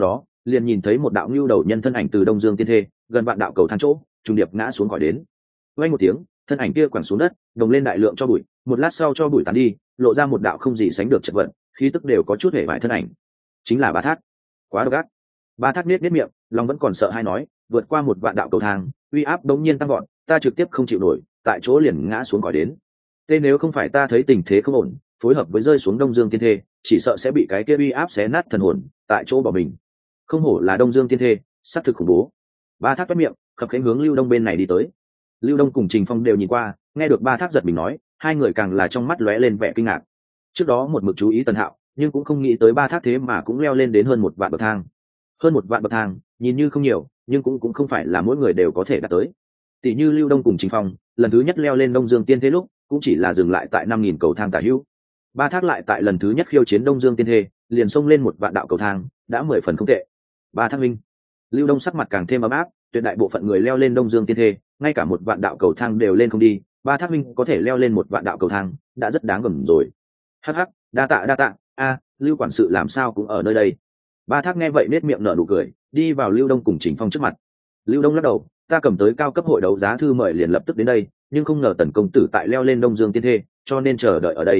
liền nhìn thấy một đạo ngưu đầu nhân thân ảnh từ Đông Dương Tiên Thê gần vạn đạo cầu thang chỗ trùng điệp ngã xuống khỏi đến. Vang một tiếng, thân ảnh kia quẳng xuống đất, đồng lên đại lượng cho bụi, một lát sau cho bụi tán đi, lộ ra một đạo không gì sánh được chật vật, khí tức đều có chút hề bại thân ảnh. Chính là Ba Thác. Quá độc ác. Ba Thác nết miệng, lòng vẫn còn sợ hai nói, vượt qua một vạn đạo cầu thang, uy áp đống nhiên tăng vọt, ta trực tiếp không chịu nổi, tại chỗ liền ngã xuống khỏi đến. Thế nếu không phải ta thấy tình thế không ổn, phối hợp với rơi xuống Đông Dương Tiên Thê, chỉ sợ sẽ bị cái kia uy áp xé nát thần hồn, tại chỗ bỏ mình. Không hổ là Đông Dương Tiên Thê, sát thực khủng bố. Ba Thác toét miệng, khập khiễng hướng Lưu Đông bên này đi tới. Lưu Đông cùng Trình Phong đều nhìn qua, nghe được Ba Thác giật mình nói, hai người càng là trong mắt lóe lên vẻ kinh ngạc. Trước đó một mực chú ý Tần Hạo, nhưng cũng không nghĩ tới Ba Thác thế mà cũng leo lên đến hơn một vạn bậc thang. Hơn một vạn bậc thang, nhìn như không nhiều, nhưng cũng không phải là mỗi người đều có thể đạt tới. Tỷ như Lưu Đông cùng Trình Phong, lần thứ nhất leo lên Đông Dương Tiên Thê lúc, cũng chỉ là dừng lại tại 5000 cầu thang tả hữu. Ba Thác lại tại lần thứ nhất khiêu chiến Đông Dương Tiên Thê, liền xông lên một vạn đạo cầu thang, đã 10 phần không tệ. Ba Thác minh. Lưu Đông sắc mặt càng thêm ấm áp, tuyệt đại bộ phận người leo lên Đông Dương Tiên Thê, ngay cả một vạn đạo cầu thang đều lên không đi, Ba Thác minh có thể leo lên một vạn đạo cầu thang, đã rất đáng gầm rồi. Hắc hắc, đa tạ, Lưu quản sự làm sao cũng ở nơi đây. Ba Thác nghe vậy nét miệng nở nụ cười, đi vào Lưu Đông cùng Trình Phong trước mặt. Lưu Đông lắc đầu, ta cầm tới cao cấp hội đấu giá thư mời liền lập tức đến đây, nhưng không ngờ Tần công tử tại leo lên Đông Dương Tiên Thê, cho nên chờ đợi ở đây.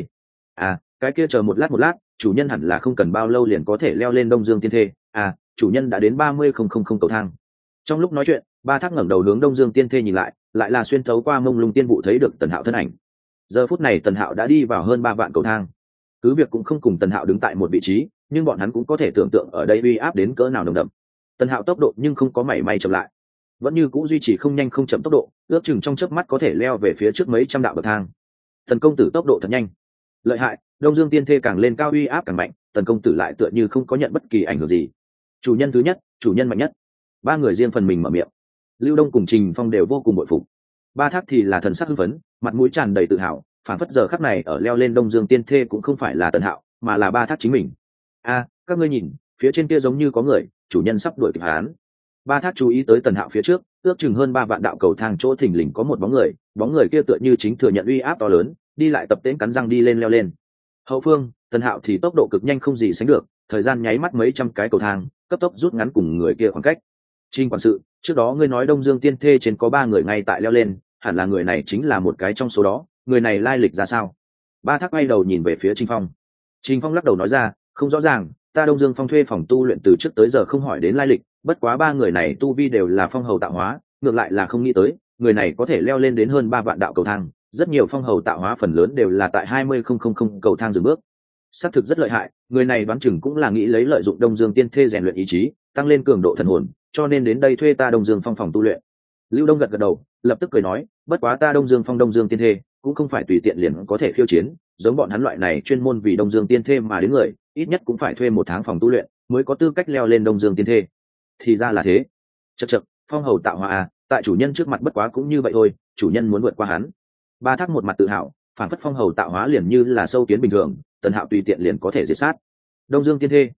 Cái kia chờ một lát, chủ nhân hẳn là không cần bao lâu liền có thể leo lên Đông Dương Tiên Thê. Chủ nhân đã đến 30,000 cầu thang. Trong lúc nói chuyện, Ba Thác ngẩng đầu hướng Đông Dương Tiên Thê nhìn lại, lại là xuyên thấu qua mông lung tiên vụ thấy được Tần Hạo thân ảnh. Giờ phút này Tần Hạo đã đi vào hơn 3 vạn cầu thang. Cứ việc cũng không cùng Tần Hạo đứng tại một vị trí, nhưng bọn hắn cũng có thể tưởng tượng ở đây uy áp đến cỡ nào nồng đậm. Tần Hạo tốc độ nhưng không có mảy may chậm lại, vẫn như cũ duy trì không nhanh không chậm tốc độ, ước chừng trong chớp mắt có thể leo về phía trước mấy trăm đạo bậc thang. Tần công tử tốc độ thật nhanh, lợi hại. Đông Dương Tiên Thê càng lên cao uy áp càng mạnh, Tần công tử lại tựa như không có nhận bất kỳ ảnh hưởng gì. Chủ nhân thứ nhất, chủ nhân mạnh nhất. Ba người riêng phần mình mở miệng. Lưu Đông cùng Trình Phong đều vô cùng bội phục. Ba Thác thì là thần sắc hưng phấn, mặt mũi tràn đầy tự hào, phản phất giờ khắc này ở leo lên Đông Dương Tiên Thê cũng không phải là Tần Hạo, mà là Ba Thác chính mình. Các ngươi nhìn, phía trên kia giống như có người, chủ nhân sắp đuổi kịp hắn. Ba Thác chú ý tới Tần Hạo phía trước, ước chừng hơn 3 vạn đạo cầu thang chỗ thình lình có một bóng người kia tựa như chính thừa nhận uy áp to lớn, đi lại tập tễnh cắn răng đi lên leo lên. Hậu phương, Tần Hạo thì tốc độ cực nhanh không gì sánh được, thời gian nháy mắt mấy trăm cái cầu thang, cấp tốc rút ngắn cùng người kia khoảng cách. Trình quản sự, trước đó ngươi nói Đông Dương Tiên Thê trên có 3 người ngay tại leo lên, hẳn là người này chính là một cái trong số đó, người này lai lịch ra sao? Ba Thác quay đầu nhìn về phía Trình Phong. Trình Phong lắc đầu nói ra, không rõ ràng, ta Đông Dương Phong thuê phòng tu luyện từ trước tới giờ không hỏi đến lai lịch, bất quá 3 người này tu vi đều là phong hầu tạo hóa, ngược lại là không nghĩ tới, người này có thể leo lên đến hơn 3 vạn đạo cầu thang, rất nhiều phong hầu tạo hóa phần lớn đều là tại 20,000 cầu thang dừng bước. Xác thực rất lợi hại, người này đoán chừng cũng là nghĩ lấy lợi dụng Đông Dương Tiên Thê rèn luyện ý chí, tăng lên cường độ thần hồn, cho nên đến đây thuê ta Đông Dương Phong phòng tu luyện. Lưu Đông gật gật đầu, lập tức cười nói, bất quá ta Đông Dương Phong Đông Dương Tiên Thê cũng không phải tùy tiện liền có thể khiêu chiến, giống bọn hắn loại này chuyên môn vì Đông Dương Tiên Thê mà đến người, ít nhất cũng phải thuê 1 tháng phòng tu luyện mới có tư cách leo lên Đông Dương Tiên Thê. Thì ra là thế. Chậc, phong hầu tạo hóa tại chủ nhân trước mặt bất quá cũng như vậy thôi, chủ nhân muốn vượt qua hắn. Ba Thác một mặt tự hào, phản phất phong hầu tạo hóa liền như là sâu kiến bình thường, Tần Hạo tùy tiện liền có thể diệt sát. Đông Dương Tiên Thê,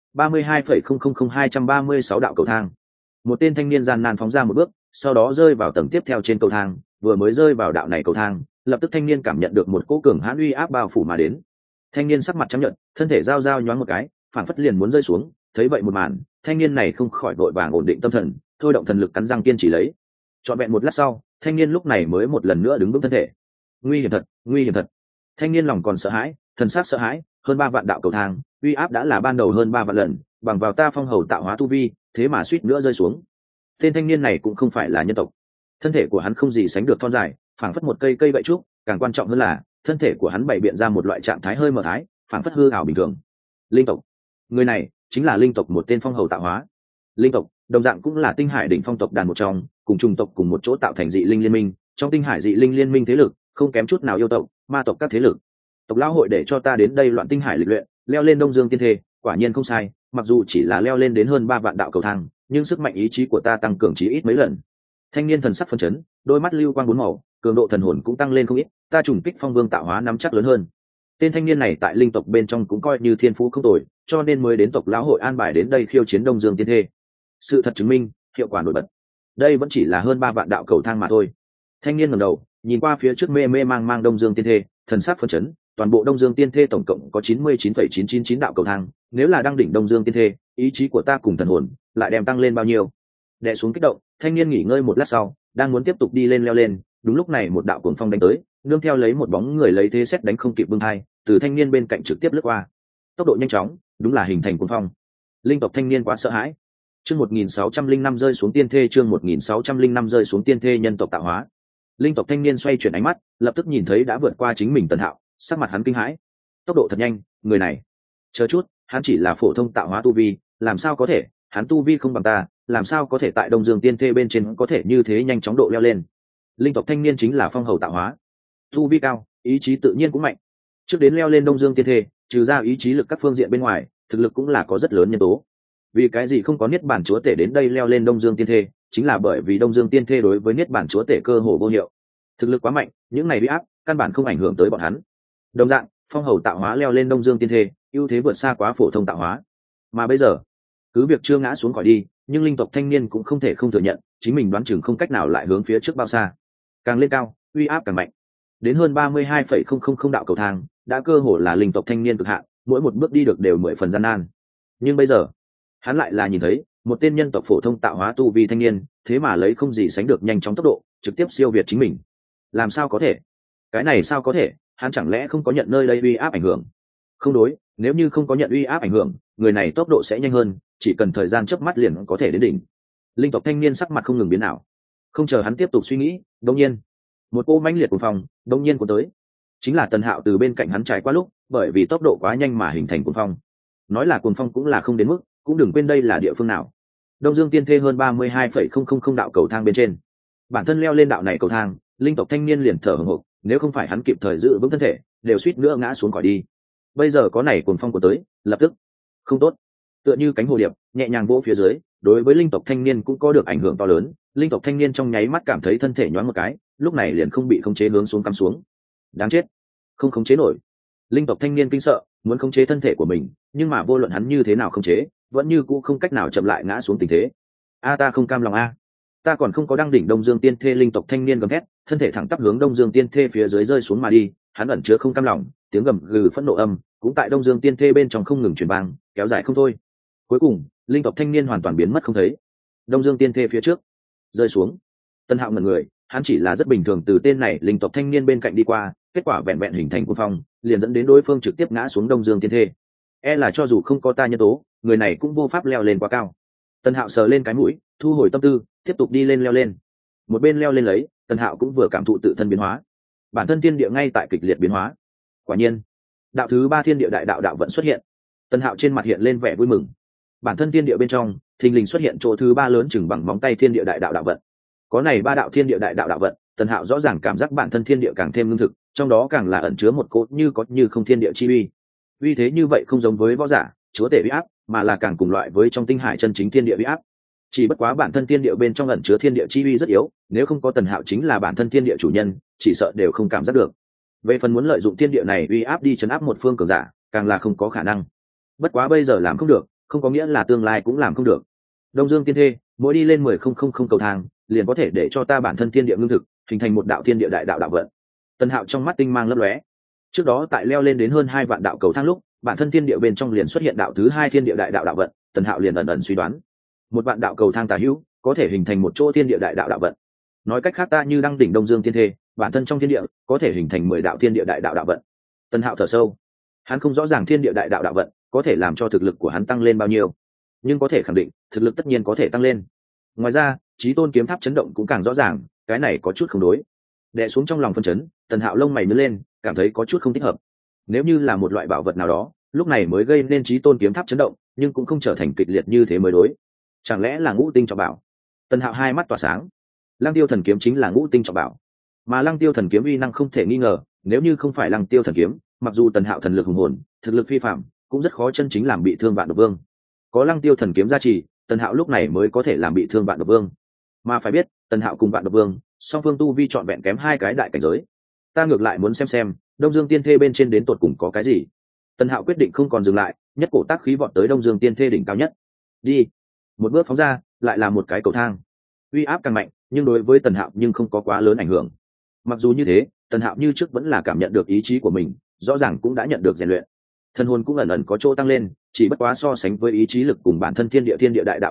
32,000236 đạo cầu thang. Một tên thanh niên gian nan phóng ra một bước, sau đó rơi vào tầng tiếp theo trên cầu thang, vừa mới rơi vào đạo này cầu thang, lập tức thanh niên cảm nhận được một cỗ cường hãn uy áp bao phủ mà đến. Thanh niên sắc mặt trắng nhợt, thân thể giao nhoáng một cái, phản phất liền muốn rơi xuống, thấy vậy một màn, thanh niên này không khỏi vội vàng ổn định tâm thần, thôi động thần lực cắn răng kiên trì lấy. Trọn vẹn một lát sau, thanh niên lúc này mới một lần nữa đứng vững thân thể. Nguy hiểm thật. Thanh niên lòng còn sợ hãi, thần sắc sợ hãi, hơn 3 vạn đạo cầu thang, uy áp đã là ban đầu hơn 3 vạn lần, bằng vào ta phong hầu tạo hóa tu vi, thế mà suýt nữa rơi xuống. Tên thanh niên này cũng không phải là nhân tộc, thân thể của hắn không gì sánh được thon dài, phảng phất một cây gậy trúc, càng quan trọng hơn là thân thể của hắn bày biện ra một loại trạng thái hơi mờ thái, phảng phất hư ảo bình thường. Linh tộc, người này chính là linh tộc một tên phong hầu tạo hóa. Linh tộc đồng dạng cũng là tinh hải đỉnh phong tộc đàn một trong, cùng trùng tộc cùng một chỗ tạo thành dị linh liên minh, trong tinh hải dị linh liên minh thế lực không kém chút nào yêu tộc, ma tộc các thế lực. Tộc lão hội để cho ta đến đây loạn tinh hải lịch luyện, leo lên Đông Dương Tiên Thê, quả nhiên không sai, mặc dù chỉ là leo lên đến hơn 3 vạn đạo cầu thang, nhưng sức mạnh ý chí của ta tăng cường chí ít mấy lần. Thanh niên thần sắc phấn chấn, đôi mắt lưu quang bốn màu, cường độ thần hồn cũng tăng lên không ít, ta trùng kích phong vương tạo hóa nắm chắc lớn hơn. Tên thanh niên này tại linh tộc bên trong cũng coi như thiên phú không tồi, cho nên mới đến tộc lão hội an bài đến đây khiêu chiến Đông Dương Tiên Thê. Sự thật chứng minh, hiệu quả nổi bật. Đây vẫn chỉ là hơn 3 vạn đạo cầu thang mà thôi. Thanh niên ngẩng đầu, nhìn qua phía trước mê mang Đông Dương Tiên Thê, thần sắc phấn chấn, toàn bộ Đông Dương Tiên Thê tổng cộng có 99,999 đạo cầu thang, nếu là đăng đỉnh Đông Dương Tiên Thê, ý chí của ta cùng thần hồn lại đem tăng lên bao nhiêu. Đè xuống kích động, thanh niên nghỉ ngơi một lát sau đang muốn tiếp tục đi lên leo lên, đúng lúc này một đạo cuồng phong đánh tới, nương theo lấy một bóng người lấy thế xét đánh không kịp bưng hai từ thanh niên bên cạnh trực tiếp lướt qua. Tốc độ nhanh chóng, đúng là hình thành cuồng phong. Linh tộc thanh niên quá sợ hãi. Chương 1605 rơi xuống tiên thê, chương 1605 rơi xuống tiên thê nhân tộc tạo hóa. Linh tộc thanh niên xoay chuyển ánh mắt, lập tức nhìn thấy đã vượt qua chính mình Tần Hạo, sắc mặt hắn kinh hãi. Tốc độ thật nhanh, người này. Chờ chút, hắn chỉ là phổ thông tạo hóa tu vi, làm sao có thể, hắn tu vi không bằng ta, làm sao có thể tại Đông Dương tiên thê bên trên có thể như thế nhanh chóng độ leo lên. Linh tộc thanh niên chính là phong hầu tạo hóa, tu vi cao, ý chí tự nhiên cũng mạnh. Trước đến leo lên Đông Dương tiên thê, trừ ra ý chí lực các phương diện bên ngoài, thực lực cũng là có rất lớn nhân tố. Vì cái gì không có niết bản chúa tể đến đây leo lên Đông Dương tiên thê, chính là bởi vì Đông Dương tiên thê đối với niết bản chúa tể cơ hồ vô hiệu. Thực lực quá mạnh, những này bị áp căn bản không ảnh hưởng tới bọn hắn. Đồng dạng, phong hầu tạo hóa leo lên Đông Dương tiên thê, ưu thế vượt xa quá phổ thông tạo hóa. Mà bây giờ, cứ việc chưa ngã xuống khỏi đi, nhưng linh tộc thanh niên cũng không thể không thừa nhận, chính mình đoán chừng không cách nào lại hướng phía trước bao xa. Càng lên cao, uy áp càng mạnh. Đến hơn 32,000 đạo cầu thang, đã cơ hồ là linh tộc thanh niên cực hạn, mỗi một bước đi được đều 10 phần gian nan. Nhưng bây giờ, hắn lại là nhìn thấy một tên nhân tộc phổ thông tạo hóa tu vi thanh niên, thế mà lấy không gì sánh được nhanh chóng tốc độ, trực tiếp siêu việt chính mình. Làm sao có thể? Cái này sao có thể? Hắn chẳng lẽ không có nhận nơi đây uy áp ảnh hưởng? Không đối, nếu như không có nhận uy áp ảnh hưởng, người này tốc độ sẽ nhanh hơn, chỉ cần thời gian chớp mắt liền có thể đến đỉnh. Linh tộc thanh niên sắc mặt không ngừng biến ảo. Không chờ hắn tiếp tục suy nghĩ, đột nhiên, một cô mãnh liệt cuồng phong đột nhiên cuốn tới. Chính là Tần Hạo từ bên cạnh hắn trải qua lúc, bởi vì tốc độ quá nhanh mà hình thành cuồng phong. Nói là cuồng phong cũng là không đến mức, cũng đừng quên đây là địa phương nào. Đông Dương tiên thê hơn 32,000 đạo cầu thang bên trên. Bản thân leo lên đạo này cầu thang, linh tộc thanh niên liền thở hổn hộc, nếu không phải hắn kịp thời giữ vững thân thể, đều suýt nữa ngã xuống khỏi đi. Bây giờ có này cuồng phong của tới, lập tức không tốt. Tựa như cánh hồ điệp, nhẹ nhàng vỗ phía dưới, đối với linh tộc thanh niên cũng có được ảnh hưởng to lớn. Linh tộc thanh niên trong nháy mắt cảm thấy thân thể nhoáng một cái, lúc này liền không bị khống chế hướng xuống cắm xuống. Đáng chết, không khống chế nổi. Linh tộc thanh niên kinh sợ, muốn khống chế thân thể của mình, nhưng mà vô luận hắn như thế nào khống chế, vẫn như cũ không cách nào chậm lại ngã xuống tình thế. Ta không cam lòng ta còn không có đăng đỉnh Đông Dương tiên thê. Linh tộc thanh niên gầm thét, thân thể thẳng tắp hướng Đông Dương tiên thê phía dưới rơi xuống mà đi. Hắn ẩn chứa không cam lòng, tiếng gầm gừ phẫn nộ âm cũng tại Đông Dương tiên thê bên trong không ngừng truyền vang, kéo dài không thôi. Cuối cùng, linh tộc thanh niên hoàn toàn biến mất không thấy. Đông Dương tiên thê phía trước rơi xuống. Tân Hạo ngẩn người, hắn chỉ là rất bình thường từ tên này linh tộc thanh niên bên cạnh đi qua, kết quả vẹn vẹn hình thành cuồng phong, liền dẫn đến đối phương trực tiếp ngã xuống Đông Dương tiên thê. Là cho dù không có ta nhân tố, người này cũng vô pháp leo lên quá cao. Tân Hạo sờ lên cái mũi, thu hồi tâm tư, tiếp tục đi lên leo lên. Một bên leo lên lấy, Tân Hạo cũng vừa cảm thụ tự thân biến hóa. Bản thân thiên địa ngay tại kịch liệt biến hóa. Quả nhiên, đạo thứ 3 thiên địa đại đạo đạo vận xuất hiện. Tân Hạo trên mặt hiện lên vẻ vui mừng. Bản thân thiên địa bên trong, thình lình xuất hiện chỗ thứ 3 lớn chừng bằng móng tay thiên địa đại đạo đạo vận. Có này 3 đạo thiên địa đại đạo đạo vận, Tân Hạo rõ ràng cảm giác bản thân thiên địa càng thêm lương thực, trong đó càng là ẩn chứa một cỗ như có như không thiên địa chi uy. Uy thế như vậy không giống với võ giả, chúa tể uy áp, mà là càng cùng loại với trong tinh hải chân chính thiên địa uy áp. Chỉ bất quá bản thân thiên địa bên trong ẩn chứa thiên địa chi uy rất yếu, nếu không có Tần Hạo chính là bản thân thiên địa chủ nhân, chỉ sợ đều không cảm giác được. Về phần muốn lợi dụng thiên địa này uy áp đi chấn áp một phương cường giả, càng là không có khả năng. Bất quá bây giờ làm không được, không có nghĩa là tương lai cũng làm không được. Đông Dương tiên thê, mỗi đi lên 10,000 cầu thang, liền có thể để cho ta bản thân thiên địa ngưng thực, hình thành một đạo thiên địa đại đạo đạo vận. Tần Hạo trong mắt tinh mang lấp lóe. Trước đó tại leo lên đến hơn 2 vạn đạo cầu thang lúc, bản thân thiên địa bên trong liền xuất hiện đạo thứ 2 thiên địa đại đạo đạo vận, Tần Hạo liền ẩn ẩn suy đoán, 1 vạn đạo cầu thang tà hữu, có thể hình thành một chỗ thiên địa đại đạo đạo vận. Nói cách khác ta như đăng đỉnh Đông Dương tiên thê, bản thân trong thiên địa có thể hình thành 10 đạo thiên địa đại đạo đạo vận. Tần Hạo thở sâu. Hắn không rõ ràng thiên địa đại đạo đạo vận có thể làm cho thực lực của hắn tăng lên bao nhiêu, nhưng có thể khẳng định, thực lực tất nhiên có thể tăng lên. Ngoài ra, Chí Tôn kiếm tháp chấn động cũng càng rõ ràng, cái này có chút không đối. Đè xuống trong lòng phân chấn, Tần Hạo lông mày nhướng lên, cảm thấy có chút không thích hợp. Nếu như là một loại bảo vật nào đó, lúc này mới gây nên Chí Tôn kiếm tháp chấn động, nhưng cũng không trở thành kịch liệt như thế mới đối. Chẳng lẽ là ngũ tinh trọng bảo? Tần Hạo hai mắt tỏa sáng. Lăng Tiêu thần kiếm chính là ngũ tinh trọng bảo, mà Lăng Tiêu thần kiếm uy năng không thể nghi ngờ, nếu như không phải Lăng Tiêu thần kiếm, mặc dù Tần Hạo thần lực hùng hồn, thực lực phi phàm, cũng rất khó chân chính làm bị thương Vạn Độc Vương. Có Lăng Tiêu thần kiếm gia trì, Tần Hạo lúc này mới có thể làm bị thương Vạn Độc Vương. Mà phải biết, Tần Hạo cùng Vạn Độc Vương, song phương tu vi trọn vẹn kém 2 cái đại cảnh giới. Ta ngược lại muốn xem Đông Dương tiên thê bên trên đến tột cùng có cái gì. Tần Hạo quyết định không còn dừng lại, nhất cổ tác khí vọt tới Đông Dương tiên thê đỉnh cao nhất. Đi, một bước phóng ra, lại là một cái cầu thang. Uy áp càng mạnh, nhưng đối với Tần Hạo nhưng không có quá lớn ảnh hưởng. Mặc dù như thế, Tần Hạo như trước vẫn là cảm nhận được ý chí của mình, rõ ràng cũng đã nhận được rèn luyện. Thân hồn cũng ẩn ẩn có chỗ tăng lên, chỉ bất quá so sánh với ý chí lực cùng bản thân thiên địa đại đạo đạo vận,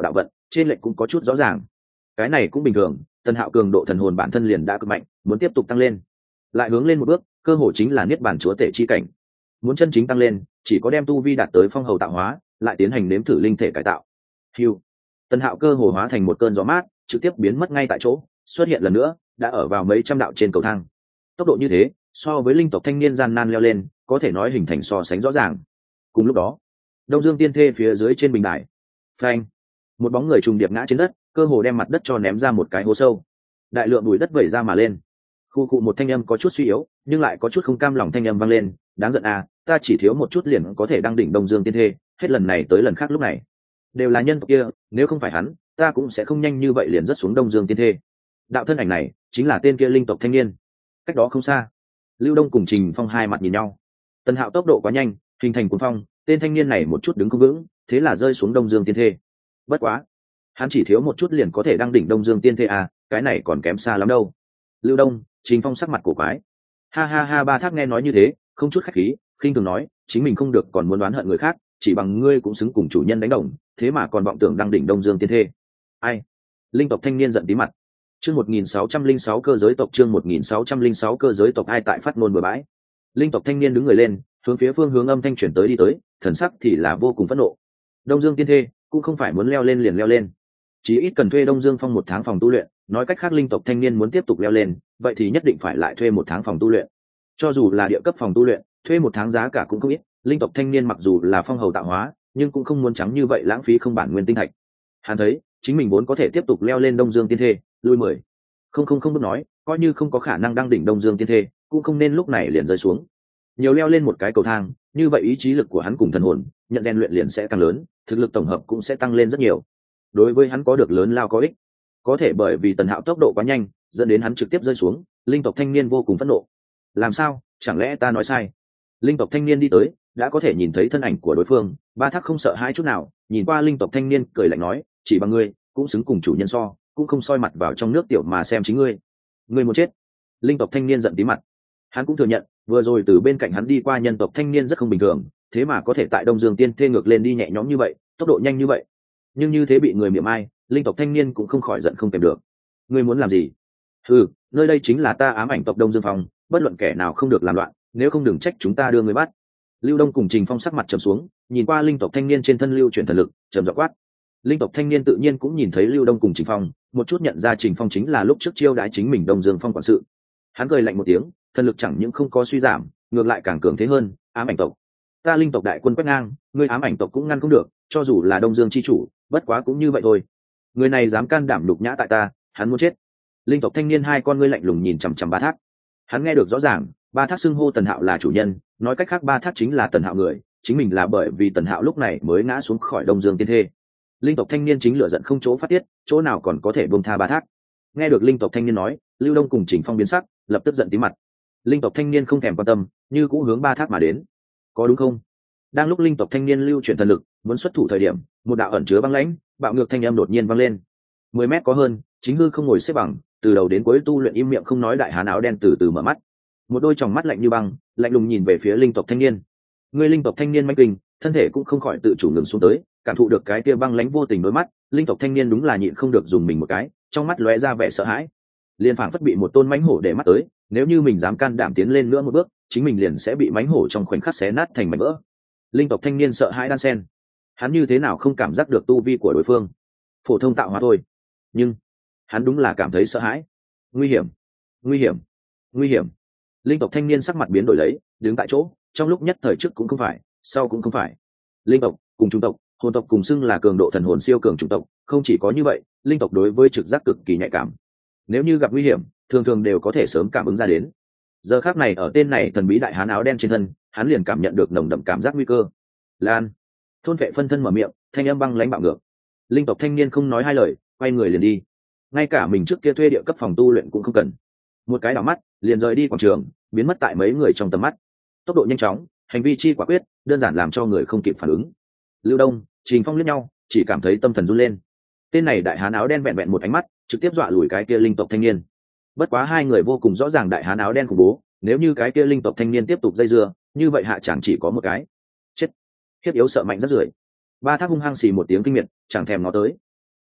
trên lệnh cũng có chút rõ ràng. Cái này cũng bình thường, Tần Hạo cường độ thần hồn bản thân liền đã cực mạnh, muốn tiếp tục tăng lên, lại hướng lên một bước, cơ hội chính là niết bàn chúa tể chi cảnh. Muốn chân chính tăng lên, chỉ có đem tu vi đạt tới phong hầu tạo hóa, lại tiến hành nếm thử linh thể cải tạo. Hưu. Tần Hạo cơ hồ hóa thành một cơn gió mát, trực tiếp biến mất ngay tại chỗ, xuất hiện lần nữa, đã ở vào mấy trăm đạo trên cầu thang. Tốc độ như thế, so với linh tộc thanh niên gian nan leo lên, có thể nói hình thành so sánh rõ ràng. Cùng lúc đó, Đông Dương Tiên Thê phía dưới trên bình đài, phanh, một bóng người trùng điệp ngã trên đất, cơ hồ đem mặt đất cho ném ra một cái hố sâu. Đại lượng bụi đất vẩy ra mà lên. Khu cụ một thanh âm có chút suy yếu, nhưng lại có chút không cam lòng thanh âm vang lên, đáng giận à, ta chỉ thiếu một chút liền có thể đăng đỉnh Đông Dương Tiên Thê, hết lần này tới lần khác lúc này đều là nhân tộc kia, nếu không phải hắn, ta cũng sẽ không nhanh như vậy liền rớt xuống Đông Dương Tiên Thê. Đạo thân ảnh này chính là tên kia linh tộc thanh niên. Cách đó không xa, Lưu Đông cùng Trình Phong hai mặt nhìn nhau. Tần Hạo tốc độ quá nhanh, hình thành cuồng phong, tên thanh niên này một chút đứng không vững, thế là rơi xuống Đông Dương Tiên Thê. Bất quá, hắn chỉ thiếu một chút liền có thể đăng đỉnh Đông Dương Tiên Thê à, cái này còn kém xa lắm đâu. Lưu Đông, Trình Phong sắc mặt cổ quái. Ha ha ha, Ba Thác nghe nói như thế, không chút khách khí, khinh thường nói, chính mình không được còn muốn đoán hận người khác, chỉ bằng ngươi cũng xứng cùng chủ nhân đánh đồng, thế mà còn vọng tưởng đăng đỉnh Đông Dương Tiên Thê. Ai? Linh tộc thanh niên giận tí mặt. Chương 1606 cơ giới tộc, chương 1606 cơ giới tộc, ai tại phát ngôn bừa bãi. Linh tộc thanh niên đứng người lên, hướng phía phương hướng âm thanh chuyển tới đi tới, thần sắc thì là vô cùng phẫn nộ. Đông Dương Tiên Thê cũng không phải muốn leo lên liền leo lên, chỉ ít cần thuê Đông Dương Phong 1 tháng phòng tu luyện, nói cách khác linh tộc thanh niên muốn tiếp tục leo lên, vậy thì nhất định phải lại thuê 1 tháng phòng tu luyện. Cho dù là địa cấp phòng tu luyện, thuê 1 tháng giá cả cũng không ít, linh tộc thanh niên mặc dù là phong hầu tạo hóa, nhưng cũng không muốn trắng như vậy lãng phí không bản nguyên tinh thạch. Hắn thấy, chính mình vốn có thể tiếp tục leo lên Đông Dương Tiên Thê, lui 10. Không bước nói, coi như không có khả năng đăng đỉnh Đông Dương Tiên Thê, cũng không nên lúc này liền rơi xuống. Nhiều leo lên một cái cầu thang, như vậy ý chí lực của hắn cùng thần hồn, nhận rèn luyện liền sẽ càng lớn, thực lực tổng hợp cũng sẽ tăng lên rất nhiều. Đối với hắn có được lớn lao có ích. Có thể bởi vì Tần Hạo tốc độ quá nhanh, dẫn đến hắn trực tiếp rơi xuống, linh tộc thanh niên vô cùng phẫn nộ. Làm sao, chẳng lẽ ta nói sai? Linh tộc thanh niên đi tới, đã có thể nhìn thấy thân ảnh của đối phương, Ba Thác không sợ hãi chút nào, nhìn qua linh tộc thanh niên cười lạnh nói, chỉ bằng ngươi cũng xứng cùng chủ nhân so, cũng không soi mặt vào trong nước tiểu mà xem chính ngươi. Ngươi muốn chết. Linh tộc thanh niên giận tí mặt. Hắn cũng thừa nhận, vừa rồi từ bên cạnh hắn đi qua nhân tộc thanh niên rất không bình thường, thế mà có thể tại Đông Dương Tiên Thê ngược lên đi nhẹ nhõm như vậy, tốc độ nhanh như vậy. Nhưng như thế bị người miệng ai, linh tộc thanh niên cũng không khỏi giận không kèm được. Ngươi muốn làm gì? Ừ, nơi đây chính là ta ám ảnh tộc Đông Dương Phong, bất luận kẻ nào không được làm loạn, nếu không đừng trách chúng ta đưa người bắt. Lưu Đông cùng Trình Phong sắc mặt trầm xuống, nhìn qua linh tộc thanh niên trên thân lưu chuyển thần lực, trầm giọng quát. Linh tộc thanh niên tự nhiên cũng nhìn thấy Lưu Đông cùng Trình Phong, một chút nhận ra Trình Phong chính là lúc trước chiêu đãi chính mình Đông Dương Phong quản sự. Hắn cười lạnh một tiếng, thần lực chẳng những không có suy giảm, ngược lại càng cường thế hơn. Ám ảnh tộc, ta linh tộc đại quân quét ngang, ngươi ám ảnh tộc cũng ngăn không được, cho dù là Đông Dương chi chủ, bất quá cũng như vậy thôi. Người này dám can đảm đục nhã tại ta, hắn muốn chết. Linh tộc thanh niên hai con ngươi lạnh lùng nhìn chằm chằm Ba Thác. Hắn nghe được rõ ràng, Ba Thác xưng hô Tần Hạo là chủ nhân, nói cách khác Ba Thác chính là Tần Hạo người, chính mình là bởi vì Tần Hạo lúc này mới ngã xuống khỏi Đông Dương Tiên Thê. Linh tộc thanh niên chính lửa giận không chỗ phát tiết, chỗ nào còn có thể buông tha Ba Thác. Nghe được linh tộc thanh niên nói, Lưu Đông cùng Trình Phong biến sắc, lập tức giận tí mặt. Linh tộc thanh niên không thèm quan tâm, như cũ hướng Ba Thác mà đến. Có đúng không? Đang lúc linh tộc thanh niên lưu chuyển thần lực, muốn xuất thủ thời điểm, một đạo ẩn chứa băng lãnh, bạo ngược thanh âm đột nhiên vang lên. 10 mét có hơn, chính hư không ngồi xếp bằng, từ đầu đến cuối tu luyện im miệng không nói đại hán áo đen từ từ mở mắt. Một đôi tròng mắt lạnh như băng, lạnh lùng nhìn về phía linh tộc thanh niên. Người linh tộc thanh niên manh kinh, thân thể cũng không khỏi tự chủ ngừng xuống tới, cảm thụ được cái kia băng lãnh vô tình đôi mắt, linh tộc thanh niên đúng là nhịn không được dùng mình một cái, trong mắt lóe ra vẻ sợ hãi. Liên phảng phất bị một tôn mãnh hổ để mắt tới, nếu như mình dám can đảm tiến lên nữa một bước, chính mình liền sẽ bị mãnh hổ trong khoảnh khắc xé nát thành mảnh vỡ. Linh tộc thanh niên sợ hãi đan sen, hắn như thế nào không cảm giác được tu vi của đối phương, phổ thông tạo hóa thôi, nhưng hắn đúng là cảm thấy sợ hãi. Nguy hiểm, nguy hiểm, nguy hiểm. Linh tộc thanh niên sắc mặt biến đổi lấy, đứng tại chỗ, trong lúc nhất thời trước cũng không phải, sau cũng không phải. Linh tộc cùng chủng tộc, hồn tộc cùng xưng là cường độ thần hồn siêu cường chủng tộc, không chỉ có như vậy, linh tộc đối với trực giác cực kỳ nhạy cảm. Nếu như gặp nguy hiểm, thường thường đều có thể sớm cảm ứng ra đến. Giờ khắc này ở tên này thần bí đại hán áo đen trên thân, hắn liền cảm nhận được nồng đậm cảm giác nguy cơ. Lan, thôn vệ phân thân mở miệng, thanh âm băng lãnh bạo ngược. Linh tộc thanh niên không nói hai lời, quay người liền đi. Ngay cả mình trước kia thuê địa cấp phòng tu luyện cũng không cần, một cái đảo mắt liền rời đi quảng trường, biến mất tại mấy người trong tầm mắt. Tốc độ nhanh chóng, hành vi chi quả quyết, đơn giản làm cho người không kịp phản ứng. Lưu Đông, Trình Phong liếc nhau, chỉ cảm thấy tâm thần run lên. Tên này đại hán áo đen vẹn vẹn một ánh mắt, trực tiếp dọa lùi cái kia linh tộc thanh niên. Bất quá hai người vô cùng rõ ràng đại hán áo đen khủng bố, nếu như cái kia linh tộc thanh niên tiếp tục dây dưa, như vậy hạ chẳng chỉ có một cái chết. Hiếp yếu sợ mạnh rất rưởi. Ba Thác hung hăng xì một tiếng kinh miệt, chẳng thèm nó tới.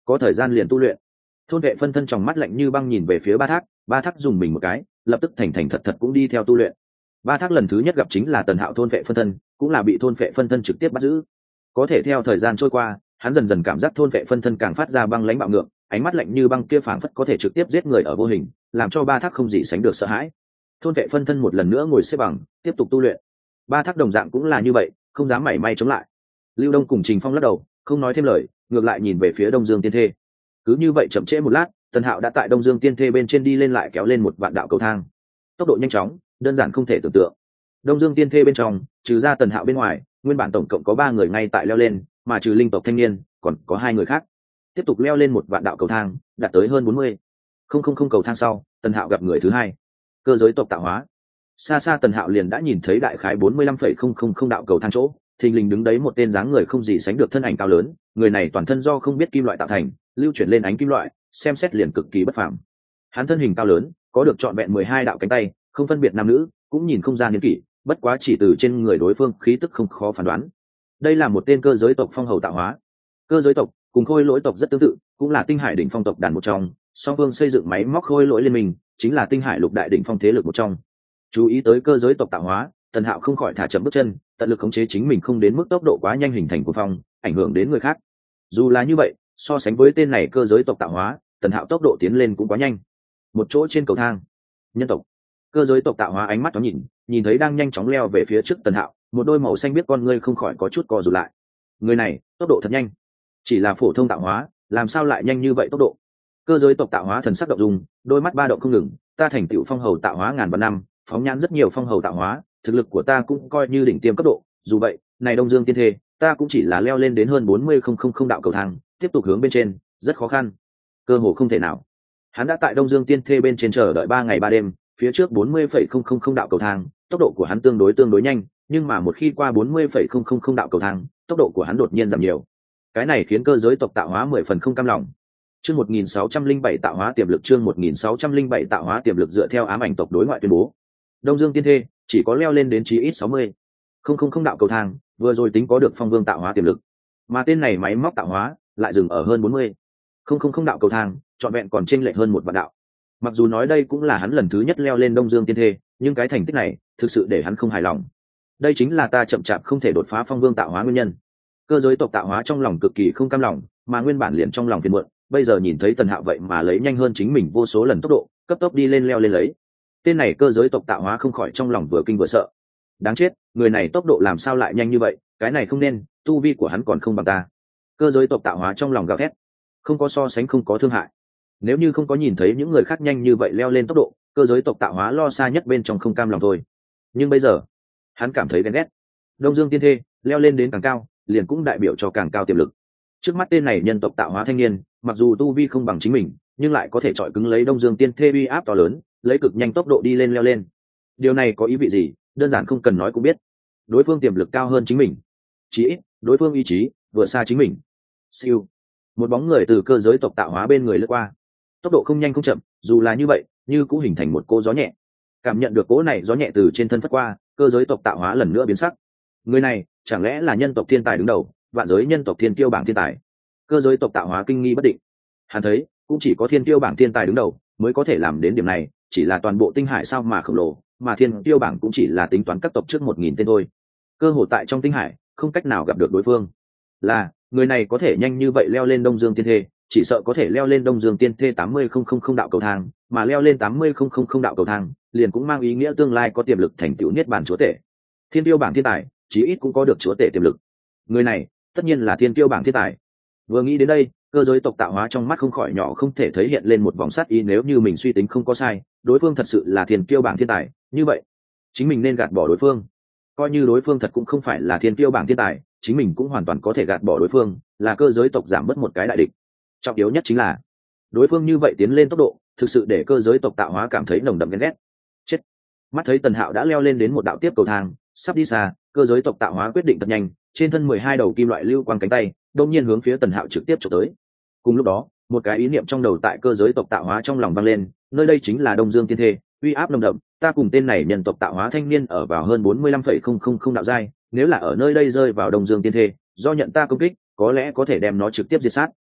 có thời gian liền tu luyện. Thôn vệ phân thân trong mắt lạnh như băng nhìn về phía Ba Thác dùng mình một cái, lập tức thành thành thật thật cũng đi theo tu luyện. Ba Thác lần thứ nhất gặp chính là Tần Hạo thôn vệ phân thân, cũng là bị thôn vệ phân thân trực tiếp bắt giữ. Có thể theo thời gian trôi qua, hắn dần dần cảm giác thôn vệ phân thân càng phát ra băng lãnh bạo ngược, ánh mắt lạnh như băng kia phảng phất có thể trực tiếp giết người ở vô hình, làm cho Ba Thác không gì sánh được sợ hãi. Thôn vệ phân thân một lần nữa ngồi xếp bằng, tiếp tục tu luyện. Ba Thác đồng dạng cũng là như vậy, không dám mảy may chống lại. Lưu Đông cùng Trình Phong lắc đầu, không nói thêm lời, ngược lại nhìn về phía Đông Dương Tiên Thê. Cứ như vậy chậm trễ một lát, Tần Hạo đã tại Đông Dương Tiên Thê bên trên đi lên lại kéo lên một vạn đạo cầu thang. Tốc độ nhanh chóng, đơn giản không thể tưởng tượng. Đông Dương Tiên Thê bên trong, trừ ra Tần Hạo bên ngoài, nguyên bản tổng cộng có 3 người ngay tại leo lên, mà trừ linh tộc thanh niên, còn có 2 người khác. Tiếp tục leo lên một vạn đạo cầu thang, đạt tới hơn 40. Không cầu thang sau, Tần Hạo gặp người thứ hai. Cơ giới tộc tạo hóa. Xa xa Tần Hạo liền đã nhìn thấy đại khái 45,000 đạo cầu thang chỗ, thình lình đứng đấy một tên dáng người không gì sánh được thân ảnh cao lớn, người này toàn thân do không biết kim loại tạo thành, lưu chuyển lên ánh kim loại, xem xét liền cực kỳ bất phàm. Hắn thân hình cao lớn, có được trọn vẹn 12 đạo cánh tay, không phân biệt nam nữ, cũng nhìn không ra niên kỷ, bất quá chỉ từ trên người đối phương khí tức không khó phán đoán. Đây là một tên cơ giới tộc phong hầu tạo hóa. Cơ giới tộc cùng khôi lỗi tộc rất tương tự, cũng là tinh hải đỉnh phong tộc đàn một trong, song phương xây dựng máy móc khôi lỗi liên minh, chính là tinh hải lục đại đỉnh phong thế lực một trong. Chú ý tới cơ giới tộc tạo hóa, Tần Hạo không khỏi thả chậm bước chân, tận lực khống chế chính mình không đến mức tốc độ quá nhanh hình thành cuồng phong, ảnh hưởng đến người khác. Dù là như vậy, so sánh với tên này cơ giới tộc tạo hóa, Tần Hạo tốc độ tiến lên cũng quá nhanh. Một chỗ trên cầu thang, nhân tộc, cơ giới tộc tạo hóa ánh mắt thoáng nhìn thấy đang nhanh chóng leo về phía trước Tần Hạo, một đôi màu xanh biết con ngươi không khỏi có chút co rụt lại. Người này, tốc độ thật nhanh. Chỉ là phổ thông tạo hóa, làm sao lại nhanh như vậy tốc độ? Cơ giới tộc tạo hóa thần sắc động dung, đôi mắt ba động không ngừng, ta thành tựu phong hầu tạo hóa ngàn vạn năm, phóng nhãn rất nhiều phong hầu tạo hóa, thực lực của ta cũng coi như đỉnh tiêm cấp độ, dù vậy, này Đông Dương Tiên Thê, ta cũng chỉ là leo lên đến hơn 40,000 đạo cầu thang, tiếp tục hướng bên trên, rất khó khăn. Cơ hồ không thể nào. Hắn đã tại Đông Dương Tiên Thê bên trên chờ đợi 3 ngày 3 đêm, phía trước 40,000 đạo cầu thang, tốc độ của hắn tương đối nhanh, nhưng mà một khi qua 40,000 đạo cầu thang, tốc độ của hắn đột nhiên giảm nhiều. Cái này khiến cơ giới tộc tạo hóa 10 phần không cam lòng. Chương 1607 tạo hóa tiềm lực, chương 1607 tạo hóa tiềm lực dựa theo ám ảnh tộc đối ngoại tuyên bố. Đông Dương Tiên Thê chỉ có leo lên đến chí ít 60,000 đạo cầu thang, vừa rồi tính có được phong vương tạo hóa tiềm lực. Mà tên này máy móc tạo hóa lại dừng ở hơn 40,000 đạo cầu thang, trọn vẹn còn chênh lệch hơn một vạn đạo. Mặc dù nói đây cũng là hắn lần thứ nhất leo lên Đông Dương Tiên Thê, nhưng cái thành tích này thực sự để hắn không hài lòng. Đây chính là ta chậm chạp không thể đột phá phong vương tạo hóa nguyên nhân. Cơ giới tộc tạo hóa trong lòng cực kỳ không cam lòng, mà nguyên bản liền trong lòng phiền muộn, bây giờ nhìn thấy Tần Hạo vậy mà lấy nhanh hơn chính mình vô số lần tốc độ, cấp tốc đi lên leo lên lấy. Tên này cơ giới tộc tạo hóa không khỏi trong lòng vừa kinh vừa sợ. Đáng chết, người này tốc độ làm sao lại nhanh như vậy, cái này không nên, tu vi của hắn còn không bằng ta. Cơ giới tộc tạo hóa trong lòng gào thét, không có so sánh không có thương hại. Nếu như không có nhìn thấy những người khác nhanh như vậy leo lên tốc độ, cơ giới tộc tạo hóa lo xa nhất bên trong không cam lòng thôi. Nhưng bây giờ, hắn cảm thấy ghen ghét. Đông Dương Tiên Thê leo lên đến càng cao, liền cũng đại biểu cho càng cao tiềm lực. Trước mắt tên này nhân tộc tạo hóa thanh niên, mặc dù tu vi không bằng chính mình, nhưng lại có thể chọi cứng lấy Đông Dương Tiên Thê uy áp to lớn, lấy cực nhanh tốc độ đi lên leo lên. Điều này có ý vị gì, đơn giản không cần nói cũng biết. Đối phương tiềm lực cao hơn chính mình, chỉ ít đối phương ý chí vừa xa chính mình. Siêu, một bóng người từ cơ giới tộc tạo hóa bên người lướt qua, tốc độ không nhanh không chậm, dù là như vậy, như cũng hình thành một cỗ gió nhẹ. Cảm nhận được cỗ này gió nhẹ từ trên thân phất qua, cơ giới tộc tạo hóa lần nữa biến sắc. Người này chẳng lẽ là nhân tộc thiên tài đứng đầu, vạn giới nhân tộc thiên kiêu bảng thiên tài? Cơ giới tộc tạo hóa kinh nghi bất định. Hắn thấy cũng chỉ có thiên kiêu bảng thiên tài đứng đầu mới có thể làm đến điểm này, chỉ là toàn bộ tinh hải sao mà khổng lồ, mà thiên kiêu bảng cũng chỉ là tính toán các tộc trước 1000 tên thôi. Cơ hội tại trong tinh hải không cách nào gặp được đối phương. Là người này có thể nhanh như vậy leo lên Đông Dương Tiên Thê, chỉ sợ có thể leo lên Đông Dương Tiên Thê 80,000 đạo cầu thang, mà leo lên 80,000 đạo cầu thang, liền cũng mang ý nghĩa tương lai có tiềm lực thành tựu niết bàn chúa tể. Thiên tiêu bảng thiên tài, chí ít cũng có được chúa tể tiềm lực. Người này, tất nhiên là thiên tiêu bảng thiên tài. Vừa nghĩ đến đây, cơ giới tộc tạo hóa trong mắt không khỏi nhỏ không thể thấy hiện lên một vòng sát ý, nếu như mình suy tính không có sai, đối phương thật sự là thiên kiêu bảng thiên tài, như vậy, chính mình nên gạt bỏ đối phương. Coi như đối phương thật cũng không phải là thiên kiêu bảng thiên tài, chính mình cũng hoàn toàn có thể gạt bỏ đối phương, là cơ giới tộc giảm bớt một cái đại địch. Trọng yếu nhất chính là đối phương như vậy tiến lên tốc độ, thực sự để cơ giới tộc tạo hóa cảm thấy nồng đậm ghen ghét. Chết. Mắt thấy Tần Hạo đã leo lên đến một đạo tiếp cầu thang, sắp đi xa, cơ giới tộc tạo hóa quyết định thật nhanh, trên thân 12 đầu kim loại lưu quang cánh tay, đột nhiên hướng phía Tần Hạo trực tiếp chụp tới. Cùng lúc đó, một cái ý niệm trong đầu tại cơ giới tộc tạo hóa trong lòng vang lên, nơi đây chính là Đông Dương Tiên Thê, uy áp nồng đậm, ta cùng tên này nhân tộc tạo hóa thanh niên ở vào hơn 45,000 đạo giai, nếu là ở nơi đây rơi vào Đông Dương Tiên Thê, do nhận ta công kích, có lẽ có thể đem nó trực tiếp diệt sát.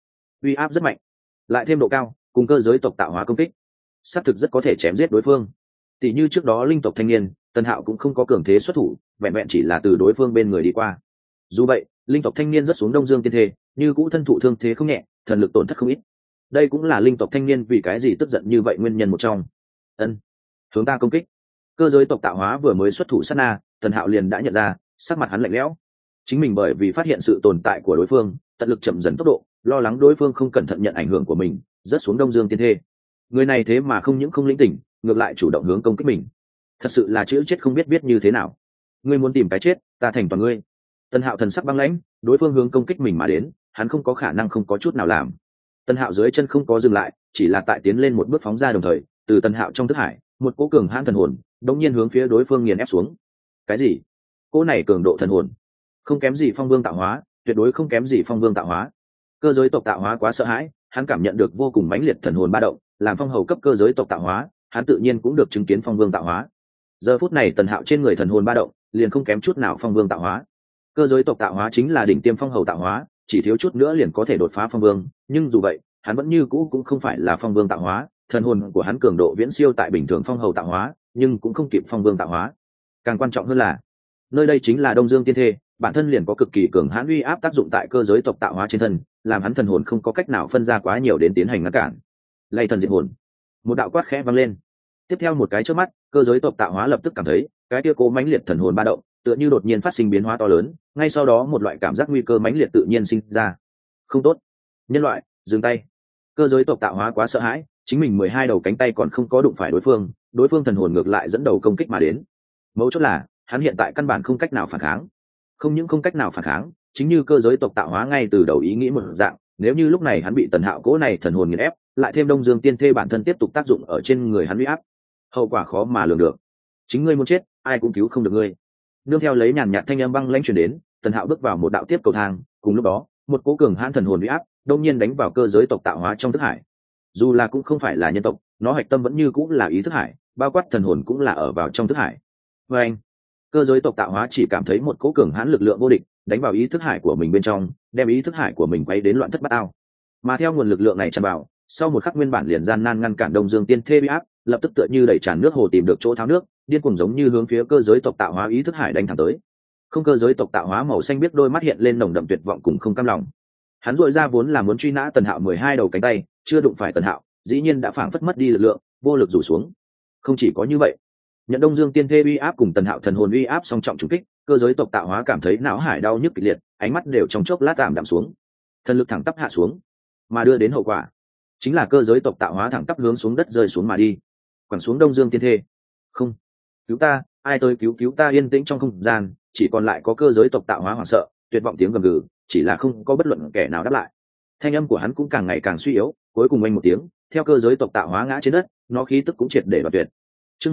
uy áp rất mạnh, lại thêm độ cao cùng cơ giới tộc tạo hóa công kích, xác thực rất có thể chém giết đối phương. Tỷ như trước đó linh tộc thanh niên, Tần Hạo cũng không có cường thế xuất thủ, vẹn vẹn chỉ là từ đối phương bên người đi qua. Dù vậy, linh tộc thanh niên rất xuống Đông Dương Tiên Thê, như cũ thân thụ thương thế không nhẹ, thần lực tổn thất không ít. Đây cũng là linh tộc thanh niên vì cái gì tức giận như vậy nguyên nhân một trong. Ân, hướng ta công kích. Cơ giới tộc tạo hóa vừa mới xuất thủ sát na, Tần Hạo liền đã nhận ra, sắc mặt hắn lạnh lẽo. Chính mình bởi vì phát hiện sự tồn tại của đối phương, tận lực chậm dần tốc độ, lo lắng đối phương không cẩn thận nhận ảnh hưởng của mình, rớt xuống Đông Dương Tiên Thê. Người này thế mà không những không lĩnh tỉnh, ngược lại chủ động hướng công kích mình. Thật sự là chữ chết không biết viết như thế nào. Ngươi muốn tìm cái chết, ta thành toàn ngươi. Tần Hạo thần sắc băng lãnh, đối phương hướng công kích mình mà đến, hắn không có khả năng không có chút nào làm. Tần Hạo dưới chân không có dừng lại, chỉ là tại tiến lên một bước phóng ra, đồng thời từ Tần Hạo trong thức hải, một cỗ cường hãn thần hồn đột nhiên hướng phía đối phương nghiền ép xuống. Cái gì? Cỗ này cường độ thần hồn không kém gì phong vương tạo hóa, tuyệt đối không kém gì phong vương tạo hóa. Cơ giới tộc tạo hóa quá sợ hãi, hắn cảm nhận được vô cùng mãnh liệt thần hồn ba động, làm phong hầu cấp cơ giới tộc tạo hóa, hắn tự nhiên cũng được chứng kiến phong vương tạo hóa. Giờ phút này Tần Hạo trên người thần hồn ba động liền không kém chút nào phong vương tạo hóa. Cơ giới tộc tạo hóa chính là đỉnh tiêm phong hầu tạo hóa, chỉ thiếu chút nữa liền có thể đột phá phong vương, nhưng dù vậy hắn vẫn như cũ cũng không phải là phong vương tạo hóa, thần hồn của hắn cường độ viễn siêu tại bình thường phong hầu tạo hóa, nhưng cũng không kịp phong vương tạo hóa. Càng quan trọng hơn là nơi đây chính là Đông Dương Tiên Thê, bản thân liền có cực kỳ cường hãn uy áp tác dụng tại cơ giới tộc tạo hóa trên thân, làm hắn thần hồn không có cách nào phân ra quá nhiều đến tiến hành ngăn cản. Lay thần diệt hồn, một đạo quát khẽ vang lên. Tiếp theo một cái chớp mắt, cơ giới tộc tạo hóa lập tức cảm thấy cái kia cố mãnh liệt thần hồn ba động tựa như đột nhiên phát sinh biến hóa to lớn, ngay sau đó một loại cảm giác nguy cơ mãnh liệt tự nhiên sinh ra. Không tốt, nhân loại, dừng tay. Cơ giới tộc tạo hóa quá sợ hãi, chính mình 12 đầu cánh tay còn không có đụng phải đối phương thần hồn ngược lại dẫn đầu công kích mà đến. Mấu chốt là hắn hiện tại căn bản không cách nào phản kháng. Không những không cách nào phản kháng, chính như cơ giới tộc tạo hóa ngay từ đầu ý nghĩ một dạng, nếu như lúc này hắn bị Tần Hạo cố này thần hồn nghiền ép, lại thêm Đông Dương Tiên Thê bản thân tiếp tục tác dụng ở trên người hắn uy áp, hậu quả khó mà lường được. Chính ngươi muốn chết, ai cũng cứu không được ngươi. Nương theo lấy nhàn nhạt thanh âm băng lãnh truyền đến, Tần Hạo bước vào một đạo tiếp cầu thang, cùng lúc đó, một cố cường hãn thần hồn uy áp đông nhiên đánh vào cơ giới tộc tạo hóa trong thức hải. Dù là cũng không phải là nhân tộc, nó hạch tâm vẫn như cũng là ý thức hải, bao quát thần hồn cũng là ở vào trong thức hải. Và anh, cơ giới tộc tạo hóa chỉ cảm thấy một cố cường hãn lực lượng vô địch đánh vào ý thức hải của mình bên trong, đem ý thức hải của mình quay đến loạn thất bát ao. Mà theo nguồn lực lượng này tràn vào, sau một khắc nguyên bản liền gian nan ngăn cản Đông Dương Tiên Thê uy áp, lập tức tựa như đẩy tràn nước hồ tìm được chỗ tháo nước, điên cuồng giống như hướng phía cơ giới tộc tạo hóa ý thức hải đánh thẳng tới. Không, cơ giới tộc tạo hóa màu xanh biết đôi mắt hiện lên nồng đậm tuyệt vọng cùng không cam lòng. Hắn dội ra vốn là muốn truy nã Tần Hạo 12 đầu cánh tay, chưa đụng phải Tần Hạo, dĩ nhiên đã phảng phất mất đi lực lượng, vô lực rủ xuống. Không chỉ có như vậy, nhận Đông Dương Tiên Thê uy áp cùng Tần Hạo thần hồn uy áp song trọng trùng kích, cơ giới tộc tạo hóa cảm thấy não hải đau nhức kịch liệt, ánh mắt đều trong chốc lát tạm đạm xuống, thần lực thẳng tắp hạ xuống, mà đưa đến hậu quả chính là cơ giới tộc tạo hóa thẳng tắp hướng xuống đất rơi xuống mà đi, quẳng xuống Đông Dương Tiên Thê. Không, cứu ta, ai tới cứu ta! Yên tĩnh trong không gian, chỉ còn lại có cơ giới tộc tạo hóa hoảng sợ, tuyệt vọng tiếng gầm gừ, chỉ là không có bất luận kẻ nào đáp lại. Thanh âm của hắn cũng càng ngày càng suy yếu, cuối cùng anh một tiếng, theo cơ giới tộc tạo hóa ngã trên đất, nó khí tức cũng triệt để đoạt tuyệt. Chương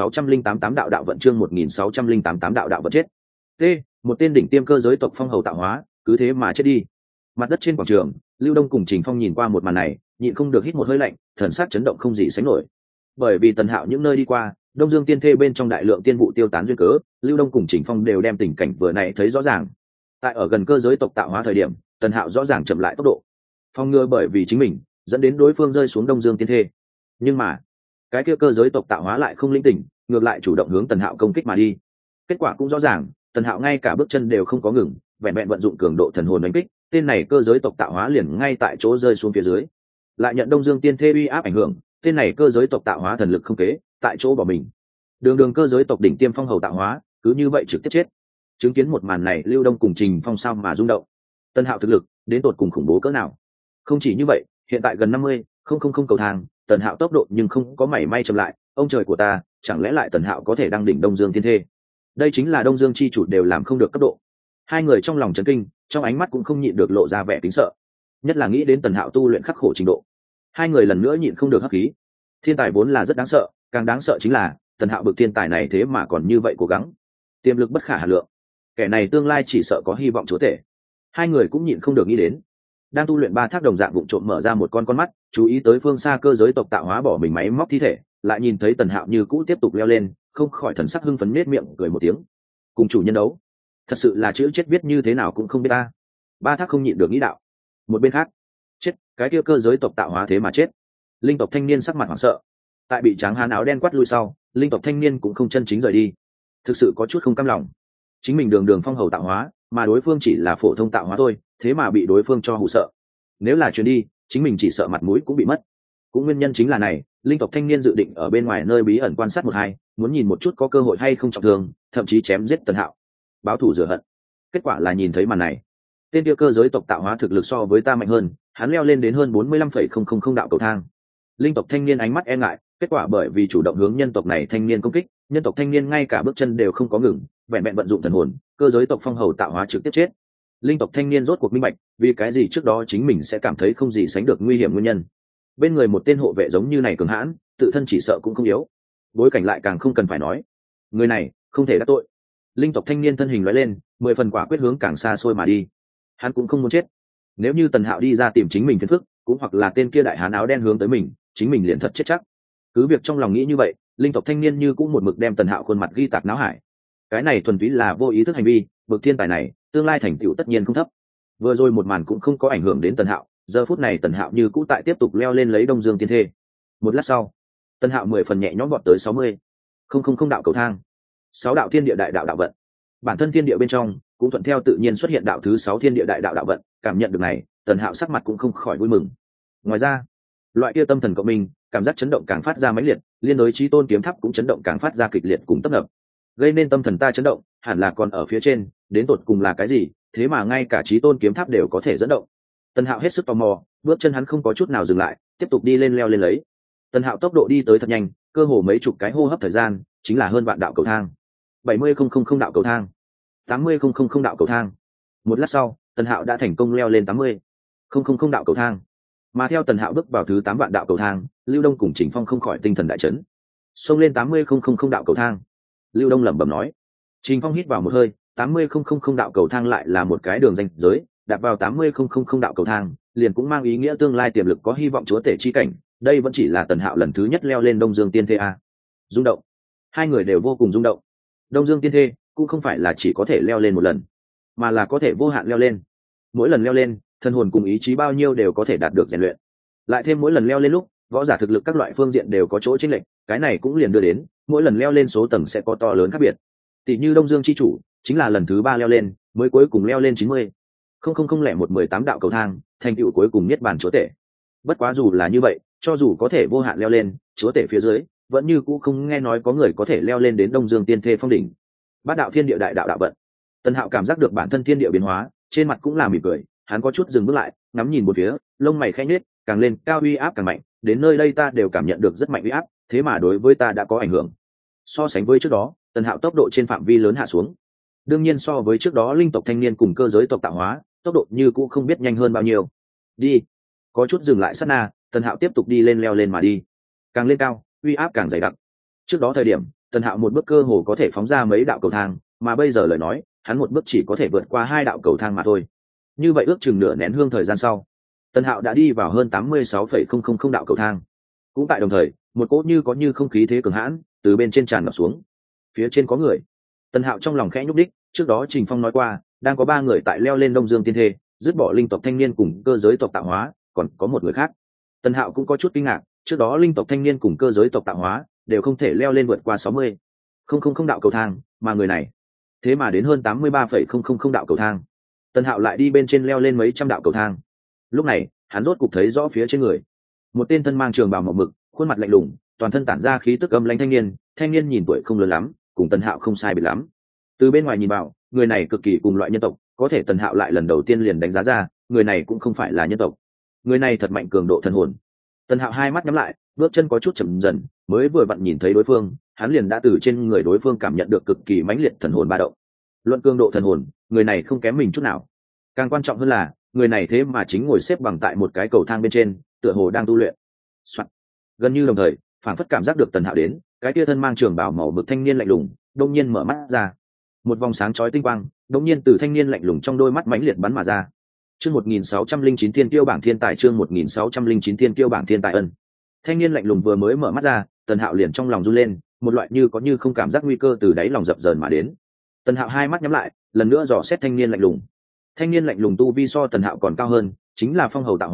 1608 đạo đạo vận, chương 1608 đạo đạo vận chết. T, một tên đỉnh tiêm cơ giới tộc phong hầu tạo hóa, cứ thế mà chết đi. Mặt đất trên quảng trường, Lưu Đông cùng Trình Phong nhìn qua một màn này, nhịn không được hít một hơi lạnh, thần sắc chấn động không gì sánh nổi. Bởi vì Tần Hạo những nơi đi qua, Đông Dương Tiên Thê bên trong đại lượng tiên vụ tiêu tán duyên cớ, Lưu Đông cùng Trình Phong đều đem tình cảnh vừa này thấy rõ ràng. Tại ở gần cơ giới tộc tạo hóa thời điểm, Tần Hạo rõ ràng chậm lại tốc độ, phòng ngừa bởi vì chính mình dẫn đến đối phương rơi xuống Đông Dương Tiên Thê. Nhưng mà cái kia cơ giới tộc tạo hóa lại không linh tỉnh, ngược lại chủ động hướng Tần Hạo công kích mà đi. Kết quả cũng rõ ràng, Tần Hạo ngay cả bước chân đều không có ngừng, vẹn vẹn vận dụng cường độ thần hồn đánh kích, tên này cơ giới tộc tạo hóa liền ngay tại chỗ rơi xuống phía dưới. Lại nhận Đông Dương Tiên Thê uy áp ảnh hưởng, tên này cơ giới tộc tạo hóa thần lực không kế, tại chỗ bỏ mình. Đường cơ giới tộc đỉnh tiêm phong hầu tạo hóa cứ như vậy trực tiếp chết. Chứng kiến một màn này, Lưu Đông cùng Trình Phong sao mà rung động. Tần Hạo thực lực đến tột cùng khủng bố cỡ nào? Không chỉ như vậy, hiện tại gần 50 cầu thang, Tần Hạo tốc độ nhưng không có mảy may chậm lại. Ông trời của ta, chẳng lẽ lại Tần Hạo có thể đăng đỉnh Đông Dương Tiên Thê? Đây chính là Đông Dương chi chủ đều làm không được cấp độ. Hai người trong lòng chấn kinh, trong ánh mắt cũng không nhịn được lộ ra vẻ kính sợ, nhất là nghĩ đến Tần Hạo tu luyện khắc khổ trình độ. Hai người lần nữa nhịn không được hấp khí. Thiên tài vốn là rất đáng sợ, càng đáng sợ chính là Tần Hạo bực thiên tài này thế mà còn như vậy cố gắng, tiềm lực bất khả hà lượng, kẻ này tương lai chỉ sợ có hy vọng chúa tể. Hai người cũng nhịn không được nghĩ đến, đang tu luyện ba thác đồng dạng vụng trộm mở ra một con mắt, chú ý tới phương xa cơ giới tộc tạo hóa bỏ mình máy móc thi thể, lại nhìn thấy Tần Hạo như cũ tiếp tục leo lên, không khỏi thần sắc hưng phấn nết miệng cười một tiếng. Cùng chủ nhân đấu, thật sự là chữ chết viết như thế nào cũng không biết ta. Ba thác không nhịn được nghĩ đạo. Một bên khác, chết, cái kia cơ giới tộc tạo hóa thế mà chết. Linh tộc thanh niên sắc mặt hoảng sợ. Tại bị tráng hán áo đen quát lui sau, linh tộc thanh niên cũng không chân chính rời đi. Thực sự có chút không cam lòng. Chính mình đường đường phong hầu tạo hóa, mà đối phương chỉ là phổ thông tạo hóa thôi, thế mà bị đối phương cho hù sợ. Nếu là chuyến đi, chính mình chỉ sợ mặt mũi cũng bị mất. Cũng nguyên nhân chính là này, linh tộc thanh niên dự định ở bên ngoài nơi bí ẩn quan sát một hai, muốn nhìn một chút có cơ hội hay không trọng thương, thậm chí chém giết Tần Hạo, báo thù rửa hận. Kết quả là nhìn thấy màn này, tên kia cơ giới tộc tạo hóa thực lực so với ta mạnh hơn, hắn leo lên đến hơn 45,000 đạo cầu thang. Linh tộc thanh niên ánh mắt e ngại, kết quả bởi vì chủ động hướng nhân tộc này thanh niên công kích, nhân tộc thanh niên ngay cả bước chân đều không có ngừng, vẹn vẹn vận dụng thần hồn, cơ giới tộc phong hầu tạo hóa trực tiếp chết. Linh tộc thanh niên rốt cuộc minh bạch, vì cái gì trước đó chính mình sẽ cảm thấy không gì sánh được nguy hiểm nguyên nhân. Bên người một tên hộ vệ giống như này cường hãn, tự thân chỉ sợ cũng không yếu, bối cảnh lại càng không cần phải nói. Người này không thể đắc tội. Linh tộc thanh niên thân hình lóe lên, 10 phần quả quyết hướng càng xa xôi mà đi. Hắn cũng không muốn chết. Nếu như Tần Hạo đi ra tìm chính mình phiền phức, cũng hoặc là tên kia đại hán áo đen hướng tới mình, chính mình liền thật chết chắc. Cứ việc trong lòng nghĩ như vậy, linh tộc thanh niên như cũng một mực đem Tần Hạo khuôn mặt ghi tạc não hải. Cái này thuần túy là vô ý thức hành vi, bậc thiên tài này, tương lai thành tựu tất nhiên không thấp. Vừa rồi một màn cũng không có ảnh hưởng đến Tần Hạo, giờ phút này Tần Hạo như cũ tại tiếp tục leo lên lấy Đông Dương tiên thê. Một lát sau, Tần Hạo 10 phần nhẹ nhõm vọt tới 60,000 đạo cầu thang. 6 đạo thiên địa đại đạo đạo vận. Bản thân thiên địa bên trong cũng thuận theo tự nhiên xuất hiện đạo thứ 6 thiên địa đại đạo đạo vận, cảm nhận được này, Tần Hạo sắc mặt cũng không khỏi vui mừng. Ngoài ra, loại kia tâm thần cộng minh, cảm giác chấn động càng phát ra mãnh liệt, liên đối chí tôn kiếm tháp cũng chấn động càng phát ra kịch liệt cùng tấp nập. Gây nên tâm thần ta chấn động, hẳn là còn ở phía trên, đến tột cùng là cái gì, thế mà ngay cả chí tôn kiếm tháp đều có thể dẫn động. Tần Hạo hết sức tò mò, bước chân hắn không có chút nào dừng lại, tiếp tục đi lên leo lên lấy. Tần Hạo tốc độ đi tới thật nhanh, cơ hồ mấy chục cái hô hấp thời gian, chính là hơn vạn đạo cầu thang. 70,000 đạo cầu thang, 80,000 đạo cầu thang. Một lát sau, Tần Hạo đã thành công leo lên 80,000 đạo cầu thang. Mà theo Tần Hạo bước vào thứ 8 vạn đạo cầu thang, Lưu Đông cùng Trình Phong không khỏi tinh thần đại chấn. Xông lên 80,000 đạo cầu thang. Lưu Đông lẩm bẩm nói. Trình Phong hít vào một hơi, 80,000 đạo cầu thang lại là một cái đường ranh giới, đạt vào 80,000 đạo cầu thang, liền cũng mang ý nghĩa tương lai tiềm lực có hy vọng chúa tể chi cảnh. Đây vẫn chỉ là Tần Hạo lần thứ nhất leo lên Đông Dương Tiên Thê a. Rung động. Hai người đều vô cùng rung động. Đông Dương Tiên Thê cũng không phải là chỉ có thể leo lên một lần, mà là có thể vô hạn leo lên. Mỗi lần leo lên, thân hồn cùng ý chí bao nhiêu đều có thể đạt được rèn luyện. Lại thêm mỗi lần leo lên lúc, võ giả thực lực các loại phương diện đều có chỗ chênh lệch, cái này cũng liền đưa đến mỗi lần leo lên số tầng sẽ có to lớn khác biệt. Tỷ như Đông Dương chi chủ, chính là lần thứ 3 leo lên, mới cuối cùng leo lên 90,00118 đạo cầu thang, thành tựu cuối cùng niết bàn chúa tể. Bất quá dù là như vậy, cho dù có thể vô hạn leo lên, chúa tể phía dưới, vẫn như cũ không nghe nói có người có thể leo lên đến Đông Dương Tiên Thê phong đỉnh. Bát đạo thiên địa đại đạo đạo vận. Tần Hạo cảm giác được bản thân thiên địa biến hóa, trên mặt cũng là mỉm cười, hắn có chút dừng bước lại, ngắm nhìn một phía, lông mày khẽ nhếch, càng lên cao uy áp càng mạnh, đến nơi đây ta đều cảm nhận được rất mạnh uy áp, thế mà đối với ta đã có ảnh hưởng. So sánh với trước đó, Tần Hạo tốc độ trên phạm vi lớn hạ xuống. Đương nhiên so với trước đó linh tộc thanh niên cùng cơ giới tộc tạo hóa, tốc độ như cũ không biết nhanh hơn bao nhiêu. Đi. Có chút dừng lại sát na, Tần Hạo tiếp tục đi lên leo lên mà đi. Càng lên cao, uy áp càng dày đặc. Trước đó thời điểm, Tần Hạo một bước cơ hồ có thể phóng ra mấy đạo cầu thang, mà bây giờ lời nói, hắn một bước chỉ có thể vượt qua 2 đạo cầu thang mà thôi. Như vậy ước chừng nửa nén hương thời gian sau, Tần Hạo đã đi vào hơn 86,000 đạo cầu thang. Cũng tại đồng thời, một cỗ như có như không khí thế cường hãn từ bên trên tràn ngập xuống. Phía trên có người. Tần Hạo trong lòng khẽ nhúc đích, trước đó Trình Phong nói qua, đang có 3 người tại leo lên Đông Dương Tiên Thê, dứt bỏ linh tộc thanh niên cùng cơ giới tộc tạo hóa, còn có một người khác. Tần Hạo cũng có chút kinh ngạc, trước đó linh tộc thanh niên cùng cơ giới tộc tạo hóa đều không thể leo lên vượt qua 60,000 đạo cầu thang, mà người này thế mà đến hơn 83,000 đạo cầu thang. Tần Hạo lại đi bên trên leo lên mấy trăm đạo cầu thang. Lúc này, hắn rốt cục thấy rõ phía trên người. Một tên thân mang trường bào màu mực, khuôn mặt lạnh lùng, toàn thân tản ra khí tức âm lãnh thanh niên nhìn tuổi không lớn lắm, cùng Tần Hạo không sai biệt lắm. Từ bên ngoài nhìn vào, người này cực kỳ cùng loại nhân tộc, có thể Tần Hạo lại lần đầu tiên liền đánh giá ra, người này cũng không phải là nhân tộc. Người này thật mạnh cường độ thần hồn. Tần Hạo hai mắt nhắm lại, bước chân có chút chậm dần, mới vừa vặn nhìn thấy đối phương, hắn liền đã từ trên người đối phương cảm nhận được cực kỳ mãnh liệt thần hồn ba động. Luận cường độ thần hồn, người này không kém mình chút nào. Càng quan trọng hơn là, người này thế mà chính ngồi xếp bằng tại một cái cầu thang bên trên, tựa hồ đang tu luyện. Gần như đồng thời, phảng phất cảm giác được Tần Hạo đến, cái tia thân mang trường bào màu mực thanh niên lạnh lùng, đông nhiên mở mắt ra. Một vòng sáng chói tinh quang, đông nhiên từ thanh niên lạnh lùng trong đôi mắt mãnh liệt bắn mà ra. Chương 1609 Thiên Kiêu bảng thiên tài, chương 1609 Thiên Kiêu bảng thiên tài ân. Thanh niên lạnh lùng vừa mới mở mắt ra, Tần Hạo liền trong lòng run lên, một loại như có như không cảm giác nguy cơ từ đáy lòng dập dờn mà đến. Tần Hạo hai mắt nhắm lại, lần nữa dò xét thanh niên lạnh lùng. Thanh niên lạnh lùng tu vi so Tần Hạo còn cao hơn, chính là phong hầu tạo hóa,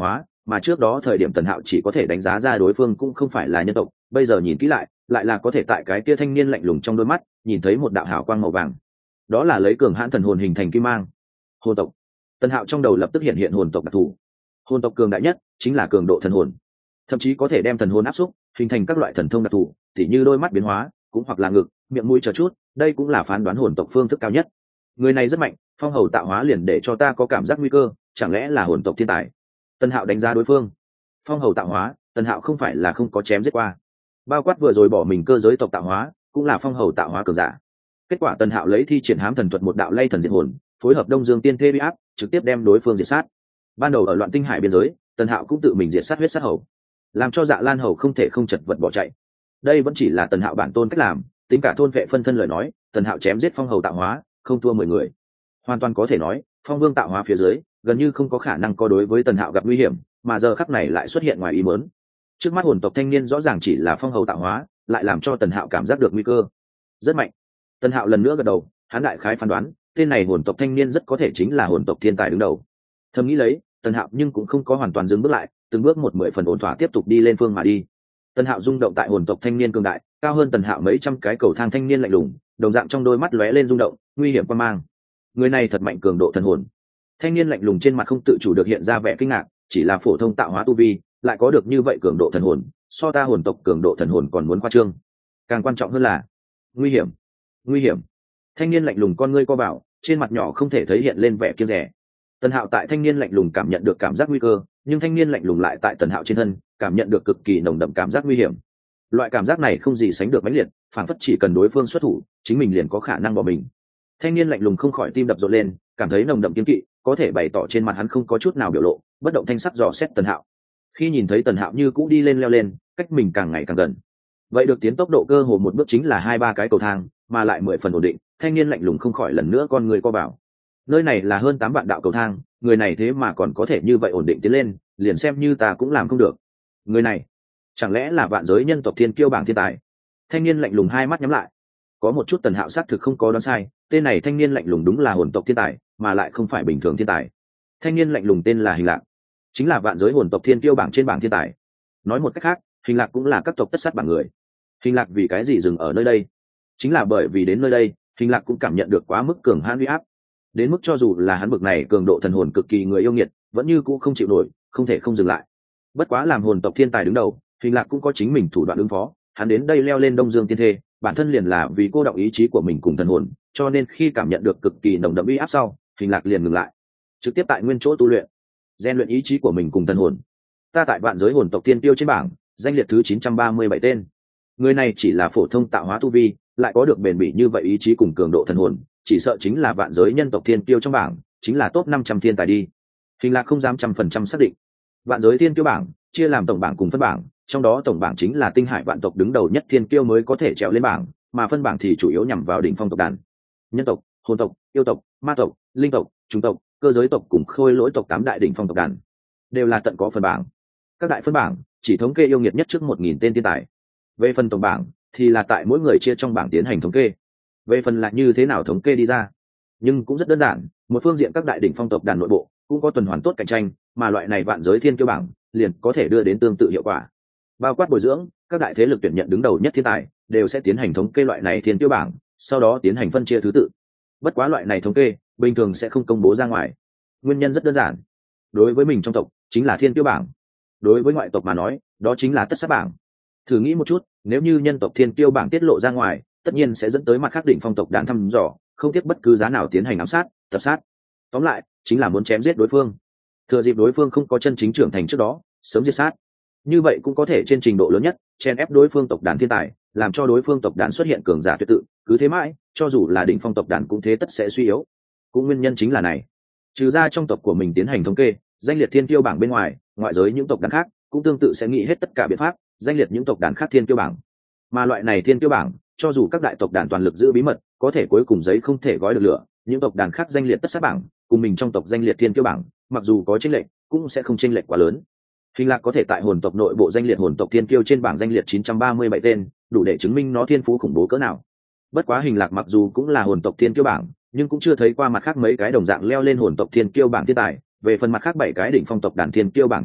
mà trước đó thời điểm Tần Hạo chỉ có thể đánh giá ra đối phương cũng không phải là nhân tộc, bây giờ nhìn kỹ lại là có thể tại cái kia thanh niên lạnh lùng trong đôi mắt nhìn thấy một đạo hào quang màu vàng. Đó là lấy cường hãn thần hồn hình thành kim mang. Hồn tộc. Tần Hạo trong đầu lập tức hiện hồn tộc đặc thù. Hồn tộc cường đại nhất chính là cường độ thần hồn, thậm chí có thể đem thần hồn áp xúc hình thành các loại thần thông đặc thù, tỉ như đôi mắt biến hóa, cũng hoặc là ngực, miệng mũi chờ chút, đây cũng là phán đoán hồn tộc phương thức cao nhất. Người này rất mạnh, phong hầu tạo hóa liền để cho ta có cảm giác nguy cơ, chẳng lẽ là hồn tộc thiên tài? Tần Hạo đánh giá đối phương. Phong hầu tạo hóa, Tần Hạo không phải là không có chém giết qua, bao quát vừa rồi bỏ mình cơ giới tộc tạo hóa cũng là phong hầu tạo hóa cường giả. Kết quả Tần Hạo lấy thi triển hám thần thuật một đạo lay thần diệt hồn, phối hợp Đông Dương Tiên Thê uy áp, trực tiếp đem đối phương diệt sát. Ban đầu ở Loạn Tinh Hải biên giới, Tần Hạo cũng tự mình diệt sát huyết sát hầu, làm cho Dạ Lan hầu không thể không chật vật bỏ chạy. Đây vẫn chỉ là Tần Hạo bản tôn cách làm, tính cả thôn vệ phân thân lời nói, Tần Hạo chém giết phong hầu tạo hóa không thua 10 người. Hoàn toàn có thể nói, phong vương tạo hóa phía dưới gần như không có khả năng có đối với Tần Hạo gặp nguy hiểm, mà giờ khắc này lại xuất hiện ngoài ý muốn. Trước mắt hồn tộc thanh niên rõ ràng chỉ là phong hầu tạo hóa, lại làm cho Tần Hạo cảm giác được nguy cơ rất mạnh. Tần Hạo lần nữa gật đầu, hắn đại khái phán đoán tên này hồn tộc thanh niên rất có thể chính là hồn tộc thiên tài đứng đầu. Thầm nghĩ lấy, Tần Hạo nhưng cũng không có hoàn toàn dừng bước lại, từng bước một 10 phần ổn thỏa tiếp tục đi lên phương mà đi. Tần Hạo rung động tại hồn tộc thanh niên cường đại, cao hơn Tần Hạo mấy trăm cái cầu thang thanh niên lạnh lùng, đồng dạng trong đôi mắt lóe lên rung động, nguy hiểm quan mang. Người này thật mạnh, cường độ thần hồn. Thanh niên lạnh lùng trên mặt không tự chủ được hiện ra vẻ kinh ngạc, chỉ là phổ thông tạo hóa tu vi, lại có được như vậy cường độ thần hồn, so ta hồn tộc cường độ thần hồn còn muốn khoa trương. Càng quan trọng hơn là nguy hiểm. Nguy hiểm. Thanh niên lạnh lùng con ngươi co vào, trên mặt nhỏ không thể thấy hiện lên vẻ kiêng dè. Tần Hạo tại thanh niên lạnh lùng cảm nhận được cảm giác nguy cơ, nhưng thanh niên lạnh lùng lại tại Tần Hạo trên thân cảm nhận được cực kỳ nồng đậm cảm giác nguy hiểm. Loại cảm giác này không gì sánh được mãnh liệt, phản phất chỉ cần đối phương xuất thủ, chính mình liền có khả năng bỏ mình. Thanh niên lạnh lùng không khỏi tim đập rộn lên, cảm thấy nồng đậm kiêng kỵ, có thể bày tỏ trên mặt hắn không có chút nào biểu lộ, bất động thanh sắc dò xét Tần Hạo. Khi nhìn thấy Tần Hạo như cũ đi lên leo lên, cách mình càng ngày càng gần, vậy được tiến tốc độ cơ hồ một bước chính là 2-3 cái cầu thang, mà lại 10 phần ổn định. Thanh niên lạnh lùng không khỏi lần nữa con người co vào. Nơi này là hơn 8 vạn đạo cầu thang, người này thế mà còn có thể như vậy ổn định tiến lên, liền xem như ta cũng làm không được. Người này chẳng lẽ là vạn giới nhân tộc thiên kiêu bảng thiên tài? Thanh niên lạnh lùng hai mắt nhắm lại. Có một chút Tần Hạo xác thực không có đoán sai, tên này thanh niên lạnh lùng đúng là hồn tộc thiên tài, mà lại không phải bình thường thiên tài. Thanh niên lạnh lùng tên là Hình Lạc, chính là vạn giới hồn tộc thiên kiêu bảng trên bảng thiên tài. Nói một cách khác, Hình Lạc cũng là các tộc tất sát bảng người. Hình Lạc vì cái gì dừng ở nơi đây? Chính là bởi vì đến nơi đây, Hình Lạc cũng cảm nhận được quá mức cường hãn uy áp, đến mức cho dù là hắn bực này cường độ thần hồn cực kỳ người yêu nghiệt, vẫn như cũ không chịu nổi, không thể không dừng lại. Bất quá làm hồn tộc thiên tài đứng đầu, Hình Lạc cũng có chính mình thủ đoạn ứng phó, hắn đến đây leo lên Đông Dương Tiên Thê, bản thân liền là vì cô động ý chí của mình cùng thần hồn, cho nên khi cảm nhận được cực kỳ nồng đậm uy áp sau, Hình Lạc liền ngừng lại, trực tiếp tại nguyên chỗ tu luyện, rèn luyện ý chí của mình cùng thần hồn. Ta tại vạn giới hồn tộc thiên tiêu trên bảng, danh liệt thứ 937 tên. Người này chỉ là phổ thông tạo hóa tu vi, lại có được bền bỉ như vậy ý chí cùng cường độ thần hồn, chỉ sợ chính là vạn giới nhân tộc thiên tiêu trong bảng, chính là top 500 thiên tài đi. Hình Lạc không dám 100% xác định. Vạn giới thiên tiêu bảng chia làm tổng bảng cùng phân bảng, trong đó tổng bảng chính là tinh hải vạn tộc đứng đầu nhất thiên kiêu mới có thể trèo lên bảng, mà phân bảng thì chủ yếu nhằm vào đỉnh phong tộc đàn. Nhân tộc, hồn tộc, yêu tộc, ma tộc, linh tộc, trùng tộc, cơ giới tộc cùng khôi lỗi tộc 8 đại đỉnh phong tộc đàn đều là tận có phân bảng. Các đại phân bảng chỉ thống kê yêu nghiệt nhất trước 1000 tên thiên tài. Về phần tổng bảng thì là tại mỗi người chia trong bảng tiến hành thống kê. Về phần là như thế nào thống kê đi ra, nhưng cũng rất đơn giản, một phương diện các đại đỉnh phong tộc đàn nội bộ cũng có tuần hoàn tốt cạnh tranh, mà loại này vạn giới thiên kiêu bảng liền có thể đưa đến tương tự hiệu quả. Bao quát bồi dưỡng, các đại thế lực tuyển nhận đứng đầu nhất thiên tài đều sẽ tiến hành thống kê loại này thiên kiêu bảng, sau đó tiến hành phân chia thứ tự. Bất quá loại này thống kê bình thường sẽ không công bố ra ngoài. Nguyên nhân rất đơn giản, đối với mình trong tộc chính là thiên kiêu bảng, đối với ngoại tộc mà nói đó chính là tất sát bảng. Thử nghĩ một chút, nếu như nhân tộc thiên kiêu bảng tiết lộ ra ngoài, tất nhiên sẽ dẫn tới mặt khác đỉnh phong tộc đàn thăm dò, không tiếc bất cứ giá nào tiến hành ám sát, tập sát. Tóm lại chính là muốn chém giết đối phương, thừa dịp đối phương không có chân chính trưởng thành trước đó sớm diệt sát. Như vậy cũng có thể trên trình độ lớn nhất chen ép đối phương tộc đàn thiên tài, làm cho đối phương tộc đàn xuất hiện cường giả tuyệt tự, cứ thế mãi cho dù là đỉnh phong tộc đàn cũng thế tất sẽ suy yếu. Cũng nguyên nhân chính là này, trừ ra trong tộc của mình tiến hành thống kê danh liệt thiên kiêu bảng bên ngoài, ngoại giới những tộc đàn khác cũng tương tự sẽ nghĩ hết tất cả biện pháp danh liệt những tộc đàn khác thiên kiêu bảng. Mà loại này thiên kiêu bảng cho dù các đại tộc đàn toàn lực giữ bí mật, có thể cuối cùng giấy không thể gói được lửa, những tộc đàn khác danh liệt tất sát bảng cùng mình trong tộc danh liệt thiên kiêu bảng mặc dù có chênh lệch cũng sẽ không chênh lệch quá lớn. Hình Lạc có thể tại hồn tộc nội bộ danh liệt hồn tộc thiên kiêu trên bảng danh liệt 937 tên, đủ để chứng minh nó thiên phú khủng bố cỡ nào. Bất quá Hình Lạc mặc dù cũng là hồn tộc thiên kiêu bảng, nhưng cũng chưa thấy qua mặt khác mấy cái đồng dạng leo lên hồn tộc thiên kiêu bảng thiên tài. Về phần mặt khác 7 cái đỉnh phong tộc đàn thiên kiêu bảng thiên tài,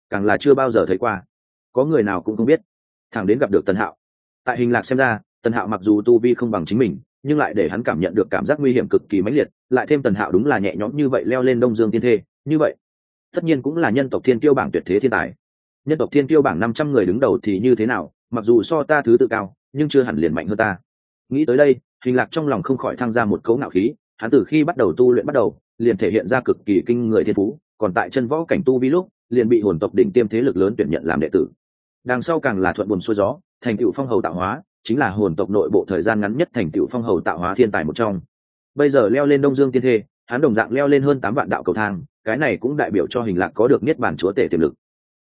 càng là chưa bao giờ thấy qua, có người nào cũng không biết. Thẳng đến gặp được Tần Hạo. Tại Hình Lạc xem ra, Tần Hạo mặc dù tu vi không bằng chính mình, nhưng lại để hắn cảm nhận được cảm giác nguy hiểm cực kỳ mãnh liệt, lại thêm Tần Hạo đúng là nhẹ nhõm như vậy leo lên Đông Dương Tiên Thê, như vậy tất nhiên cũng là nhân tộc thiên kiêu bảng tuyệt thế thiên tài. Nhân tộc thiên kiêu bảng 500 người đứng đầu thì như thế nào, mặc dù so ta thứ tự cao, nhưng chưa hẳn liền mạnh hơn ta. Nghĩ tới đây, Hình Lạc trong lòng không khỏi thăng ra một cấu ngạo khí, hắn từ khi bắt đầu tu luyện bắt đầu, liền thể hiện ra cực kỳ kinh người thiên phú, còn tại chân võ cảnh tu vi lúc, liền bị hồn tộc đỉnh tiêm thế lực lớn tuyển nhận làm đệ tử. Đằng sau càng là thuận buồm xuôi gió, thành tựu phong hầu tạo hóa, chính là hồn tộc nội bộ thời gian ngắn nhất thành tựu phong hầu tạo hóa thiên tài một trong. Bây giờ leo lên Đông Dương Tiên Thê, hắn đồng dạng leo lên hơn 8 vạn đạo cầu thang, cái này cũng đại biểu cho Hình Lạc có được niết bàn chúa tể tiềm lực.